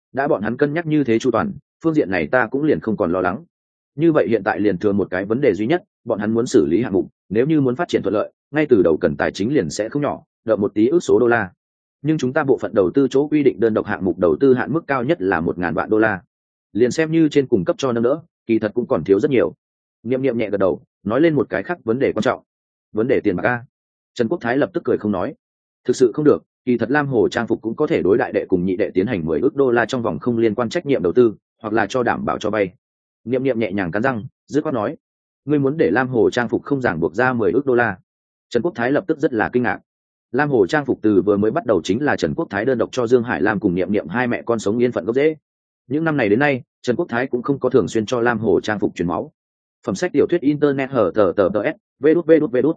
đã bọn hắn cân nhắc như thế chu toàn, phương diện này ta cũng liền không còn lo lắng. Như vậy hiện tại liền thừa một cái vấn đề duy nhất, bọn hắn muốn xử lý hạng mục, nếu như muốn phát triển thuận lợi, ngay từ đầu cần tài chính liền sẽ không nhỏ, đợi một tí ước số đô la. Nhưng chúng ta bộ phận đầu tư chỗ quy định đơn độc hạng mục đầu tư hạn mức cao nhất là 1.000 vạn đô la. Liền xem như trên cung cấp cho nâng đỡ, kỳ thật cũng còn thiếu rất nhiều. Niệm Niệm nhẹ gật đầu, nói lên một cái khác vấn đề quan trọng. Vấn đề tiền bạc a. Trần Quốc Thái lập tức cười không nói. Thực sự không được, kỳ thật Lam Hồ trang phục cũng có thể đối đại đệ cùng nhị đệ tiến hành 10 ức đô la trong vòng không liên quan trách nhiệm đầu tư, hoặc là cho đảm bảo cho vay. Niệm Niệm nhẹ nhàng cắn răng, dứt khoát nói: "Ngươi muốn để Lam Hồ trang phục không ràng buộc ra 10 ức đô la?" Trần Quốc Thái lập tức rất là kinh ngạc. Lam Hồ trang phục từ vừa mới bắt đầu chính là Trần Quốc Thái đơn độc cho Dương Hải Lam cùng Niệm Niệm hai mẹ con sống yên phận gốc rễ. Những năm này đến nay, Trần Quốc Thái cũng không có thường xuyên cho Lam Hồ trang phục truyền máu. Phẩm sách tiểu thuyết internet hở tờ tờ tờ s, vđvđvđ,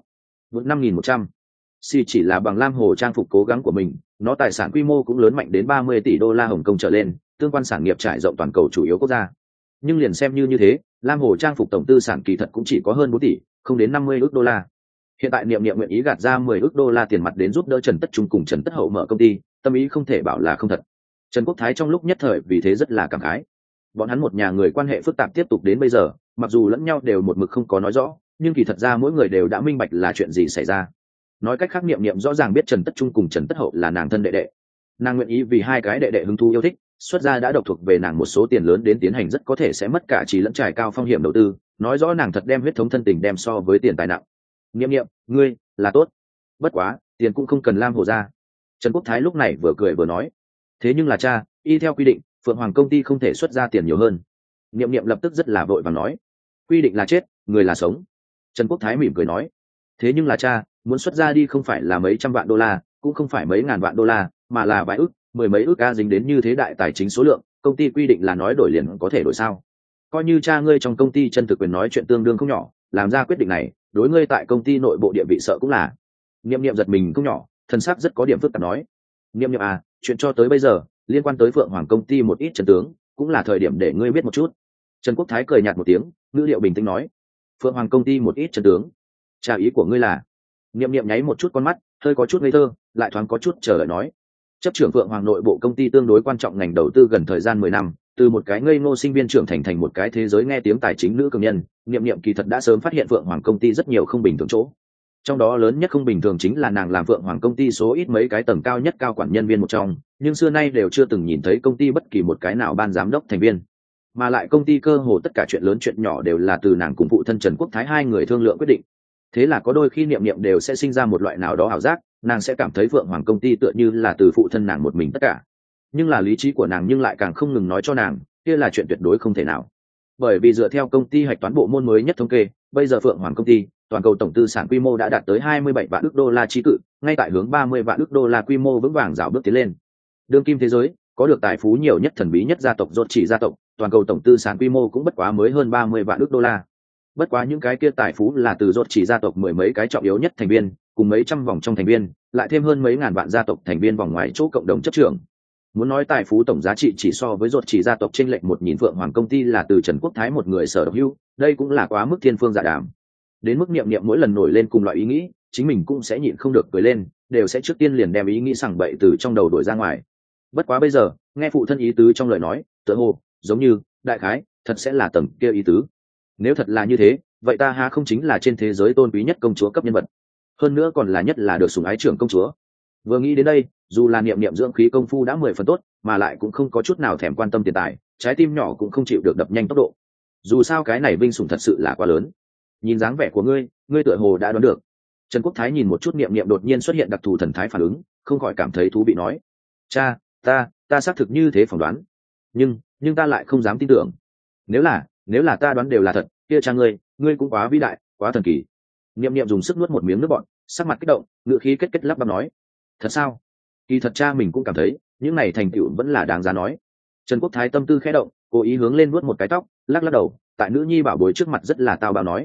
5100. Chỉ là bằng Lam Hồ trang phục cố gắng của mình, nó tài sản quy mô cũng lớn mạnh đến 30 tỷ đô la Hồng Kông trở lên, tương quan sản nghiệp trải rộng toàn cầu chủ yếu quốc gia. Nhưng liền xem như thế, Lam Hồ trang phục tổng tư sản kỳ thật cũng chỉ có hơn 4 tỷ, không đến 50 ức đô la. Hiện tại Niệm Niệm nguyện ý gạt ra 10 ức đô la tiền mặt đến giúp đỡ Trần Tất Trung cùng Trần Tất Hậu mở công ty, tâm ý không thể bảo là không thật. Trần Quốc Thái trong lúc nhất thời vì thế rất là cảm khái. Bọn hắn một nhà người quan hệ phức tạp tiếp tục đến bây giờ, mặc dù lẫn nhau đều một mực không có nói rõ, nhưng kỳ thật ra mỗi người đều đã minh bạch là chuyện gì xảy ra. Nói cách khác, Niệm Niệm rõ ràng biết Trần Tất Trung cùng Trần Tất Hậu là nàng thân đệ đệ. Nàng nguyện ý vì hai cái đệ đệ hứng thú yêu thích, xuất ra đã độc thuộc về nàng một số tiền lớn đến tiến hành rất có thể sẽ mất cả trí lẫn trải cao phong hiểm đầu tư, nói rõ nàng thật đem huyết thống thân tình đem so với tiền tài nặng. Niệm Niệm, ngươi là tốt, bất quá tiền cũng không cần Lam Hồ ra. Trần Quốc Thái lúc này vừa cười vừa nói, thế nhưng là cha, y theo quy định Phượng Hoàng công ty không thể xuất ra tiền nhiều hơn. Niệm Niệm lập tức rất là vội vàng nói, quy định là chết, người là sống. Trần Quốc Thái mỉm cười nói, thế nhưng là cha, muốn xuất ra đi không phải là mấy trăm vạn đô la, cũng không phải mấy ngàn vạn đô la, mà là vài ức, mười mấy ức a, dính đến như thế đại tài chính số lượng, công ty quy định là nói đổi liền có thể đổi sao? Coi như cha ngươi trong công ty chân thực quyền nói chuyện tương đương không nhỏ, làm ra quyết định này, đối ngươi tại công ty nội bộ địa vị sợ cũng là. Niệm Niệm giật mình không nhỏ, thân sắc rất có điểm phức tạp nói, Niệm Niệm à, chuyện cho tới bây giờ liên quan tới Phượng Hoàng công ty một ít chân tướng, cũng là thời điểm để ngươi biết một chút. Trần Quốc Thái cười nhạt một tiếng, ngữ liệu bình tĩnh nói, Phượng Hoàng công ty một ít chân tướng, cha ý của ngươi là? Niệm Niệm nháy một chút con mắt, hơi có chút ngây thơ, lại thoáng có chút chờ đợi nói, chấp trưởng Phượng Hoàng nội bộ công ty tương đối quan trọng ngành đầu tư gần thời gian 10 năm, từ một cái ngây ngô sinh viên trưởng thành một cái thế giới nghe tiếng tài chính nữ cường nhân. Niệm Niệm kỳ thật đã sớm phát hiện Phượng Hoàng công ty rất nhiều không bình thường chỗ, trong đó lớn nhất không bình thường chính là nàng làm Phượng Hoàng công ty số ít mấy cái tầng cao nhất cao quản nhân viên một trong, nhưng xưa nay đều chưa từng nhìn thấy công ty bất kỳ một cái nào ban giám đốc thành viên, mà lại công ty cơ hồ tất cả chuyện lớn chuyện nhỏ đều là từ nàng cùng phụ thân Trần Quốc Thái hai người thương lượng quyết định. Thế là có đôi khi Niệm Niệm đều sẽ sinh ra một loại nào đó ảo giác, nàng sẽ cảm thấy Phượng Hoàng công ty tựa như là từ phụ thân nàng một mình tất cả, nhưng là lý trí của nàng nhưng lại càng không ngừng nói cho nàng kia là chuyện tuyệt đối không thể nào. Bởi vì dựa theo công ty hạch toán bộ môn mới nhất thống kê, bây giờ Phượng Hoàng công ty toàn cầu tổng tư sản quy mô đã đạt tới 27 vạn ức đô la chí cự, ngay tại hướng 30 vạn ức đô la quy mô vững vàng rào bước tiến lên. Đương kim thế giới có được tài phú nhiều nhất thần bí nhất gia tộc Rốt Chỉ gia tộc, toàn cầu tổng tư sản quy mô cũng bất quá mới hơn 30 vạn ức đô la. Bất quá những cái kia tài phú là từ Rốt Chỉ gia tộc mười mấy cái trọng yếu nhất thành viên, cùng mấy trăm vòng trong thành viên, lại thêm hơn mấy ngàn vạn gia tộc thành viên vòng ngoài chỗ cộng đồng chấp trưởng. Muốn nói tài phú tổng giá trị chỉ so với Rốt Chỉ gia tộc trên lệnh một nhìn Phượng Hoàng công ty là từ Trần Quốc Thái một người sở độc hữu, đây cũng là quá mức thiên phương dạ đàm. Đến mức Niệm Niệm mỗi lần nổi lên cùng loại ý nghĩ, chính mình cũng sẽ nhịn không được cười lên, đều sẽ trước tiên liền đem ý nghĩ sằng bậy từ trong đầu đổi ra ngoài. Bất quá bây giờ, nghe phụ thân ý tứ trong lời nói, tựa hồ giống như đại khái thật sẽ là tầng kia ý tứ. Nếu thật là như thế, vậy ta há không chính là trên thế giới tôn quý nhất công chúa cấp nhân vật, hơn nữa còn là nhất là được sủng ái trưởng công chúa. Vừa nghĩ đến đây, dù là Niệm Niệm dưỡng khí công phu đã 10 phần tốt, mà lại cũng không có chút nào thèm quan tâm tiền tài, trái tim nhỏ cũng không chịu được đập nhanh tốc độ. Dù sao cái này vinh sủng thật sự là quá lớn. Nhìn dáng vẻ của ngươi, ngươi tựa hồ đã đoán được. Trần Quốc Thái nhìn một chút Niệm Niệm đột nhiên xuất hiện đặc thù thần thái phản ứng, không khỏi cảm thấy thú vị nói, cha, ta xác thực như thế phỏng đoán, nhưng ta lại không dám tin tưởng. Nếu là ta đoán đều là thật, kia cha ngươi cũng quá vĩ đại, quá thần kỳ. Niệm Niệm dùng sức nuốt một miếng nước bọt, sắc mặt kích động, ngữ khí kết lắp bắp nói, thật sao? Kỳ thật cha mình cũng cảm thấy những này thành tựu vẫn là đáng giá nói. Trần Quốc Thái tâm tư khẽ động, cố ý hướng lên nuốt một cái tóc, lắc đầu, tại nữ nhi bảo bối trước mặt rất là tao bạo nói,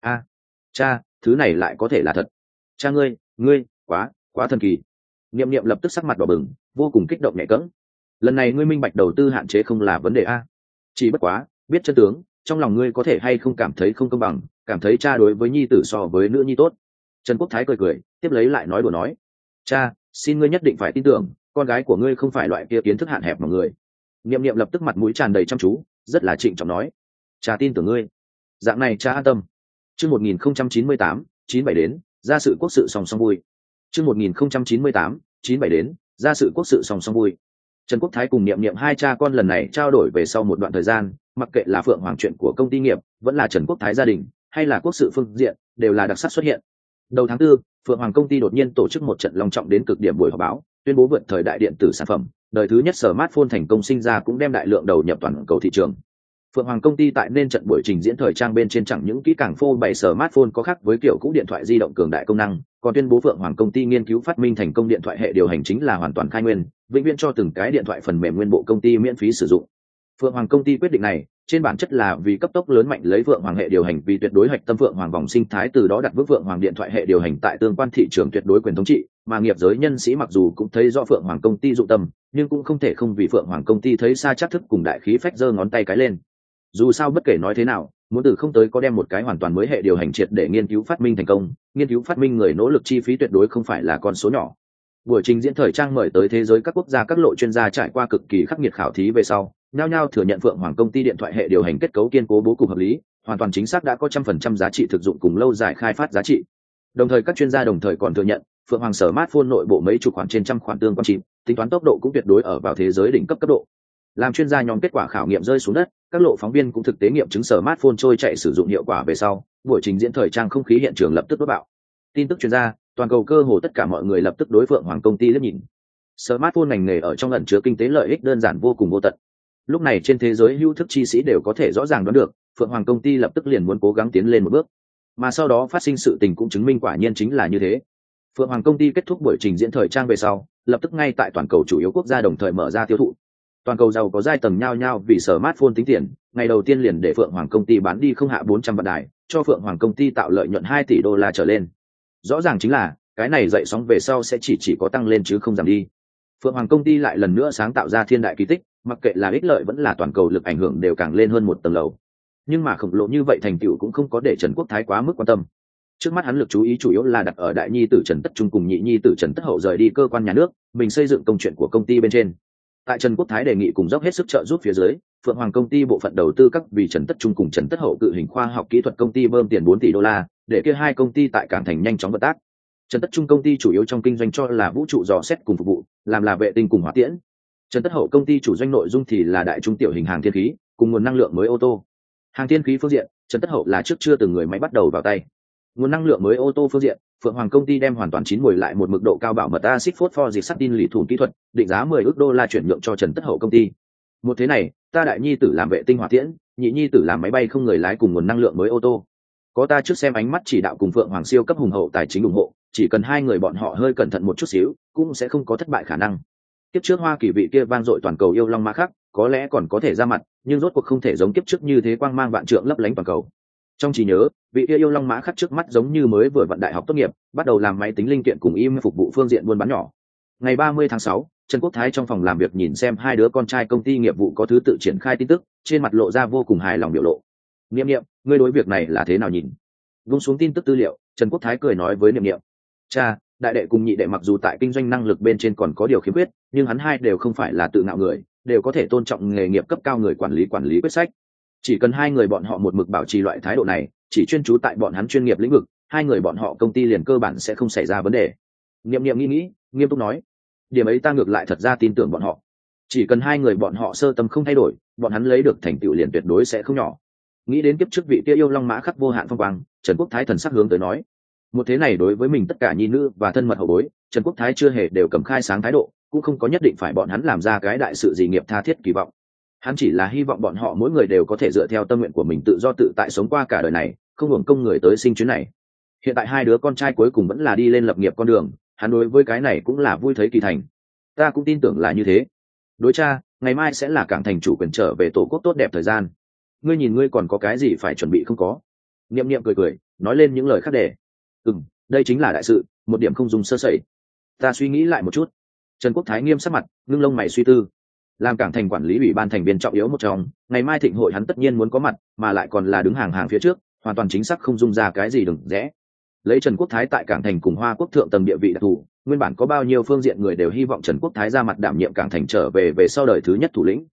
cha, thứ này lại có thể là thật. Cha ngươi quá thần kỳ. Niệm Niệm lập tức sắc mặt đỏ bừng, vô cùng kích động nhẹ cẫng. Lần này ngươi minh bạch đầu tư hạn chế không là vấn đề a, chỉ bất quá biết chân tướng, trong lòng ngươi có thể hay không cảm thấy không công bằng, cảm thấy cha đối với nhi tử so với nữ nhi tốt. Trần Quốc Thái cười, tiếp lấy lại nói đùa nói, cha, xin ngươi nhất định phải tin tưởng, con gái của ngươi không phải loại kia kiến thức hạn hẹp mà người. Niệm Niệm lập tức mặt mũi tràn đầy chăm chú, rất là trịnh trọng nói: "Cha tin tưởng ngươi." Dạng này cha an tâm. Chương 1098, 97 đến, ra sự quốc sự song song vui. Chương 1098, 97 đến, ra sự quốc sự song song vui. Trần Quốc Thái cùng Niệm Niệm hai cha con lần này trao đổi về sau một đoạn thời gian, mặc kệ là Phượng Hoàng chuyện của công ty nghiệp, vẫn là Trần Quốc Thái gia đình, hay là quốc sự phương diện, đều là đặc sắc xuất hiện. Đầu tháng 4, Phượng Hoàng công ty đột nhiên tổ chức một trận long trọng đến cực điểm buổi họp báo, tuyên bố vượt thời đại điện tử sản phẩm, đời thứ nhất smartphone thành công sinh ra cũng đem đại lượng đầu nhập toàn cầu thị trường. Phượng Hoàng công ty tại nên trận buổi trình diễn thời trang bên trên chẳng những kỹ càng phô bày smartphone có khác với kiểu cũ điện thoại di động cường đại công năng, còn tuyên bố Phượng Hoàng công ty nghiên cứu phát minh thành công điện thoại hệ điều hành chính là hoàn toàn khai nguyên, vĩnh viễn cho từng cái điện thoại phần mềm nguyên bộ công ty miễn phí sử dụng. Phượng Hoàng công ty quyết định này, trên bản chất là vì cấp tốc lớn mạnh lấy Phượng Hoàng hệ điều hành vì tuyệt đối hạch tâm Phượng Hoàng vòng sinh thái, từ đó đặt vững Phượng Hoàng điện thoại hệ điều hành tại tương quan thị trường tuyệt đối quyền thống trị, mà nghiệp giới nhân sĩ mặc dù cũng thấy rõ Phượng Hoàng công ty dụng tâm, nhưng cũng không thể không vì Phượng Hoàng công ty thấy xa chắc thức cùng đại khí phách giơ ngón tay cái lên. Dù sao bất kể nói thế nào, muốn từ không tới có đem một cái hoàn toàn mới hệ điều hành triệt để nghiên cứu phát minh thành công, nghiên cứu phát minh người nỗ lực chi phí tuyệt đối không phải là con số nhỏ. Buổi trình diễn thời trang mời tới thế giới các quốc gia các lộ chuyên gia trải qua cực kỳ khắc nghiệt khảo thí về sau, nhao nhao thừa nhận Phượng Hoàng công ty điện thoại hệ điều hành kết cấu kiên cố bố cục hợp lý, hoàn toàn chính xác đã có 100% giá trị thực dụng cùng lâu dài khai phát giá trị. Đồng thời các chuyên gia đồng thời còn thừa nhận, Phượng Hoàng smartphone nội bộ mấy chục khoản trên trăm khoản tương quan chip, tính toán tốc độ cũng tuyệt đối ở vào thế giới đỉnh cấp cấp độ. Làm chuyên gia nhóm kết quả khảo nghiệm rơi xuống đất, các lộ phóng viên cũng thực tế nghiệm chứng smartphone trôi chạy sử dụng hiệu quả về sau, buổi trình diễn thời trang không khí hiện trường lập tức đốt bạo. Tin tức chuyên gia, toàn cầu cơ hồ tất cả mọi người lập tức đối Phượng Hoàng công ty liếc nhìn. Smartphone ngành nghề ở trong ẩn chứa kinh tế lợi ích đơn giản vô cùng vô tận. Lúc này trên thế giới hữu thức chi sĩ đều có thể rõ ràng đoán được, Phượng Hoàng công ty lập tức liền muốn cố gắng tiến lên một bước. Mà sau đó phát sinh sự tình cũng chứng minh quả nhiên chính là như thế. Phượng Hoàng công ty kết thúc buổi trình diễn thời trang về sau, lập tức ngay tại toàn cầu chủ yếu quốc gia đồng thời mở ra tiêu thụ. Toàn cầu giàu có giai tầng nhao nhao vì smartphone tính tiền, ngày đầu tiên liền để Phượng Hoàng công ty bán đi không hạ 400 vạn đài, cho Phượng Hoàng công ty tạo lợi nhuận 2 tỷ đô la trở lên. Rõ ràng chính là, cái này dậy sóng về sau sẽ chỉ có tăng lên chứ không giảm đi. Phượng Hoàng công ty lại lần nữa sáng tạo ra thiên đại kỳ tích, mặc kệ là ích lợi vẫn là toàn cầu lực ảnh hưởng đều càng lên hơn một tầng lầu. Nhưng mà khổng lồ như vậy thành tựu cũng không có để Trần Quốc Thái quá mức quan tâm. Trước mắt hắn lực chú ý chủ yếu là đặt ở đại nhi tử Trần Tất Trung cùng nhị nhi tử Trần Tất Hậu rời đi cơ quan nhà nước, mình xây dựng công chuyện của công ty bên trên. Tại Trần Quốc Thái đề nghị cùng dốc hết sức trợ giúp phía dưới, Phượng Hoàng công ty bộ phận đầu tư các vì Trần Tất Trung cùng Trần Tất Hậu cự hình khoa học kỹ thuật công ty bơm tiền 4 tỷ đô la, để kia hai công ty tại cảng thành nhanh chóng hợp tác. Trần Tất Trung công ty chủ yếu trong kinh doanh cho là vũ trụ dò xét cùng phục vụ, làm là vệ tinh cùng hỏa tiễn. Trần Tất Hậu công ty chủ doanh nội dung thì là đại trung tiểu hình hàng thiên khí, cùng nguồn năng lượng mới ô tô. Hàng thiên khí phương diện, Trần Tất Hậu là trước chưa từng người máy bắt đầu vào tay. Nguồn năng lượng mới ô tô phương diện, Phượng Hoàng công ty đem hoàn toàn chín mùi lại một mực độ cao bảo mật acid phosphoric sắt tin lì thủn kỹ thuật, định giá 10 ức đô la chuyển nhượng cho Trần Tất Hậu công ty. Một thế này, ta đại nhi tử làm vệ tinh hỏa tiễn, nhị nhi tử làm máy bay không người lái cùng nguồn năng lượng mới ô tô. Có ta trước xem ánh mắt chỉ đạo cùng Phượng Hoàng siêu cấp hùng hậu tài chính ủng hộ, chỉ cần hai người bọn họ hơi cẩn thận một chút xíu, cũng sẽ không có thất bại khả năng. Kiếp trước Hoa Kỳ vị kia vang dội toàn cầu yêu long mã khắc, có lẽ còn có thể ra mặt, nhưng rốt cuộc không thể giống kiếp trước như thế quang mang vạn trượng lấp lánh toàn cầu. Trong trí nhớ, vị kia yêu long mã khắc trước mắt giống như mới vừa vận đại học tốt nghiệp, bắt đầu làm máy tính linh kiện cùng im phục vụ phương diện buôn bán nhỏ. Ngày 30 tháng 6, Trần Quốc Thái trong phòng làm việc nhìn xem hai đứa con trai công ty nghiệp vụ có thứ tự triển khai tin tức, trên mặt lộ ra vô cùng hài lòng biểu lộ. Niệm Niệm, ngươi đối việc này là thế nào nhìn? Vung xuống tin tức tư liệu, Trần Quốc Thái cười nói với Niệm Niệm: cha, đại đệ cùng nhị đệ mặc dù tại kinh doanh năng lực bên trên còn có điều khiếm khuyết, nhưng hắn hai đều không phải là tự ngạo người, đều có thể tôn trọng nghề nghiệp cấp cao người quản lý quyết sách. Chỉ cần hai người bọn họ một mực bảo trì loại thái độ này, chỉ chuyên chú tại bọn hắn chuyên nghiệp lĩnh vực, hai người bọn họ công ty liền cơ bản sẽ không xảy ra vấn đề. Niệm Niệm nghĩ, nghiêm túc nói: điểm ấy ta ngược lại thật ra tin tưởng bọn họ. Chỉ cần hai người bọn họ sơ tâm không thay đổi, bọn hắn lấy được thành tựu liền tuyệt đối sẽ không nhỏ. Nghĩ đến kiếp trước vị kia yêu long mã khắc vô hạn phong quang, Trần Quốc Thái thần sắc hướng tới nói: một thế này đối với mình tất cả nhi nữ và thân mật hậu bối, Trần Quốc Thái chưa hề đều cầm khai sáng thái độ, cũng không có nhất định phải bọn hắn làm ra cái đại sự gì nghiệp tha thiết kỳ vọng. Hắn chỉ là hy vọng bọn họ mỗi người đều có thể dựa theo tâm nguyện của mình tự do tự tại sống qua cả đời này, không hưởng công người tới sinh chuyến này. Hiện tại hai đứa con trai cuối cùng vẫn là đi lên lập nghiệp con đường, hắn đối với cái này cũng là vui thấy kỳ thành. Ta cũng tin tưởng là như thế. Đối cha, ngày mai sẽ là cảng thành chủ quyền trở về tổ quốc tốt đẹp thời gian. Ngươi nhìn ngươi còn có cái gì phải chuẩn bị không có? Niệm Niệm cười, nói lên những lời khác để. Đây chính là đại sự, một điểm không dùng sơ sẩy. Ta suy nghĩ lại một chút. Trần Quốc Thái nghiêm sắc mặt, ngưng lông mày suy tư. Làm cảng thành quản lý ủy ban thành viên trọng yếu một trong, ngày mai thịnh hội hắn tất nhiên muốn có mặt, mà lại còn là đứng hàng phía trước, hoàn toàn chính xác không dung ra cái gì đừng rẽ. Lấy Trần Quốc Thái tại cảng thành cùng Hoa Quốc thượng tầng địa vị đặc thù, nguyên bản có bao nhiêu phương diện người đều hy vọng Trần Quốc Thái ra mặt đảm nhiệm cảng thành trở về sau đời thứ nhất thủ lĩnh.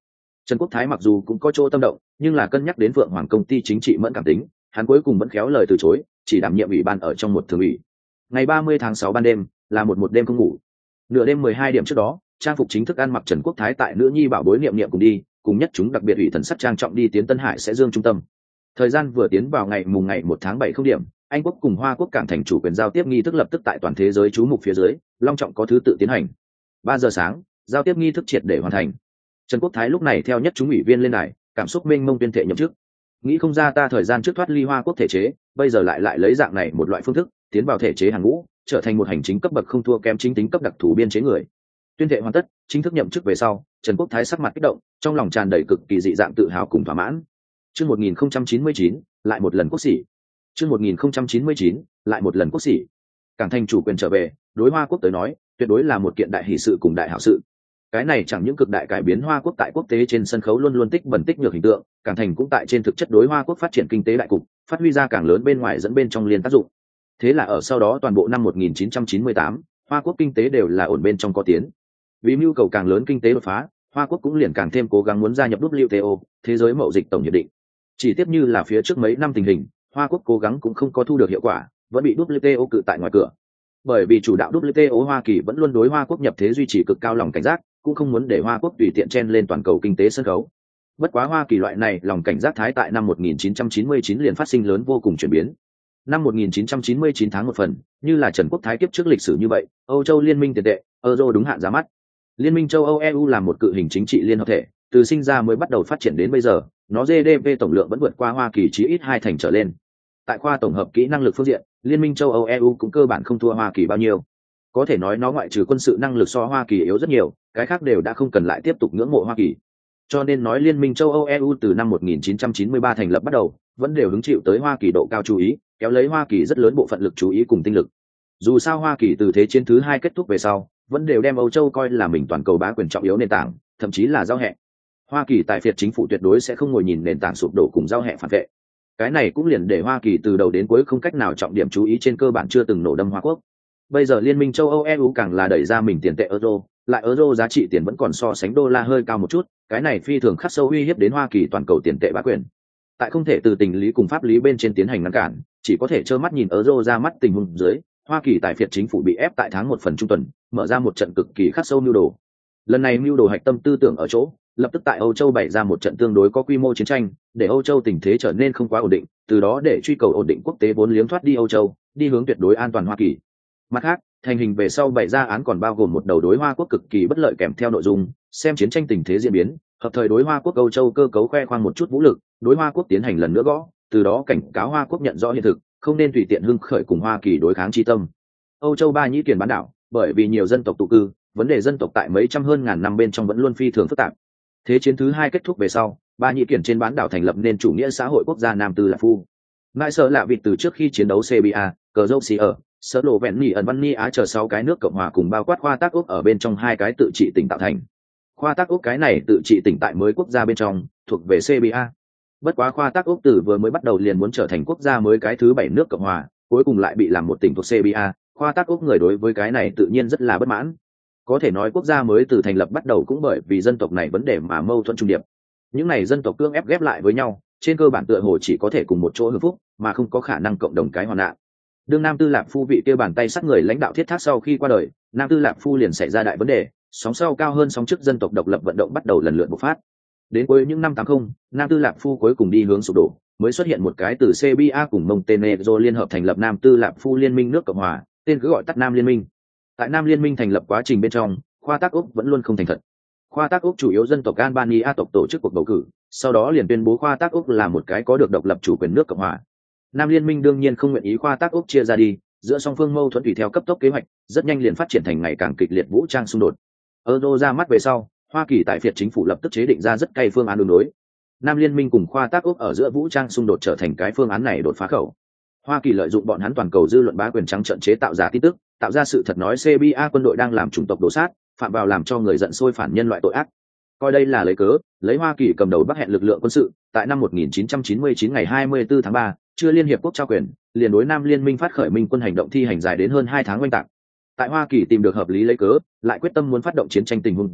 Trần Quốc Thái mặc dù cũng có chỗ tâm động, nhưng là cân nhắc đến Phượng Hoàng công ty chính trị mẫn cảm tính, hắn cuối cùng vẫn khéo lời từ chối, chỉ đảm nhiệm ủy ban ở trong một thường ủy. Ngày 30 tháng 6 ban đêm, là một đêm không ngủ. Nửa đêm 12 điểm trước đó, trang phục chính thức ăn mặc Trần Quốc Thái tại nữ nhi bảo bối Niệm Niệm cùng đi, cùng nhất chúng đặc biệt ủy thần sắc trang trọng đi tiến Tân Hải sẽ Dương trung tâm. Thời gian vừa tiến vào ngày 1 tháng 7 không điểm, Anh quốc cùng Hoa quốc cảng thành chủ quyền giao tiếp nghi thức lập tức tại toàn thế giới chú mục phía dưới, long trọng có thứ tự tiến hành. 3 giờ sáng, giao tiếp nghi thức triệt để hoàn thành. Trần Quốc Thái lúc này theo nhất chúng ủy viên lên đài, cảm xúc mênh mông tuyên thệ nhậm chức. Nghĩ không ra ta thời gian trước thoát ly Hoa quốc thể chế, bây giờ lại lấy dạng này một loại phương thức tiến vào thể chế hàng ngũ, trở thành một hành chính cấp bậc không thua kém chính tính cấp đặc thù biên chế người. Tuyên thệ hoàn tất, chính thức nhậm chức về sau, Trần Quốc Thái sắc mặt kích động, trong lòng tràn đầy cực kỳ dị dạng tự hào cùng thỏa mãn. Chương 1099, lại một lần quốc sĩ. Chương 1099, lại một lần quốc sĩ. Cảng thành chủ quyền trở về, đối Hoa quốc tới nói, tuyệt đối là một kiện đại hỷ sự cùng đại hảo sự. Cái này chẳng những cực đại cải biến Hoa quốc tại quốc tế trên sân khấu luôn luôn tích bẩn tích nhược hình tượng, cảng thành cũng tại trên thực chất đối Hoa quốc phát triển kinh tế đại cục, phát huy ra càng lớn bên ngoài dẫn bên trong liên tác dụng. Thế là ở sau đó toàn bộ năm 1998, Hoa quốc kinh tế đều là ổn bên trong có tiến. Vì nhu cầu càng lớn kinh tế đột phá, Hoa quốc cũng liền càng thêm cố gắng muốn gia nhập WTO, thế giới mậu dịch tổng hiệp định. Chỉ tiếp như là phía trước mấy năm tình hình, Hoa quốc cố gắng cũng không có thu được hiệu quả, vẫn bị WTO cự tại ngoài cửa. Bởi vì chủ đạo WTO Hoa Kỳ vẫn luôn đối Hoa quốc nhập thế duy trì cực cao lòng cảnh giác, cũng không muốn để Hoa quốc tùy tiện chen lên toàn cầu kinh tế sân khấu. Bất quá Hoa Kỳ loại này lòng cảnh giác thái tại năm 1999 liền phát sinh lớn vô cùng chuyển biến. Năm 1999 tháng 1 phần, như là Trần Quốc Thái kiếp trước lịch sử như vậy, Âu Châu Liên minh tiền tệ, Euro đúng hạn ra mắt. Liên minh châu Âu EU là một cự hình chính trị liên hợp thể, từ sinh ra mới bắt đầu phát triển đến bây giờ, nó GDP tổng lượng vẫn vượt qua Hoa Kỳ chí ít 2 thành trở lên. Tại khoa tổng hợp kỹ năng lực phương diện, Liên minh châu Âu EU cũng cơ bản không thua Hoa Kỳ bao nhiêu. Có thể nói nó ngoại trừ quân sự năng lực so Hoa Kỳ yếu rất nhiều, cái khác đều đã không cần lại tiếp tục ngưỡng mộ Hoa Kỳ. Cho nên nói Liên minh châu Âu EU từ năm 1993 thành lập bắt đầu, vẫn đều hứng chịu tới Hoa Kỳ độ cao chú ý, kéo lấy Hoa Kỳ rất lớn bộ phận lực chú ý cùng tinh lực. Dù sao Hoa Kỳ từ Thế chiến thứ 2 kết thúc về sau, vẫn đều đem Âu Châu coi là mình toàn cầu bá quyền trọng yếu nền tảng, thậm chí là giao hẹ. Hoa Kỳ tại phiệt chính phủ tuyệt đối sẽ không ngồi nhìn nền tảng sụp đổ cùng giao hẹ phản vệ. Cái này cũng liền để Hoa Kỳ từ đầu đến cuối không cách nào trọng điểm chú ý trên cơ bản chưa từng nổ đâm Hoa quốc. Bây giờ Liên minh châu Âu EU càng là đẩy ra mình tiền tệ euro, lại euro giá trị tiền vẫn còn so sánh đô la hơi cao một chút, cái này phi thường khắc sâu uy hiếp đến Hoa Kỳ toàn cầu tiền tệ bá quyền. Tại không thể từ tình lý cùng pháp lý bên trên tiến hành ngăn cản, chỉ có thể trơ mắt nhìn euro ra mắt tình huống dưới, Hoa Kỳ tại phiệt chính phủ bị ép tại tháng 1 phần trung tuần, mở ra một trận cực kỳ khắc sâu mưu đồ. Lần này mưu đồ hạch tâm tư tưởng ở chỗ, lập tức tại Âu Châu bày ra một trận tương đối có quy mô chiến tranh, để Âu Châu tình thế trở nên không quá ổn định, từ đó để truy cầu ổn định quốc tế vốn liếng thoát đi Âu Châu, đi hướng tuyệt đối an toàn Hoa Kỳ. Mặt khác, thành hình về sau bày ra án còn bao gồm một đầu đối Hoa quốc cực kỳ bất lợi kèm theo nội dung, xem chiến tranh tình thế diễn biến, hợp thời đối Hoa quốc Âu Châu cơ cấu khoe khoang một chút vũ lực, đối Hoa quốc tiến hành lần nữa gõ, từ đó cảnh cáo Hoa quốc nhận rõ hiện thực, không nên tùy tiện hưng khởi cùng Hoa Kỳ đối kháng chi tâm. Âu Châu Ba Nhĩ Kiền bán đảo, bởi vì nhiều dân tộc tụ cư, vấn đề dân tộc tại mấy trăm hơn ngàn năm bên trong vẫn luôn phi thường phức tạp. Thế chiến thứ 2 kết thúc về sau, Ba Nhĩ Kiền trên bán đảo thành lập nên chủ nghĩa xã hội quốc gia Nam Tư Lạc Phu. Ngại sợ lạ vịt từ trước khi chiến đấu CBA, cờ dâu xì ở, sở lộ vẹn nỉ ẩn văn ni Á chờ 6 cái nước cộng hòa cùng bao quát khoa tác úc ở bên trong 2 cái tự trị tỉnh tạo thành. Khoa tác úc cái này tự trị tỉnh tại mới quốc gia bên trong, thuộc về CBA. Bất quá khoa tác úc từ vừa mới bắt đầu liền muốn trở thành quốc gia mới cái thứ 7 nước cộng hòa, cuối cùng lại bị làm một tỉnh thuộc CBA, khoa tác úc người đối với cái này tự nhiên rất là bất mãn. Có thể nói quốc gia mới từ thành lập bắt đầu cũng bởi vì dân tộc này vấn đề mà mâu thuẫn trung điệp. Những này dân tộc cưỡng ép ghép lại với nhau, trên cơ bản tựa hồ chỉ có thể cùng một chỗ hưởng phúc, mà không có khả năng cộng đồng cái hoàn nạn. Đương Nam Tư Lạc Phu vị kia bàn tay sắt người lãnh đạo thiết thác sau khi qua đời, Nam Tư Lạc Phu liền xảy ra đại vấn đề, sóng sau cao hơn sóng trước dân tộc độc lập vận động bắt đầu lần lượt bộc phát. Đến cuối những năm 80, Nam Tư Lạc Phu cuối cùng đi hướng sụp đổ, mới xuất hiện một cái từ CBA cùng Montenegro liên hợp thành lập Nam Tư Lạc Phu Liên minh nước Cộng hòa, tên cứ gọi tắt Nam Liên minh. Tại Nam Liên minh thành lập quá trình bên trong, khoa tác úc vẫn luôn không thành thật. Khoa tác úc chủ yếu dân tộc Albania tộc tổ chức cuộc bầu cử, sau đó liền tuyên bố khoa tác úc là một cái có được độc lập chủ quyền nước Cộng hòa. Nam Liên minh đương nhiên không nguyện ý khoa tác úc chia ra đi, giữa song phương mâu thuẫn tùy theo cấp tốc kế hoạch, rất nhanh liền phát triển thành ngày càng kịch liệt vũ trang xung đột. Euro ra mắt về sau, Hoa Kỳ tại phiệt chính phủ lập tức chế định ra rất cay phương án đường đối. Nam Liên minh cùng khoa tác úc ở giữa vũ trang xung đột trở thành cái phương án này đột phá khẩu. Hoa Kỳ lợi dụng bọn hắn toàn cầu dư luận bá quyền trắng trợn chế tạo ra tin tức, tạo ra sự thật nói CBA quân đội đang làm chủng tộc đổ sát, phạm vào làm cho người giận sôi phản nhân loại tội ác. Coi đây là lấy cớ, lấy Hoa Kỳ cầm đầu Bắc hẹn lực lượng quân sự, tại năm 1999 ngày 24 tháng 3, chưa Liên hiệp quốc trao quyền, liền đối Nam Liên minh phát khởi minh quân hành động thi hành dài đến hơn 2 tháng oanh tạc. Tại Hoa Kỳ tìm được hợp lý lấy cớ, lại quyết tâm muốn phát động chiến tranh tình huống dưới,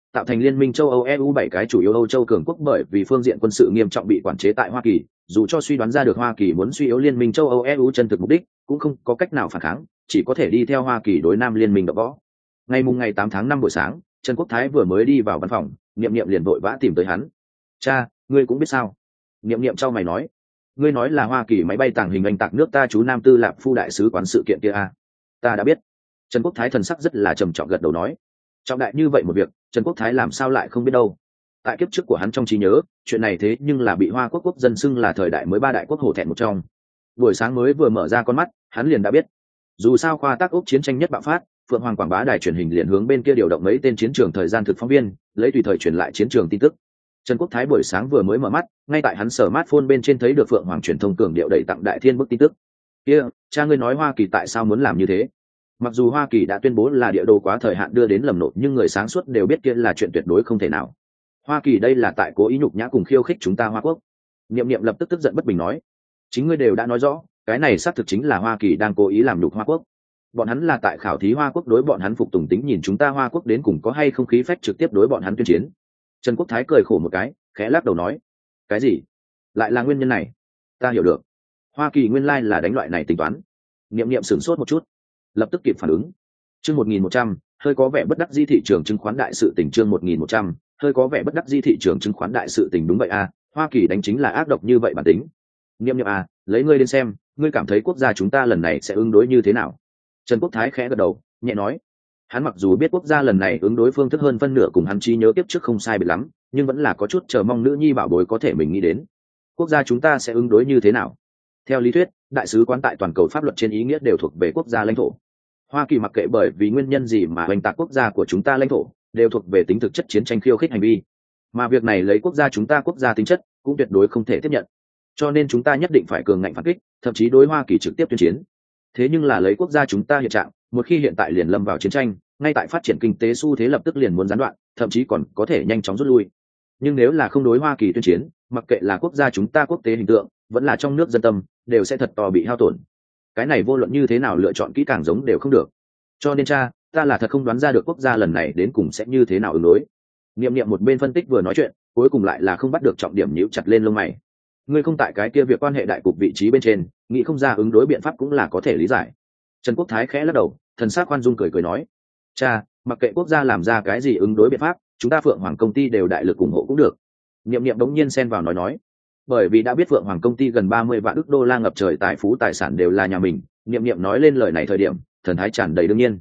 tạo thành liên minh châu Âu EU 7 cái chủ yếu Âu châu cường quốc bởi vì phương diện quân sự nghiêm trọng bị quản chế tại Hoa Kỳ, dù cho suy đoán ra được Hoa Kỳ muốn suy yếu liên minh châu Âu EU chân thực mục đích, cũng không có cách nào phản kháng, chỉ có thể đi theo Hoa Kỳ đối Nam liên minh đập võ. Ngày 8 tháng 5 buổi sáng, Trần Quốc Thái vừa mới đi vào văn phòng, Niệm Niệm liền vội vã tìm tới hắn. "Cha, ngươi cũng biết sao?" Niệm Niệm trao mày nói. "Ngươi nói là Hoa Kỳ máy bay tàng hình anh tạc nước ta chú Nam Tư Lạp Phu đại sứ quán sự kiện kia à? Ta đã biết." Trần Quốc Thái thần sắc rất là trầm trọng gật đầu nói. Trọng đại như vậy một việc, Trần Quốc Thái làm sao lại không biết đâu. Tại kiếp trước của hắn trong trí nhớ, chuyện này thế nhưng là bị Hoa Quốc quốc dân xưng là thời đại mới ba đại quốc hổ thẹn một trong. Buổi sáng mới vừa mở ra con mắt, hắn liền đã biết. Dù sao khoa tác úc chiến tranh nhất bạo phát, Phượng Hoàng quảng bá đài truyền hình liền hướng bên kia điều động mấy tên chiến trường thời gian thực phóng viên, lấy tùy thời truyền lại chiến trường tin tức. Trần Quốc Thái buổi sáng vừa mới mở mắt, ngay tại hắn smartphone bên trên thấy được Phượng Hoàng truyền thông cường điệu đẩy tặng Đại Thiên bức tin tức. Kia, cha ngươi nói Hoa Kỳ tại sao muốn làm như thế? Mặc dù Hoa Kỳ đã tuyên bố là địa đồ quá thời hạn đưa đến lầm nộp, nhưng người sáng suốt đều biết kia là chuyện tuyệt đối không thể nào. Hoa Kỳ đây là tại cố ý nhục nhã cùng khiêu khích chúng ta Hoa Quốc. Niệm Niệm lập tức tức giận bất bình nói, chính ngươi đều đã nói rõ, cái này xác thực chính là Hoa Kỳ đang cố ý làm nhục Hoa Quốc. Bọn hắn là tại khảo thí Hoa Quốc đối bọn hắn phục tùng tính, nhìn chúng ta Hoa Quốc đến cùng có hay không khí phách trực tiếp đối bọn hắn tuyên chiến. Trần Quốc Thái cười khổ một cái, khẽ lắc đầu nói, cái gì? Lại là nguyên nhân này? Ta hiểu được. Hoa Kỳ nguyên lai là đánh loại này tính toán. Niệm Niệm sửng sốt một chút, lập tức kịp phản ứng. Chương 1100, hơi có vẻ bất đắc dĩ thị trường chứng khoán đại sự tình. Chương 1100, hơi có vẻ bất đắc dĩ thị trường chứng khoán đại sự tình. Đúng vậy à, Hoa Kỳ đánh chính là ác độc như vậy bản tính. Niệm Niệm à, lấy ngươi đến xem, ngươi cảm thấy quốc gia chúng ta lần này sẽ ứng đối như thế nào? Trần Quốc Thái khẽ gật đầu, nhẹ nói. Hắn mặc dù biết quốc gia lần này ứng đối phương thức hơn phân nửa cùng hắn trí nhớ tiếp trước không sai biệt lắm, nhưng vẫn là có chút chờ mong nữ nhi bảo bối có thể mình nghĩ đến. Quốc gia chúng ta sẽ ứng đối như thế nào? Theo lý thuyết, đại sứ quán tại toàn cầu pháp luật trên ý nghĩa đều thuộc về quốc gia lãnh thổ. Hoa Kỳ mặc kệ bởi vì nguyên nhân gì mà oanh tạc quốc gia của chúng ta lãnh thổ, đều thuộc về tính thực chất chiến tranh khiêu khích hành vi. Mà việc này lấy quốc gia tính chất, cũng tuyệt đối không thể tiếp nhận. Cho nên chúng ta nhất định phải cường ngạnh phản kích, thậm chí đối Hoa Kỳ trực tiếp tuyên chiến. Thế nhưng là lấy quốc gia chúng ta hiện trạng, một khi hiện tại liền lâm vào chiến tranh, ngay tại phát triển kinh tế xu thế lập tức liền muốn gián đoạn, thậm chí còn có thể nhanh chóng rút lui. Nhưng nếu là không đối Hoa Kỳ tuyên chiến, mặc kệ là quốc gia chúng ta quốc tế hình tượng, vẫn là trong nước dân tâm, đều sẽ thật to bị hao tổn. Cái này vô luận như thế nào lựa chọn kỹ càng giống đều không được. Cho nên cha, ta là thật không đoán ra được quốc gia lần này đến cùng sẽ như thế nào ứng đối. Niệm Niệm một bên phân tích vừa nói chuyện, cuối cùng lại là không bắt được trọng điểm, nhíu chặt lên lông mày. Ngươi không tại cái kia việc quan hệ đại cục vị trí bên trên, nghĩ không ra ứng đối biện pháp cũng là có thể lý giải. Trần Quốc Thái khẽ lắc đầu, thần sắc khoan dung cười nói, cha, mặc kệ quốc gia làm ra cái gì ứng đối biện pháp, chúng ta Phượng Hoàng công ty đều đại lực ủng hộ cũng được. Niệm Niệm đống nhiên xen vào nói, bởi vì đã biết Phượng Hoàng công ty gần 30 vạn đô la ngập trời tài phú tài sản đều là nhà mình. Niệm Niệm nói lên lời này thời điểm, thần thái tràn đầy đương nhiên.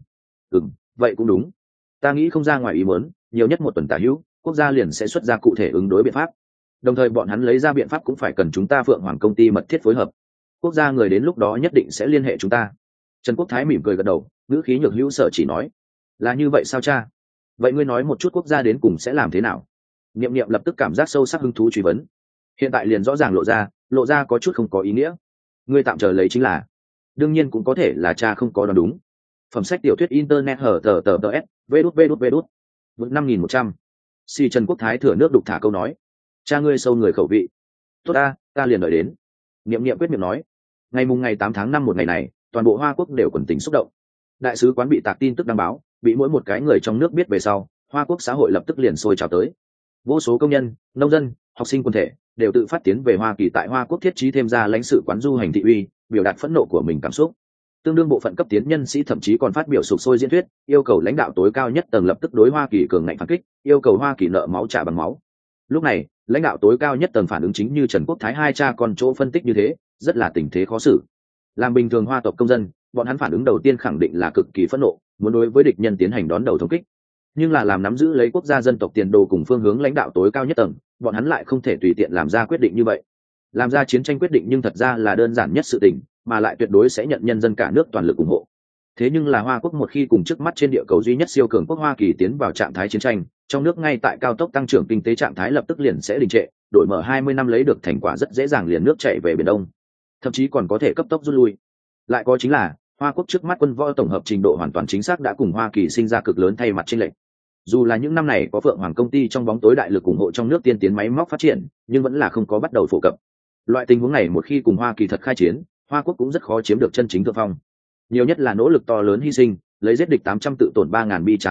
Vậy cũng đúng. Ta nghĩ không ra ngoài ý muốn, nhiều nhất một tuần tả hữu, quốc gia liền sẽ xuất ra cụ thể ứng đối biện pháp. Đồng thời bọn hắn lấy ra biện pháp cũng phải cần chúng ta Phượng Hoàng công ty mật thiết phối hợp. Quốc gia người đến lúc đó nhất định sẽ liên hệ chúng ta. Trần Quốc Thái mỉm cười gật đầu, ngữ khí nhược hữu sợ chỉ nói, là như vậy sao cha? Vậy ngươi nói một chút quốc gia đến cùng sẽ làm thế nào? Niệm Niệm lập tức cảm giác sâu sắc hứng thú truy vấn. Hiện tại liền rõ ràng lộ ra có chút không có ý nghĩa. Ngươi tạm chờ lấy chính là, đương nhiên cũng có thể là cha không có đoán đúng. Phẩm sách tiểu thuyết internet hở tờ s vđút 5100. Si Trần Quốc Thái thừa nước đục thả câu nói, cha ngươi sâu người khẩu vị. Tốt ta liền đợi đến. Niệm Niệm quyết miệng nói. Ngày 8 tháng 5 một ngày này, toàn bộ Hoa Quốc đều quần tình xúc động. Đại sứ quán bị tạc tin tức đăng báo, bị mỗi một cái người trong nước biết về sau, Hoa Quốc xã hội lập tức liền sôi trào tới. Vô số công nhân, nông dân, học sinh quần thể đều tự phát tiến về Hoa Kỳ, tại Hoa Quốc thiết trí thêm ra lãnh sự quán du hành thị uy, biểu đạt phẫn nộ của mình cảm xúc. Tương đương bộ phận cấp tiến nhân sĩ thậm chí còn phát biểu sục sôi diễn thuyết, yêu cầu lãnh đạo tối cao nhất tầng lập tức đối Hoa Kỳ cường ngạnh phản kích, yêu cầu Hoa Kỳ nợ máu trả bằng máu. Lúc này, lãnh đạo tối cao nhất tầng phản ứng chính như Trần Quốc Thái hai cha con chỗ phân tích như thế, rất là tình thế khó xử. Làm bình thường Hoa tộc công dân, bọn hắn phản ứng đầu tiên khẳng định là cực kỳ phẫn nộ, muốn đối với địch nhân tiến hành đón đầu thống kích. Nhưng là làm nắm giữ lấy quốc gia dân tộc tiền đồ cùng phương hướng lãnh đạo tối cao nhất tầng, bọn hắn lại không thể tùy tiện làm ra quyết định như vậy. Làm ra chiến tranh quyết định nhưng thật ra là đơn giản nhất sự tình, mà lại tuyệt đối sẽ nhận nhân dân cả nước toàn lực ủng hộ. Thế nhưng là Hoa Quốc một khi cùng trước mắt trên địa cầu duy nhất siêu cường quốc Hoa Kỳ tiến vào trạng thái chiến tranh, trong nước ngay tại cao tốc tăng trưởng kinh tế trạng thái lập tức liền sẽ đình trệ, đổi mở 20 năm lấy được thành quả rất dễ dàng liền nước chảy về biển Đông, thậm chí còn có thể cấp tốc rút lui. Lại có chính là Hoa Quốc trước mắt quân võ tổng hợp trình độ hoàn toàn chính xác đã cùng Hoa Kỳ sinh ra cực lớn thay mặt chênh lệch. Dù là những năm này có Phượng Hoàng công ty trong bóng tối đại lực ủng hộ trong nước tiên tiến máy móc phát triển, nhưng vẫn là không có bắt đầu phổ cập. Loại tình huống này một khi cùng Hoa Kỳ thật khai chiến, Hoa Quốc cũng rất khó chiếm được chân chính thượng phong. Nhiều nhất là nỗ lực to lớn hy sinh, lấy giết địch 800 tự tổn 3000 bi tráng phương thức,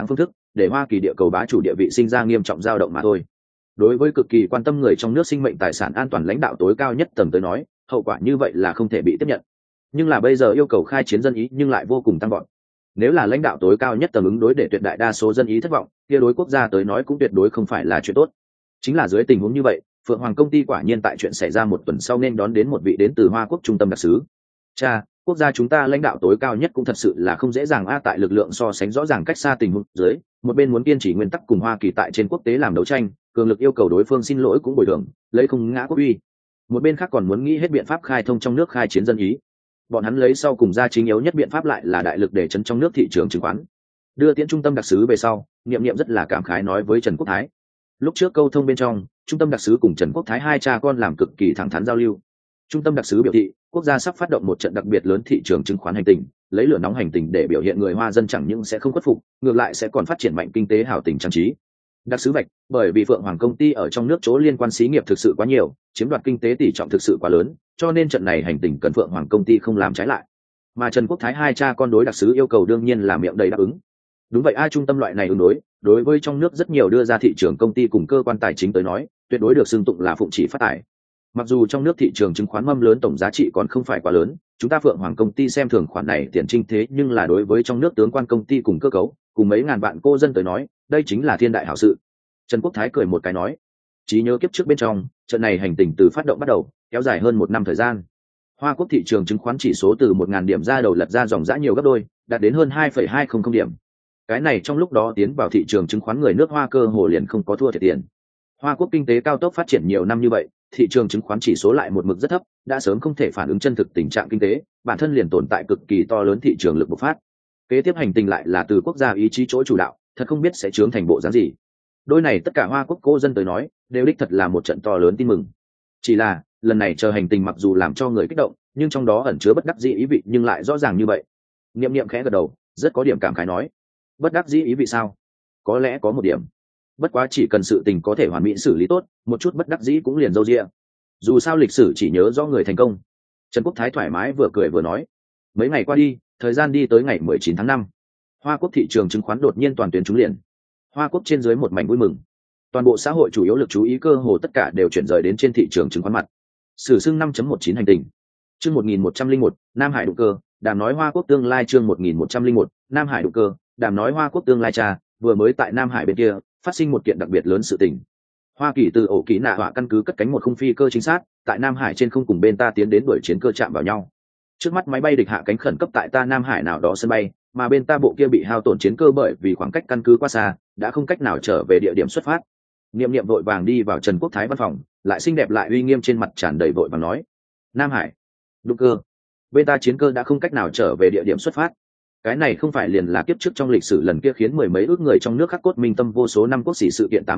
để Hoa Kỳ địa cầu bá chủ địa vị sinh ra nghiêm trọng dao động mà thôi. Đối với cực kỳ quan tâm người trong nước sinh mệnh tài sản an toàn lãnh đạo tối cao nhất tầng tới nói, hậu quả như vậy là không thể bị tiếp nhận. Nhưng là bây giờ yêu cầu khai chiến dân ý nhưng lại vô cùng tăng vọt. Nếu là lãnh đạo tối cao nhất tầng ứng đối để tuyệt đại đa số dân ý thất vọng, kia đối quốc gia tới nói cũng tuyệt đối không phải là chuyện tốt. Chính là dưới tình huống như vậy, Phượng Hoàng công ty quả nhiên tại chuyện xảy ra một tuần sau nên đón đến một vị đến từ Hoa Quốc trung tâm đặc sứ. Cha, quốc gia chúng ta lãnh đạo tối cao nhất cũng thật sự là không dễ dàng tại lực lượng so sánh rõ ràng cách xa tình huống dưới, một bên muốn kiên trì nguyên tắc cùng Hoa Kỳ tại trên quốc tế làm đấu tranh, cường lực yêu cầu đối phương xin lỗi cũng bồi thường, lấy không ngã quốc uy. Một bên khác còn muốn nghĩ hết biện pháp khai thông trong nước khai chiến dân ý. Bọn hắn lấy sau cùng ra chính yếu nhất biện pháp lại là đại lực để chấn trong nước thị trường chứng khoán. Đưa tiễn trung tâm đặc sứ về sau, Niệm Niệm rất là cảm khái nói với Trần Quốc Thái. Lúc trước câu thông bên trong, trung tâm đặc sứ cùng Trần Quốc Thái hai cha con làm cực kỳ thẳng thắn giao lưu. Trung tâm đặc sứ biểu thị, quốc gia sắp phát động một trận đặc biệt lớn thị trường chứng khoán hành tình, lấy lửa nóng hành tình để biểu hiện người Hoa dân chẳng những sẽ không khuất phục, ngược lại sẽ còn phát triển mạnh kinh tế hào tình trang trí. Đặc sứ Bạch, bởi vì Phượng Hoàng công ty ở trong nước chỗ liên quan xí nghiệp thực sự quá nhiều, chiếm đoạt kinh tế tỷ trọng thực sự quá lớn, cho nên trận này hành tình cần Phượng Hoàng công ty không làm trái lại. Mà Trần Quốc Thái hai cha con đối đặc sứ yêu cầu đương nhiên là miệng đầy đáp ứng. Đúng vậy, ai trung tâm loại này ứng đối với trong nước rất nhiều đưa ra thị trường công ty cùng cơ quan tài chính tới nói, tuyệt đối được xưng tụng là phụng chỉ phát tài. Mặc dù trong nước thị trường chứng khoán mâm lớn tổng giá trị còn không phải quá lớn, chúng ta Phượng Hoàng công ty xem thường khoản này tiền trinh thế, nhưng là đối với trong nước tướng quan công ty cùng cơ cấu, cùng mấy ngàn vạn cô dân tới nói, đây chính là thiên đại hảo sự. Trần Quốc Thái cười một cái nói, trí nhớ kiếp trước bên trong, trận này hành tình từ phát động bắt đầu, kéo dài hơn 1 năm thời gian. Hoa Quốc thị trường chứng khoán chỉ số từ 1.000 điểm ra đầu lật ra dòng dã nhiều gấp đôi, đạt đến hơn 2,200 điểm. Cái này trong lúc đó tiến vào thị trường chứng khoán người nước Hoa cơ hồ liền không có thua thiệt tiền. Hoa Quốc kinh tế cao tốc phát triển nhiều năm như vậy, thị trường chứng khoán chỉ số lại một mực rất thấp, đã sớm không thể phản ứng chân thực tình trạng kinh tế, bản thân liền tồn tại cực kỳ to lớn thị trường lực bộc phát. Kế tiếp hành tình lại là từ quốc gia ý chí chỗ chủ đạo, thật không biết sẽ chướng thành bộ dáng gì. Đôi này tất cả Hoa Quốc cô dân tới nói, đều đích thật là một trận to lớn tin mừng. Chỉ là, lần này chờ hành tình mặc dù làm cho người kích động, nhưng trong đó ẩn chứa bất đắc dĩ ý vị nhưng lại rõ ràng như vậy. Niệm Niệm khẽ gật đầu, rất có điểm cảm khái nói, bất đắc dĩ ý vị sao? Có lẽ có một điểm. Bất quá chỉ cần sự tình có thể hoàn mỹ xử lý tốt, một chút bất đắc dĩ cũng liền dâu dịa. Dù sao lịch sử chỉ nhớ rõ người thành công. Trần Quốc Thái thoải mái vừa cười vừa nói. Mấy ngày qua đi, thời gian đi tới ngày 19 tháng 5. Hoa Quốc thị trường chứng khoán đột nhiên toàn tuyến trúng liền. Hoa Quốc trên dưới một mảnh vui mừng. Toàn bộ xã hội chủ yếu lực chú ý cơ hồ tất cả đều chuyển rời đến trên thị trường chứng khoán mặt. Sử xưng 5.19 hành tình. Chương 1101, Nam Hải động cơ, đàm nói Hoa Quốc tương lai. Chương 1101, Nam Hải động cơ, đàm nói Hoa Quốc tương lai. Cha, vừa mới tại Nam Hải bên kia phát sinh một kiện đặc biệt lớn sự tình. Hoa Kỳ từ ổ kỹ nạ họa căn cứ cất cánh một khung phi cơ chính xác tại Nam Hải trên không cùng bên ta tiến đến đuổi chiến cơ chạm vào nhau. Trước mắt máy bay địch hạ cánh khẩn cấp tại ta Nam Hải nào đó sân bay, mà bên ta bộ kia bị hao tổn chiến cơ bởi vì khoảng cách căn cứ quá xa, đã không cách nào trở về địa điểm xuất phát. Niệm Niệm vội vàng đi vào Trần Quốc Thái văn phòng, lại xinh đẹp lại uy nghiêm trên mặt tràn đầy vội vàng nói: Nam Hải, động cơ, bên ta chiến cơ đã không cách nào trở về địa điểm xuất phát. Cái này không phải liền là kiếp trước trong lịch sử lần kia khiến mười mấy ước người trong nước khắc cốt minh tâm vô số năm quốc sĩ sự kiện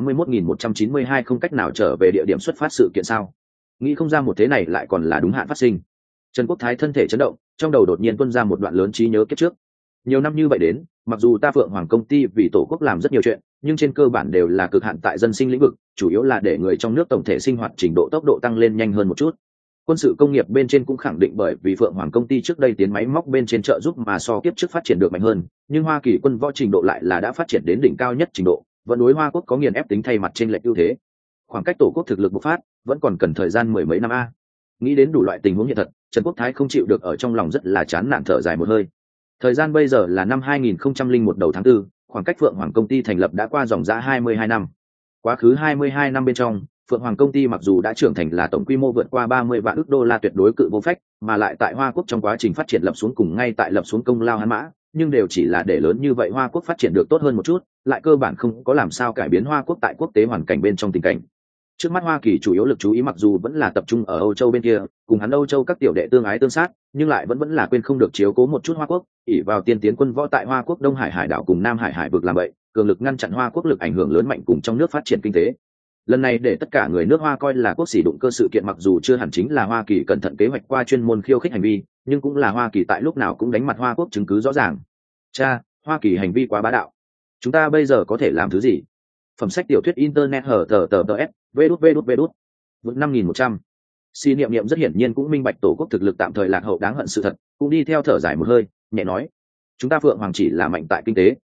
81.192 không cách nào trở về địa điểm xuất phát sự kiện sao? Nghĩ không ra một thế này lại còn là đúng hạn phát sinh. Trần Quốc Thái thân thể chấn động, trong đầu đột nhiên tuôn ra một đoạn lớn trí nhớ kiếp trước. Nhiều năm như vậy đến, mặc dù ta Phượng Hoàng công ty vì tổ quốc làm rất nhiều chuyện, nhưng trên cơ bản đều là cực hạn tại dân sinh lĩnh vực, chủ yếu là để người trong nước tổng thể sinh hoạt trình độ tốc độ tăng lên nhanh hơn một chút. Quân sự công nghiệp bên trên cũng khẳng định bởi vì Phượng Hoàng công ty trước đây tiến máy móc bên trên trợ giúp mà so kiếp trước phát triển được mạnh hơn, nhưng Hoa Kỳ quân võ trình độ lại là đã phát triển đến đỉnh cao nhất trình độ, vẫn đối Hoa Quốc có nghiền ép tính thay mặt trên lệch ưu thế. Khoảng cách tổ quốc thực lực bộc phát vẫn còn cần thời gian mười mấy năm a. Nghĩ đến đủ loại tình huống hiện thật, Trần Quốc Thái không chịu được ở trong lòng rất là chán nản thở dài một hơi. Thời gian bây giờ là năm 2001 đầu tháng 4, khoảng cách Phượng Hoàng công ty thành lập đã qua dòng dã 22 năm. Quá khứ 22 năm bên trong, Phượng Hoàng công ty mặc dù đã trưởng thành là tổng quy mô vượt qua 30 vạn $, tuyệt đối cự vô phách, mà lại tại Hoa Quốc trong quá trình phát triển lập xuống cùng ngay tại lập xuống công lao hắn mã, nhưng đều chỉ là để lớn như vậy Hoa Quốc phát triển được tốt hơn một chút, lại cơ bản không có làm sao cải biến Hoa Quốc tại quốc tế hoàn cảnh bên trong tình cảnh. Trước mắt Hoa Kỳ chủ yếu lực chú ý mặc dù vẫn là tập trung ở Âu Châu bên kia, cùng hắn Âu Châu các tiểu đệ tương ái tương sát, nhưng lại vẫn là quên không được chiếu cố một chút Hoa Quốc, ỷ vào tiên tiến quân võ tại Hoa Quốc Đông Hải hải đảo cùng Nam Hải hải vực làm vậy, cường lực ngăn chặn Hoa Quốc lực ảnh hưởng lớn mạnh cùng trong nước phát triển kinh tế. Lần này để tất cả người nước Hoa coi là quốc sĩ đụng cơ sự kiện, mặc dù chưa hẳn chính là Hoa Kỳ cẩn thận kế hoạch qua chuyên môn khiêu khích hành vi, nhưng cũng là Hoa Kỳ tại lúc nào cũng đánh mặt Hoa Quốc chứng cứ rõ ràng. Cha, Hoa Kỳ hành vi quá bá đạo. Chúng ta bây giờ có thể làm thứ gì? Phẩm sách tiểu thuyết internet hở tờ s, vđvđvđ. Vượt 5.100. Si Niệm Niệm rất hiển nhiên cũng minh bạch tổ quốc thực lực tạm thời lạc hậu đáng hận sự thật, cũng đi theo thở dài một hơi, nhẹ nói: chúng ta Phượng Hoàng chỉ là mạnh tại kinh tế.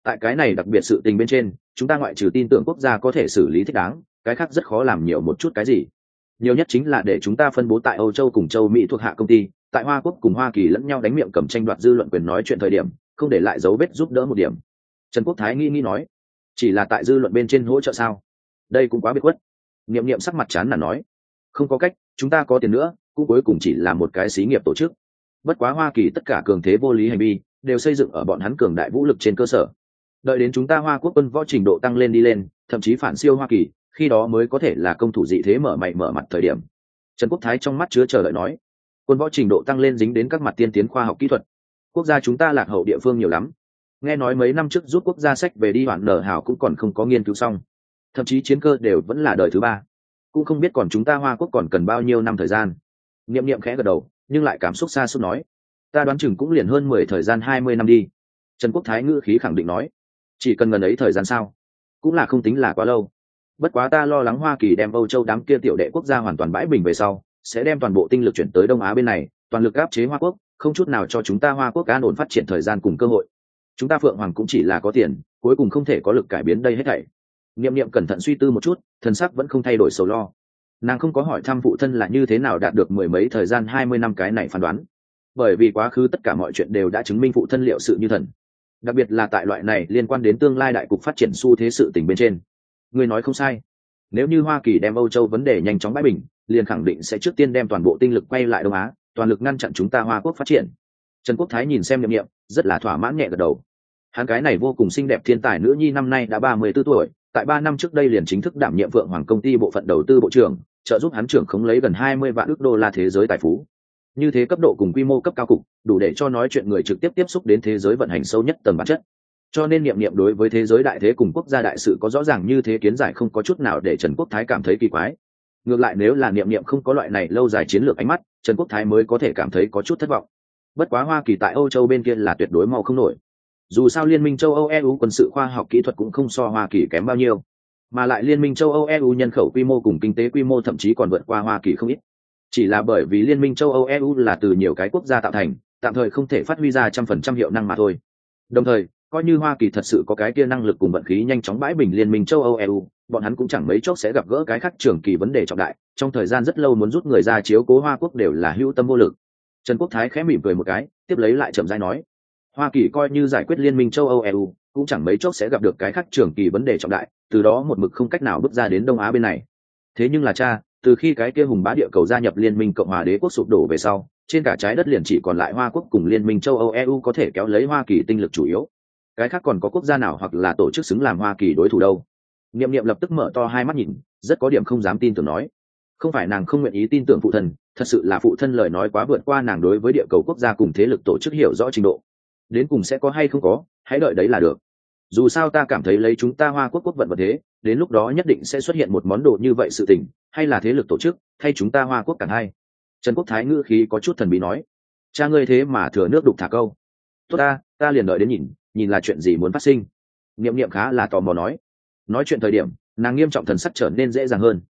Tại cái này đặc biệt sự tình bên trên, chúng ta ngoại trừ tin tưởng quốc gia có thể xử lý thích đáng, cái khác rất khó làm nhiều một chút cái gì. Nhiều nhất chính là để chúng ta phân bố tại Âu Châu cùng châu Mỹ thuộc hạ công ty, tại Hoa Quốc cùng Hoa Kỳ lẫn nhau đánh miệng cầm tranh đoạt dư luận quyền nói chuyện thời điểm, không để lại dấu vết giúp đỡ một điểm. Trần Quốc Thái nghĩ nói, chỉ là tại dư luận bên trên hỗ trợ sao? Đây cũng quá biệt khuất. Niệm Niệm sắc mặt chán là nói, không có cách, chúng ta có tiền nữa, cũng cuối cùng chỉ là một cái xí nghiệp tổ chức. Bất quá Hoa Kỳ tất cả cường thế vô lý hành vi đều xây dựng ở bọn hắn cường đại vũ lực trên cơ sở. Đợi đến chúng ta Hoa Quốc quân võ trình độ tăng lên đi lên, thậm chí phản siêu Hoa Kỳ, khi đó mới có thể là công thủ dị thế mở mày mở mặt thời điểm. Trần Quốc Thái trong mắt chứa chờ đợi nói, quân võ trình độ tăng lên dính đến các mặt tiên tiến khoa học kỹ thuật. Quốc gia chúng ta lạc hậu địa phương nhiều lắm. Nghe nói mấy năm trước rút quốc gia sách về đi hoạn nở hào cũng còn không có nghiên cứu xong, thậm chí chiến cơ đều vẫn là đời thứ 3. Cũng không biết còn chúng ta Hoa Quốc còn cần bao nhiêu năm thời gian. Niệm Niệm khẽ gật đầu, nhưng lại cảm xúc xa xôi nói, ta đoán chừng cũng liền hơn 10 thời gian 20 năm đi. Trần Quốc Thái ngữ khí khẳng định nói, chỉ cần gần ấy thời gian sao, cũng là không tính là quá lâu. Bất quá ta lo lắng Hoa Kỳ đem Âu Châu đám kia tiểu đệ quốc gia hoàn toàn bãi bình về sau, sẽ đem toàn bộ tinh lực chuyển tới Đông Á bên này, toàn lực áp chế Hoa Quốc, không chút nào cho chúng ta Hoa Quốc an ổn phát triển thời gian cùng cơ hội. Chúng ta Phượng Hoàng cũng chỉ là có tiền, cuối cùng không thể có lực cải biến đây hết thảy. Niệm Niệm cẩn thận suy tư một chút, thần sắc vẫn không thay đổi sầu lo. Nàng không có hỏi thăm phụ thân là như thế nào đạt được mười mấy thời gian 20 năm cái này phán đoán, bởi vì quá khứ tất cả mọi chuyện đều đã chứng minh phụ thân liệu sự như thần, đặc biệt là tại loại này liên quan đến tương lai đại cục phát triển xu thế sự tình bên trên. Ngươi nói không sai, nếu như Hoa Kỳ đem Âu Châu vấn đề nhanh chóng bãi bình, liền khẳng định sẽ trước tiên đem toàn bộ tinh lực quay lại Đông Á, toàn lực ngăn chặn chúng ta Hoa Quốc phát triển. Trần Quốc Thái nhìn xem Niệm Niệm, rất là thỏa mãn nhẹ gật đầu. Hắn cái này vô cùng xinh đẹp thiên tài nữ nhi năm nay đã 34 tuổi, tại 3 năm trước đây liền chính thức đảm nhiệm Phượng Hoàng công ty bộ phận đầu tư bộ trưởng, trợ giúp hắn trưởng khống lấy gần 20 vạn ức đô la thế giới tài phú. Như thế cấp độ cùng quy mô cấp cao cục, đủ để cho nói chuyện người trực tiếp tiếp xúc đến thế giới vận hành sâu nhất tầng bản chất. Cho nên Niệm Niệm đối với thế giới đại thế cùng quốc gia đại sự có rõ ràng như thế kiến giải không có chút nào để Trần Quốc Thái cảm thấy kỳ quái. Ngược lại nếu là Niệm Niệm không có loại này lâu dài chiến lược ánh mắt, Trần Quốc Thái mới có thể cảm thấy có chút thất vọng. Bất quá Hoa Kỳ tại Âu Châu bên kia là tuyệt đối mau không nổi. Dù sao Liên minh châu Âu EU quân sự khoa học kỹ thuật cũng không so Hoa Kỳ kém bao nhiêu, mà lại Liên minh châu Âu EU nhân khẩu quy mô cùng kinh tế quy mô thậm chí còn vượt qua Hoa Kỳ không ít. Chỉ là bởi vì Liên minh châu Âu EU là từ nhiều cái quốc gia tạo thành, tạm thời không thể phát huy ra 100% hiệu năng mà thôi. Đồng thời, coi như Hoa Kỳ thật sự có cái kia năng lực cùng vận khí nhanh chóng bãi bình Liên minh châu Âu EU, bọn hắn cũng chẳng mấy chốc sẽ gặp gỡ cái khác trường kỳ vấn đề trọng đại, trong thời gian rất lâu muốn rút người ra chiếu cố Hoa Quốc đều là hữu tâm vô lực. Trần Quốc Thái khẽ mỉm cười một cái, tiếp lấy lại chậm rãi nói, Hoa Kỳ coi như giải quyết Liên minh châu Âu EU, cũng chẳng mấy chốc sẽ gặp được cái khác trường kỳ vấn đề trọng đại, từ đó một mực không cách nào bước ra đến Đông Á bên này. Thế nhưng là cha, từ khi cái kia hùng bá địa cầu gia nhập Liên minh Cộng hòa Đế quốc sụp đổ về sau, trên cả trái đất liền chỉ còn lại Hoa Quốc cùng Liên minh châu Âu EU có thể kéo lấy Hoa Kỳ tinh lực chủ yếu. Cái khác còn có quốc gia nào hoặc là tổ chức xứng làm Hoa Kỳ đối thủ đâu? Niệm Niệm lập tức mở to hai mắt nhìn, rất có điểm không dám tin tưởng nói, không phải nàng không nguyện ý tin tưởng phụ thân, thật sự là phụ thân lời nói quá vượt qua nàng đối với địa cầu quốc gia cùng thế lực tổ chức hiểu rõ trình độ. Đến cùng sẽ có hay không có, hãy đợi đấy là được. Dù sao ta cảm thấy lấy chúng ta Hoa Quốc quốc vận vật thế, đến lúc đó nhất định sẽ xuất hiện một món đồ như vậy sự tình, hay là thế lực tổ chức, thay chúng ta Hoa Quốc càng hay. Trần Quốc Thái ngữ khí có chút thần bí nói, cha ngươi thế mà thừa nước đục thả câu. Tốt ta liền đợi đến nhìn là chuyện gì muốn phát sinh. Niệm Niệm khá là tò mò nói chuyện thời điểm, nàng nghiêm trọng thần sắc trở nên dễ dàng hơn.